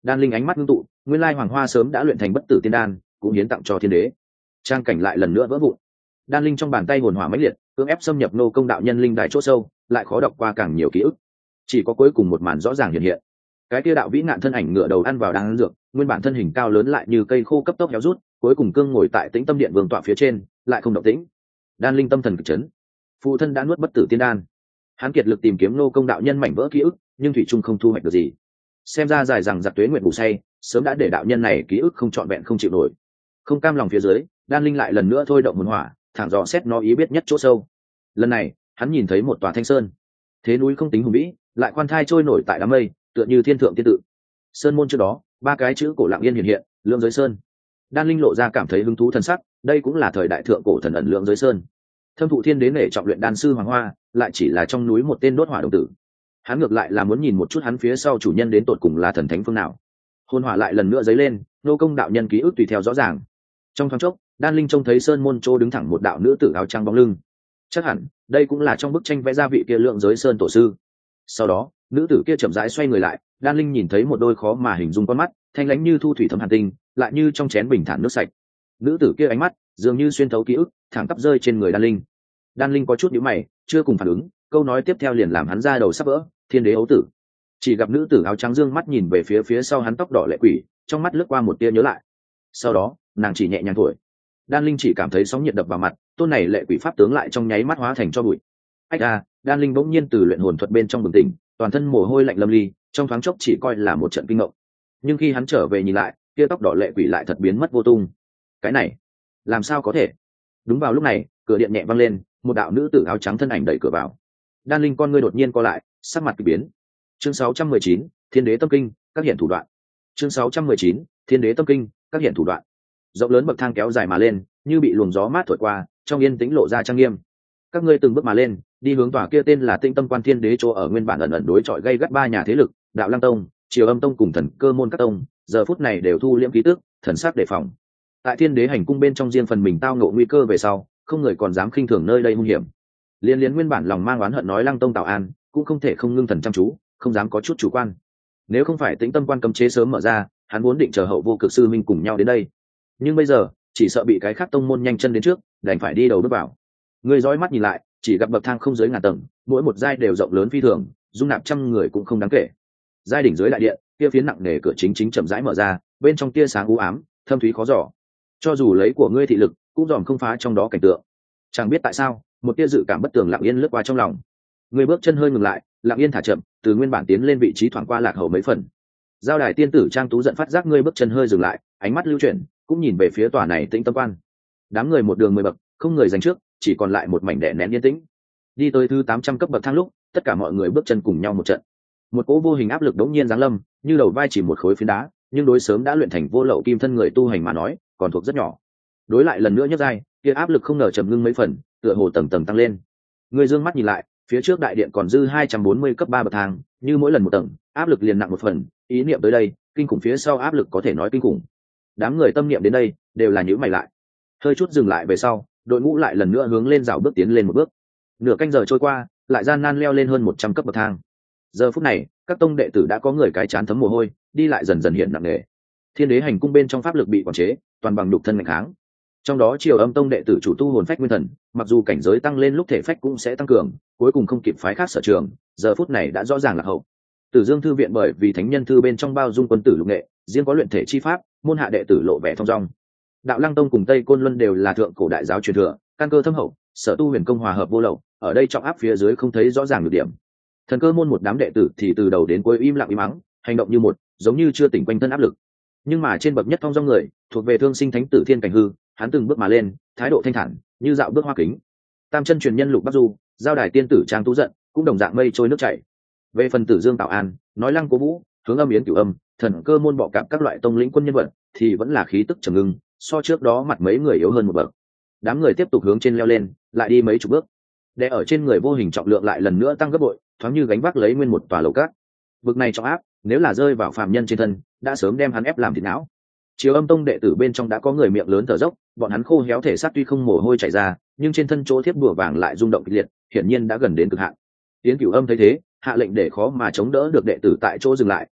Đan Linh ánh mắt ngưng tụ, nguyên lai hoàng hoa sớm đã luyện thành bất tử tiên đan, cũng hiến tặng cho thiên đế. Trang cảnh lại lần nữa vỡ vụn. Đan Linh trong bàn tay hồn hỏa mãnh liệt, cưỡng ép xâm nhập nô công đạo nhân linh đài chỗ sâu, lại khó đọc qua càng nhiều ký ức. Chỉ có cuối cùng một màn rõ ràng hiện hiện. Cái kia đạo vĩ ngạn thân ảnh ngựa đầu ăn vào đan dược, nguyên bản thân hình cao lớn lại như cây khô cấp tốc héo rút, cuối cùng cương ngồi tại Tĩnh Tâm Điện vương tọa phía trên, lại không động tĩnh. Đan Linh tâm thần cực chấn. Phụ thân đã nuốt bất tử tiên đan. Hắn kiệt lực tìm kiếm nô công đạo nhân mảnh vỡ ký ức, nhưng thủy trung không thu hoạch được gì. Xem ra dài rằng giặc tuế nguyện ngủ say, sớm đã để đạo nhân này ký ức không trọn vẹn không chịu nổi. Không cam lòng phía dưới, Đan Linh lại lần nữa thôi động hồn hỏa, thẳng dò xét nó ý biết nhất chỗ sâu. Lần này, hắn nhìn thấy một tòa thanh sơn. Thế núi không tính hùng vĩ, lại khoan thai trôi nổi tại đám mây, tựa như thiên thượng tiên tự. Sơn môn trước đó, ba cái chữ cổ lặng yên hiện hiện, Lượng Giới Sơn. Đan Linh lộ ra cảm thấy hứng thú thần sắc, đây cũng là thời đại thượng cổ thần ẩn Lượng Giới Sơn. Thâm thụ thiên đế nể trọng luyện đan sư Hoàng Hoa, lại chỉ là trong núi một tên đốt hỏa đồng tử. Hắn ngược lại là muốn nhìn một chút hắn phía sau chủ nhân đến tột cùng là thần thánh phương nào. Hồn hỏa lại lần nữa dấy lên, nô công đạo nhân ký ức tùy theo rõ ràng. Trong thoáng chốc, Đan Linh trông thấy sơn môn chỗ đứng thẳng một đạo nữ tử áo trắng bóng lưng. Chắc hẳn đây cũng là trong bức tranh vẽ ra vị kia Lượng Giới Sơn tổ sư. Sau đó, nữ tử kia chậm rãi xoay người lại, Đan Linh nhìn thấy một đôi khó mà hình dung con mắt, thanh lãnh như thu thủy thấm hàn tinh, lại như trong chén bình thản nước sạch. Nữ tử kia ánh mắt dường như xuyên thấu ký ức, thẳng tắp rơi trên người Đan Linh. Đan Linh có chút nhíu mày, chưa cùng phản ứng, câu nói tiếp theo liền làm hắn ra đầu sắp vỡ, thiên đế ấu tử. Chỉ gặp nữ tử áo trắng dương mắt nhìn về phía sau hắn tóc đỏ lệ quỷ, trong mắt lướt qua một tia nhớ lại. Sau đó, nàng chỉ nhẹ nhàng thổi. Đan Linh chỉ cảm thấy sóng nhiệt đập vào mặt, tôn này lệ quỷ pháp tướng lại trong nháy mắt hóa thành cho bụi. Ách a, Đan Linh bỗng nhiên từ luyện hồn thuật bên trong bừng tỉnh, toàn thân mồ hôi lạnh lâm ly, trong thoáng chốc chỉ coi là một trận kinh ngộng. Nhưng khi hắn trở về nhìn lại, kia tóc đỏ lệ quỷ lại thật biến mất vô tung. Cái này, làm sao có thể? Đúng vào lúc này, cửa điện nhẹ vang lên, một đạo nữ tử áo trắng thân ảnh đẩy cửa vào. Đan Linh con ngươi đột nhiên co lại, sắc mặt kỳ biến. Chương 619, Thiên Đế Tâm Kinh, các hiện thủ đoạn. Chương 619, Thiên Đế Tâm Kinh, các hiện thủ đoạn. Rộng lớn bậc thang kéo dài mà lên, như bị luồng gió mát thổi qua, trong yên tĩnh lộ ra trang nghiêm. Các ngươi từng bước mà lên, đi hướng tòa kia tên là Tĩnh Tâm Quan Thiên Đế chỗ ở nguyên bản ẩn ẩn đối chọi gây gắt ba nhà thế lực, Đạo Lăng Tông, Triều Âm Tông cùng Thần Cơ môn các tông, giờ phút này đều thu liễm khí tức, thần sắc đề phòng. Tại Thiên Đế hành cung bên trong riêng phần mình tao ngộ nguy cơ về sau, không người còn dám khinh thường nơi đây hung hiểm. Liên nguyên bản lòng mang oán hận nói Lăng Tông Tào An, cũng không thể không ngưng thần chăm chú, không dám có chút chủ quan. Nếu không phải Tĩnh Tâm Quan cấm chế sớm mở ra, hắn vốn định chờ Hậu Vô Cực sư minh cùng nhau đến đây. Nhưng bây giờ, chỉ sợ bị cái khác tông môn nhanh chân đến trước, đành phải đi đầu bước vào. Người dõi mắt nhìn lại, chỉ gặp bậc thang không dưới ngàn tầng, mỗi một giai đều rộng lớn phi thường, dung nạp trăm người cũng không đáng kể. Giai đỉnh dưới đại điện, kia phiến nặng nề cửa chính chậm rãi mở ra, bên trong tia sáng u ám, thâm thúy khó dò. Cho dù lấy của ngươi thị lực, cũng dòm không phá trong đó cảnh tượng. Chẳng biết tại sao, một tia dự cảm bất tường lặng yên lướt qua trong lòng. Người bước chân hơi ngừng lại, lặng yên thả chậm, từ nguyên bản tiến lên vị trí thoảng qua lạc hậu mấy phần. Giao đài tiên tử Trang Tú giận phát giác ngươi bước chân hơi dừng lại, ánh mắt lưu chuyển, cũng nhìn về phía tòa này Tĩnh Tâm Quan. Đám người một đường 10 bậc, không người giành trước, chỉ còn lại một mảnh đè nén yên tĩnh. Đi tới thứ 800 cấp bậc thang lúc, tất cả mọi người bước chân cùng nhau một trận. Một cỗ vô hình áp lực đống nhiên giáng lâm, như đầu vai chỉ một khối phiến đá, nhưng đối sớm đã luyện thành vô lậu kim thân người tu hành mà nói, còn thuộc rất nhỏ. Đối lại lần nữa nhấc dai, kia áp lực không ngờ chậm ngưng mấy phần, tựa hồ tầng tầng tăng lên. Người dương mắt nhìn lại, phía trước đại điện còn dư 240 cấp 3 bậc thang, như mỗi lần một tầng, áp lực liền nặng một phần, ý niệm tới đây, kinh khủng phía sau áp lực có thể nói kinh khủng. Đám người tâm niệm đến đây, đều là nhíu mày lại. Hơi chút dừng lại về sau, đội ngũ lại lần nữa hướng lên rào bước tiến lên một bước. Nửa canh giờ trôi qua, lại gian nan leo lên hơn 100 cấp bậc thang. Giờ phút này, các tông đệ tử đã có người cái chán thấm mồ hôi, đi lại dần dần hiện nặng nề. Thiên Đế hành cung bên trong pháp lực bị quản chế, toàn bằng nhục thân mạnh kháng. Trong đó Triều Âm tông đệ tử chủ tu hồn phách nguyên thần, mặc dù cảnh giới tăng lên lúc thể phách cũng sẽ tăng cường, cuối cùng không kịp phái khác sở trường, giờ phút này đã rõ ràng là hậu. Tử Dương thư viện bởi vì thánh nhân thư bên trong bao dung quân tử lục nghệ, riêng có luyện thể chi pháp, môn hạ đệ tử lộ vẻ thông dong. Đạo Lăng tông cùng Tây Côn Luân đều là thượng cổ đại giáo truyền thừa, căn cơ thâm hậu, sở tu huyền công hòa hợp vô lậu, ở đây trọng áp phía dưới không thấy rõ ràng được điểm. Thần Cơ môn một đám đệ tử thì từ đầu đến cuối im lặng im mắng, hành động như một, giống như chưa tỉnh quanh thân áp lực. Nhưng mà trên bậc nhất thông dong người, thuộc về Thương Sinh Thánh tử Thiên Cảnh Hư, hắn từng bước mà lên, thái độ thanh thản, như dạo bước hoa kính. Tam chân truyền nhân Lục Bắc Du, giao đài tiên tử Trang Tú giận, cũng đồng dạng mây trôi nước chảy. Về phần Tử Dương Tạo An, nói Lăng Cố Vũ, Hướng Âm Yến Cửu Âm, Thần Cơ môn bọ cạp các loại tông lĩnh quân nhân vật, thì vẫn là khí tức trầm ngưng, so trước đó mặt mấy người yếu hơn một bậc. Đám người tiếp tục hướng trên leo lên, lại đi mấy chục bước. Đè ở trên người vô hình trọng lượng lại lần nữa tăng gấp bội, thoáng như gánh vác lấy nguyên một tòa lầu cát. Bực này trọng áp, nếu là rơi vào phàm nhân trên thân, đã sớm đem hắn ép làm thịt não. Triều Âm tông đệ tử bên trong đã có người miệng lớn thở dốc, bọn hắn khô héo thể xác tuy không mồ hôi chảy ra, nhưng trên thân chỗ thiếp bùa vàng lại rung động kịch liệt, hiển nhiên đã gần đến cực hạn. Yến Cửu Âm thấy thế, hạ lệnh để khó mà chống đỡ được đệ tử tại chỗ dừng lại,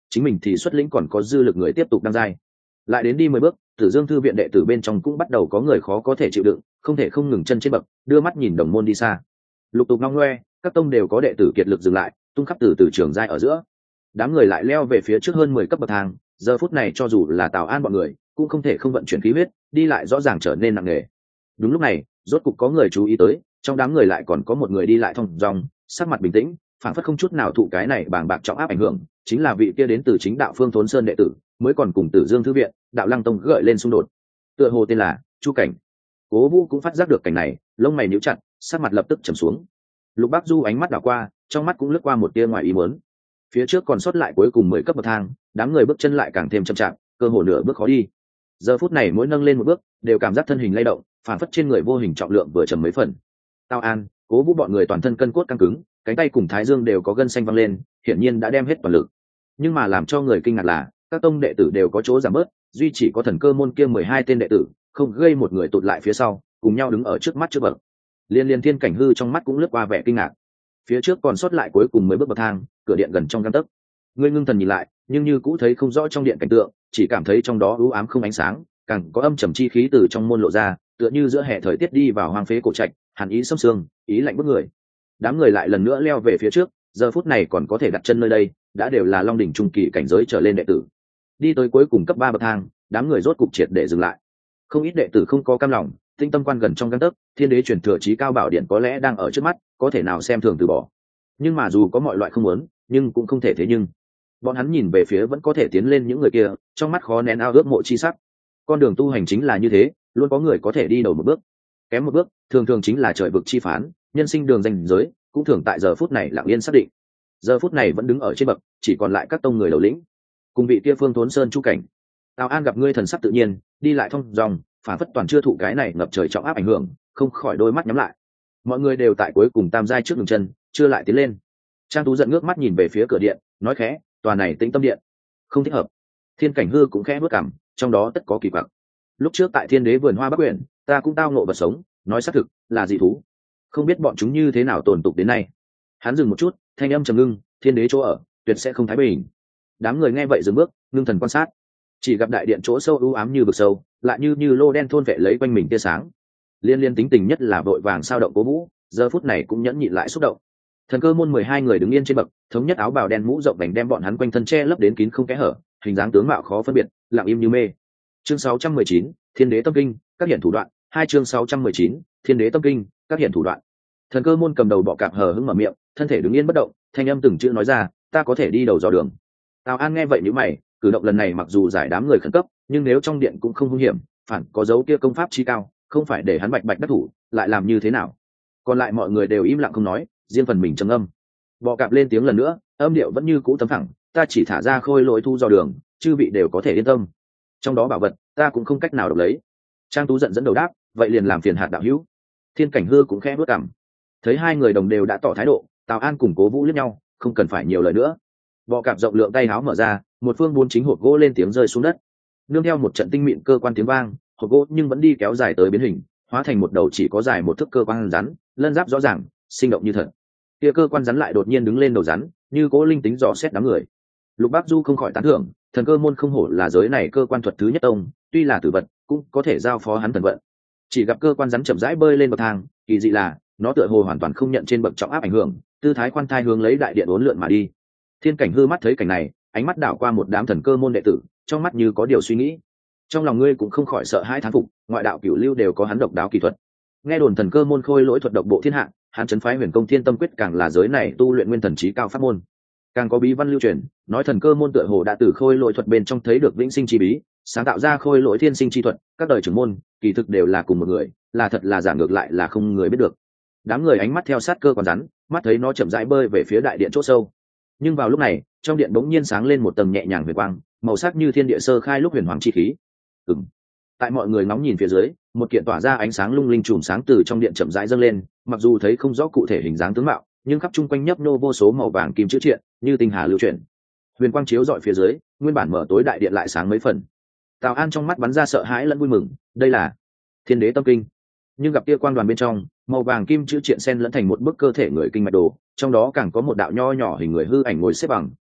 chính mình thì xuất lĩnh còn có dư lực người tiếp tục đăng giai. Lại đến đi 10 bước, Tử Dương thư viện đệ tử bên trong cũng bắt đầu có người khó có thể chịu đựng, không thể không ngừng chân trên bậc, đưa mắt nhìn đồng môn đi xa. Lục tục ngong ngoe, các tông đều có đệ tử kiệt lực dừng lại, tung khắp từ trường giai ở giữa. Đám người lại leo về phía trước hơn 10 cấp bậc thang, giờ phút này cho dù là Tào An bọn người, cũng không thể không vận chuyển khí huyết, đi lại rõ ràng trở nên nặng nề. Đúng lúc này, rốt cục có người chú ý tới, trong đám người lại còn có một người đi lại thong dong, sắc mặt bình tĩnh, phảng phất không chút nào thụ cái này bàng bạc trọng áp ảnh hưởng, chính là vị kia đến từ chính đạo Phương Thốn Sơn đệ tử, mới còn cùng Tử Dương thư viện, Đạo Lăng tông gợi lên xung đột. Tựa hồ tên là Chu Cảnh. Cố Vũ cũng phát giác được cảnh này, lông mày nhíu chặt, sắc mặt lập tức trầm xuống. Lục Bác Du ánh mắt đảo qua, trong mắt cũng lướt qua một tia ngoài ý muốn. Phía trước còn sót lại cuối cùng 10 cấp bậc thang, đám người bước chân lại càng thêm chậm chạp, cơ hồ nửa bước khó đi. Giờ phút này mỗi nâng lên một bước, đều cảm giác thân hình lay động, phản phất trên người vô hình trọng lượng vừa trầm mấy phần. Tào An, Cố Vũ bọn người toàn thân cân cốt căng cứng, cánh tay cùng thái dương đều có gân xanh văng lên, hiển nhiên đã đem hết toàn lực. Nhưng mà làm cho người kinh ngạc là, các tông đệ tử đều có chỗ giảm bớt, duy chỉ có Thần Cơ môn kia 12 tên đệ tử, không gây một người tụt lại phía sau, cùng nhau đứng ở trước mắt trước bậc. Liên Thiên Cảnh Hư trong mắt cũng lướt qua vẻ kinh ngạc. Phía trước còn sót lại cuối cùng 10 bước bậc thang, cửa điện gần trong gang tấc. Ngươi ngưng thần nhìn lại, nhưng như cũ thấy không rõ trong điện cảnh tượng, chỉ cảm thấy trong đó u ám không ánh sáng, càng có âm trầm chi khí từ trong môn lộ ra, tựa như giữa hè thời tiết đi vào hoang phế cổ trạch, hàn ý xâm xương, ý lạnh bức người. Đám người lại lần nữa leo về phía trước, giờ phút này còn có thể đặt chân nơi đây, đã đều là Long đỉnh trung kỳ cảnh giới trở lên đệ tử. Đi tới cuối cùng cấp 3 bậc thang, đám người rốt cục triệt để dừng lại. Không ít đệ tử không có cam lòng, tinh tâm quan gần trong gang tấc, Thiên đế truyền thừa chí cao bảo điện có lẽ đang ở trước mắt, có thể nào xem thường từ bỏ. Nhưng mà dù có mọi loại không muốn, nhưng cũng không thể thế nhưng. Bọn hắn nhìn về phía vẫn có thể tiến lên những người kia, trong mắt khó nén ao ước mộ chi sắc. Con đường tu hành chính là như thế, luôn có người có thể đi đầu một bước, kém một bước, thường thường chính là trời vực chi phán, nhân sinh đường ranh giới, cũng thường tại giờ phút này lặng yên xác định. Giờ phút này vẫn đứng ở trên bậc, chỉ còn lại các tông người đầu lĩnh, cùng vị kia Phương Thốn Sơn Chu Cảnh. Tào An gặp ngươi thần sắc tự nhiên, đi lại thong dong, phản phất toàn chưa thụ cái này ngập trời trọng áp ảnh hưởng, không khỏi đôi mắt nhắm lại. Mọi người đều tại cuối cùng tam giai trước ngừng chân, chưa lại tiến lên. Trang Tú giận ngước mắt nhìn về phía cửa điện, nói khẽ, tòa này Tĩnh Tâm điện, không thích hợp. Thiên Cảnh Hư cũng khẽ bước cằm, trong đó tất có kỳ quặc. Lúc trước tại Thiên Đế vườn hoa Bắc Uyển, ta cũng tao ngộ vật sống, nói xác thực là dị thú, không biết bọn chúng như thế nào tồn tục đến nay. Hắn dừng một chút, thanh âm trầm ngưng, Thiên Đế chỗ ở tuyệt sẽ không thái bình. Đám người nghe vậy dừng bước, ngưng thần quan sát. Chỉ gặp đại điện chỗ sâu u ám như vực sâu, lại như lô đen thôn vệ lấy quanh mình tia sáng. Liên tính tình nhất là vội vàng sao động Cố Vũ, giờ phút này cũng nhẫn nhịn lại xúc động. Thần Cơ môn 12 người đứng yên trên bậc, thống nhất áo bào đen mũ rộng vành đem bọn hắn quanh thân che lấp đến kín không kẽ hở, hình dáng tướng mạo khó phân biệt, lặng im như mê. Chương 619, Thiên Đế tâm kinh, các hiển thủ đoạn. 2 chương 619, Thiên Đế tâm kinh, các hiển thủ đoạn. Thần Cơ môn cầm đầu bọ cạp hờ hững mở miệng, thân thể đứng yên bất động, thanh âm từng chữ nói ra, ta có thể đi đầu dò đường. Tào An nghe vậy nhíu mày, cử động lần này mặc dù giải đám người khẩn cấp, nhưng nếu trong điện cũng không hung hiểm, phản có dấu kia công pháp chi cao, không phải để hắn bạch bạch đắc thủ, lại làm như thế nào? Còn lại mọi người đều im lặng không nói, riêng phần mình trầm âm. Bọ cạp lên tiếng lần nữa, âm điệu vẫn như cũ tấm thẳng, ta chỉ thả ra khôi lỗi thu dò đường, chư vị đều có thể yên tâm. Trong đó bảo vật, ta cũng không cách nào độc lấy. Trang Tú giận dẫn đầu đáp, vậy liền làm phiền hạt đạo hữu. Thiên Cảnh Hư cũng khẽ bước cằm. Thấy hai người đồng đều đã tỏ thái độ, Tào An cùng Cố Vũ liếc nhau, không cần phải nhiều lời nữa. Bọ cạp rộng lượng tay háo mở ra, một phương bốn chính hộp gỗ lên tiếng rơi xuống đất. Nương theo một trận tinh mịn cơ quan tiếng vang, hộp gỗ nhưng vẫn đi kéo dài tới biến hình, hóa thành một đầu chỉ có dài một thước cơ quan rắn, lân giáp rõ ràng, sinh động như thật. Kia cơ quan rắn lại đột nhiên đứng lên đầu rắn, như cố linh tính dò xét đám người. Lục Bác Du không khỏi tán thưởng, Thần Cơ môn không hổ là giới này cơ quan thuật thứ nhất tông, tuy là tử vật, cũng có thể giao phó hắn thần vận. Chỉ gặp cơ quan rắn chậm rãi bơi lên bậc thang, kỳ dị là nó tựa hồ hoàn toàn không nhận trên bậc trọng áp ảnh hưởng, tư thái khoan thai hướng lấy đại điện uốn lượn mà đi. Thiên Cảnh Hư mắt thấy cảnh này, ánh mắt đảo qua một đám Thần Cơ môn đệ tử, trong mắt như có điều suy nghĩ. Trong lòng ngươi cũng không khỏi sợ hãi thán phục, ngoại đạo cửu lưu đều có hắn độc đáo kỳ thuật. Nghe đồn Thần Cơ môn khôi lỗi thuật độc bộ thiên hạ, hắn trấn phái Huyền Công Thiên Tâm Quyết càng là giới này tu luyện nguyên thần trí cao pháp môn. Càng có bí văn lưu truyền, nói Thần Cơ môn tựa hồ đã từ khôi lỗi thuật bên trong thấy được vĩnh sinh chi bí, sáng tạo ra khôi lỗi thiên sinh chi thuật, các đời trưởng môn kỳ thực đều là cùng một người, là thật là giả ngược lại là không người biết được. Đám người ánh mắt theo sát cơ quan rắn, mắt thấy nó chậm rãi bơi về phía đại điện chỗ sâu. Nhưng vào lúc này, trong điện bỗng nhiên sáng lên một tầng nhẹ nhàng huyền quang, màu sắc như thiên địa sơ khai lúc huyền hoàng chi khí. Tại mọi người ngóng nhìn phía dưới, một kiện tỏa ra ánh sáng lung linh chùm sáng từ trong điện chậm rãi dâng lên, mặc dù thấy không rõ cụ thể hình dáng tướng mạo, nhưng khắp chung quanh nhấp nô vô số màu vàng kim chữ triện, như tinh hà lưu chuyển. Huyền quang chiếu rọi phía dưới, nguyên bản mở tối đại điện lại sáng mấy phần. Tào An trong mắt bắn ra sợ hãi lẫn vui mừng, đây là Thiên Đế tâm kinh. Nhưng gặp kia quang đoàn bên trong, màu vàng kim chữ triện xen lẫn thành một bức cơ thể người kinh mạch đồ, trong đó càng có một đạo nho nhỏ hình người hư ảnh ngồi xếp bằng,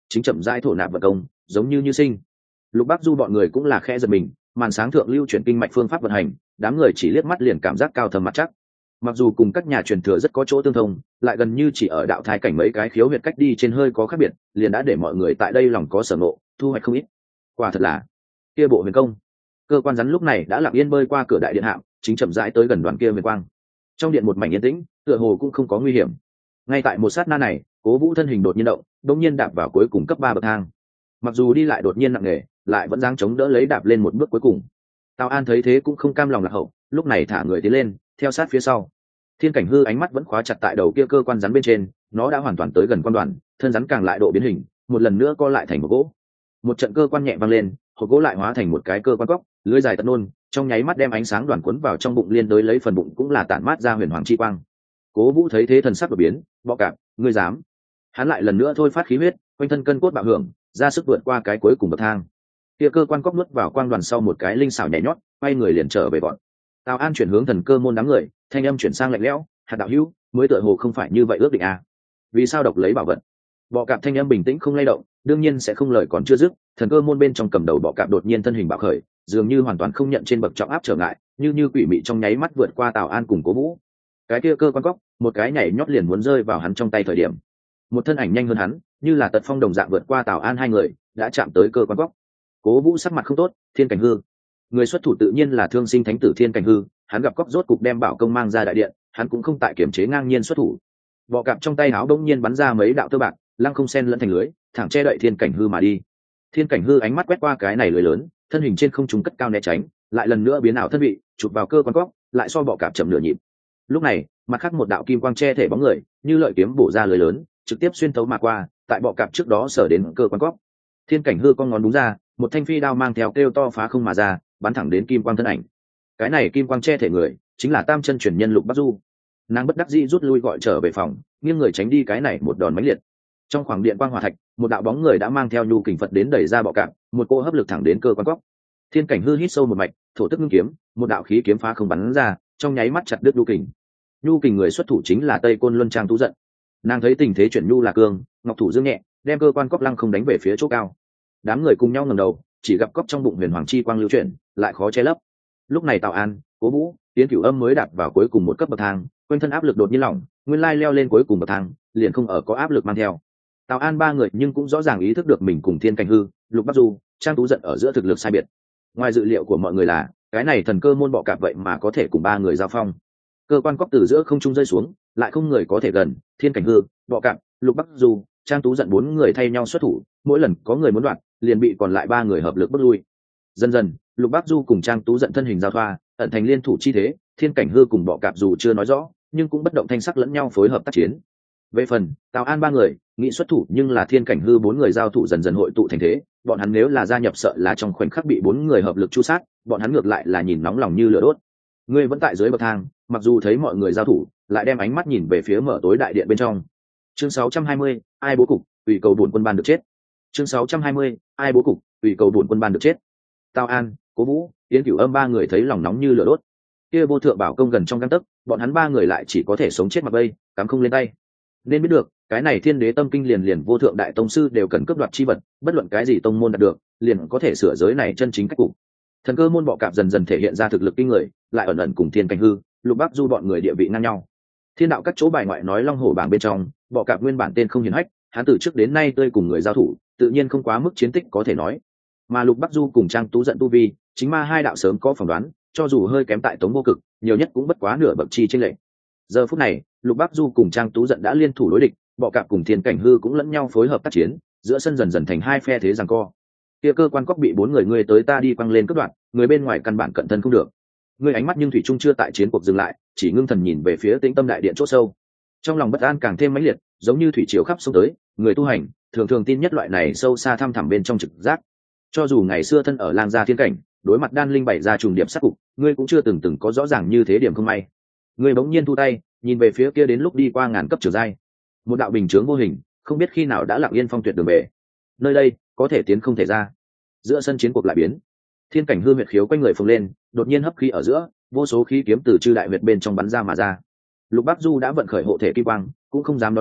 chính chậm rãi thổ nạp vật công, giống như sinh. Lục Bắc Du bọn người cũng là khẽ giật mình, màn sáng thượng lưu chuyển kinh mạch phương pháp vận hành, đám người chỉ liếc mắt liền cảm giác cao thâm mặt chắc. Mặc dù cùng các nhà truyền thừa rất có chỗ tương thông, lại gần như chỉ ở đạo thai cảnh mấy cái khiếu huyệt cách đi trên hơi có khác biệt, liền đã để mọi người tại đây lòng có sở ngộ, thu hoạch không ít. Quả thật là kia bộ huyền công. Cơ quan rắn lúc này đã lặng yên bơi qua cửa đại điện hạm, chính chậm rãi tới gần đoàn kia huyền quang. Trong điện một mảnh yên tĩnh, tựa hồ cũng không có nguy hiểm. Ngay tại một sát na này, Cố Vũ thân hình đột nhiên động, đột nhiên đạp vào cuối cùng cấp 3 bậc thang. Mặc dù đi lại đột nhiên nặng nề, lại vẫn dáng chống đỡ lấy đạp lên một bước cuối cùng. Tào An thấy thế cũng không cam lòng lạc hậu, lúc này thả người tiến lên, theo sát phía sau. Thiên Cảnh Hư ánh mắt vẫn khóa chặt tại đầu kia cơ quan rắn bên trên, nó đã hoàn toàn tới gần quan đoàn, thân rắn càng lại độ biến hình, một lần nữa co lại thành một gỗ. Một trận cơ quan nhẹ vang lên, hộp gỗ lại hóa thành một cái cơ quan góc, lưỡi dài tận nôn, trong nháy mắt đem ánh sáng đoàn cuốn vào trong bụng liên đối lấy phần bụng cũng là tản mát ra huyền hoàng chi quang. Cố Vũ thấy thế thần sắc đột biến, bọ cạp, ngươi dám? Hắn lại lần nữa thôi phát khí huyết, quanh thân cân cốt bạo hưởng, ra sức vượt qua cái cuối cùng bậc thang. Kia cơ quan cóc nuốt vào quang đoàn sau một cái linh xảo nhảy nhót, quay người liền trở về bọn. Tào An chuyển hướng thần cơ môn đám người, thanh âm chuyển sang lạnh lẽo, hạt đạo hữu, mới tựa hồ không phải như vậy ước định à? Vì sao độc lấy bảo vật? Bọ cạp thanh âm bình tĩnh không lay động, đương nhiên sẽ không lời còn chưa dứt, thần cơ môn bên trong cầm đầu bọ cạp đột nhiên thân hình bạo khởi, dường như hoàn toàn không nhận trên bậc trọng áp trở ngại, như quỷ mị trong nháy mắt vượt qua Tào An cùng Cố Vũ. Cái kia cơ quan cóc, một cái nhảy nhót liền muốn rơi vào hắn trong tay thời điểm. Một thân ảnh nhanh hơn hắn, như là tật phong đồng dạng vượt qua Tào An hai người, đã chạm tới cơ quan cóc. Cố Vũ sắc mặt không tốt, Thiên Cảnh Hư. Người xuất thủ tự nhiên là Thương Sinh Thánh tử Thiên Cảnh Hư, hắn gặp cóc rốt cục đem bảo công mang ra đại điện, hắn cũng không tại kiểm chế ngang nhiên xuất thủ. Bọ cạp trong tay áo bỗng nhiên bắn ra mấy đạo tơ bạc, lăng không sen lẫn thành lưới, thẳng che đậy Thiên Cảnh Hư mà đi. Thiên Cảnh Hư ánh mắt quét qua cái này lưới lớn, thân hình trên không trung cất cao né tránh, lại lần nữa biến ảo thân vị, chụp vào cơ quan cóc, lại so bọ cạp chậm nửa nhịp. Lúc này, mặt khác một đạo kim quang che thể bóng người, như lợi kiếm bổ ra lưới lớn, trực tiếp xuyên thấu mà qua, tại bọ cạp trước đó sở đến cơ quan cóc. Thiên Cảnh Hư con ngón đúng ra, một thanh phi đao mang theo kêu to phá không mà ra, bắn thẳng đến kim quang thân ảnh. Cái này kim quang che thể người, chính là tam chân truyền nhân Lục Bắc Du. Nàng bất đắc dĩ rút lui gọi trở về phòng, nghiêng người tránh đi cái này một đòn mãnh liệt. Trong khoảng điện quang hỏa thạch, một đạo bóng người đã mang theo nhu kình Phật đến đẩy ra bọ cạp, một cô hấp lực thẳng đến cơ quan cóc. Thiên Cảnh Hư hít sâu một mạch, thổ tức ngưng kiếm, một đạo khí kiếm phá không bắn ra, trong nháy mắt chặt đứt nhu kình. Nhu kình người xuất thủ chính là Tây Côn Luân Trang Tú Giận. Nàng thấy tình thế chuyển nhu là cương, ngọc thủ dương nhẹ, đem cơ quan cóc lăng không đánh về phía chỗ cao. Đám người cùng nhau ngẩng đầu, chỉ gặp cóc trong bụng huyền hoàng chi quang lưu chuyển, lại khó che lấp. Lúc này Tào An, Cố Vũ, Tiến Cửu Âm mới đạt vào cuối cùng một cấp bậc thang, quanh thân áp lực đột nhiên lỏng, nguyên lai leo lên cuối cùng bậc thang, liền không ở có áp lực mang theo. Tào An ba người nhưng cũng rõ ràng ý thức được mình cùng Thiên Cảnh Hư, Lục Bắc Du, Trang Tú Giận ở giữa thực lực sai biệt. Ngoài dự liệu của mọi người là, cái này thần cơ môn bọ cạp vậy mà có thể cùng ba người giao phong. Cơ quan cóc từ giữa không trung rơi xuống, lại không người có thể gần, Thiên Cảnh Hư, bọ cạp, Lục Bắc Du, Trang Tú Giận bốn người thay nhau xuất thủ, mỗi lần có người muốn đoạt, liền bị còn lại ba người hợp lực bước lui. Dần dần, Lục Bắc Du cùng Trang Tú Giận thân hình giao thoa, ẩn thành liên thủ chi thế, Thiên Cảnh Hư cùng bọ cạp dù chưa nói rõ, nhưng cũng bất động thanh sắc lẫn nhau phối hợp tác chiến. Về phần Tào An ba người nghĩ xuất thủ, nhưng là Thiên Cảnh Hư bốn người giao thủ dần dần hội tụ thành thế, bọn hắn nếu là gia nhập sợ là trong khoảnh khắc bị bốn người hợp lực chu sát, bọn hắn ngược lại là nhìn nóng lòng như lửa đốt. Ngươi vẫn tại dưới bậc thang, mặc dù thấy mọi người giao thủ, lại đem ánh mắt nhìn về phía mở tối đại điện bên trong. Chương 620, ai bố cục, ủy cầu bổn quân ban được chết. Chương 620, ai bố cục, ủy cầu bổn quân ban được chết. Tào An, Cố Vũ, Yến Cửu Âm ba người thấy lòng nóng như lửa đốt. Kia vô thượng bảo công gần trong gang tấc, bọn hắn ba người lại chỉ có thể sống chết mặc bay, cắm không lên tay. Nên biết được, cái này Thiên Đế Tâm Kinh liền vô thượng đại tông sư đều cần cướp đoạt chi vật, bất luận cái gì tông môn đạt được, liền có thể sửa giới này chân chính cách cục. Thần cơ môn bọ cạp dần dần thể hiện ra thực lực kinh người, lại ẩn ẩn cùng Thiên Cảnh Hư, Lục Bắc Du bọn người địa vị ngang nhau. Thiên đạo các chỗ bài ngoại nói long hổ bảng bên trong, bọ cạp nguyên bản tên không hiển hách, hắn từ trước đến nay tươi cùng người giao thủ, tự nhiên không quá mức chiến tích có thể nói. Mà Lục Bắc Du cùng Trang Tú Giận tu vi, chính ma hai đạo sớm có phỏng đoán, cho dù hơi kém tại Tống Vô Cực, nhiều nhất cũng bất quá nửa bậc chi chênh lệch. Giờ phút này, Lục Bắc Du cùng Trang Tú Giận đã liên thủ đối địch, bọ cạp cùng Thiên Cảnh Hư cũng lẫn nhau phối hợp tác chiến, giữa sân dần dần thành hai phe thế giằng co. Kia cơ quan cóc bị bốn người ngươi tới ta đi quăng lên cướp đoạn, người bên ngoài căn bản cận thân không được. Ngươi ánh mắt nhưng thủy chung chưa tại chiến cuộc dừng lại, chỉ ngưng thần nhìn về phía Tĩnh Tâm đại điện chỗ sâu. Trong lòng bất an càng thêm mãnh liệt, giống như thủy triều khắp sông tới, người tu hành thường thường tin nhất loại này sâu xa thăm thẳm bên trong trực giác. Cho dù ngày xưa thân ở lang gia thiên cảnh, đối mặt đan linh bảy ra trùng điệp sát cục, ngươi cũng chưa từng có rõ ràng như thế điểm không may. Ngươi bỗng nhiên thu tay, nhìn về phía kia đến lúc đi qua ngàn cấp trường giai, một đạo bình chướng vô hình, không biết khi nào đã lặng yên phong tuyệt đường về. Nơi đây có thể tiến không thể ra. Giữa sân chiến cuộc lại biến. Thiên Cảnh Hư huyệt khiếu quanh người phồng lên, đột nhiên hấp khí ở giữa, vô số khí kiếm từ chư đại huyệt bên trong bắn ra mà ra. Lục Bắc Du đã vận khởi hộ thể kim quang, cũng không dám đón đỡ,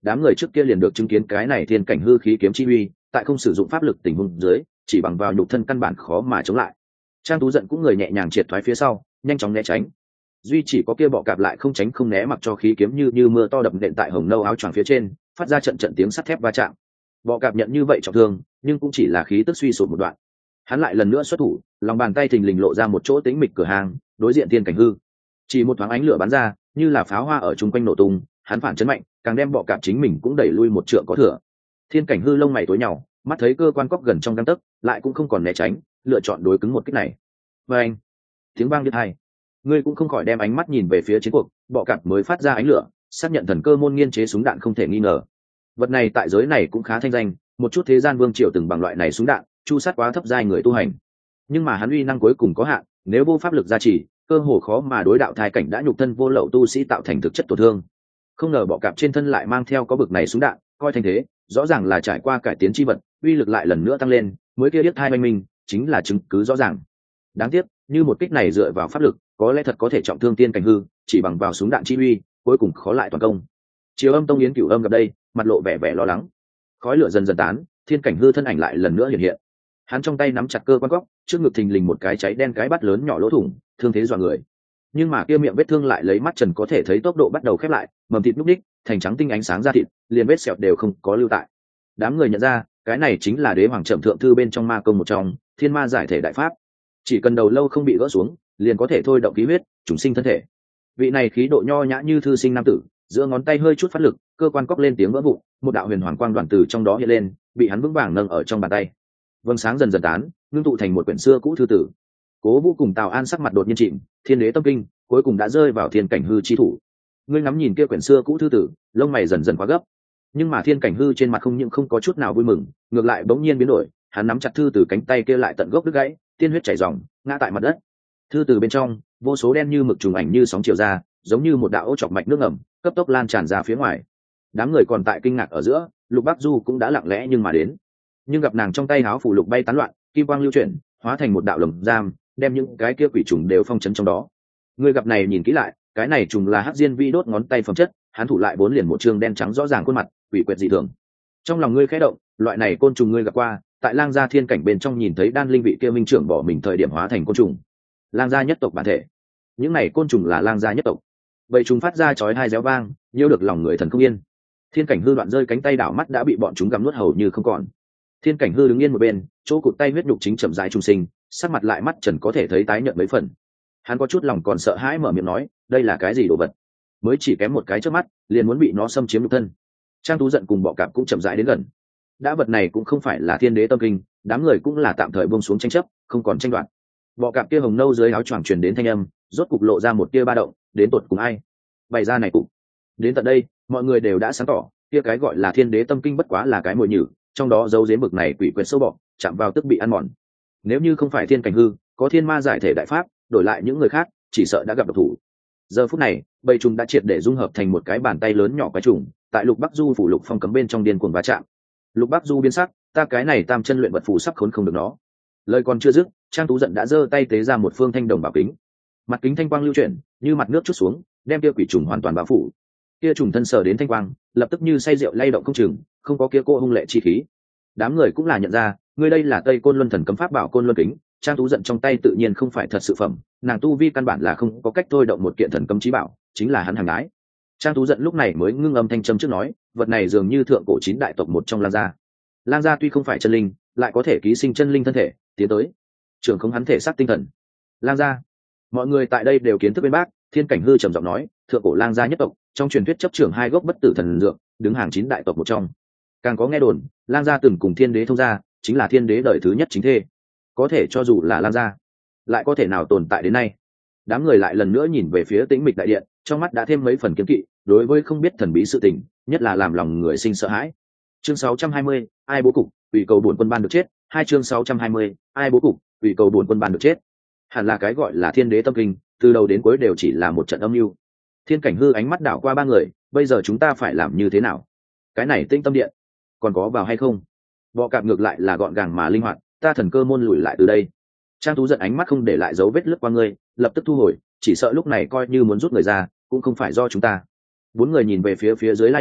đám người trước kia liền được chứng kiến cái này thiên cảnh hư khí kiếm chi uy, tại không sử dụng pháp lực tình huống dưới chỉ bằng vào nhục thân căn bản khó mà chống lại. Trang Tú giận cũng người nhẹ nhàng triệt thoái phía sau, nhanh chóng né tránh. Duy chỉ có kia bọ cạp lại không tránh không né, mặc cho khí kiếm như mưa to đập nện tại hồng nâu áo choàng phía trên, phát ra trận trận tiếng sắt thép va chạm. Bọ cạp nhận như vậy trọng thương, nhưng cũng chỉ là khí tức suy sụp một đoạn. Hắn lại lần nữa xuất thủ, lòng bàn tay thình lình lộ ra một chỗ tĩnh mịch cửa hàng, đối diện thiên cảnh hư. Chỉ một thoáng ánh lửa bắn ra, như là pháo hoa ở chung quanh nổ tung, hắn phản chấn mạnh, càng đem bọ cạp chính mình cũng đẩy lui một trượng có thừa. Thiên cảnh hư lông mày tối nhỏ, mắt thấy cơ quan cóc gần trong gang tấc, lại cũng không còn né tránh, lựa chọn đối cứng một kích này. Và anh, tiếng vang điếc tai, ngươi cũng không khỏi đem ánh mắt nhìn về phía chiến cuộc, bọ cạp mới phát ra ánh lửa, xác nhận thần cơ môn nghiên chế súng đạn không thể nghi ngờ. Vật này tại giới này cũng khá thanh danh, một chút thế gian vương triều từng bằng loại này súng đạn, chu sát quá thấp giai người tu hành. Nhưng mà hắn uy năng cuối cùng có hạn, nếu vô pháp lực gia trì, cơ hồ khó mà đối đạo thai cảnh đã nhục thân vô lậu tu sĩ tạo thành thực chất tổn thương. Không ngờ bọ cạp trên thân lại mang theo có bực này súng đạn, coi thành thế, rõ ràng là trải qua cải tiến chi vật, uy lực lại lần nữa tăng lên, mới kia điếc thai oanh minh, chính là chứng cứ rõ ràng. Đáng tiếc, như một kích này dựa vào pháp lực, có lẽ thật có thể trọng thương tiên cảnh hư, chỉ bằng vào súng đạn chi uy, cuối cùng khó lại toàn công. Chiếu Âm Tông Yến Cửu Âm gặp đây, mặt lộ vẻ lo lắng. Khói lửa dần dần tán, thiên cảnh hư thân ảnh lại lần nữa hiện hiện. Hắn trong tay nắm chặt cơ quan góc, trước ngực thình lình một cái cháy đen cái bát lớn nhỏ lỗ thủng, thương thế dọa người. Nhưng mà kia miệng vết thương lại lấy mắt trần có thể thấy tốc độ bắt đầu khép lại, mầm thịt núc ních, thành trắng tinh ánh sáng ra thịt, liền vết sẹo đều không có lưu tại. Đám người nhận ra, cái này chính là Đế Hoàng Trầm Thượng Thư bên trong ma công một trong, Thiên Ma Giải Thể Đại Pháp. Chỉ cần đầu lâu không bị gỡ xuống, liền có thể thôi động khí huyết, trùng sinh thân thể. Vị này khí độ nho nhã như thư sinh nam tử, giữa ngón tay hơi chút phát lực, cơ quan cóc lên tiếng vỡ vụn, một đạo huyền hoàng quang đoàn từ trong đó hiện lên, bị hắn vững vàng nâng ở trong bàn tay. Vầng sáng dần dần tán, ngưng tụ thành một quyển xưa cũ thư tử. Cố Vũ cùng Tào An sắc mặt đột nhiên chìm, Thiên Đế tâm kinh, cuối cùng đã rơi vào thiên cảnh hư chi thủ. Ngươi ngắm nhìn kia quyển xưa cũ thư tử, lông mày dần dần quá gấp. Nhưng mà thiên cảnh hư trên mặt không những không có chút nào vui mừng, ngược lại bỗng nhiên biến đổi, hắn nắm chặt thư từ cánh tay kia lại tận gốc đứt gãy, tiên huyết chảy ròng, ngã tại mặt đất. Thư từ bên trong, vô số đen như mực trùng ảnh như sóng chiều ra, giống như một đạo ô chọc mạch nước ngầm, cấp tốc lan tràn ra phía ngoài. Đám người còn tại kinh ngạc ở giữa, Lục Bắc Du cũng đã lặng lẽ nhưng mà đến. Nhưng gặp nàng trong tay áo phủ lục bay tán loạn, kim quang lưu chuyển, hóa thành một đạo lồng giam, đem những cái kia quỷ trùng đều phong trấn trong đó. Người gặp này nhìn kỹ lại, cái này trùng là hắc diên vi đốt ngón tay phẩm chất, hắn thủ lại bốn liền một trường đen trắng rõ ràng khuôn mặt, quỷ quyệt dị thường. Trong lòng ngươi khẽ động, loại này côn trùng ngươi gặp qua, tại Lang gia thiên cảnh bên trong nhìn thấy đan linh vị kia minh trưởng bỏ mình thời điểm hóa thành côn trùng. Lang gia nhất tộc bản thể. Những này côn trùng là Lang gia nhất tộc. Vậy chúng phát ra chói tai réo vang, nhiêu được lòng người thần không yên. Thiên cảnh hư đoạn rơi cánh tay đảo mắt đã bị bọn chúng gặm nuốt hầu như không còn. Thiên cảnh hư đứng yên một bên, chỗ cụt tay huyết nhục chính chậm rãi trung sinh, sắc mặt lại mắt trần có thể thấy tái nhợt mấy phần. Hắn có chút lòng còn sợ hãi mở miệng nói, đây là cái gì đồ vật? Mới chỉ kém một cái trước mắt, liền muốn bị nó xâm chiếm nhục thân. Trang Tú giận cùng bọ cạp cũng chậm rãi đến gần. Đã vật này cũng không phải là thiên đế tâm kinh, đám người cũng là tạm thời buông xuống tranh chấp, không còn tranh đoạt. Bọ cạp kia hồng nâu dưới áo choàng truyền đến thanh âm, rốt cục lộ ra một tia ba động, đến tột cùng ai? Bày ra này cục. Đến tận đây, mọi người đều đã sáng tỏ, kia cái gọi là thiên đế tâm kinh bất quá là cái mồi nhử, trong đó giấu giếm bực này quỷ quyệt sâu bọ, chạm vào tức bị ăn mòn. Nếu như không phải thiên cảnh hư, có thiên ma giải thể đại pháp, đổi lại những người khác, chỉ sợ đã gặp độc thủ. Giờ phút này, bầy trùng đã triệt để dung hợp thành một cái bàn tay lớn nhỏ quái trùng, tại Lục Bắc Du phủ lục phong cấm bên trong điên cuồng va chạm. Lục Bắc Du biến sắc, ta cái này tam chân luyện vật phù sắp khốn không được nó. Lời còn chưa dứt, Trang Tú giận đã giơ tay tế ra một phương thanh đồng bảo kính. Mặt kính thanh quang lưu chuyển, như mặt nước chút xuống, đem kia quỷ trùng hoàn toàn bao phủ. Kia trùng thân sờ đến thanh quang, lập tức như say rượu lay động không chừng, không có kia cô hung lệ chi khí. Đám người cũng là nhận ra, người đây là Tây Côn Luân thần cấm pháp bảo Côn Luân kính. Trang Tú giận trong tay tự nhiên không phải thật sự phẩm, nàng tu vi căn bản là không có cách thôi động một kiện thần cấm chí bảo, chính là hắn hàng ái. Trang Tú giận lúc này mới ngưng âm thanh châm trước nói, vật này dường như thượng cổ 9 đại tộc một trong Lang gia. Lang gia tuy không phải chân linh, lại có thể ký sinh chân linh thân thể, tiến tới trưởng không hắn thể xác tinh thần. Lang gia, mọi người tại đây đều kiến thức bên bác. Thiên cảnh hư trầm giọng nói, thượng cổ Lang gia nhất tộc, trong truyền thuyết chấp trưởng 2 gốc bất tử thần dược, đứng hàng 9 đại tộc một trong. Càng có nghe đồn, Lang gia từng cùng Thiên đế thông gia, chính là Thiên đế đời thứ nhất chính thê. Có thể cho dù là Lang gia, lại có thể nào tồn tại đến nay? Đám người lại lần nữa nhìn về phía Tĩnh Mịch đại điện, trong mắt đã thêm mấy phần kiêng kỵ, đối với không biết thần bí sự tình, nhất là làm lòng người sinh sợ hãi. Chương 620, ai bố cục, ủy cầu bổn quân ban được chết. 2 chương 620, ai bố cục, ủy cầu bổn quân ban được chết. Hẳn là cái gọi là thiên đế tâm kinh, từ đầu đến cuối đều chỉ là một trận âm mưu. Thiên cảnh hư ánh mắt đảo qua ba người, bây giờ chúng ta phải làm như thế nào? Cái này Tinh Tâm điện, còn có vào hay không? Bọ cạp ngược lại là gọn gàng mà linh hoạt, ta thần cơ môn lùi lại từ đây. Trang Tú giận ánh mắt không để lại dấu vết lướt qua ngươi, lập tức thu hồi, chỉ sợ lúc này coi như muốn rút người ra, cũng không phải do chúng ta. 4 người nhìn về phía dưới lai lịch,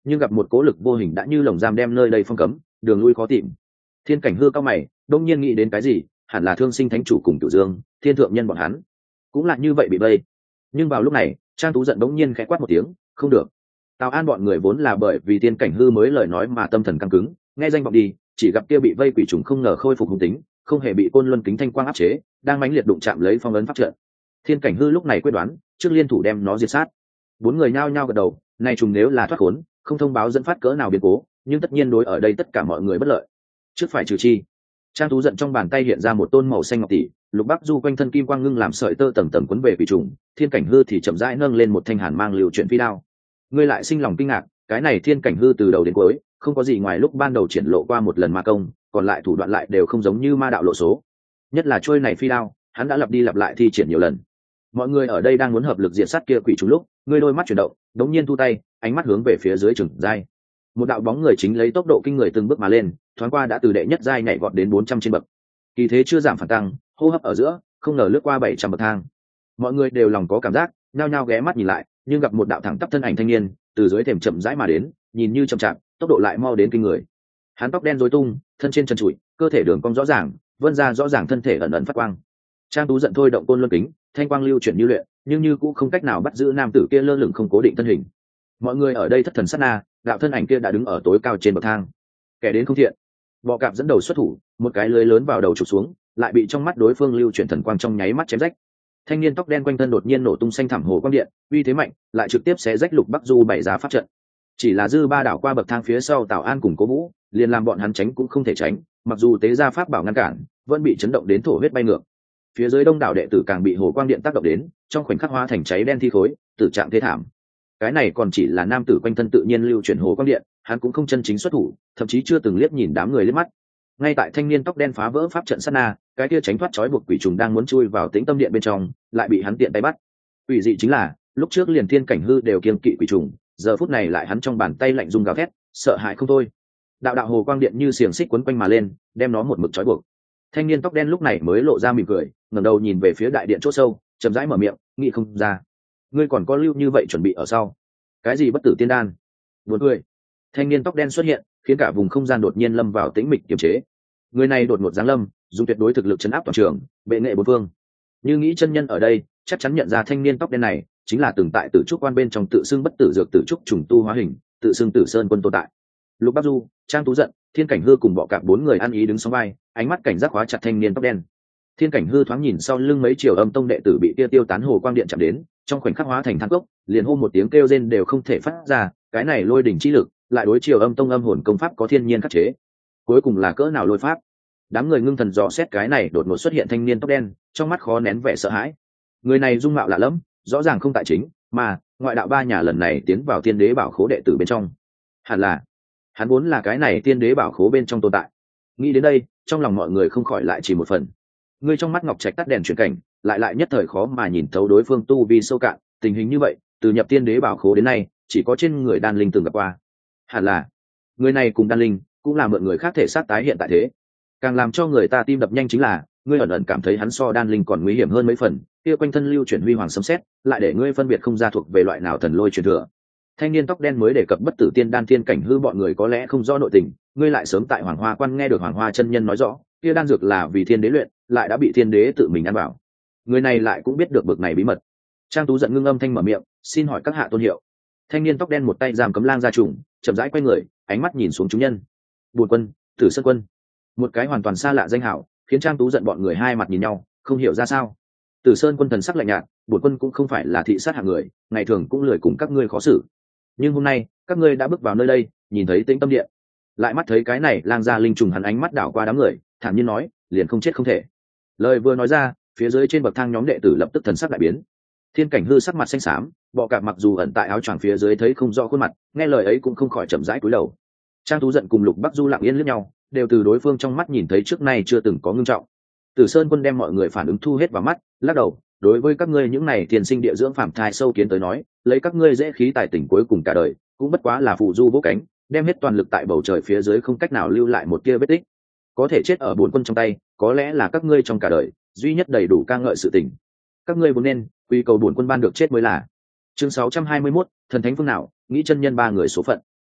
nhưng gặp một cố lực vô hình đã như lồng giam đem nơi đây phong cấm, đường lui khó tìm. Thiên Cảnh Hư cao mày, đông nhiên nghĩ đến cái gì, hẳn là Thương Sinh Thánh Chủ cùng Cửu Dương, Thiên Thượng Nhân bọn hắn cũng là như vậy bị vây. Nhưng vào lúc này, Trang Tú giận đống nhiên khẽ quát một tiếng, không được. Tào An bọn người vốn là bởi vì Thiên Cảnh Hư mới lời nói mà tâm thần căng cứng, nghe danh vọng đi, chỉ gặp kia bị vây quỷ trùng không ngờ khôi phục hung tính, không hề bị Côn Luân kính thanh quang áp chế, đang mãnh liệt đụng chạm lấy phong ấn pháp trận. Thiên Cảnh Hư lúc này quyết đoán, trước liên thủ đem nó diệt sát. Bốn người nhao nhao gật đầu, này trùng nếu là thoát khốn, không thông báo dẫn phát cỡ nào biến cố, nhưng tất nhiên đối ở đây tất cả mọi người bất lợi. Trước phải trừ chi. Trang Tú giận trong bàn tay hiện ra một tôn màu xanh ngọc tỷ, Lục Bắc Du quanh thân kim quang ngưng làm sợi tơ tầng tầng quấn về quỷ trùng, Thiên Cảnh Hư thì chậm rãi nâng lên một thanh hàn mang lưu chuyển phi đao. Ngươi lại sinh lòng kinh ngạc, cái này Thiên Cảnh Hư từ đầu đến cuối, không có gì ngoài lúc ban đầu triển lộ qua một lần ma công, còn lại thủ đoạn lại đều không giống như ma đạo lộ số. Nhất là trôi này phi đao, hắn đã lặp đi lặp lại thi triển nhiều lần. Mọi người ở đây đang muốn hợp lực diệt sát kia quỷ trùng lúc, ngươi đôi mắt chuyển động, đống nhiên thu tay, ánh mắt hướng về phía dưới Trừng Giai. Một đạo bóng người chính lấy tốc độ kinh người từng bước mà lên, thoáng qua đã từ đệ nhất giai nhảy vọt đến 400 trên bậc. Kỳ thế chưa giảm phản tăng, hô hấp ở giữa, không ngờ lướt qua 700 bậc thang. Mọi người đều lòng có cảm giác, nhao nhao ghé mắt nhìn lại, nhưng gặp một đạo thẳng tắp thân ảnh thanh niên, từ dưới thềm chậm rãi mà đến, nhìn như chậm chạp, tốc độ lại mau đến kinh người. Hắn tóc đen rối tung, thân trên trần trụi, cơ thể đường cong rõ ràng, vươn ra rõ ràng thân thể ẩn ẩn phát quang. Trang Tú giận thôi động Côn Luân kính, thanh quang lưu chuyển như luyện, nhưng như cũng không cách nào bắt giữ nam tử kia lơ lửng không cố định thân hình. Mọi người ở đây thất thần sát na, đạo thân ảnh kia đã đứng ở tối cao trên bậc thang. Kẻ đến không thiện. Bọ cạp dẫn đầu xuất thủ, một cái lưới lớn vào đầu chụp xuống, lại bị trong mắt đối phương lưu chuyển thần quang trong nháy mắt chém rách. Thanh niên tóc đen quanh thân đột nhiên nổ tung xanh thẳm hồ quang điện, uy thế mạnh, lại trực tiếp xé rách Lục Bắc Du bày ra pháp trận. Chỉ là dư ba đảo qua bậc thang phía sau Tào An cùng Cố Vũ, liền làm bọn hắn tránh cũng không thể tránh, mặc dù tế ra pháp bảo ngăn cản, vẫn bị chấn động đến thổ huyết bay ngược. Phía dưới đông đảo đệ tử càng bị hồ quang điện tác động đến, trong khoảnh khắc hóa thành cháy đen thi khối, tử trạng thê thảm. Cái này còn chỉ là nam tử quanh thân tự nhiên lưu chuyển hồ quang điện, hắn cũng không chân chính xuất thủ, thậm chí chưa từng liếc nhìn đám người liếc mắt. Ngay tại thanh niên tóc đen phá vỡ pháp trận sát na, cái kia tránh thoát trói buộc quỷ trùng đang muốn chui vào tĩnh tâm điện bên trong, lại bị hắn tiện tay bắt. Quỷ dị chính là, lúc trước liền Thiên Cảnh Hư đều kiêng kỵ quỷ trùng, giờ phút này lại hắn trong bàn tay lạnh rung gào thét, sợ hãi không thôi. Đạo đạo hồ quang điện như xiềng xích quấn quanh mà lên, đem nó một mực trói buộc. Thanh niên tóc đen lúc này mới lộ ra mỉm cười, ngẩng đầu nhìn về phía đại điện chỗ sâu, chậm rãi mở miệng, nghĩ không ra, ngươi còn có lưu như vậy chuẩn bị ở sau. Cái gì bất tử tiên đan? Buồn cười. Thanh niên tóc đen xuất hiện, khiến cả vùng không gian đột nhiên lâm vào tĩnh mịch kiềm chế. Người này đột ngột giáng lâm, dùng tuyệt đối thực lực chấn áp toàn trường, bệ nghệ bốn phương. Như nghĩ chân nhân ở đây, chắc chắn nhận ra thanh niên tóc đen này chính là từng tại Tử Trúc Quan bên trong tự xưng bất tử dược Tử Trúc trùng tu hóa hình, tự xưng Tử Sơn Quân tồn tại. Lục Bắc Du, Trang Tú giận, Thiên Cảnh Hư cùng bọ cạp bốn người ăn ý đứng song vai, ánh mắt cảnh giác khóa chặt thanh niên tóc đen. Thiên Cảnh Hư thoáng nhìn sau lưng mấy triều âm tông đệ tử bị tia tiêu tán hồ quang điện chạm đến, trong khoảnh khắc hóa thành than cốc, liền hô một tiếng kêu rên đều không thể phát ra, cái này lôi đỉnh chi lực, lại đối triều âm tông âm hồn công pháp có thiên nhiên khắc chế. Cuối cùng là cỡ nào lôi pháp? Đám người ngưng thần dò xét cái này đột ngột xuất hiện thanh niên tóc đen, trong mắt khó nén vẻ sợ hãi. Người này dung mạo lạ lẫm, rõ ràng không tại chính, mà ngoại đạo ba nhà lần này tiến vào Thiên Đế Bảo Khố đệ tử bên trong. Hẳn là hắn vốn là cái này Thiên Đế Bảo Khố bên trong tồn tại. Nghĩ đến đây, trong lòng mọi người không khỏi lại chỉ một phần. Người trong mắt ngọc trạch tắt đèn chuyển cảnh, lại nhất thời khó mà nhìn thấu đối phương tu vi sâu cạn, tình hình như vậy, từ nhập Thiên Đế Bảo Khố đến nay, chỉ có trên người Đan Linh từng gặp qua. Hẳn là người này cùng Đan Linh cũng là mượn người khác thể xác tái hiện tại thế. Càng làm cho người ta tim đập nhanh chính là, ngươi ẩn ẩn cảm thấy hắn so Đan Linh còn nguy hiểm hơn mấy phần, kia quanh thân lưu chuyển huy hoàng sấm sét, lại để ngươi phân biệt không ra thuộc về loại nào thần lôi truyền thừa. Thanh niên tóc đen mới đề cập bất tử tiên đan Thiên Cảnh Hư bọn người có lẽ không rõ nội tình, ngươi lại sớm tại Hoàng Hoa Quan nghe được Hoàng Hoa chân nhân nói rõ, kia đan dược là vì Thiên Đế luyện, lại đã bị Thiên Đế tự mình ăn bảo. Người này lại cũng biết được bực này bí mật. Trang Tú giận ngưng âm thanh mở miệng, xin hỏi các hạ tôn hiệu. Thanh niên tóc đen một tay giam cấm lang gia trùng, chậm rãi quay người, ánh mắt nhìn xuống chúng nhân. Bùn Quân, Tử Sơn Quân, một cái hoàn toàn xa lạ danh hảo, khiến Trang Tú giận bọn người hai mặt nhìn nhau, không hiểu ra sao. Tử Sơn Quân thần sắc lạnh nhạt, Bùn Quân cũng không phải là thị sát hạng người, ngày thường cũng lười cùng các ngươi khó xử. Nhưng hôm nay, các ngươi đã bước vào nơi đây, nhìn thấy Tĩnh Tâm Điện, lại mắt thấy cái này lang gia linh trùng, hắn ánh mắt đảo qua đám người, thản nhiên nói, liền không chết không thể. Lời vừa nói ra, phía dưới trên bậc thang nhóm đệ tử lập tức thần sắc đại biến. Thiên Cảnh Hư sắc mặt xanh xám, bọ cạp mặc dù ẩn tại áo choàng phía dưới thấy không rõ khuôn mặt, nghe lời ấy cũng không khỏi chậm rãi cúi đầu. Trang Tú giận cùng Lục Bắc Du lặng yên liếc nhau, đều từ đối phương trong mắt nhìn thấy trước nay chưa từng có ngưng trọng. Tử Sơn Quân đem mọi người phản ứng thu hết vào mắt, lắc đầu, đối với các ngươi những này tiền sinh địa dưỡng phàm thai sâu kiến tới nói, lấy các ngươi dễ khí tài tình cuối cùng cả đời, cũng bất quá là phù du vỗ cánh, đem hết toàn lực tại bầu trời phía dưới không cách nào lưu lại một tia vết tích. Có thể chết ở Bổn Quân trong tay, có lẽ là các ngươi trong cả đời duy nhất đầy đủ ca ngợi sự tình. Các ngươi vốn nên quy cầu Bổn Quân ban được chết mới là. Chương 621, thần thánh phương nào, nghĩ chân nhân ba người số phận.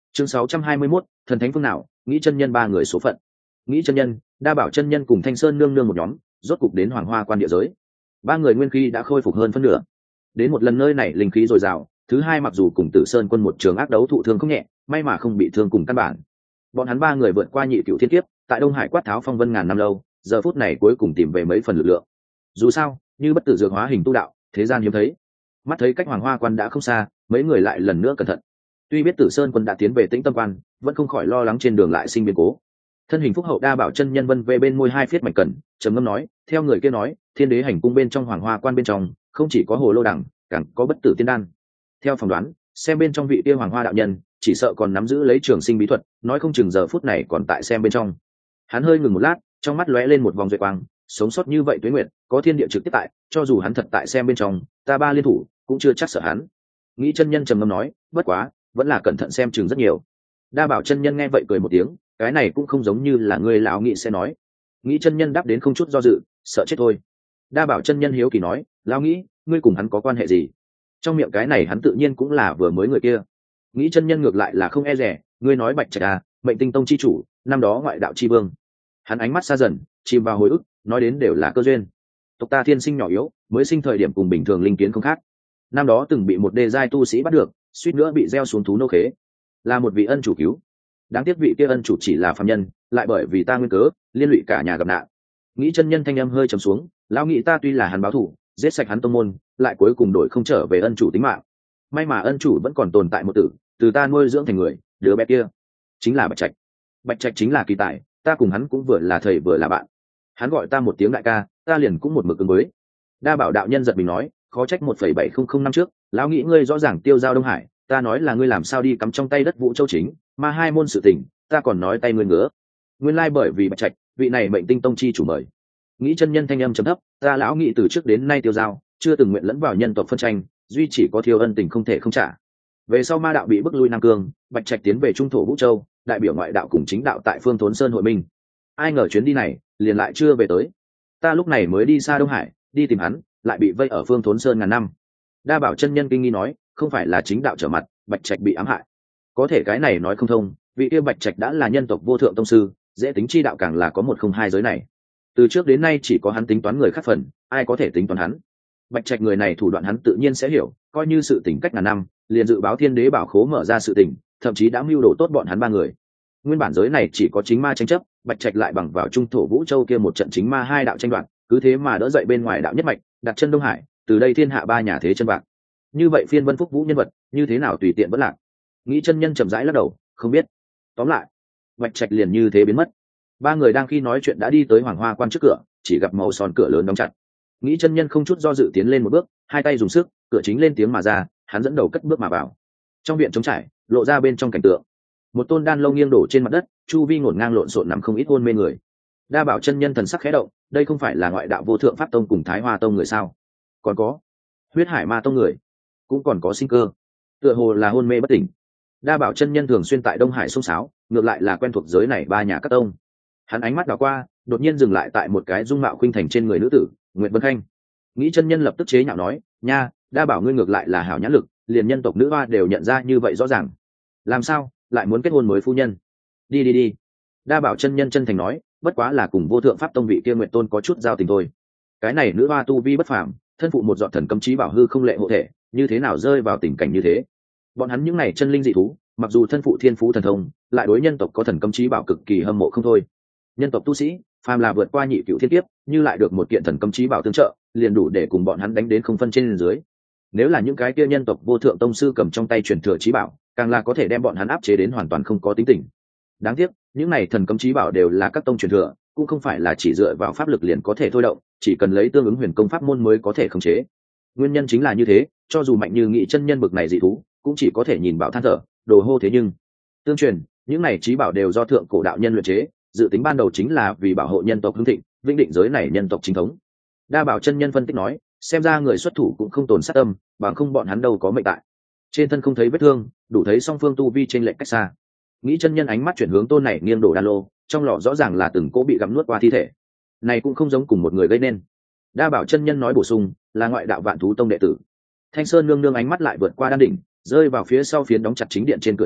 Chương 621, thần thánh phương nào, nghĩ chân nhân ba người số phận. Nghĩ chân nhân, đa bảo chân nhân cùng Thanh Sơn nương nương một nhóm, rốt cục đến Hoàng Hoa Quan địa giới. Ba người nguyên khí đã khôi phục hơn phân nửa. Đến một lần nơi này linh khí dồi dào, thứ hai mặc dù cùng Tử Sơn quân một trường ác đấu thụ thương không nhẹ, may mà không bị thương cùng căn bản. Bọn hắn ba người vượt qua nhị cửu thiên kiếp, tại Đông Hải quát tháo phong vân ngàn năm lâu, giờ phút này cuối cùng tìm về mấy phần lực lượng. Dù sao, như bất tử dược hóa hình tu đạo, thế gian hiếm thấy. Mắt thấy cách Hoàng Hoa Quan đã không xa, mấy người lại lần nữa cẩn thận. Tuy biết Tử Sơn quân đã tiến về Tĩnh Tâm Quan, vẫn không khỏi lo lắng trên đường lại sinh biến cố. Thân hình phúc hậu đa bảo chân nhân vân về bên môi hai phiết mạch cần, trầm ngâm nói, theo người kia nói, Thiên Đế hành cung bên trong Hoàng Hoa Quan bên trong, không chỉ có hồ lô đẳng, càng có bất tử tiên đan. Theo phỏng đoán, xem bên trong vị kia Hoàng Hoa đạo nhân, chỉ sợ còn nắm giữ lấy trường sinh bí thuật, nói không chừng giờ phút này còn tại xem bên trong. Hắn hơi ngừng một lát, trong mắt lóe lên một vòng duệ quang, sống sót như vậy tuế nguyệt, có thiên địa trực tiếp tại, cho dù hắn thật tại xem bên trong, ta ba liên thủ cũng chưa chắc sợ hắn. Nghĩ chân nhân trầm ngâm nói, bất quá, vẫn là cẩn thận xem chừng rất nhiều. Đa bảo chân nhân nghe vậy cười một tiếng, cái này cũng không giống như là người lão nghĩ sẽ nói. Nghĩ chân nhân đáp đến không chút do dự, sợ chết thôi. Đa bảo chân nhân hiếu kỳ nói, lão nghĩ, ngươi cùng hắn có quan hệ gì? Trong miệng cái này hắn tự nhiên cũng là vừa mới người kia. Nghĩ chân nhân ngược lại là không e rẻ, ngươi nói Bạch Trạch à, Mệnh Tinh Tông chi chủ, năm đó ngoại đạo chi vương. Hắn ánh mắt xa dần, chìm vào hồi ức, nói đến đều là cơ duyên. Tộc ta thiên sinh nhỏ yếu, mới sinh thời điểm cùng bình thường linh kiến không khác. Năm đó từng bị một đê giai tu sĩ bắt được, suýt nữa bị gieo xuống thú nô khế, là một vị ân chủ cứu. Đáng tiếc vị kia ân chủ chỉ là phàm nhân, lại bởi vì ta nguyên cớ, liên lụy cả nhà gặp nạn. Nghĩ chân nhân thanh âm hơi trầm xuống, lão nghĩ ta tuy là hắn báo thù, giết sạch hắn tông môn, lại cuối cùng đổi không trở về ân chủ tính mạng. May mà ân chủ vẫn còn tồn tại một tử, từ ta nuôi dưỡng thành người, đứa bé kia chính là Bạch Trạch. Bạch Trạch chính là kỳ tài, ta cùng hắn cũng vừa là thầy vừa là bạn. Hắn gọi ta một tiếng đại ca, ta liền cũng một mực ứng với. Đa bảo đạo nhân giật mình nói, khó trách 1,700 năm trước, lão nghĩ ngươi rõ ràng tiêu giao Đông Hải, ta nói là ngươi làm sao đi cắm trong tay đất Vũ Châu chính, mà hai môn sự tình, ta còn nói tay ngươi ngứa. Nguyên lai bởi vì Bạch Trạch, vị này Mệnh Tinh Tông chi chủ mời. Nghĩ chân nhân thanh âm trầm thấp, ta lão nghĩ từ trước đến nay tiêu giao, chưa từng nguyện lẫn vào nhân tộc phân tranh, duy chỉ có thiếu ân tình không thể không trả. Về sau ma đạo bị bức lui Nam Cương, Bạch Trạch tiến về trung thổ Vũ Châu, đại biểu ngoại đạo cùng chính đạo tại Phương Thốn Sơn hội minh. Ai ngờ chuyến đi này liền lại chưa về tới. Ta lúc này mới đi xa Đông Hải, đi tìm hắn, lại bị vây ở Phương Thốn Sơn ngàn năm. Đa bảo chân nhân kinh nghi nói, không phải là chính đạo trở mặt, Bạch Trạch bị ám hại. Có thể cái này nói không thông, vị kia Bạch Trạch đã là nhân tộc vô thượng tông sư, dễ tính chi đạo càng là có 102 giới này. Từ trước đến nay chỉ có hắn tính toán người khác phần, ai có thể tính toán hắn. Bạch Trạch người này thủ đoạn hắn tự nhiên sẽ hiểu, coi như sự tình cách ngàn năm, liền dự báo Thiên Đế bảo khố mở ra sự tình, thậm chí đã mưu đồ tốt bọn hắn ba người. Nguyên bản giới này chỉ có chính ma tranh chấp, Bạch Trạch lại bằng vào trung thổ Vũ Châu kia một trận chính ma hai đạo tranh đoạt, cứ thế mà đỡ dậy bên ngoài đạo nhất mạch, đặt chân Đông Hải, từ đây thiên hạ ba nhà thế chân bạc. Như vậy phiên vân phúc vũ nhân vật, như thế nào tùy tiện vẫn lạc. Nghĩ chân nhân chậm rãi lắc đầu, không biết. Tóm lại, Bạch Trạch liền như thế biến mất. Ba người đang khi nói chuyện đã đi tới Hoàng Hoa Quan trước cửa, chỉ gặp màu son cửa lớn đóng chặt. Nghĩ chân nhân không chút do dự tiến lên một bước, hai tay dùng sức, cửa chính lên tiếng mà ra, hắn dẫn đầu cất bước mà vào. Trong viện trống trải, lộ ra bên trong cảnh tượng. Một tôn đan lâu nghiêng đổ trên mặt đất, chu vi ngổn ngang lộn xộn nằm không ít hôn mê người. Đa bảo chân nhân thần sắc khẽ động, đây không phải là ngoại đạo vô thượng pháp tông cùng Thái Hoa tông người sao? Còn có huyết hải ma tông người, cũng còn có sinh cơ, tựa hồ là hôn mê bất tỉnh. Đa bảo chân nhân thường xuyên tại Đông Hải sông sáo, ngược lại là quen thuộc giới này ba nhà các tông. Hắn ánh mắt đảo qua, đột nhiên dừng lại tại một cái dung mạo khuynh thành trên người nữ tử, Nguyệt Vân Khanh. Nghĩ chân nhân lập tức chế nhạo nói, nha, đa bảo ngươi ngược lại là hảo nhãn lực, liền nhân tộc nữ hoa đều nhận ra như vậy rõ ràng. Làm sao lại muốn kết hôn mới phu nhân? Đi. Đa bảo chân nhân chân thành nói, bất quá là cùng vô thượng pháp tông vị kia Nguyệt tôn có chút giao tình thôi. Cái này nữ hoa tu vi bất phàm, thân phụ một dọn thần cấm chí bảo hư không lệ hộ thể, như thế nào rơi vào tình cảnh như thế? Bọn hắn những này chân linh dị thú, mặc dù thân phụ thiên phú thần thông, lại đối nhân tộc có thần cấm chí bảo cực kỳ hâm mộ không thôi. Nhân tộc tu sĩ, phàm là vượt qua nhị cửu thiên kiếp, như lại được một kiện thần cấm chí bảo tương trợ, liền đủ để cùng bọn hắn đánh đến không phân trên dưới. Nếu là những cái kia nhân tộc vô thượng tông sư cầm trong tay truyền thừa chí bảo, càng là có thể đem bọn hắn áp chế đến hoàn toàn không có tính tình. Đáng tiếc, những này thần cấm chí bảo đều là các tông truyền thừa, cũng không phải là chỉ dựa vào pháp lực liền có thể thôi động, chỉ cần lấy tương ứng huyền công pháp môn mới có thể khống chế. Nguyên nhân chính là như thế, cho dù mạnh như nghị chân nhân bực này dị thú, cũng chỉ có thể nhìn bảo than thở, đồ hô thế nhưng tương truyền, những này chí bảo đều do thượng cổ đạo nhân luyện chế, dự tính ban đầu chính là vì bảo hộ nhân tộc hưng thịnh, vĩnh định giới này nhân tộc chính thống. Đa bảo chân nhân phân tích nói, xem ra người xuất thủ cũng không tồn sát tâm, bằng không bọn hắn đâu có mệnh tại. Trên thân không thấy vết thương, đủ thấy song phương tu vi trên lệch cách xa. Nghĩ chân nhân ánh mắt chuyển hướng tôn này nghiêng đổ đan lô, trong lọ rõ ràng là từng cỗ bị gặm nuốt qua thi thể. Này cũng không giống cùng một người gây nên. Đa bảo chân nhân nói bổ sung, là ngoại đạo Vạn Thú tông đệ tử. Thanh Sơn nương nương ánh mắt lại vượt qua đan đỉnh, rơi vào phía sau phiến đóng chặt chính điện trên cửa chính,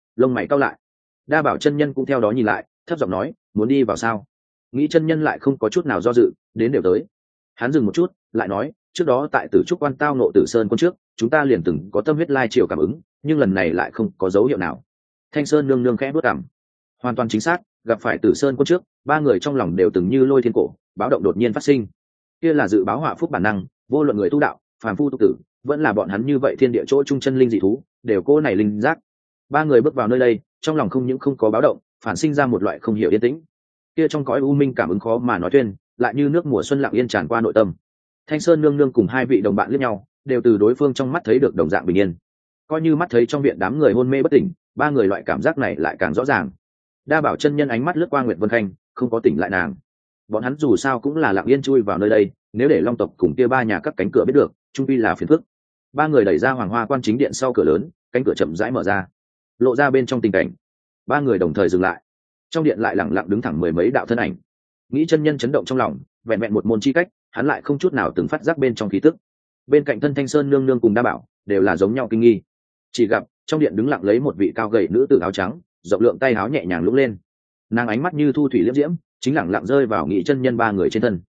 lông mày cau lại. Đa Bảo chân nhân cũng theo đó nhìn lại, thấp giọng nói, muốn đi vào sao? Nghĩ chân nhân lại không có chút nào do dự, đến đều tới. Hắn dừng một chút, lại nói, trước đó tại Tử Trúc Quan tao nộ Tử Sơn quân trước, chúng ta liền từng có tâm huyết lai triều cảm ứng, nhưng lần này lại không có dấu hiệu nào. Thanh Sơn nương nương khẽ bước cằm. Hoàn toàn chính xác, gặp phải Tử Sơn quân trước, ba người trong lòng đều từng như lôi thiên cổ, báo động đột nhiên phát sinh. Kia là dự báo họa phúc bản năng, vô luận người tu đạo, phàm phu tu tử, vẫn là bọn hắn như vậy thiên địa chỗ trung chân linh dị thú, đều cô này linh giác. Ba người bước vào nơi đây, trong lòng không những không có báo động, phản sinh ra một loại không hiểu yên tĩnh. Kia trong cõi u minh cảm ứng khó mà nói tuyên, lại như nước mùa xuân lặng yên tràn qua nội tâm. Thanh Sơn nương nương cùng hai vị đồng bạn liếc nhau, đều từ đối phương trong mắt thấy được đồng dạng bình yên. Coi như mắt thấy trong viện đám người hôn mê bất tỉnh, ba người loại cảm giác này lại càng rõ ràng. Đa Bảo chân nhân ánh mắt lướt qua Nguyệt Vân Khanh, không có tỉnh lại nàng. Bọn hắn dù sao cũng là lặng yên chui vào nơi đây, nếu để Long tộc cùng kia ba nhà các cánh cửa biết được, trung quy là phiền phức. Ba người đẩy ra Hoàng Hoa Quan chính điện sau cửa lớn, cánh cửa chậm rãi mở ra, lộ ra bên trong tình cảnh. Ba người đồng thời dừng lại. Trong điện lại lặng lặng đứng thẳng mười mấy đạo thân ảnh. Nghĩ chân nhân chấn động trong lòng, vẹn vẹn một môn chi cách, hắn lại không chút nào từng phát giác bên trong khí tức. Bên cạnh thân Thanh Sơn nương nương cùng Đa Bảo đều là giống nhau kinh nghi. Chỉ gặp trong điện đứng lặng lấy một vị cao gầy nữ tử áo trắng, rộng lượng tay áo nhẹ nhàng lũng lên. Nàng ánh mắt như thu thủy liễm diễm, chính lặng lặng rơi vào Nghĩ chân nhân ba người trên thân.